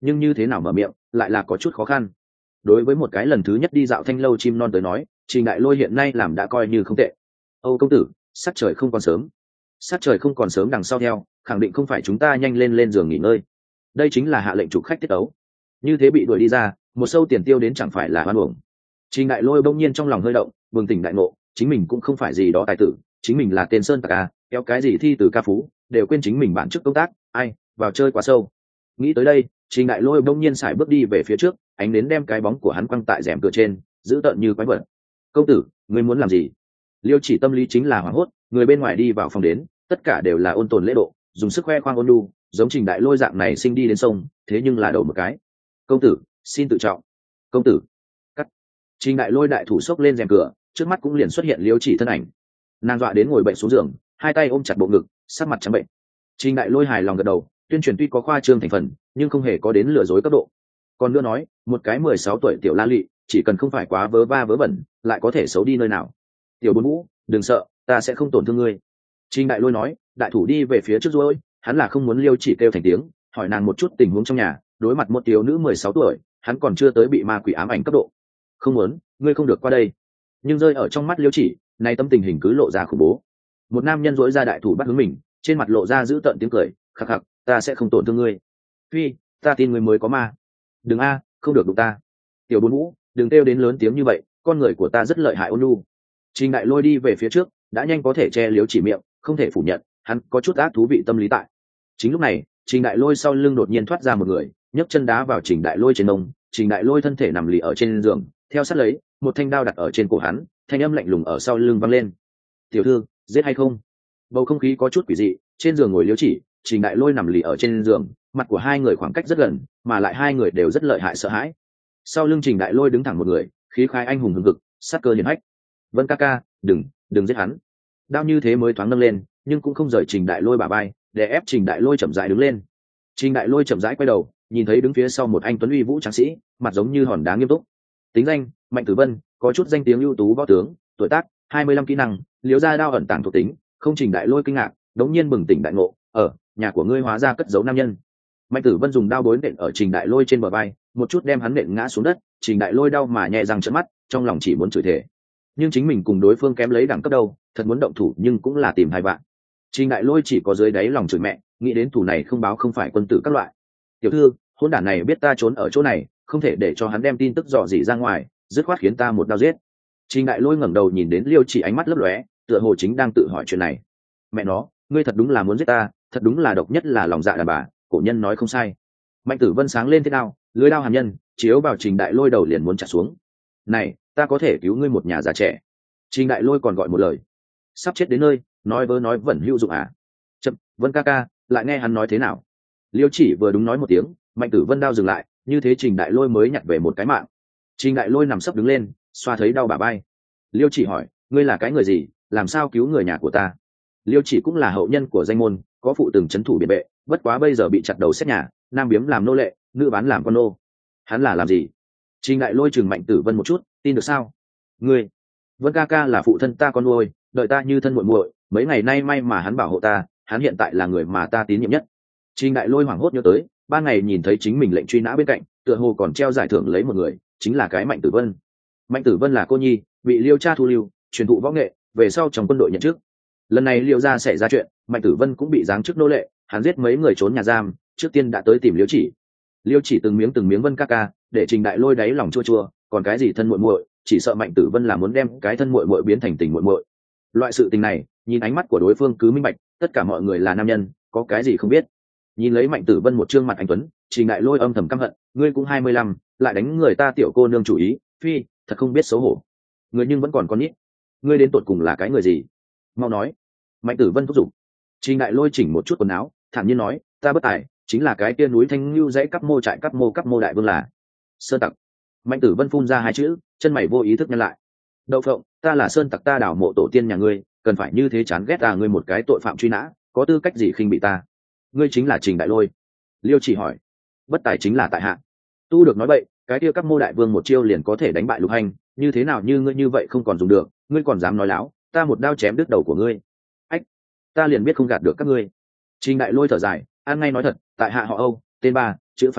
nhưng như thế nào mở miệng lại là có chút khó khăn. Đối với một cái lần thứ nhất đi dạo thanh lâu chim non tới nói, Trình Đại Lôi hiện nay làm đã coi như không tệ. Âu công tử, sắc trời không còn sớm. Sắc trời không còn sớm đằng sau theo, khẳng định không phải chúng ta nhanh lên lên giường nghỉ ngơi. Đây chính là hạ lệnh chủ khách tiết tấu. Như thế bị đuổi đi ra, một sâu tiền tiêu đến chẳng phải là hoan uổng. Trình Đại Lôi bỗng nhiên trong lòng hơi động, bừng tỉnh đại ngộ, chính mình cũng không phải gì đó tài tử, chính mình là tên sơn tặc à, kéo cái gì thi từ ca phú, đều quên chính mình bản chức công tác, ai, vào chơi quá sâu. Nghĩ tới đây, Trình Đại Lôi bỗng nhiên sải bước đi về phía trước, ánh đến đem cái bóng của hắn quăng tại rèm cửa trên, giữ tợn như quái vật. Công tử, ngươi muốn làm gì? Liêu Chỉ tâm lý chính là hoảng hốt, người bên ngoài đi vào phòng đến, tất cả đều là ôn tồn lễ độ, dùng sức khoe khoang ôn nhu, giống Trình Đại Lôi dạng này sinh đi đến sông, thế nhưng là đầu một cái. Công tử, xin tự trọng. Công tử. Cắt. Trình Đại Lôi đại thủ xốc lên rèm cửa, trước mắt cũng liền xuất hiện Liêu Chỉ thân ảnh. Nàng dọa đến ngồi bệnh xuống giường, hai tay ôm chặt bộ ngực, sắc mặt trắng bệnh. Trình Đại Lôi hài lòng gật đầu, tuyên truyền tuy có khoa trương thành phần, nhưng không hề có đến lừa dối cấp độ. Còn nữa nói, một cái mười sáu tuổi tiểu la lị, chỉ cần không phải quá vớ va vớ vẩn, lại có thể xấu đi nơi nào. Tiểu Bốn Vũ, đừng sợ, ta sẽ không tổn thương ngươi. Trình Đại Lôi nói, đại thủ đi về phía trước rồi, hắn là không muốn Liêu Chỉ kêu thành tiếng, hỏi nàng một chút tình huống trong nhà, đối mặt một tiểu nữ mười sáu tuổi, hắn còn chưa tới bị ma quỷ ám ảnh cấp độ. Không muốn, ngươi không được qua đây. Nhưng rơi ở trong mắt Liêu Chỉ, nay tâm tình hình cứ lộ ra khủng bố. Một nam nhân dỗi ra đại thủ bắt hướng mình, trên mặt lộ ra giữ tợn tiếng cười, khắc khắc, ta sẽ không tổn thương ngươi. Phi, ta tin ngươi mới có ma. Đừng a, không được đụng ta. Tiểu Bốn Vũ, đừng kêu đến lớn tiếng như vậy, con người của ta rất lợi hại ôn nhu. Trình Đại Lôi đi về phía trước, đã nhanh có thể che Liêu Chỉ miệng, không thể phủ nhận, hắn có chút ác thú vị tâm lý tại. Chính lúc này, Trình Đại Lôi sau lưng đột nhiên thoát ra một người, nhấc chân đá vào Trình Đại Lôi trên mông, Trình Đại Lôi thân thể nằm lì ở trên giường, theo sát lấy, một thanh đao đặt ở trên cổ hắn, thanh âm lạnh lùng ở sau lưng vang lên. Tiểu thư, giết hay không? Bầu không khí có chút quỷ dị, trên giường ngồi Liêu Chỉ, Trình Đại Lôi nằm lì ở trên giường, mặt của hai người khoảng cách rất gần, mà lại hai người đều rất lợi hại sợ hãi. Sau lưng Trình Đại Lôi đứng thẳng một người, khí khái anh hùng hùng hực, sát cơ hiển hách. Vân ca ca, đừng, đừng giết hắn. Đao như thế mới thoáng nâng lên, nhưng cũng không rời Trình Đại Lôi bả vai, để ép Trình Đại Lôi chậm rãi đứng lên. Trình Đại Lôi chậm rãi quay đầu, nhìn thấy đứng phía sau một anh tuấn uy vũ tráng sĩ, mặt giống như hòn đá nghiêm túc. Tính danh: Mạnh Tử Vân, có chút danh tiếng ưu tú võ tướng, tuổi tác hai mươi lăm, kỹ năng liếu ra đao ẩn tàng thuộc tính. Không. Trình Đại Lôi kinh ngạc, đống nhiên bừng tỉnh đại ngộ, ở nhà của ngươi hóa ra cất giấu nam nhân. Mạnh Tử Vân dùng đao bối nện ở Trình Đại Lôi trên bờ vai, một chút đem hắn nện ngã xuống đất. Trình Đại Lôi đau mà nhẹ răng trợn mắt, trong lòng chỉ muốn chửi thề, nhưng chính mình cùng đối phương kém lấy đẳng cấp đâu, thật muốn động thủ nhưng cũng là tìm hai bạn. Trình Đại Lôi chỉ có dưới đáy lòng chửi mẹ, nghĩ đến thủ này không báo không phải quân tử các loại. Tiểu thư, hỗn đản này biết ta trốn ở chỗ này, không thể để cho hắn đem tin tức dò dỉ ra ngoài, dứt khoát khiến ta một đao giết. Trình Đại Lôi ngẩng đầu nhìn đến Liêu Chỉ, ánh mắt lấp lóe, tựa hồ chính đang tự hỏi chuyện này. Mẹ nó, ngươi thật đúng là muốn giết ta, thật đúng là độc nhất là lòng dạ đàn bà, cổ nhân nói không sai. Mạnh Tử Vân sáng lên thế đao, lưới đao hàn nhân chiếu vào Trình Đại Lôi đầu liền muốn chặt xuống. Này, ta có thể cứu ngươi một nhà già trẻ. Trình Đại Lôi còn gọi một lời, sắp chết đến nơi, nói vớ nói vẫn hữu dụng à? Chậm, Vân ca ca, lại nghe hắn nói thế nào? Liêu Chỉ vừa đúng nói một tiếng, Mạnh Tử Vân đao dừng lại, như thế Trình Đại Lôi mới nhặt về một cái mạng. Trình Đại Lôi nằm sấp đứng lên, xoa thấy đau bả vai. Liêu Chỉ hỏi, ngươi là cái người gì, làm sao cứu người nhà của ta? Liêu Chỉ cũng là hậu nhân của danh môn, có phụ từng trấn thủ biệt vệ, bất quá bây giờ bị chặt đầu xét nhà, nam biếm làm nô lệ, nữ bán làm con nô. Hắn là làm gì? Trình Đại Lôi trừng Mạnh Tử Vân một chút, tin được sao? Ngươi, Vân ca ca là phụ thân ta con nuôi, đợi ta như thân muội muội, mấy ngày nay may mà hắn bảo hộ ta, hắn hiện tại là người mà ta tín nhiệm nhất. Trình Đại Lôi hoảng hốt nhớ tới, ban ngày nhìn thấy chính mình lệnh truy nã bên cạnh, tựa hồ còn treo giải thưởng lấy một người, chính là cái Mạnh Tử Vân. Mạnh Tử Vân là cô nhi, bị Liêu cha thu lưu, truyền thụ võ nghệ, về sau trong quân đội nhận chức. Lần này Liêu gia xảy ra chuyện, Mạnh Tử Vân cũng bị giáng chức nô lệ, hắn giết mấy người trốn nhà giam, trước tiên đã tới tìm Liêu Chỉ. Liêu Chỉ từng miếng từng miếng Vân ca ca, để Trình Đại Lôi đáy lòng chua chua, còn cái gì thân muội muội, chỉ sợ Mạnh Tử Vân là muốn đem cái thân muội muội biến thành tình muội muội. Loại sự tình này, nhìn ánh mắt của đối phương cứ minh bạch, tất cả mọi người là nam nhân, có cái gì không biết. Nhìn lấy Mạnh Tử Vân một trương mặt anh tuấn, Trình Đại Lôi âm thầm căm hận, ngươi cũng hai mươi lăm, lại đánh người ta tiểu cô nương chủ ý, phi, thật không biết xấu hổ. Người nhưng vẫn còn con nít, ngươi đến tột cùng là cái người gì? Mau nói. Mạnh Tử Vân thúc giục. Trình Đại Lôi chỉnh một chút quần áo, thản nhiên nói, ta bất tài, chính là cái kia núi Thanh Nưu dãy cắp mô trại cắp mô cắp mô đại vương là sơn tặc. Mạnh Tử Vân phun ra hai chữ, chân mày vô ý thức nhăn lại. Đậu phộng, ta là sơn tặc, ta đảo mộ tổ tiên nhà ngươi, cần phải như thế chán ghét à, ngươi một cái tội phạm truy nã, có tư cách gì khinh bị ta? Ngươi chính là Trình Đại Lôi. Liêu Chỉ hỏi. Bất tài chính là tại hạ. Tu được nói bậy, cái kia các mô đại vương một chiêu liền có thể đánh bại Lục Hành, như thế nào như ngươi như vậy không còn dùng được, ngươi còn dám nói láo, ta một đao chém đứt đầu của ngươi. Ách, ta liền biết không gạt được các ngươi. Trình Đại Lôi thở dài, an ngay nói thật, tại hạ họ Âu, tên ba, chữ Phạt Như,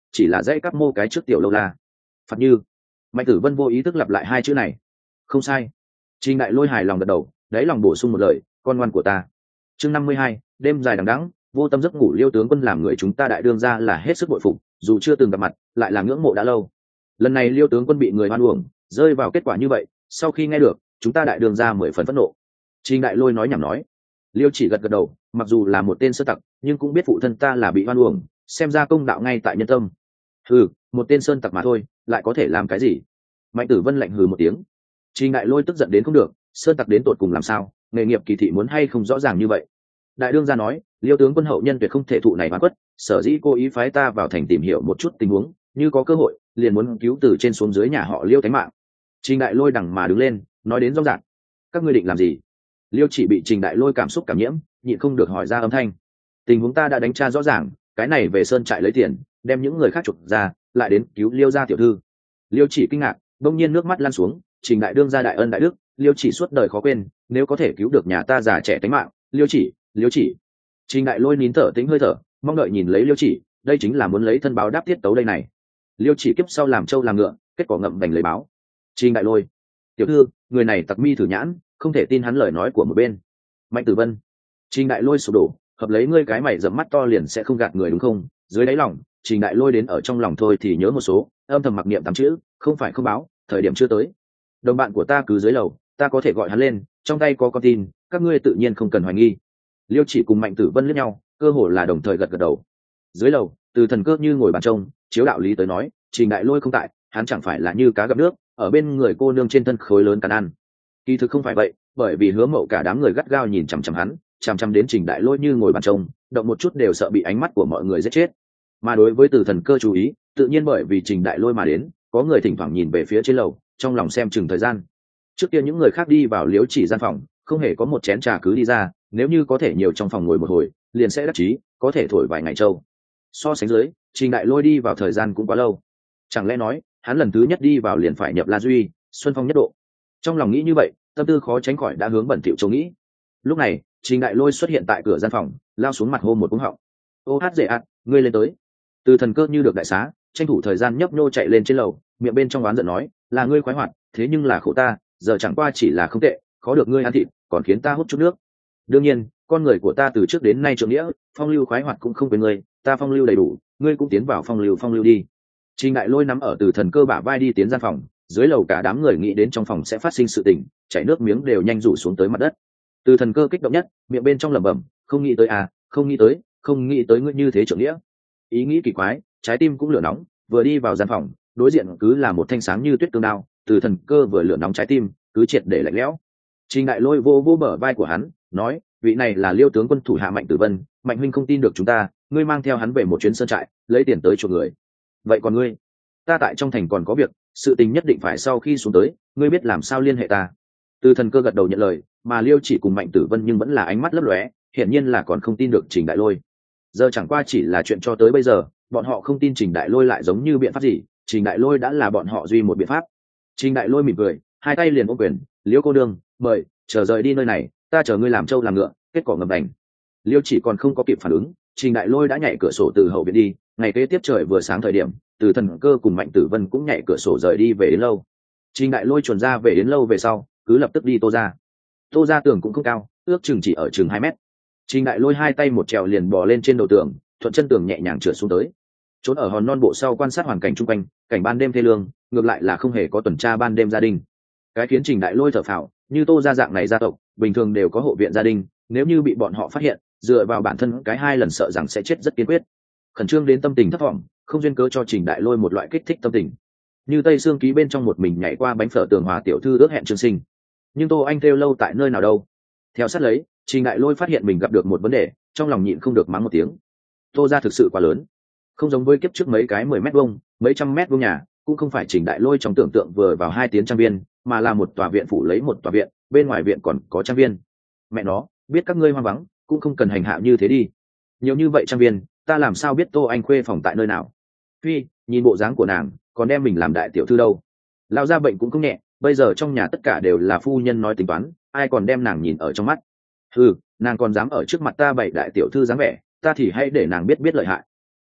chỉ là dãy cắp mô cái trước tiểu lâu la. Phạt như. Mạnh Tử Vân vô ý thức lặp lại hai chữ này. Không sai. Trình Đại Lôi hài lòng gật đầu, đáy lòng bổ sung một lời, con ngoan của ta. Chương năm mươi hai, đêm dài đằng đẵng, vô tâm giấc ngủ. Liêu tướng quân làm người chúng ta đại đương ra là hết sức bội phục, dù chưa từng gặp mặt, lại là ngưỡng mộ đã lâu. Lần này Liêu tướng quân bị người hoan uổng, rơi vào kết quả như vậy, sau khi nghe được, chúng ta đại đương ra mười phần phẫn nộ. Trình Đại Lôi nói nhảm nói. Liêu chỉ gật gật đầu, mặc dù là một tên sơ tặc, nhưng cũng biết phụ thân ta là bị hoan uổng, xem ra công đạo ngay tại nhân tâm. Hừ, một tên sơn tặc mà thôi, lại có thể làm cái gì? Mạnh Tử Vân lạnh hừ một tiếng. Trình Đại Lôi tức giận đến không được, sơn tặc đến tột cùng làm sao, nghề nghiệp kỳ thị muốn hay không rõ ràng như vậy. Đại đương gia nói, Liêu tướng quân hậu nhân tuyệt không thể thụ này oán quất, sở dĩ cố ý phái ta vào thành tìm hiểu một chút tình huống, như có cơ hội, liền muốn cứu từ trên xuống dưới nhà họ Liêu tánh mạng. Trình Đại Lôi đằng mà đứng lên, nói đến rõ ràng. Các ngươi định làm gì? Liêu chỉ bị Trình Đại Lôi cảm xúc cảm nhiễm, nhịn không được hỏi ra âm thanh. Tình huống ta đã đánh tra rõ ràng, cái này về sơn trại lấy tiền, đem những người khác trục ra, lại đến cứu Liêu gia tiểu thư. Liêu chỉ kinh ngạc, bỗng nhiên nước mắt lan xuống. Trình đại đương gia đại ân đại đức, Liêu chỉ suốt đời khó quên, nếu có thể cứu được nhà ta già trẻ tính mạng, Liêu chỉ, Liêu chỉ. Trình Đại Lôi nín thở tính hơi thở, mong đợi nhìn lấy Liêu chỉ, đây chính là muốn lấy thân báo đáp tiết tấu đây này. Liêu chỉ kiếp sau làm trâu làm ngựa, kết quả ngậm đành lấy báo. Trình Đại Lôi, tiểu thư, người này tặc mi thử nhãn, không thể tin hắn lời nói của một bên. Mạnh Tử Vân. Trình Đại Lôi sụp đổ, hợp lấy ngươi cái mày rậm mắt to liền sẽ không gạt người đúng không? Dưới đáy lòng, Trình Đại Lôi đến ở trong lòng thôi thì nhớ một số, âm thầm mặc niệm tám chữ, không phải không báo, thời điểm chưa tới. Đồng bạn của ta cứ dưới lầu, ta có thể gọi hắn lên, trong tay có con tin, các ngươi tự nhiên không cần hoài nghi. Liêu chỉ cùng Mạnh Tử Vân liếc nhau, cơ hồ là đồng thời gật gật đầu. Dưới lầu, Từ Thần Cơ như ngồi bàn trông, chiếu đạo lý tới nói, Trình Đại Lôi không tại, hắn chẳng phải là như cá gặp nước, ở bên người cô nương trên thân khối lớn cắn ăn. Kỳ thực không phải vậy, bởi vì Hứa Mậu cả đám người gắt gao nhìn chằm chằm hắn, chằm chằm đến Trình Đại Lôi như ngồi bàn trông, động một chút đều sợ bị ánh mắt của mọi người giết chết. Mà đối với Từ Thần Cơ chú ý, tự nhiên bởi vì Trình Đại Lôi mà đến, có người thỉnh thoảng nhìn về phía trên lầu, trong lòng xem chừng thời gian. Trước kia những người khác đi vào Liếu chỉ gian phòng, không hề có một chén trà cứ đi ra, nếu như có thể nhiều trong phòng ngồi một hồi, liền sẽ đắc chí, có thể thổi vài ngày trâu. So sánh dưới, Trình Đại Lôi đi vào thời gian cũng quá lâu. Chẳng lẽ nói, hắn lần thứ nhất đi vào liền phải nhập La Duy, Xuân Phong nhất độ. Trong lòng nghĩ như vậy, tâm tư khó tránh khỏi đã hướng bẩn thỉu châu nghĩ. Lúc này, Trình Đại Lôi xuất hiện tại cửa gian phòng, lao xuống mặt hô một cú họng. Ô hát dễ ạ, ngươi lên tới. Từ Thần Cơ như được đại xá, tranh thủ thời gian nhấp nhô chạy lên trên lầu, miệng bên trong oán giận nói, là ngươi khoái hoạt, thế nhưng là khổ ta, giờ chẳng qua chỉ là không tệ, khó được ngươi ăn thịt, còn khiến ta hút chút nước. Đương nhiên, con người của ta từ trước đến nay trượng nghĩa, phong lưu khoái hoạt cũng không quên ngươi, ta phong lưu đầy đủ, ngươi cũng tiến vào phong lưu phong lưu đi. Trình Đại Lôi nắm ở Từ Thần Cơ bả vai đi tiến gian phòng, dưới lầu cả đám người nghĩ đến trong phòng sẽ phát sinh sự tình, chảy nước miếng đều nhanh rủ xuống tới mặt đất. Từ Thần Cơ kích động nhất, miệng bên trong lẩm bẩm, không nghĩ tới à, không nghĩ tới, không nghĩ tới ngươi như thế trượng nghĩa. Ý nghĩ kỳ quái, trái tim cũng lửa nóng, vừa đi vào gian phòng, đối diện cứ là một thanh sáng như tuyết tương đao, Từ Thần Cơ vừa lửa nóng trái tim, cứ triệt để lạnh lẽo. Trình Đại Lôi vô vô bờ vai của hắn, nói, vị này là Liêu tướng quân thủ hạ Mạnh Tử Vân, Mạnh huynh không tin được chúng ta, ngươi mang theo hắn về một chuyến sơn trại, lấy tiền tới chuộc người. Vậy còn ngươi? Ta tại trong thành còn có việc, sự tình nhất định phải sau khi xuống tới, ngươi biết làm sao liên hệ ta. Từ Thần Cơ gật đầu nhận lời, mà Liêu chỉ cùng Mạnh Tử Vân nhưng vẫn là ánh mắt lấp lóe, hiển nhiên là còn không tin được Trình Đại Lôi. Giờ chẳng qua chỉ là chuyện cho tới bây giờ, bọn họ không tin Trình Đại Lôi lại giống như biện pháp gì, Trình Đại Lôi đã là bọn họ duy một biện pháp. Trình Đại Lôi mỉm cười, hai tay liền ôm quyền, Liêu cô đương, mời, chờ rời đi nơi này, ta chờ ngươi làm trâu làm ngựa, kết quả ngầm đành. Liêu chỉ còn không có kịp phản ứng, Trình Đại Lôi đã nhảy cửa sổ từ hậu viện đi, ngày kế tiếp trời vừa sáng thời điểm, Từ Thần Cơ cùng Mạnh Tử Vân cũng nhảy cửa sổ rời đi về đến lâu. Trình Đại Lôi chuẩn ra về đến lâu về sau, cứ lập tức đi Tô ra. Tô ra tường cũng không cao, ước chừng chỉ ở chừng hai mét. Trình Đại Lôi hai tay một trèo liền bò lên trên đầu tường, thuận chân tường nhẹ nhàng trượt xuống tới. Trốn ở hòn non bộ sau quan sát hoàn cảnh chung quanh, cảnh ban đêm thê lương, ngược lại là không hề có tuần tra ban đêm gia đình. Cái khiến Trình Đại Lôi thở phào, như Tô gia dạng này gia tộc, bình thường đều có hộ viện gia đình, nếu như bị bọn họ phát hiện, dựa vào bản thân cái hai lần sợ rằng sẽ chết rất kiên quyết. Khẩn trương đến tâm tình thất vọng, không duyên cớ cho Trình Đại Lôi một loại kích thích tâm tình. Như Tây Sương Ký bên trong một mình nhảy qua bánh phở tường hòa tiểu thư ước hẹn trường sinh. Nhưng Tô Anh theo lâu tại nơi nào đâu? Theo sát lấy, Trình Đại Lôi phát hiện mình gặp được một vấn đề, trong lòng nhịn không được mắng một tiếng. Tô gia thực sự quá lớn, không giống với kiếp trước mấy cái mười mét vuông, mấy trăm mét vuông nhà, cũng không phải Trình Đại Lôi trong tưởng tượng vừa vào hai tiếng trang viên, mà là một tòa viện phủ lấy một tòa viện, bên ngoài viện còn có trang viên. Mẹ nó, biết các ngươi hoang vắng, cũng không cần hành hạ như thế đi. Nhiều như vậy trang viên, ta làm sao biết Tô Anh khuê phòng tại nơi nào? Phi, nhìn bộ dáng của nàng, còn đem mình làm đại tiểu thư đâu? Lão gia bệnh cũng không nhẹ, bây giờ trong nhà tất cả đều là phu nhân nói tính toán, ai còn đem nàng nhìn ở trong mắt? Ừ, nàng còn dám ở trước mặt ta bày đại tiểu thư dáng vẻ, ta thì hãy để nàng biết biết lợi hại.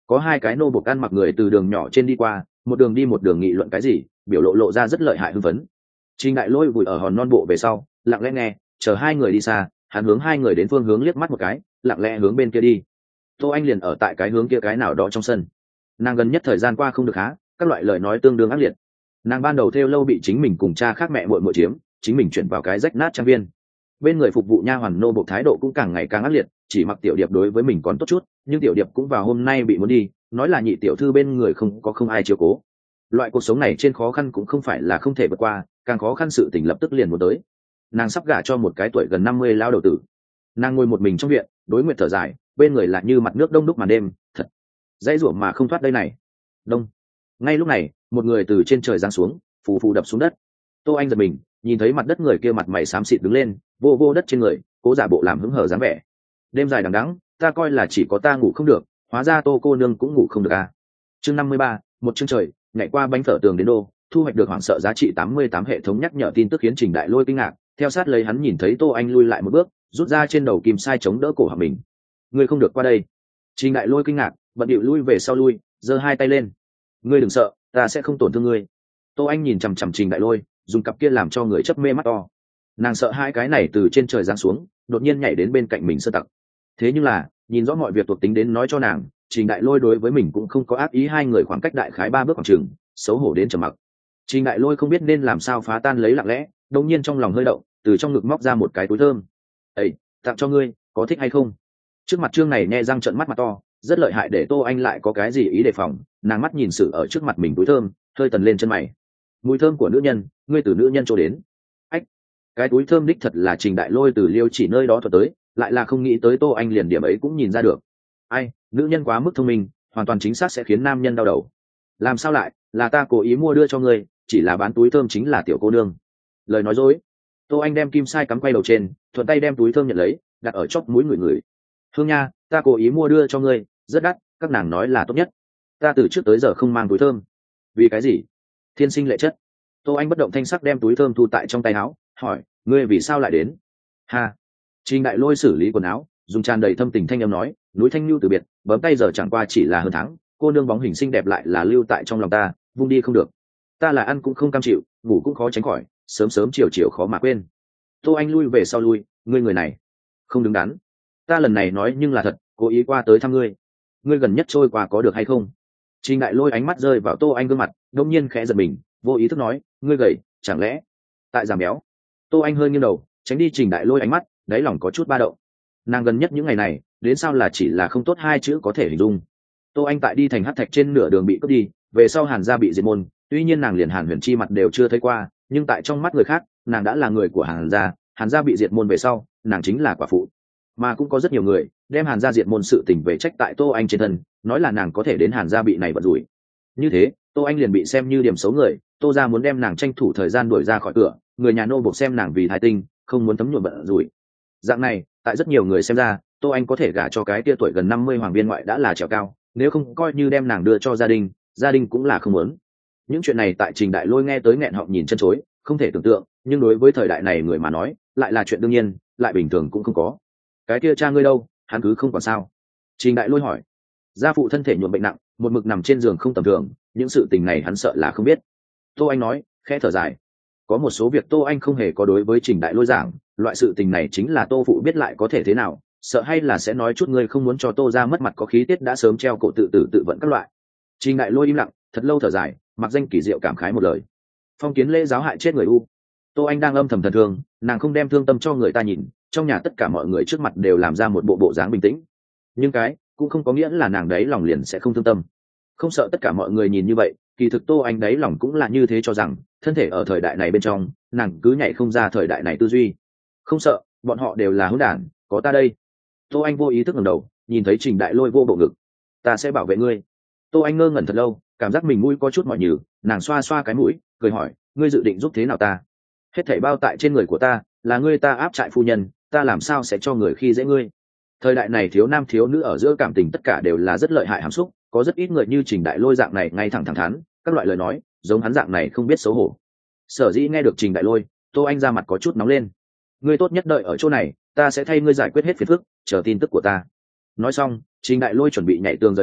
có hai cái nô buộc ăn mặc người từ đường nhỏ trên đi qua, một đường đi một đường nghị luận cái gì, biểu lộ lộ ra rất lợi hại hưng phấn. Trình Đại Lôi vùi ở hòn non bộ về sau, lặng lẽ nghe, chờ hai người đi xa, hắn hướng hai người đến phương hướng liếc mắt một cái, lặng lẽ hướng bên kia đi. Tô Anh liền ở tại cái hướng kia cái nào đó trong sân. Nàng gần nhất thời gian qua không được há, các loại lời nói tương đương ác liệt. Nàng ban đầu theo lâu bị chính mình cùng cha khác mẹ muội muội chiếm, chính mình chuyển vào cái rách nát trang viên. Bên người phục vụ nha hoàn nô buộc thái độ cũng càng ngày càng ác liệt, chỉ mặc Tiểu Điệp đối với mình còn tốt chút, nhưng Tiểu Điệp cũng vào hôm nay bị muốn đi, nói là nhị tiểu thư bên người không có không ai chiếu cố. Loại cuộc sống này trên khó khăn cũng không phải là không thể vượt qua, càng khó khăn sự tình lập tức liền muốn tới. Nàng sắp gả cho một cái tuổi gần năm mươi lao đầu tử. Nàng ngồi một mình trong viện, đối nguyện thở dài, bên người là như mặt nước đông đúc màn đêm, thật dãy rủa mà không thoát đây này. Đông. Ngay lúc này, một người từ trên trời giáng xuống, phù phù đập xuống đất. Tô Anh giật mình, nhìn thấy mặt đất người kia mặt mày xám xịt đứng lên, vô vô đất trên người, cố giả bộ làm hứng hở dáng vẻ. Đêm dài đằng đẵng, ta coi là chỉ có ta ngủ không được, hóa ra Tô cô nương cũng ngủ không được à. Chương năm mươi ba, một chương trời, nhảy qua bánh phở tường đến đô, thu hoạch được hoảng sợ giá trị tám mươi tám hệ thống nhắc nhở tin tức khiến Trình Đại Lôi kinh ngạc, theo sát lấy hắn nhìn thấy Tô Anh lui lại một bước, rút ra trên đầu kim sai chống đỡ cổ họng mình. Ngươi không được qua đây. Trình Đại Lôi kinh ngạc, bận điệu lui về sau lui, giơ hai tay lên. Ngươi đừng sợ, ta sẽ không tổn thương ngươi. Tô Anh nhìn chằm chằm Trình Đại Lôi, dùng cặp kia làm cho người chớp mê mắt to. Nàng sợ hai cái này từ trên trời giáng xuống, đột nhiên nhảy đến bên cạnh mình sơ tặc. Thế nhưng là, nhìn rõ mọi việc thuộc tính đến nói cho nàng, Trình Đại Lôi đối với mình cũng không có ác ý, hai người khoảng cách đại khái ba bước khoảng chừng, xấu hổ đến trầm mặc. Trình Đại Lôi không biết nên làm sao phá tan lấy lặng lẽ, đột nhiên trong lòng hơi động, từ trong ngực móc ra một cái túi thơm. "Ê, tặng cho ngươi, có thích hay không?" Trước mặt Trương này nhe răng trợn mắt mặt to, rất lợi hại, để Tô Anh lại có cái gì ý đề phòng, nàng mắt nhìn sự ở trước mặt mình túi thơm, hơi tần lên chân mày. Mùi thơm của nữ nhân, ngươi từ nữ nhân cho đến. Ách, cái túi thơm đích thật là Trình Đại Lôi từ Liêu Chỉ nơi đó thuật tới, lại là không nghĩ tới Tô Anh liền điểm ấy cũng nhìn ra được. Ai, nữ nhân quá mức thông minh, hoàn toàn chính xác sẽ khiến nam nhân đau đầu. Làm sao lại, là ta cố ý mua đưa cho ngươi, chỉ là bán túi thơm chính là tiểu cô nương. Lời nói dối. Tô Anh đem kim sai cắm quay đầu trên, thuận tay đem túi thơm nhận lấy, đặt ở chóp mũi người người. Hương nha, ta cố ý mua đưa cho ngươi, rất đắt, các nàng nói là tốt nhất. Ta từ trước tới giờ không mang túi thơm. Vì cái gì? Thiên sinh lệ chất. Tô Anh bất động thanh sắc đem túi thơm thu tại trong tay áo, hỏi, ngươi vì sao lại đến? Ha. Trình Đại Lôi xử lý quần áo, dùng tràn đầy thâm tình thanh âm nói, núi thanh lưu từ biệt, bấm tay giờ chẳng qua chỉ là hơn tháng, cô nương bóng hình xinh đẹp lại là lưu tại trong lòng ta, vung đi không được. Ta là ăn cũng không cam chịu, ngủ cũng khó tránh khỏi, sớm sớm chiều chiều khó mà quên. Tô Anh lui về sau lui, ngươi người này không đứng đắn. Ta lần này nói nhưng là thật, cố ý qua tới thăm ngươi. Ngươi gần nhất trôi qua có được hay không? Trình Đại Lôi ánh mắt rơi vào Tô Anh gương mặt, đột nhiên khẽ giật mình, vô ý thức nói, ngươi gầy, chẳng lẽ tại giảm béo? Tô Anh hơi nghiêng đầu, tránh đi Trình Đại Lôi ánh mắt, đáy lòng có chút ba động. Nàng gần nhất những ngày này, đến sao là chỉ là không tốt hai chữ có thể hình dung. Tô Anh tại đi thành Hắc Thạch trên nửa đường bị cướp đi, về sau Hàn gia bị diệt môn, tuy nhiên nàng liền Hàn Huyền Chi mặt đều chưa thấy qua, nhưng tại trong mắt người khác, nàng đã là người của Hàn gia, Hàn gia bị diệt môn về sau, nàng chính là quả phụ. Mà cũng có rất nhiều người đem Hàn gia diệt môn sự tình về trách tại Tô Anh trên thân, nói là nàng có thể đến Hàn gia bị này vận rủi. Như thế, Tô Anh liền bị xem như điểm xấu người, Tô gia muốn đem nàng tranh thủ thời gian đuổi ra khỏi cửa, người nhà nô buộc xem nàng vì thái tinh, không muốn thấm nhuộm bận rủi. Dạng này, tại rất nhiều người xem ra, Tô Anh có thể gả cho cái tia tuổi gần năm mươi hoàng biên ngoại đã là trèo cao, nếu không coi như đem nàng đưa cho gia đình, gia đình cũng là không muốn. Những chuyện này tại Trình Đại Lôi nghe tới nghẹn họng nhìn chân chối, không thể tưởng tượng, nhưng đối với thời đại này người mà nói, lại là chuyện đương nhiên, lại bình thường cũng không có. Cái kia cha ngươi đâu, hắn cứ không còn sao? Trình Đại Lôi hỏi. Gia phụ thân thể nhuộm bệnh nặng, một mực nằm trên giường không tầm thường, những sự tình này hắn sợ là không biết. Tô Anh nói, khẽ thở dài. Có một số việc Tô Anh không hề có đối với Trình Đại Lôi giảng, loại sự tình này chính là Tô phụ biết lại có thể thế nào, sợ hay là sẽ nói chút ngươi không muốn cho Tô ra mất mặt có khí tiết đã sớm treo cổ tự tử tự vận các loại. Trình Đại Lôi im lặng, thật lâu thở dài, mặc danh kỳ diệu cảm khái một lời. Phong kiến lễ giáo hại chết người u. Tô Anh đang âm thầm thần thương, nàng không đem thương tâm cho người ta nhìn, trong nhà tất cả mọi người trước mặt đều làm ra một bộ bộ dáng bình tĩnh. Nhưng cái cũng không có nghĩa là nàng đấy lòng liền sẽ không thương tâm. Không sợ tất cả mọi người nhìn như vậy, kỳ thực Tô Anh đấy lòng cũng là như thế, cho rằng thân thể ở thời đại này bên trong, nàng cứ nhảy không ra thời đại này tư duy. Không sợ, bọn họ đều là hỗn đản, có ta đây. Tô Anh vô ý thức ngẩng đầu, nhìn thấy Trình Đại Lôi vô bộ ngực. Ta sẽ bảo vệ ngươi. Tô Anh ngơ ngẩn thật lâu, cảm giác mình mũi có chút mỏi nhừ, nàng xoa xoa cái mũi, cười hỏi, ngươi dự định giúp thế nào ta? Hết thảy bao tại trên người của ta, là ngươi ta áp trại phu nhân, ta làm sao sẽ cho người khi dễ ngươi? Thời đại này thiếu nam thiếu nữ ở giữa cảm tình tất cả đều là rất lợi hại hàm xúc, có rất ít người như Trình Đại Lôi dạng này ngay thẳng thẳng thắn, các loại lời nói, giống hắn dạng này không biết xấu hổ. Sở dĩ nghe được Trình Đại Lôi, Tô Anh ra mặt có chút nóng lên. Ngươi tốt nhất đợi ở chỗ này, ta sẽ thay ngươi giải quyết hết phiền phức, chờ tin tức của ta. Nói xong, Trình Đại Lôi chuẩn bị nhảy tường rời đi,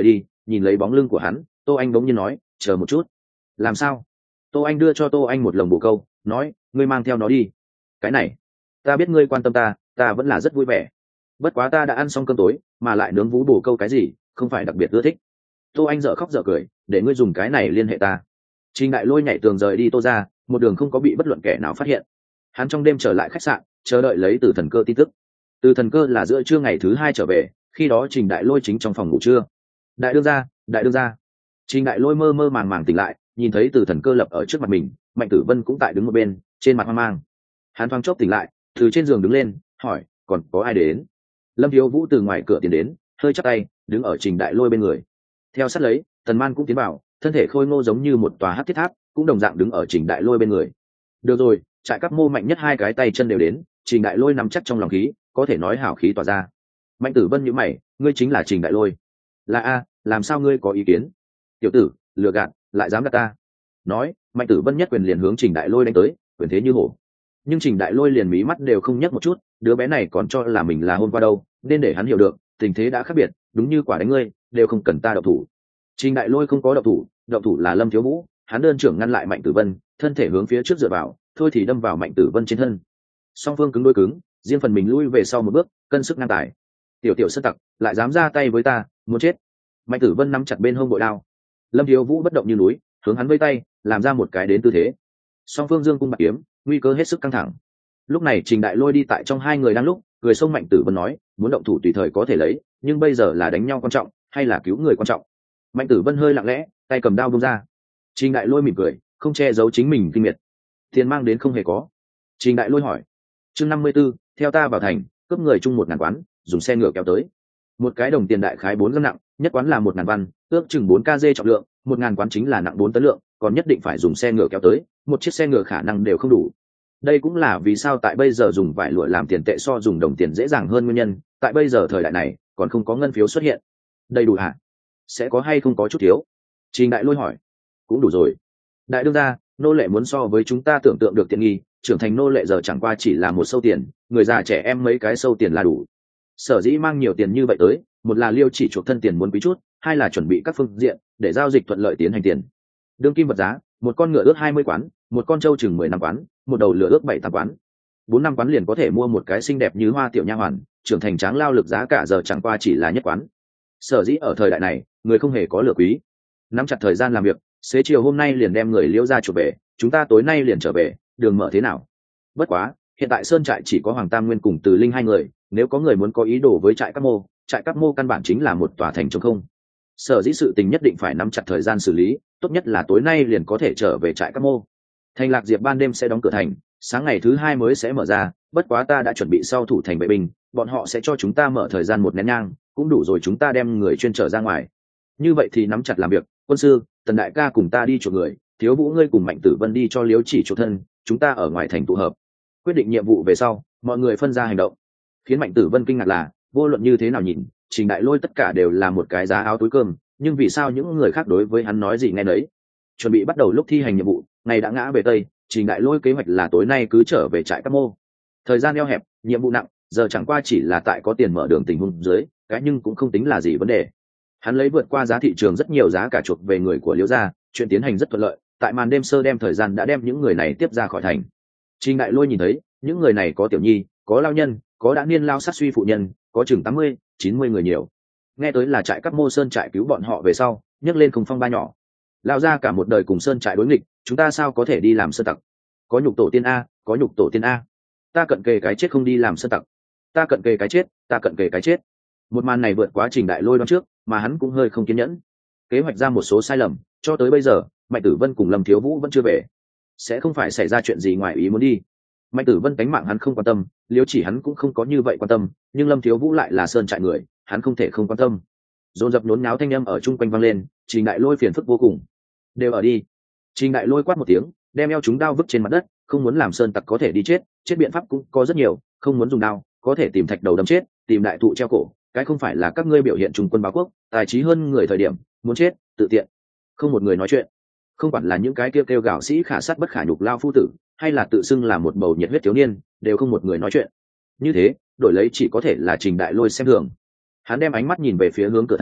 nhìn lấy bóng lưng của hắn, Tô Anh bỗng nhiên nói, chờ một chút. Làm sao? Tô Anh đưa cho Tô Anh một lồng bồ câu, nói, ngươi mang theo nó đi. Cái này, ta biết ngươi quan tâm ta, ta vẫn là rất vui vẻ. Bất quá ta đã ăn xong cơm tối, mà lại nướng vú bồ câu cái gì, không phải đặc biệt ưa thích. Tô Anh dở khóc dở cười, để ngươi dùng cái này liên hệ ta. Trình Đại Lôi nhảy tường rời đi Tô ra, một đường không có bị bất luận kẻ nào phát hiện. Hắn trong đêm trở lại khách sạn, chờ đợi lấy Từ Thần Cơ tin tức. Từ Thần Cơ là giữa trưa ngày thứ hai trở về, khi đó Trình Đại Lôi chính trong phòng ngủ trưa. Đại đương gia, đại đương gia. Trình Đại Lôi mơ mơ màng màng tỉnh lại, nhìn thấy Từ Thần Cơ lập ở trước mặt mình, Mạnh Tử Vân cũng tại đứng một bên, trên mặt hoang mang. Hắn thoáng chốc tỉnh lại, từ trên giường đứng lên, hỏi, còn có ai đến? Lâm Thiếu Vũ từ ngoài cửa tiến đến, hơi chắp tay, đứng ở Trình Đại Lôi bên người. Theo sát lấy, Tần Man cũng tiến vào, thân thể khôi ngô giống như một tòa hắc thiết tháp, cũng đồng dạng đứng ở Trình Đại Lôi bên người. Được rồi, trại cấp mô mạnh nhất hai cái tay chân đều đến, Trình Đại Lôi nắm chắc trong lòng khí, có thể nói hảo khí tỏa ra. Mạnh Tử Vân nhíu mày, ngươi chính là Trình Đại Lôi? Là a, làm sao ngươi có ý kiến? Tiểu tử, lừa gạt, lại dám gạt ta. Nói, Mạnh Tử Vân nhất quyền liền hướng Trình Đại Lôi đánh tới, quyền thế như hổ. Nhưng Trình Đại Lôi liền mí mắt đều không nhấc một chút, đứa bé này còn cho là mình là hôm qua đâu, nên để hắn hiểu được, tình thế đã khác biệt, đúng như quả đánh ngươi, đều không cần ta động thủ. Trình Đại Lôi không có động thủ, động thủ là Lâm Thiếu Vũ, hắn đơn trưởng ngăn lại Mạnh Tử Vân, thân thể hướng phía trước dựa vào, thôi thì đâm vào Mạnh Tử Vân trên thân. Song phương cứng đối cứng, riêng phần mình lui về sau một bước, cân sức ngang tài. Tiểu tiểu sơn tặc, lại dám ra tay với ta, muốn chết. Mạnh Tử Vân nắm chặt bên hông bội đao. Lâm Thiếu Vũ bất động như núi, hướng hắn vây tay, làm ra một cái đến tư thế. Song phương dương cung bạc kiếm, nguy cơ hết sức căng thẳng. Lúc này Trình Đại Lôi đi tại trong hai người đang lúc, người xông Mạnh Tử Vân nói, muốn động thủ tùy thời có thể lấy, nhưng bây giờ là đánh nhau quan trọng, hay là cứu người quan trọng? Mạnh Tử Vân hơi lặng lẽ, tay cầm đao vung ra. Trình Đại Lôi mỉm cười, không che giấu chính mình kinh miệt. Tiền mang đến không hề có. Trình Đại Lôi hỏi, chương năm mươi 54, theo ta vào thành, cướp người chung một ngàn quán, dùng xe ngựa kéo tới. Một cái đồng tiền đại khái bốn gam nặng, nhất quán là một ngàn văn, ước chừng bốn kg trọng lượng, một ngàn quán chính là nặng bốn tấn lượng, còn nhất định phải dùng xe ngựa kéo tới, một chiếc xe ngựa khả năng đều không đủ. Đây cũng là vì sao tại bây giờ dùng vải lụa làm tiền tệ so dùng đồng tiền dễ dàng hơn nguyên nhân, tại bây giờ thời đại này còn không có ngân phiếu xuất hiện. Đầy đủ hả? Sẽ có hay không có chút thiếu? Trình Đại Lôi hỏi. Cũng đủ rồi. Đại đương gia, nô lệ muốn so với chúng ta tưởng tượng được tiện nghi, trưởng thành nô lệ giờ chẳng qua chỉ là một sâu tiền, người già trẻ em mấy cái sâu tiền là đủ. Sở dĩ mang nhiều tiền như vậy tới, một là liêu chỉ chuộc thân tiền muốn quý chút, hai là chuẩn bị các phương diện để giao dịch thuận lợi tiến hành tiền. Đương kim vật giá, một con ngựa ước hai mươi quán, một con trâu chừng mười năm quán, một đầu lửa ước bảy tám quán. Bốn năm quán liền có thể mua một cái xinh đẹp như hoa tiểu nha hoàn, trưởng thành tráng lao lực giá cả giờ chẳng qua chỉ là nhất quán. Sở dĩ ở thời đại này, người không hề có lựa quý. Nắm chặt thời gian làm việc, xế chiều hôm nay liền đem người liễu ra chuộc về, chúng ta tối nay liền trở về, đường mở thế nào? Bất quá, hiện tại sơn trại chỉ có Hoàng Tam Nguyên cùng Từ Linh hai người, nếu có người muốn có ý đồ với trại Các Mô, trại Các Mô căn bản chính là một tòa thành trống không. Sở dĩ sự tình nhất định phải nắm chặt thời gian xử lý, tốt nhất là tối nay liền có thể trở về trại Các Mô. Thành Lạc Diệp ban đêm sẽ đóng cửa thành, sáng ngày thứ hai mới sẽ mở ra, bất quá ta đã chuẩn bị sau thủ thành vệ binh, bọn họ sẽ cho chúng ta mở thời gian một nén nhang, cũng đủ rồi chúng ta đem người chuyên trở ra ngoài. Như vậy thì nắm chặt làm việc, quân sư, Tần đại ca cùng ta đi chuộc người, Thiếu Vũ ngươi cùng Mạnh Tử Vân đi cho Liếu Chỉ chuộc thân, chúng ta ở ngoài thành tụ hợp. Quyết định nhiệm vụ về sau, mọi người phân ra hành động. Khiến Mạnh Tử Vân kinh ngạc là, vô luận như thế nào nhìn, Trình Đại Lôi tất cả đều là một cái giá áo túi cơm, nhưng vì sao những người khác đối với hắn nói gì nghe nấy? Chuẩn bị bắt đầu lúc thi hành nhiệm vụ, ngày đã ngã về tây, Trình Đại Lôi kế hoạch là tối nay cứ trở về trại Các Mô. Thời gian eo hẹp, nhiệm vụ nặng, giờ chẳng qua chỉ là tại có tiền mở đường tình huống dưới, cái nhưng cũng không tính là gì vấn đề. Hắn lấy vượt qua giá thị trường rất nhiều giá cả chuộc về người của Liễu gia, chuyện tiến hành rất thuận lợi, tại màn đêm sơ đem thời gian đã đem những người này tiếp ra khỏi thành. Trình Đại Lôi nhìn thấy, những người này có tiểu nhi, có lao nhân, có đã niên lao sát suy phụ nhân, có chừng tám mươi, chín mươi người nhiều. Nghe tới là trại Các Mô sơn trại cứu bọn họ về sau, nhấc lên không phong ba nhỏ. Lao ra cả một đời cùng sơn trại đối nghịch, chúng ta sao có thể đi làm sơn tặc? Có nhục tổ tiên a, có nhục tổ tiên a. Ta cận kề cái chết không đi làm sơn tặc. Ta cận kề cái chết, ta cận kề cái chết. Một màn này vượt quá Trình Đại Lôi đoán trước, mà hắn cũng hơi không kiên nhẫn. Kế hoạch ra một số sai lầm, cho tới bây giờ, Mạnh Tử Vân cùng Lâm Thiếu Vũ vẫn chưa về. Sẽ không phải xảy ra chuyện gì ngoài ý muốn đi. Mạnh Tử Vân cánh mạng hắn không quan tâm, Liễu Chỉ hắn cũng không có như vậy quan tâm, nhưng Lâm Thiếu Vũ lại là sơn trại người, hắn không thể không quan tâm. Dồn dập nhốn nháo thanh âm ở chung quanh vang lên, Trình Đại Lôi phiền phức vô cùng. Đều ở đi. Trình Đại Lôi quát một tiếng, đem eo chúng đao vứt trên mặt đất, không muốn làm sơn tặc có thể đi chết, chết biện pháp cũng có rất nhiều, không muốn dùng đao, có thể tìm thạch đầu đâm chết, tìm đại thụ treo cổ, cái không phải là các ngươi biểu hiện trung quân báo quốc, tài trí hơn người thời điểm, muốn chết, tự tiện. Không một người nói chuyện. Không quản là những cái kêu kêu gào sĩ khả sát bất khả nhục lao phu tử, hay là tự xưng là một bầu nhiệt huyết thiếu niên, đều không một người nói chuyện. Như thế, đổi lấy chỉ có thể là Trình Đại Lôi xem thường. Hắn đem ánh mắt nhìn về phía hướng cửa thành,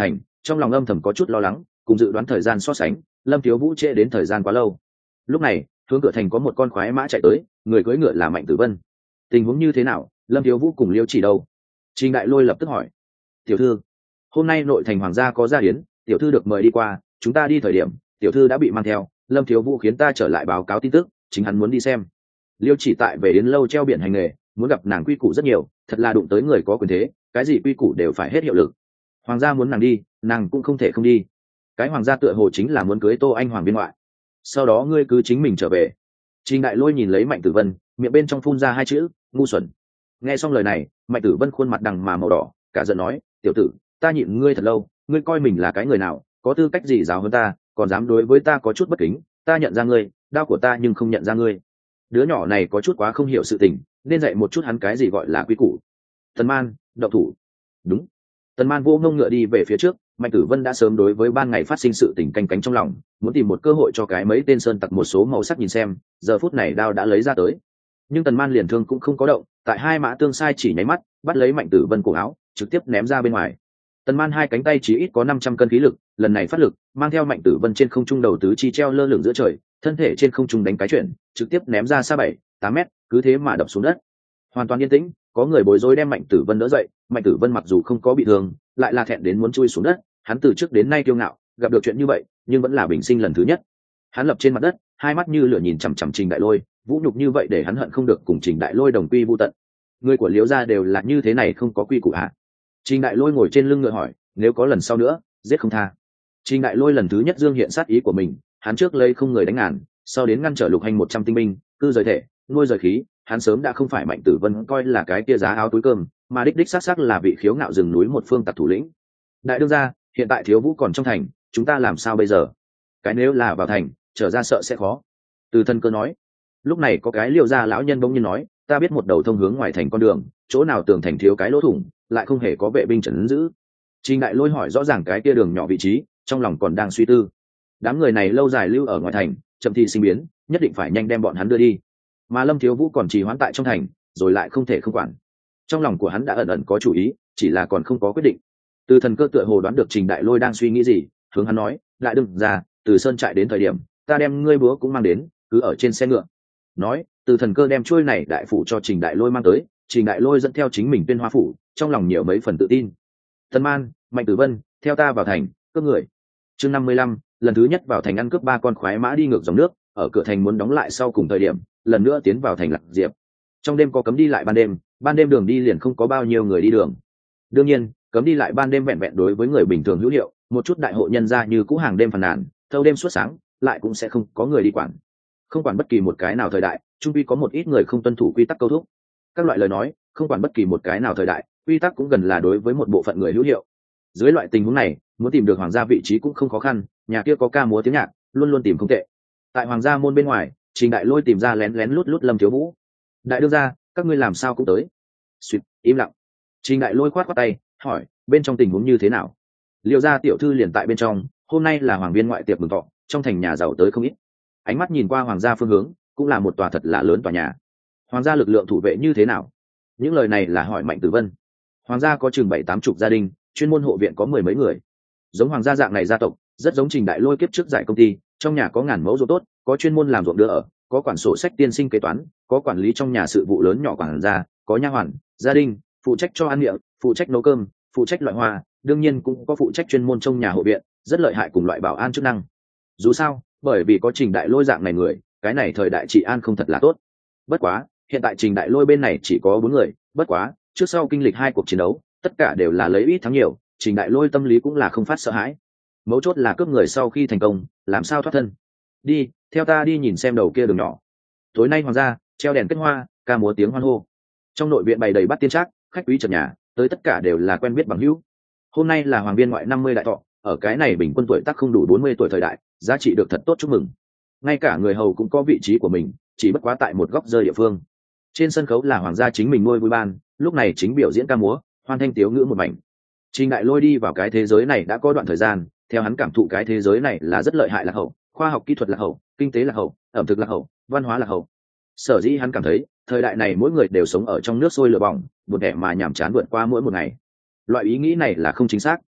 trong lòng âm thầm có chút lo lắng, cùng dự đoán thời gian so sánh, Lâm Thiếu Vũ trễ đến thời gian quá lâu. Lúc này, hướng cửa thành có một con khoái mã chạy tới, người cưỡi ngựa là Mạnh Tử Vân. Tình huống như thế nào? Lâm Thiếu Vũ cùng Liêu Chỉ đâu? Trình Đại Lôi lập tức hỏi. Tiểu thư, hôm nay nội thành hoàng gia có gia hiến, tiểu thư được mời đi qua, chúng ta đi thời điểm, tiểu thư đã bị mang theo, Lâm Thiếu Vũ khiến ta trở lại báo cáo tin tức, chính hắn muốn đi xem. Liêu Chỉ tại về đến lâu treo biển hành nghề, muốn gặp nàng quy củ rất nhiều, thật là đụng tới người có quyền thế, cái gì quy củ đều phải hết hiệu lực. Hoàng gia muốn nàng đi, nàng cũng không thể không đi. Cái hoàng gia tựa hồ chính là muốn cưới Tô Anh hoàng viên ngoại. Sau đó ngươi cứ chính mình trở về. Trình Đại Lôi nhìn lấy Mạnh Tử Vân, miệng bên trong phun ra hai chữ ngu xuẩn. Nghe xong lời này, Mạnh Tử Vân khuôn mặt đằng mà màu đỏ, cả giận nói, tiểu tử, ta nhịn ngươi thật lâu, ngươi coi mình là cái người nào, có tư cách gì giáo hơn ta, còn dám đối với ta có chút bất kính, ta nhận ra ngươi, đao của ta nhưng không nhận ra ngươi. Đứa nhỏ này có chút quá không hiểu sự tình, nên dạy một chút hắn cái gì gọi là quý củ. Tần Man, động thủ. Đúng. Tần Man vô ngông ngựa đi về phía trước, Mạnh Tử Vân đã sớm đối với ban ngày phát sinh sự tình canh cánh trong lòng, muốn tìm một cơ hội cho cái mấy tên sơn tặc một số màu sắc nhìn xem, giờ phút này đao đã lấy ra tới. Nhưng Tần Man liền thương cũng không có động, tại hai mã tương sai chỉ nháy mắt, bắt lấy Mạnh Tử Vân cổ áo, trực tiếp ném ra bên ngoài. Tần Man hai cánh tay chỉ ít có năm trăm cân khí lực, lần này phát lực, mang theo Mạnh Tử Vân trên không trung đầu tứ chi treo lơ lửng giữa trời, thân thể trên không trung đánh cái chuyển, trực tiếp ném ra xa bảy, tám mét, cứ thế mà đập xuống đất. Hoàn toàn yên tĩnh, có người bối rối đem Mạnh Tử Vân đỡ dậy, Mạnh Tử Vân mặc dù không có bị thương, lại là thẹn đến muốn chui xuống đất, hắn từ trước đến nay kiêu ngạo, gặp được chuyện như vậy, nhưng vẫn là bình sinh lần thứ nhất. Hắn lập trên mặt đất, hai mắt như lửa nhìn chằm chằm Trình Đại Lôi, vũ nhục như vậy để hắn hận không được cùng Trình Đại Lôi đồng quy vu tận. Người của Liễu gia đều là như thế này, không có quy củ à? Trình Đại Lôi ngồi trên lưng ngựa hỏi, nếu có lần sau nữa, giết không tha. Trình Đại Lôi lần thứ nhất dương hiện sát ý của mình, hắn trước lấy không người đánh ngàn, sau đến ngăn trở Lục Hành một trăm tinh binh, cư rời thể, nuôi rời khí, hắn sớm đã không phải Mạnh Tử Vân coi là cái kia giá áo túi cơm, mà đích đích xác xác là vị khiếu ngạo rừng núi một phương tặc thủ lĩnh. Đại đương gia, hiện tại Thiếu Vũ còn trong thành, chúng ta làm sao bây giờ? Cái nếu là vào thành, trở ra sợ sẽ khó. Từ Thân Cơ nói. Lúc này có cái Liêu gia lão nhân bỗng nhiên nói, ta biết một đầu thông hướng ngoài thành con đường, chỗ nào tường thành thiếu cái lỗ thủng, lại không hề có vệ binh trấn giữ. Trình Đại Lôi hỏi rõ ràng cái kia đường nhỏ vị trí, trong lòng còn đang suy tư. Đám người này lâu dài lưu ở ngoài thành, chậm thì sinh biến, nhất định phải nhanh đem bọn hắn đưa đi. Mà Lâm Thiếu Vũ còn trì hoãn tại trong thành, rồi lại không thể không quản. Trong lòng của hắn đã ẩn ẩn có chủ ý, chỉ là còn không có quyết định. Từ Thần Cơ tựa hồ đoán được Trình Đại Lôi đang suy nghĩ gì, hướng hắn nói, đại đừng ra, từ sơn trại đến thời điểm, ta đem ngươi búa cũng mang đến, cứ ở trên xe ngựa. Nói, Từ Thần Cơ đem chuôi này đại phủ cho Trình Đại Lôi mang tới, Trình Đại Lôi dẫn theo chính mình tuyên hoa phủ, trong lòng nhiều mấy phần tự tin. Tần Man, Mạnh Tử Vân, theo ta vào thành, cướp người. Chương năm mươi lăm, lần thứ nhất vào thành ăn cướp ba con khoái mã đi ngược dòng nước, ở cửa thành muốn đóng lại sau cùng thời điểm, lần nữa tiến vào thành Lạc Diệp. Trong đêm có cấm đi lại ban đêm, ban đêm đường đi liền không có bao nhiêu người đi đường. Đương nhiên, cấm đi lại ban đêm vẹn vẹn đối với người bình thường hữu hiệu, một chút đại hộ nhân gia như cũ hàng đêm phàn nàn, thâu đêm suốt sáng, lại cũng sẽ không có người đi quản. Không quản bất kỳ một cái nào thời đại, chung quy có một ít người không tuân thủ quy tắc câu thúc. Các loại lời nói, không quản bất kỳ một cái nào thời đại, quy tắc cũng gần là đối với một bộ phận người hữu hiệu. Dưới loại tình huống này, muốn tìm được hoàng gia vị trí cũng không khó khăn, nhà kia có ca múa tiếng nhạc, luôn luôn tìm không tệ. Tại hoàng gia môn bên ngoài, Trình Đại Lôi tìm ra lén lén lút lút Lâm Thiếu Vũ. Đại đương gia, các ngươi làm sao cũng tới? Xuyệt, im lặng. Trình Đại Lôi khoát khoát tay, hỏi, bên trong tình huống như thế nào? Liêu gia tiểu thư liền tại bên trong, hôm nay là hoàng viên ngoại tiệc mừng thọ, trong thành nhà giàu tới không ít. Ánh mắt nhìn qua hoàng gia phương hướng, cũng là một tòa thật là lớn tòa nhà. Hoàng gia lực lượng thủ vệ như thế nào? Những lời này là hỏi Mạnh Tử Vân. Hoàng gia có chừng bảy tám chục gia đình, chuyên môn hộ viện có mười mấy người. Giống hoàng gia dạng này gia tộc, rất giống Trình Đại Lôi kiếp trước giải công ty, trong nhà có ngàn mẫu ruộng tốt, có chuyên môn làm ruộng đưa ở, có quản sổ sách tiên sinh kế toán, có quản lý trong nhà sự vụ lớn nhỏ quản gia, có nha hoàn, gia đình, phụ trách cho ăn miệng, phụ trách nấu cơm, phụ trách loại hoa, đương nhiên cũng có phụ trách chuyên môn trong nhà hộ viện, rất lợi hại cùng loại bảo an chức năng. Dù sao, bởi vì có Trình Đại Lôi dạng này người, cái này thời đại trị an không thật là tốt. Bất quá, hiện tại Trình Đại Lôi bên này chỉ có bốn người, bất quá, trước sau kinh lịch hai cuộc chiến đấu, tất cả đều là lấy ít thắng nhiều, Trình Đại Lôi tâm lý cũng là không phát sợ hãi. Mấu chốt là cướp người sau khi thành công, làm sao thoát thân. Đi, theo ta đi nhìn xem đầu kia đường nhỏ. Tối nay hoàng gia treo đèn kết hoa, ca múa tiếng hoan hô. Trong nội viện bày đầy bát tiên trác, khách quý trần nhà, tới tất cả đều là quen biết bằng hữu. Hôm nay là hoàng viên ngoại năm mươi đại thọ, ở cái này bình quân tuổi tác không đủ bốn mươi tuổi thời đại, giá trị được thật tốt chúc mừng. Ngay cả người hầu cũng có vị trí của mình, chỉ bất quá tại một góc rơi địa phương. Trên sân khấu là hoàng gia chính mình nuôi vui ban, lúc này chính biểu diễn ca múa, hoan thanh tiếu ngữ một mảnh. Trình Đại Lôi đi vào cái thế giới này đã có đoạn thời gian, theo hắn cảm thụ cái thế giới này là rất lợi hại lạc hậu, khoa học kỹ thuật lạc hậu, kinh tế lạc hậu, ẩm thực lạc hậu, văn hóa lạc hậu. Sở dĩ hắn cảm thấy, thời đại này mỗi người đều sống ở trong nước sôi lửa bỏng, buồn tẻ mà nhàm chán vượt qua mỗi một ngày. Loại ý nghĩ này là không chính xác.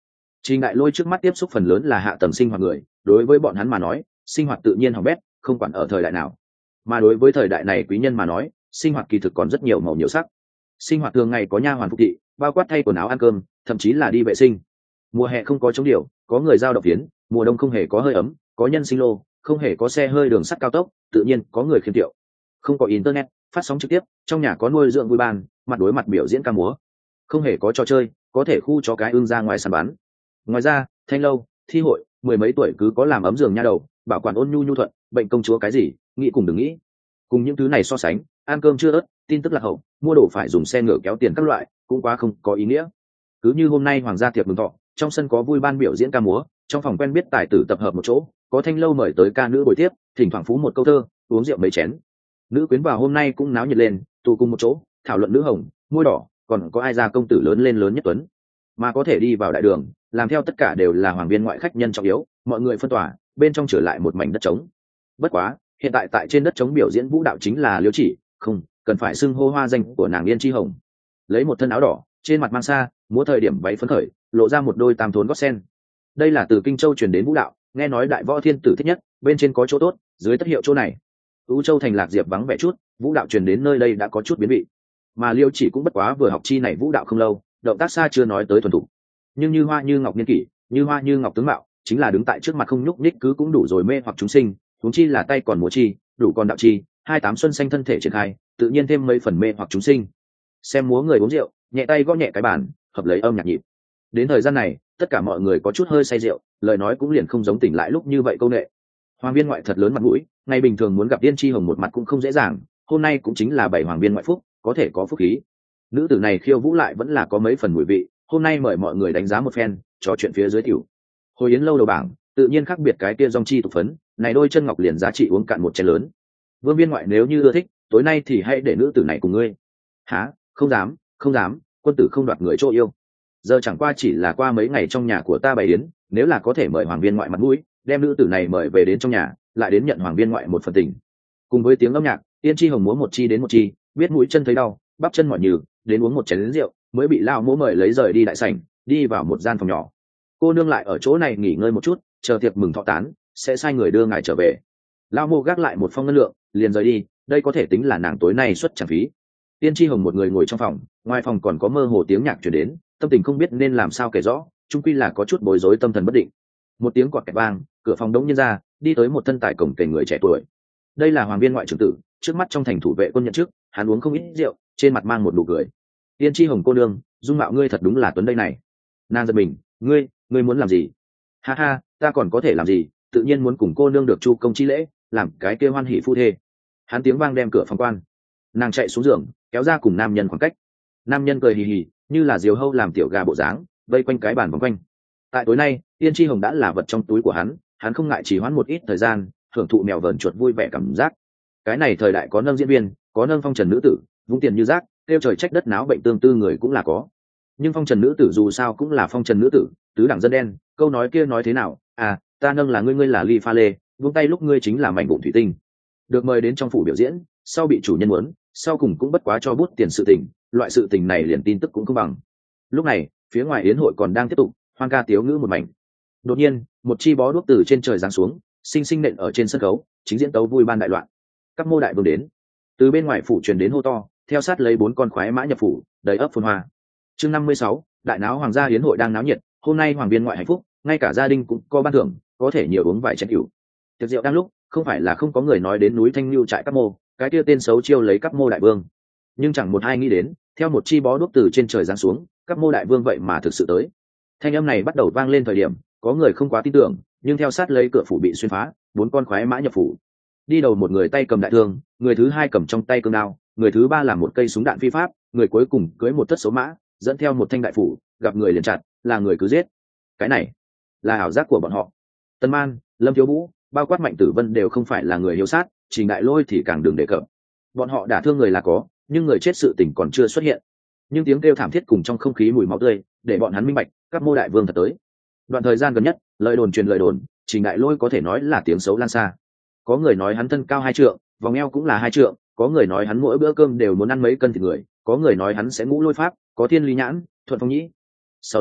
Trình Đại Lôi trước mắt tiếp xúc phần lớn là hạ tầng sinh hoạt người, đối với bọn hắn mà nói, sinh hoạt tự nhiên hỏng bét, không quản ở thời đại nào. Mà đối với thời đại này quý nhân mà nói, sinh hoạt kỳ thực còn rất nhiều màu nhiều sắc. Sinh hoạt thường ngày có nha hoàn phục thị, bao quát thay quần áo ăn cơm, thậm chí là đi vệ sinh. Mùa hè không có chống điều, có người giao động phiến, mùa đông không hề có hơi ấm, có nhân sinh lô, không hề có xe hơi đường sắt cao tốc, tự nhiên có người khiêm tiệu. Không có internet, phát sóng trực tiếp, trong nhà có nuôi dưỡng vui bàn, mặt đối mặt biểu diễn ca múa. Không hề có trò chơi, có thể khu cho cái ưng ra ngoài săn bắn. Ngoài ra, thanh lâu, thi hội, mười mấy tuổi cứ có làm ấm giường nha đầu, bảo quản ôn nhu nhu thuận, bệnh công chúa cái gì, nghĩ cùng đừng nghĩ. Cùng những thứ này so sánh, ăn cơm chưa ớt, tin tức lạc hậu, mua đồ phải dùng xe ngựa kéo tiền các loại, cũng quá không có ý nghĩa. Cứ như hôm nay hoàng gia tiệc mừng thọ, trong sân có vui ban biểu diễn ca múa, trong phòng quen biết tài tử tập hợp một chỗ, có thanh lâu mời tới ca nữ buổi tiếp, thỉnh thoảng phú một câu thơ, uống rượu mấy chén. Nữ quyến vào hôm nay cũng náo nhiệt lên, tụ cùng một chỗ, thảo luận nữ hồng, môi đỏ, còn có ai ra công tử lớn lên lớn nhất tuấn, mà có thể đi vào đại đường, làm theo tất cả đều là hoàng viên ngoại khách nhân trọng yếu, mọi người phân tỏa, bên trong trở lại một mảnh đất trống. Bất quá, hiện tại tại trên đất trống biểu diễn vũ đạo chính là Liễu Chỉ, không, cần phải xưng hô hoa danh của nàng Yên Chi Hồng. Lấy một thân áo đỏ, trên mặt mang sa, múa thời điểm váy phấn khởi, lộ ra một đôi tam thốn gót sen. Đây là từ Kinh Châu truyền đến vũ đạo, nghe nói đại võ thiên tử thích nhất, bên trên có chỗ tốt, dưới tất hiệu chỗ này. U Châu thành Lạc Diệp vắng vẻ chút, vũ đạo truyền đến nơi đây đã có chút biến vị. Mà Liễu Chỉ cũng bất quá vừa học chi này vũ đạo không lâu, động tác xa chưa nói tới thuần thủ. Nhưng như hoa như ngọc niên kỷ, như hoa như ngọc tướng mạo, chính là đứng tại trước mặt không nhúc nhích cứ cũng đủ rồi mê hoặc chúng sinh, huống chi là tay còn múa chi, đủ còn đạo chi, hai tám xuân xanh thân thể triển khai, tự nhiên thêm mấy phần mê hoặc chúng sinh. Xem múa người uống rượu, nhẹ tay gõ nhẹ cái bàn, hợp lấy âm nhạc nhịp. Đến thời gian này, tất cả mọi người có chút hơi say rượu, lời nói cũng liền không giống tỉnh lại lúc như vậy câu nệ. Hoàng viên ngoại thật lớn mặt mũi, ngày bình thường muốn gặp Yên Chi Hồng một mặt cũng không dễ dàng, hôm nay cũng chính là bảy hoàng viên ngoại phúc, có thể có phúc khí. Nữ tử này khiêu vũ lại vẫn là có mấy phần mùi vị, hôm nay mời mọi người đánh giá một phen, trò chuyện phía dưới tiểu. Hồi yến lâu đầu bảng, tự nhiên khác biệt cái kia dòng chi tục phấn, này đôi chân ngọc liền giá trị uống cạn một chén lớn. Vương viên ngoại nếu như ưa thích, tối nay thì hãy để nữ tử này cùng ngươi. Hả? Không dám, không dám, quân tử không đoạt người chỗ yêu. Giờ chẳng qua chỉ là qua mấy ngày trong nhà của ta bày yến, nếu là có thể mời hoàng viên ngoại mặt mũi, đem nữ tử này mời về đến trong nhà, lại đến nhận hoàng viên ngoại một phần tình. Cùng với tiếng âm nhạc, Yên Chi Hồng múa một chi đến một chi, biết mũi chân thấy đau, bắp chân mỏi nhừ, đến uống một chén lớn rượu, mới bị lao mỗ mời lấy rời đi đại sảnh, đi vào một gian phòng nhỏ. Cô nương lại ở chỗ này nghỉ ngơi một chút, chờ tiệc mừng thọ tán, sẽ sai người đưa ngài trở về. Lao mô gác lại một phong ngân lượng, liền rời đi, đây có thể tính là nàng tối nay xuất chẳng phí. Tiên Chi Hồng một người ngồi trong phòng, ngoài phòng còn có mơ hồ tiếng nhạc truyền đến, tâm tình không biết nên làm sao kể rõ, chung quy là có chút bối rối tâm thần bất định. Một tiếng quạt kẹt vang, cửa phòng đống nhiên ra, đi tới một thân tài cổng kềnh người trẻ tuổi. Đây là hoàng viên ngoại trưởng tử, trước mắt trong thành thủ vệ quân nhận trước, hắn uống không ít rượu, trên mặt mang một nụ cười. Tiên Chi Hồng cô nương, dung mạo ngươi thật đúng là tuấn đây này. Nàng giật mình, ngươi, ngươi muốn làm gì? Ha ha, ta còn có thể làm gì, tự nhiên muốn cùng cô nương được chu công chi lễ, làm cái kia hoan hỷ phu thê. Hắn tiếng vang đem cửa phòng quan. Nàng chạy xuống giường, kéo ra cùng nam nhân khoảng cách. Nam nhân cười hì hì, như là diều hâu làm tiểu gà bộ dáng, vây quanh cái bàn vòng quanh. Tại tối nay, Tiên Chi Hồng đã là vật trong túi của hắn, hắn không ngại chỉ hoãn một ít thời gian, hưởng thụ mèo vờn chuột vui vẻ cảm giác. Cái này thời đại có nâng diễn viên, có nâng phong trần nữ tử, vung tiền như rác, kêu trời trách đất náo bệnh tương tư người cũng là có. Nhưng phong trần nữ tử dù sao cũng là phong trần nữ tử, tứ đẳng dân đen, câu nói kia nói thế nào? À, ta nâng là ngươi, ngươi là ly pha lê, vung tay lúc ngươi chính là mảnh bụng thủy tinh. Được mời đến trong phủ biểu diễn, sau bị chủ nhân muốn, sau cùng cũng bất quá cho bút tiền sự tình, loại sự tình này liền tin tức cũng không bằng. Lúc này, phía ngoài yến hội còn đang tiếp tục, hoan ca tiếu ngữ một mảnh. Đột nhiên, một chi bó đuốc từ trên trời giáng xuống, sinh sinh nện ở trên sân khấu, chính diễn tấu vui ban đại loạn. Các mô đại vương đến. Từ bên ngoài phủ truyền đến hô to, theo sát lấy bốn con khoái mã nhập phủ, đầy ấp phồn hoa. Chương năm mươi sáu, đại náo hoàng gia yến hội đang náo nhiệt, hôm nay hoàng viên ngoại hạnh phúc, ngay cả gia đình cũng có ban thưởng, có thể nhiều uống vài chén rượu. Tiệc rượu đang lúc, không phải là không có người nói đến núi Thanh Nưu trại các mô, cái kia tên xấu chiêu lấy các mô đại vương. Nhưng chẳng một ai nghĩ đến, theo một chi bó đuốc từ trên trời giáng xuống, các mô đại vương vậy mà thực sự tới. Thanh âm này bắt đầu vang lên thời điểm, có người không quá tin tưởng, nhưng theo sát lấy cửa phủ bị xuyên phá, bốn con khoái mã nhập phủ. Đi đầu một người tay cầm đại thương, người thứ hai cầm trong tay cương đao, người thứ ba là một cây súng đạn phi pháp, người cuối cùng cưỡi một thất số mã, dẫn theo một thanh đại phủ, gặp người liền chặt, là người cứ giết. Cái này là ảo giác của bọn họ. Tân Man, Lâm Thiếu Vũ, bao quát Mạnh Tử Vân đều không phải là người hiếu sát, Trình Đại Lôi thì càng đừng đề cập. Bọn họ đả thương người là có, nhưng người chết sự tình còn chưa xuất hiện. Nhưng tiếng kêu thảm thiết cùng trong không khí mùi máu tươi, để bọn hắn minh bạch, các mô đại vương thật tới. Đoạn thời gian gần nhất, lời đồn truyền lời đồn, Trình Đại Lôi có thể nói là tiếng xấu lan xa. Có người nói hắn thân cao hai trượng, vòng eo cũng là hai trượng, có người nói hắn mỗi bữa cơm đều muốn ăn mấy cân thịt người, có người nói hắn sẽ ngũ lôi pháp, có thiên lý nhãn, thuận phong nhĩ. Sau đó,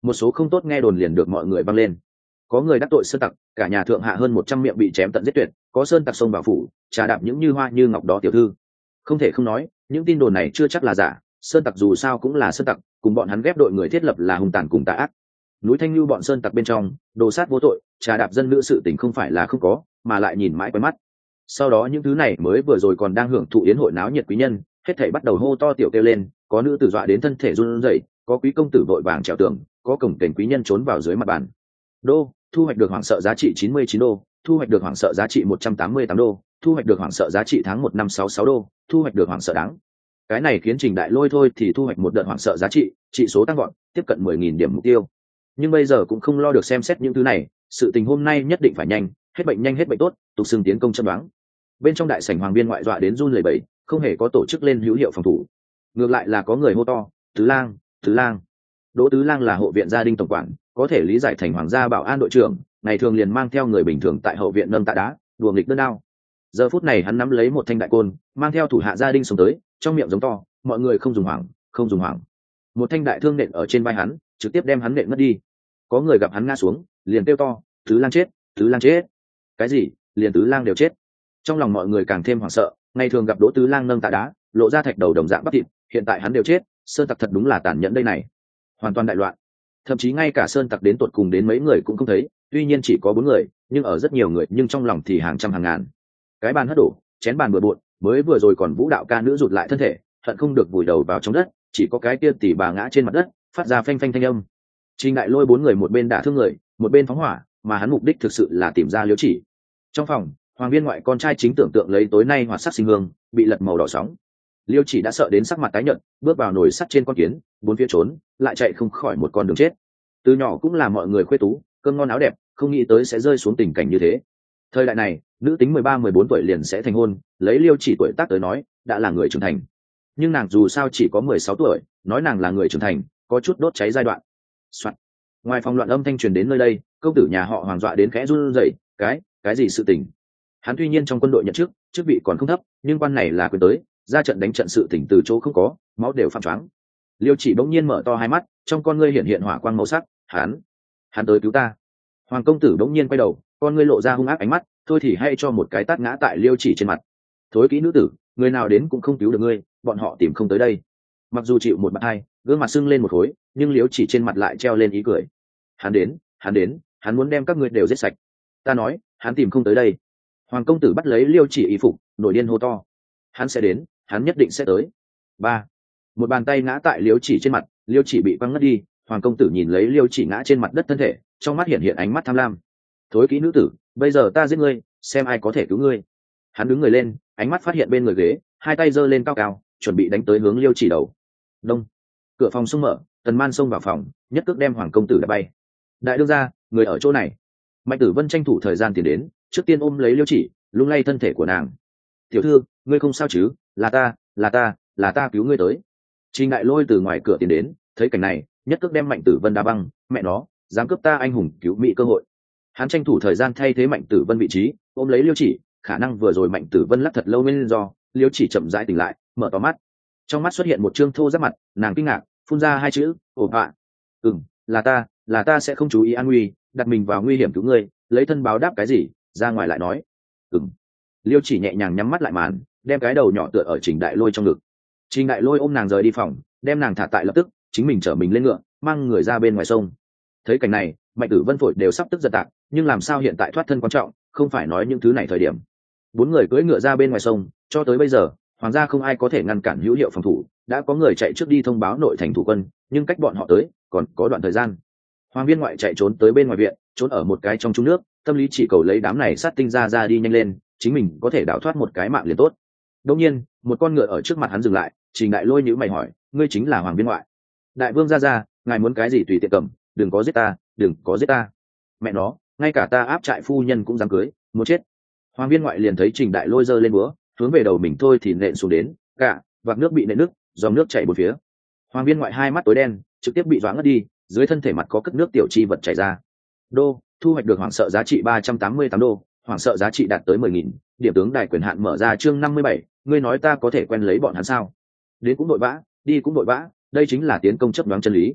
một số không tốt nghe đồn liền được mọi người văng lên. Có người đắc tội sơn tặc, cả nhà thượng hạ hơn một trăm miệng bị chém tận giết tuyệt, có sơn tặc xông vào phủ trà đạp những như hoa như ngọc đó tiểu thư. Không thể không nói, những tin đồn này chưa chắc là giả, sơn tặc dù sao cũng là sơn tặc, cùng bọn hắn ghép đội người thiết lập là hung tàn cùng tà ác. Núi Thanh Lưu bọn sơn tặc bên trong, đồ sát vô tội, trà đạp dân nữ sự tình không phải là không có, mà lại nhìn mãi quen mắt. Sau đó những thứ này mới vừa rồi còn đang hưởng thụ yến hội náo nhiệt quý nhân, hết thảy bắt đầu hô to tiểu kêu lên, có nữ tử dọa đến thân thể run rẩy, có quý công tử vội vàng trèo tường, có cổng kềnh quý nhân trốn vào dưới mặt bàn. Đô, thu hoạch được hoảng sợ giá trị chín mươi chín đô, thu hoạch được hoảng sợ giá trị một trăm tám mươi tám đô, thu hoạch được hoảng sợ giá trị tháng một năm sáu sáu đô, thu hoạch được hoảng sợ đáng. Cái này khiến Trình Đại Lôi thôi thì thu hoạch một đợt hoảng sợ giá trị, trị số tăng vọt, tiếp cận mười nghìn điểm mục tiêu. Nhưng bây giờ cũng không lo được xem xét những thứ này, sự tình hôm nay nhất định phải nhanh, hết bệnh nhanh hết bệnh tốt, tục xưng tiến công châm đoán. Bên trong đại sảnh hoàng biên ngoại dọa đến run lẩy bẩy, không hề có tổ chức lên hữu hiệu phòng thủ, ngược lại là có người hô to, tứ lang, tứ lang. Đỗ Tứ Lang là hộ viện gia đình tổng quản, có thể lý giải thành hoàng gia bảo an đội trưởng, ngày thường liền mang theo người bình thường tại hậu viện nâng tạ đá, đùa nghịch đơn đao. Giờ phút này hắn nắm lấy một thanh đại côn, mang theo thủ hạ gia đình xuống tới, trong miệng giống to, mọi người không dùng hoảng, không dùng hoảng. Một thanh đại thương nện ở trên vai hắn, trực tiếp đem hắn nện mất đi. Có người gặp hắn ngã xuống, liền kêu to, Tứ Lang chết, Tứ Lang chết. Cái gì? Liền Tứ Lang đều chết. Trong lòng mọi người càng thêm hoảng sợ, ngày thường gặp Đỗ Tứ Lang nâng tạ đá, lộ ra thạch đầu đồng dạng bắp thịt, hiện tại hắn đều chết, sơn tặc thật đúng là tàn nhẫn đây này. Hoàn toàn đại loạn, thậm chí ngay cả sơn tặc đến tột cùng đến mấy người cũng không thấy, tuy nhiên chỉ có bốn người nhưng ở rất nhiều người, nhưng trong lòng thì hàng trăm hàng ngàn. Cái bàn hất đổ, chén bàn bừa bộn, mới vừa rồi còn vũ đạo ca nữ rụt lại thân thể, hận không được vùi đầu vào trong đất, chỉ có cái kia tỷ bà ngã trên mặt đất, phát ra phanh phanh thanh âm. Trình Đại Lôi bốn người một bên đả thương người, một bên phóng hỏa, mà hắn mục đích thực sự là tìm ra Liễu Chỉ. Trong phòng, hoàng viên ngoại con trai chính tưởng tượng lấy tối nay hoạt sắc sinh hương, bị lật màu đỏ sóng. Liêu Chỉ đã sợ đến sắc mặt tái nhợt, bước vào nồi sắt trên con kiến, bốn phía trốn, lại chạy không khỏi một con đường chết. Từ nhỏ cũng là mọi người khuê tú, cơm ngon áo đẹp, không nghĩ tới sẽ rơi xuống tình cảnh như thế. Thời đại này, nữ tính mười ba mười bốn tuổi liền sẽ thành hôn, lấy Liêu Chỉ tuổi tác tới nói, đã là người trưởng thành. Nhưng nàng dù sao chỉ có mười sáu tuổi, nói nàng là người trưởng thành, có chút đốt cháy giai đoạn. Soạn. Ngoài phòng loạn âm thanh truyền đến nơi đây, công tử nhà họ Hoàng dọa đến khẽ run rẩy, cái, cái gì sự tình? Hắn tuy nhiên trong quân đội nhận chức, chức vị còn không thấp, nhưng quan này là quyền tới, ra trận đánh trận sự tỉnh từ chỗ không có, máu đều phạm choáng. Liêu Chỉ bỗng nhiên mở to hai mắt, trong con ngươi hiện hiện hỏa quang màu sắc, hắn, hắn tới cứu ta. Hoàng công tử bỗng nhiên quay đầu, con ngươi lộ ra hung ác ánh mắt, thôi thì hay cho một cái tát ngã tại Liêu Chỉ trên mặt. Thối kỹ nữ tử, người nào đến cũng không cứu được ngươi, bọn họ tìm không tới đây. Mặc dù chịu một bạt hai, gương mặt sưng lên một khối, nhưng Liêu Chỉ trên mặt lại treo lên ý cười. Hắn đến, hắn đến, hắn muốn đem các ngươi đều giết sạch. Ta nói, hắn tìm không tới đây. Hoàng công tử bắt lấy Liêu Chỉ y phục, nổi điên hô to. Hắn sẽ đến, hắn nhất định sẽ tới. Ba, một bàn tay ngã tại Liêu Chỉ trên mặt, Liêu Chỉ bị quăng ngất đi. Hoàng công tử nhìn lấy Liêu Chỉ ngã trên mặt đất thân thể, trong mắt hiện hiện ánh mắt tham lam. Thối kỹ nữ tử, bây giờ ta giết ngươi, xem ai có thể cứu ngươi. Hắn đứng người lên, ánh mắt phát hiện bên người ghế, hai tay giơ lên cao cao, chuẩn bị đánh tới hướng Liêu Chỉ đầu. Đông, cửa phòng xông mở, Tần Man xông vào phòng, nhất cước đem Hoàng công tử đá bay. Đại đương gia, người ở chỗ này. Mạnh Tử Vân tranh thủ thời gian tiến đến, trước tiên ôm lấy Liêu Chỉ, lung lay thân thể của nàng. Tiểu thư, ngươi không sao chứ? Là ta, là ta, là ta cứu ngươi tới. Trình Đại Lôi từ ngoài cửa tiến đến, thấy cảnh này, nhất cước đem Mạnh Tử Vân đá băng. Mẹ nó, dám cướp ta anh hùng cứu mỹ cơ hội. Hắn tranh thủ thời gian thay thế Mạnh Tử Vân vị trí, ôm lấy Liêu Chỉ. Khả năng vừa rồi Mạnh Tử Vân lắc thật lâu nên do Liêu Chỉ chậm rãi tỉnh lại, mở to mắt. Trong mắt xuất hiện một trương thô ráp mặt, nàng kinh ngạc, phun ra hai chữ, ổn họa. Ừm, là ta, là ta sẽ không chú ý an nguy, đặt mình vào nguy hiểm cứu ngươi, lấy thân báo đáp cái gì? Ra ngoài lại nói. Ừm. Liêu Chỉ nhẹ nhàng nhắm mắt lại màn, đem cái đầu nhỏ tựa ở Trình Đại Lôi trong ngực. Trình Đại Lôi ôm nàng rời đi phòng, đem nàng thả tại lập tức, chính mình chở mình lên ngựa, mang người ra bên ngoài sông. Thấy cảnh này, Mạnh Tử Vân phổi đều sắp tức giật tạc, nhưng làm sao hiện tại thoát thân quan trọng, không phải nói những thứ này thời điểm. Bốn người cưỡi ngựa ra bên ngoài sông, cho tới bây giờ, hoàng gia không ai có thể ngăn cản hữu hiệu phòng thủ, đã có người chạy trước đi thông báo nội thành thủ quân, nhưng cách bọn họ tới, còn có đoạn thời gian. Hoàng viên ngoại chạy trốn tới bên ngoài viện, trốn ở một cái trong trung nước, tâm lý chỉ cầu lấy đám này sát tinh ra ra đi nhanh lên, chính mình có thể đào thoát một cái mạng liền tốt. Đương nhiên, một con ngựa ở trước mặt hắn dừng lại, Trình Đại Lôi nhíu mày hỏi, ngươi chính là Hoàng viên ngoại? Đại vương ra ra, ngài muốn cái gì tùy tiện cầm, đừng có giết ta, đừng có giết ta. Mẹ nó, ngay cả ta áp trại phu nhân cũng dám cưới, muốn chết. Hoàng viên ngoại liền thấy Trình Đại Lôi giơ lên búa, hướng về đầu mình thôi thì nện xuống đến, cả vạc nước bị nện nước, dòng nước chảy bốn phía. Hoàng viên ngoại hai mắt tối đen, trực tiếp bị doãn ngất đi, dưới thân thể mặt có cất nước tiểu chi vật chảy ra. Đô, thu hoạch được hoảng sợ giá trị ba trăm tám mươi tám đô, hoảng sợ giá trị đạt tới mười nghìn. Điểm tướng đài quyền hạn mở ra chương năm mươi bảy, ngươi nói ta có thể quen lấy bọn hắn sao? Đến cũng đội vã, đi cũng đội vã, đây chính là tiến công chấp đoán chân lý.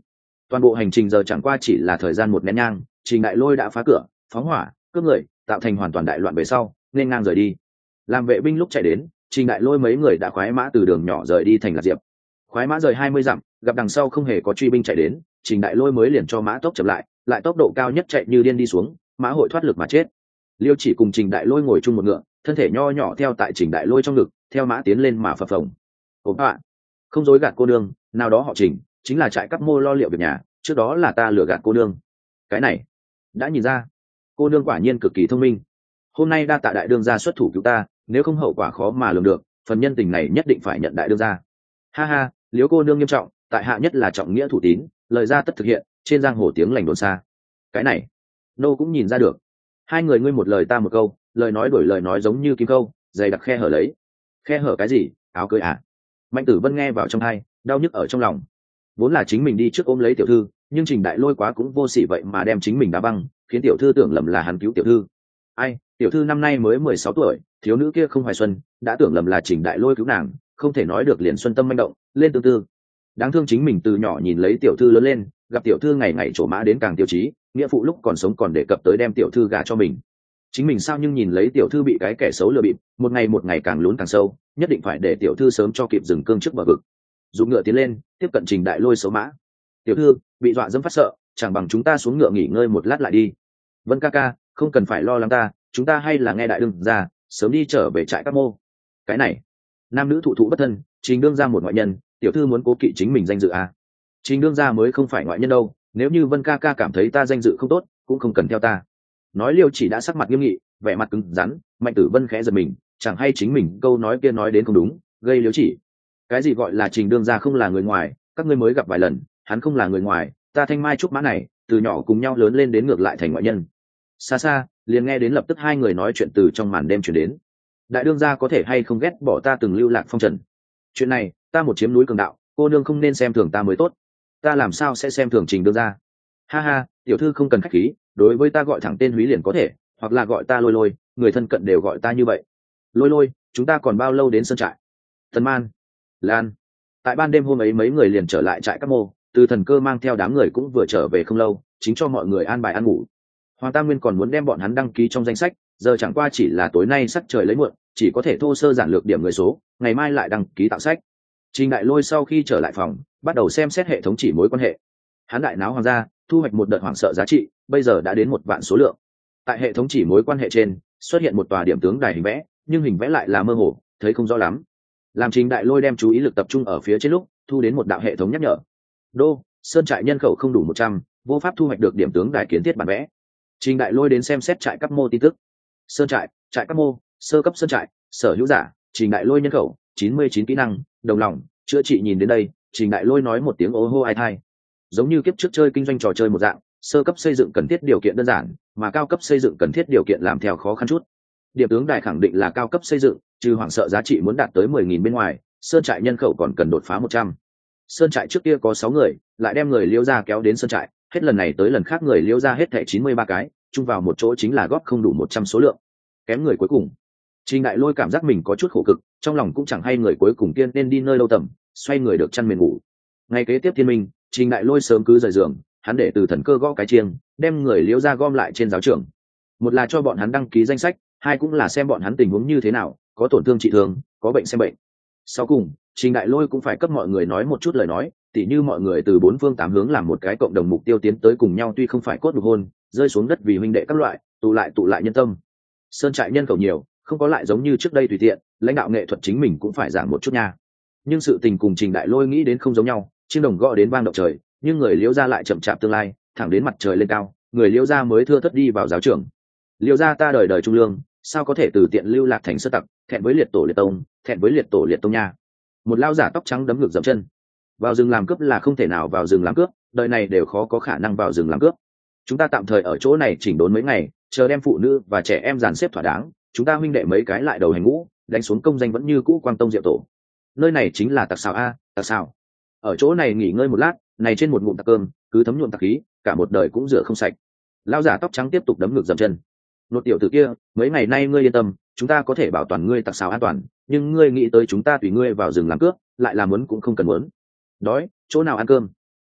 Toàn bộ hành trình giờ chẳng qua chỉ là thời gian một nén nhang, Trình Đại Lôi đã phá cửa, phóng hỏa, cướp người, tạo thành hoàn toàn đại loạn về sau, nên ngang rời đi. Làm vệ binh lúc chạy đến, Trình Đại Lôi mấy người đã khoái mã từ đường nhỏ rời đi thành Lạc Diệp. Khoái mã rời hai mươi dặm, gặp đằng sau không hề có truy binh chạy đến, Trình Đại Lôi mới liền cho mã tốc chậm lại, lại tốc độ cao nhất chạy như điên đi xuống, mã hội thoát lực mà chết. Liêu Chỉ cùng Trình Đại Lôi ngồi chung một ngựa, thân thể nho nhỏ theo tại Trình Đại Lôi trong ngực, theo mã tiến lên mà phập phồng. Ổn ạ, không dối gạt cô nương, nào đó họ Trình, chính là trại cắp mô lo liệu việc nhà, trước đó là ta lừa gạt cô nương. Cái này, đã nhìn ra, cô nương quả nhiên cực kỳ thông minh. Hôm nay đa tạ đại đương gia xuất thủ cứu ta, nếu không hậu quả khó mà lường được, phần nhân tình này nhất định phải nhận đại đương gia. Ha ha, Liễu cô nương nghiêm trọng, tại hạ nhất là trọng nghĩa thủ tín, lời ra tất thực hiện, trên giang hồ tiếng lành đồn xa. Cái này, nô cũng nhìn ra được. Hai người ngươi một lời ta một câu, lời nói đổi lời nói giống như kim câu, dày đặc khe hở lấy. Khe hở cái gì? Áo cưới à? Mạnh Tử Vân nghe vào trong tai, đau nhức ở trong lòng. Vốn là chính mình đi trước ôm lấy tiểu thư, nhưng Trình Đại Lôi quá cũng vô sỉ vậy mà đem chính mình đá băng, khiến tiểu thư tưởng lầm là hắn cứu tiểu thư. Ai, tiểu thư năm nay mới mười sáu tuổi, thiếu nữ kia không hoài xuân, đã tưởng lầm là Trình Đại Lôi cứu nàng, không thể nói được liền xuân tâm manh động, lên tương tư. Đáng thương chính mình từ nhỏ nhìn lấy tiểu thư lớn lên, gặp tiểu thư ngày ngày trổ mã đến càng tiêu chí, nghĩa phụ lúc còn sống còn đề cập tới đem tiểu thư gả cho mình. Chính mình sao nhưng nhìn lấy tiểu thư bị cái kẻ xấu lừa bịp, một ngày một ngày càng lún càng sâu, nhất định phải để tiểu thư sớm cho kịp dừng cương trước bờ vực. Dùng ngựa tiến lên, tiếp cận Trình Đại Lôi xấu mã. Tiểu thư bị dọa dẫm phát sợ, chẳng bằng chúng ta xuống ngựa nghỉ ngơi một lát lại đi. Vân ca ca, không cần phải lo lắng ta, chúng ta hay là nghe đại đương ra, sớm đi trở về trại các mô. Cái này, nam nữ thụ thụ bất thân, Trình đương ra một ngoại nhân, tiểu thư muốn cố kỵ chính mình danh dự à? Trình đương ra mới không phải ngoại nhân đâu, nếu như Vân ca ca cảm thấy ta danh dự không tốt, cũng không cần theo ta. Nói Liêu Chỉ đã sắc mặt nghiêm nghị, vẻ mặt cứng rắn, Mạnh Tử Vân khẽ giật mình, chẳng hay chính mình câu nói kia nói đến không đúng, gây Liêu Chỉ. Cái gì gọi là Trình đương gia không là người ngoài, các ngươi mới gặp vài lần, hắn không là người ngoài, ta Thanh Mai trúc mã này, từ nhỏ cùng nhau lớn lên đến ngược lại thành ngoại nhân. Xa xa, liền nghe đến lập tức hai người nói chuyện từ trong màn đêm truyền đến. Đại đương gia có thể hay không ghét bỏ ta từng lưu lạc phong trần? Chuyện này, ta một chiếm núi cường đạo, cô nương không nên xem thường ta mới tốt. Ta làm sao sẽ xem thường Trình đương gia? Ha ha, tiểu thư không cần khách khí, đối với ta gọi thẳng tên húy liền có thể, hoặc là gọi ta Lôi Lôi, người thân cận đều gọi ta như vậy. Lôi Lôi, chúng ta còn bao lâu đến sơn trại? Tần Man, Lan. Tại ban đêm hôm ấy mấy người liền trở lại trại các mô, từ Thần Cơ mang theo đám người cũng vừa trở về không lâu, chính cho mọi người an bài ăn ngủ. Hoàng Tam Nguyên còn muốn đem bọn hắn đăng ký trong danh sách, giờ chẳng qua chỉ là tối nay sắc trời lấy muộn, chỉ có thể thô sơ giản lược điểm người số, ngày mai lại đăng ký tạo sách. Trình Đại Lôi sau khi trở lại phòng, bắt đầu xem xét hệ thống chỉ mối quan hệ. Hắn đại náo hoàng gia, thu hoạch một đợt hoàng sợ giá trị, bây giờ đã đến một vạn số lượng. Tại hệ thống chỉ mối quan hệ trên, xuất hiện một tòa điểm tướng đài hình vẽ, nhưng hình vẽ lại là mơ hồ, thấy không rõ lắm. Làm Trình Đại Lôi đem chú ý lực tập trung ở phía trên lúc, thu đến một đạo hệ thống nhắc nhở. Đô, sơn trại nhân khẩu không đủ một trăm, vô pháp thu hoạch được điểm tướng đài kiến thiết bản vẽ. Trình Đại Lôi đến xem xét trại cấp mô tin tức. Sơn trại, trại cấp mô, sơ cấp sơn trại, sở hữu giả, Trình Đại Lôi nhân khẩu, chín mươi chín kỹ năng, đồng lòng, chữa trị. Nhìn đến đây, Trình Đại Lôi nói một tiếng ô hô ai thai. Giống như kiếp trước chơi kinh doanh trò chơi một dạng, sơ cấp xây dựng cần thiết điều kiện đơn giản, mà cao cấp xây dựng cần thiết điều kiện làm theo khó khăn chút. Điểm tướng đài khẳng định là cao cấp xây dựng, trừ hoảng sợ giá trị muốn đạt tới mười nghìn bên ngoài, sơn trại nhân khẩu còn cần đột phá một trăm. Sơn trại trước kia có sáu người, lại đem người Liêu gia kéo đến sơn trại, hết lần này tới lần khác người Liêu gia hết thảy chín mươi ba cái, chung vào một chỗ chính là góp không đủ một trăm số lượng. Kém người cuối cùng. Trình Đại Lôi cảm giác mình có chút khổ cực, trong lòng cũng chẳng hay người cuối cùng tiên nên đi nơi lâu tầm, xoay người được chăn mền ngủ. Ngày kế tiếp thiên minh, Trình Đại Lôi sớm cứ rời giường, hắn để từ Thần Cơ gõ cái chiêng, đem người Liêu gia gom lại trên giáo trường. Một là cho bọn hắn đăng ký danh sách, hai cũng là xem bọn hắn tình huống như thế nào, có tổn thương trị thương, có bệnh xem bệnh. Sau cùng, Trình Đại Lôi cũng phải cấp mọi người nói một chút lời nói, tỉ như mọi người từ bốn phương tám hướng làm một cái cộng đồng mục tiêu tiến tới cùng nhau, tuy không phải cốt nhục hôn, rơi xuống đất vì huynh đệ các loại, tụ lại tụ lại nhân tâm. Sơn trại nhân khẩu nhiều, không có lại giống như trước đây tùy tiện, lãnh đạo nghệ thuật chính mình cũng phải giảng một chút nha. Nhưng sự tình cùng Trình Đại Lôi nghĩ đến không giống nhau, chiêng đồng gõ đến vang động trời, nhưng người Liễu gia lại chậm chạp tương lai, thẳng đến mặt trời lên cao, người Liễu gia mới thưa thất đi vào giáo trường. Liễu gia ta đời đời trung lương, sao có thể từ tiện lưu lạc thành sơ tặc, thẹn với liệt tổ liệt tông, thẹn với liệt tổ liệt tông nha. Một lao giả tóc trắng đấm ngược dậm chân. Vào rừng làm cướp là không thể nào vào rừng làm cướp, đời này đều khó có khả năng vào rừng làm cướp. Chúng ta tạm thời ở chỗ này chỉnh đốn mấy ngày, chờ đem phụ nữ và trẻ em dàn xếp thỏa đáng, chúng ta huynh đệ mấy cái lại đầu hành ngũ, đánh xuống công danh vẫn như cũ Quang Tông Diệu Tổ. Nơi này chính là tặc xào a, tặc xào. Ở chỗ này nghỉ ngơi một lát, này trên một ngụm tặc cơm, cứ thấm nhuộm tặc khí, cả một đời cũng rửa không sạch. Lao giả tóc trắng tiếp tục đấm ngược dậm chân. Nốt tiểu tử kia, mấy ngày nay ngươi yên tâm, chúng ta có thể bảo toàn ngươi tặc xào an toàn, nhưng ngươi nghĩ tới chúng ta tùy ngươi vào rừng làm cướp, lại là muốn cũng không cần muốn. Đói, chỗ nào ăn cơm?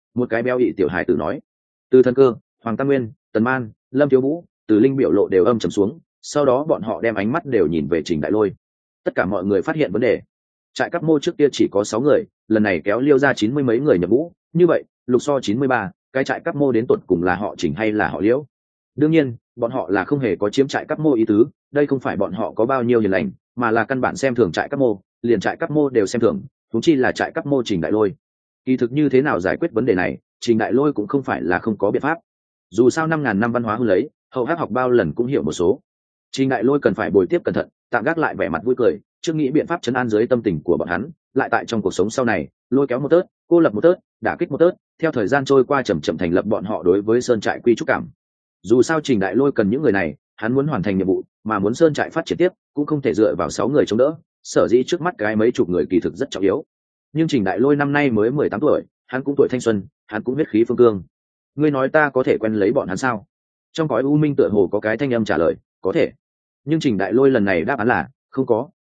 Một cái béo ị tiểu hài tử nói. Từ Thần Cơ, Hoàng Tam Nguyên, Tần Man, Lâm Thiếu Vũ, Từ Linh biểu lộ đều âm trầm xuống, sau đó bọn họ đem ánh mắt đều nhìn về Trình Đại Lôi. Tất cả mọi người phát hiện vấn đề. Trại Cáp Mô trước kia chỉ có sáu người, lần này kéo liêu ra chín mươi mấy người nhập ngũ, như vậy, lục so chín mươi ba, cái trại Cáp Mô đến tột cùng là họ Trình hay là họ Liễu? Đương nhiên, bọn họ là không hề có chiếm trại Cáp Mô ý tứ, đây không phải bọn họ có bao nhiêu hiền lành, mà là căn bản xem thường trại Cáp Mô, liền trại Cáp Mô đều xem thường, huống chi là trại Cáp Mô Trình Đại Lôi. Kỳ thực như thế nào giải quyết vấn đề này, Trình Đại Lôi cũng không phải là không có biện pháp. Dù sao năm ngàn năm văn hóa hư lấy, hậu hắc học bao lần cũng hiểu một số. Trình Đại Lôi cần phải bồi tiếp cẩn thận, tạm gác lại vẻ mặt vui cười, trước nghĩ biện pháp trấn an dưới tâm tình của bọn hắn, lại tại trong cuộc sống sau này, lôi kéo một tớt, cô lập một tớt, đả kích một tớt, theo thời gian trôi qua chậm chậm thành lập bọn họ đối với sơn trại quy trúc cảm. Dù sao Trình Đại Lôi cần những người này, hắn muốn hoàn thành nhiệm vụ, mà muốn sơn trại phát triển tiếp, cũng không thể dựa vào sáu người chống đỡ, sở dĩ trước mắt cái mấy chục người kỳ thực rất trọng yếu. Nhưng Trình Đại Lôi năm nay mới mười tám tuổi, hắn cũng tuổi thanh xuân, hắn cũng huyết khí phương cương. Ngươi nói ta có thể quen lấy bọn hắn sao? Trong cõi u minh tựa hồ có cái thanh âm trả lời, có thể. Nhưng Trình Đại Lôi lần này đáp án là không có.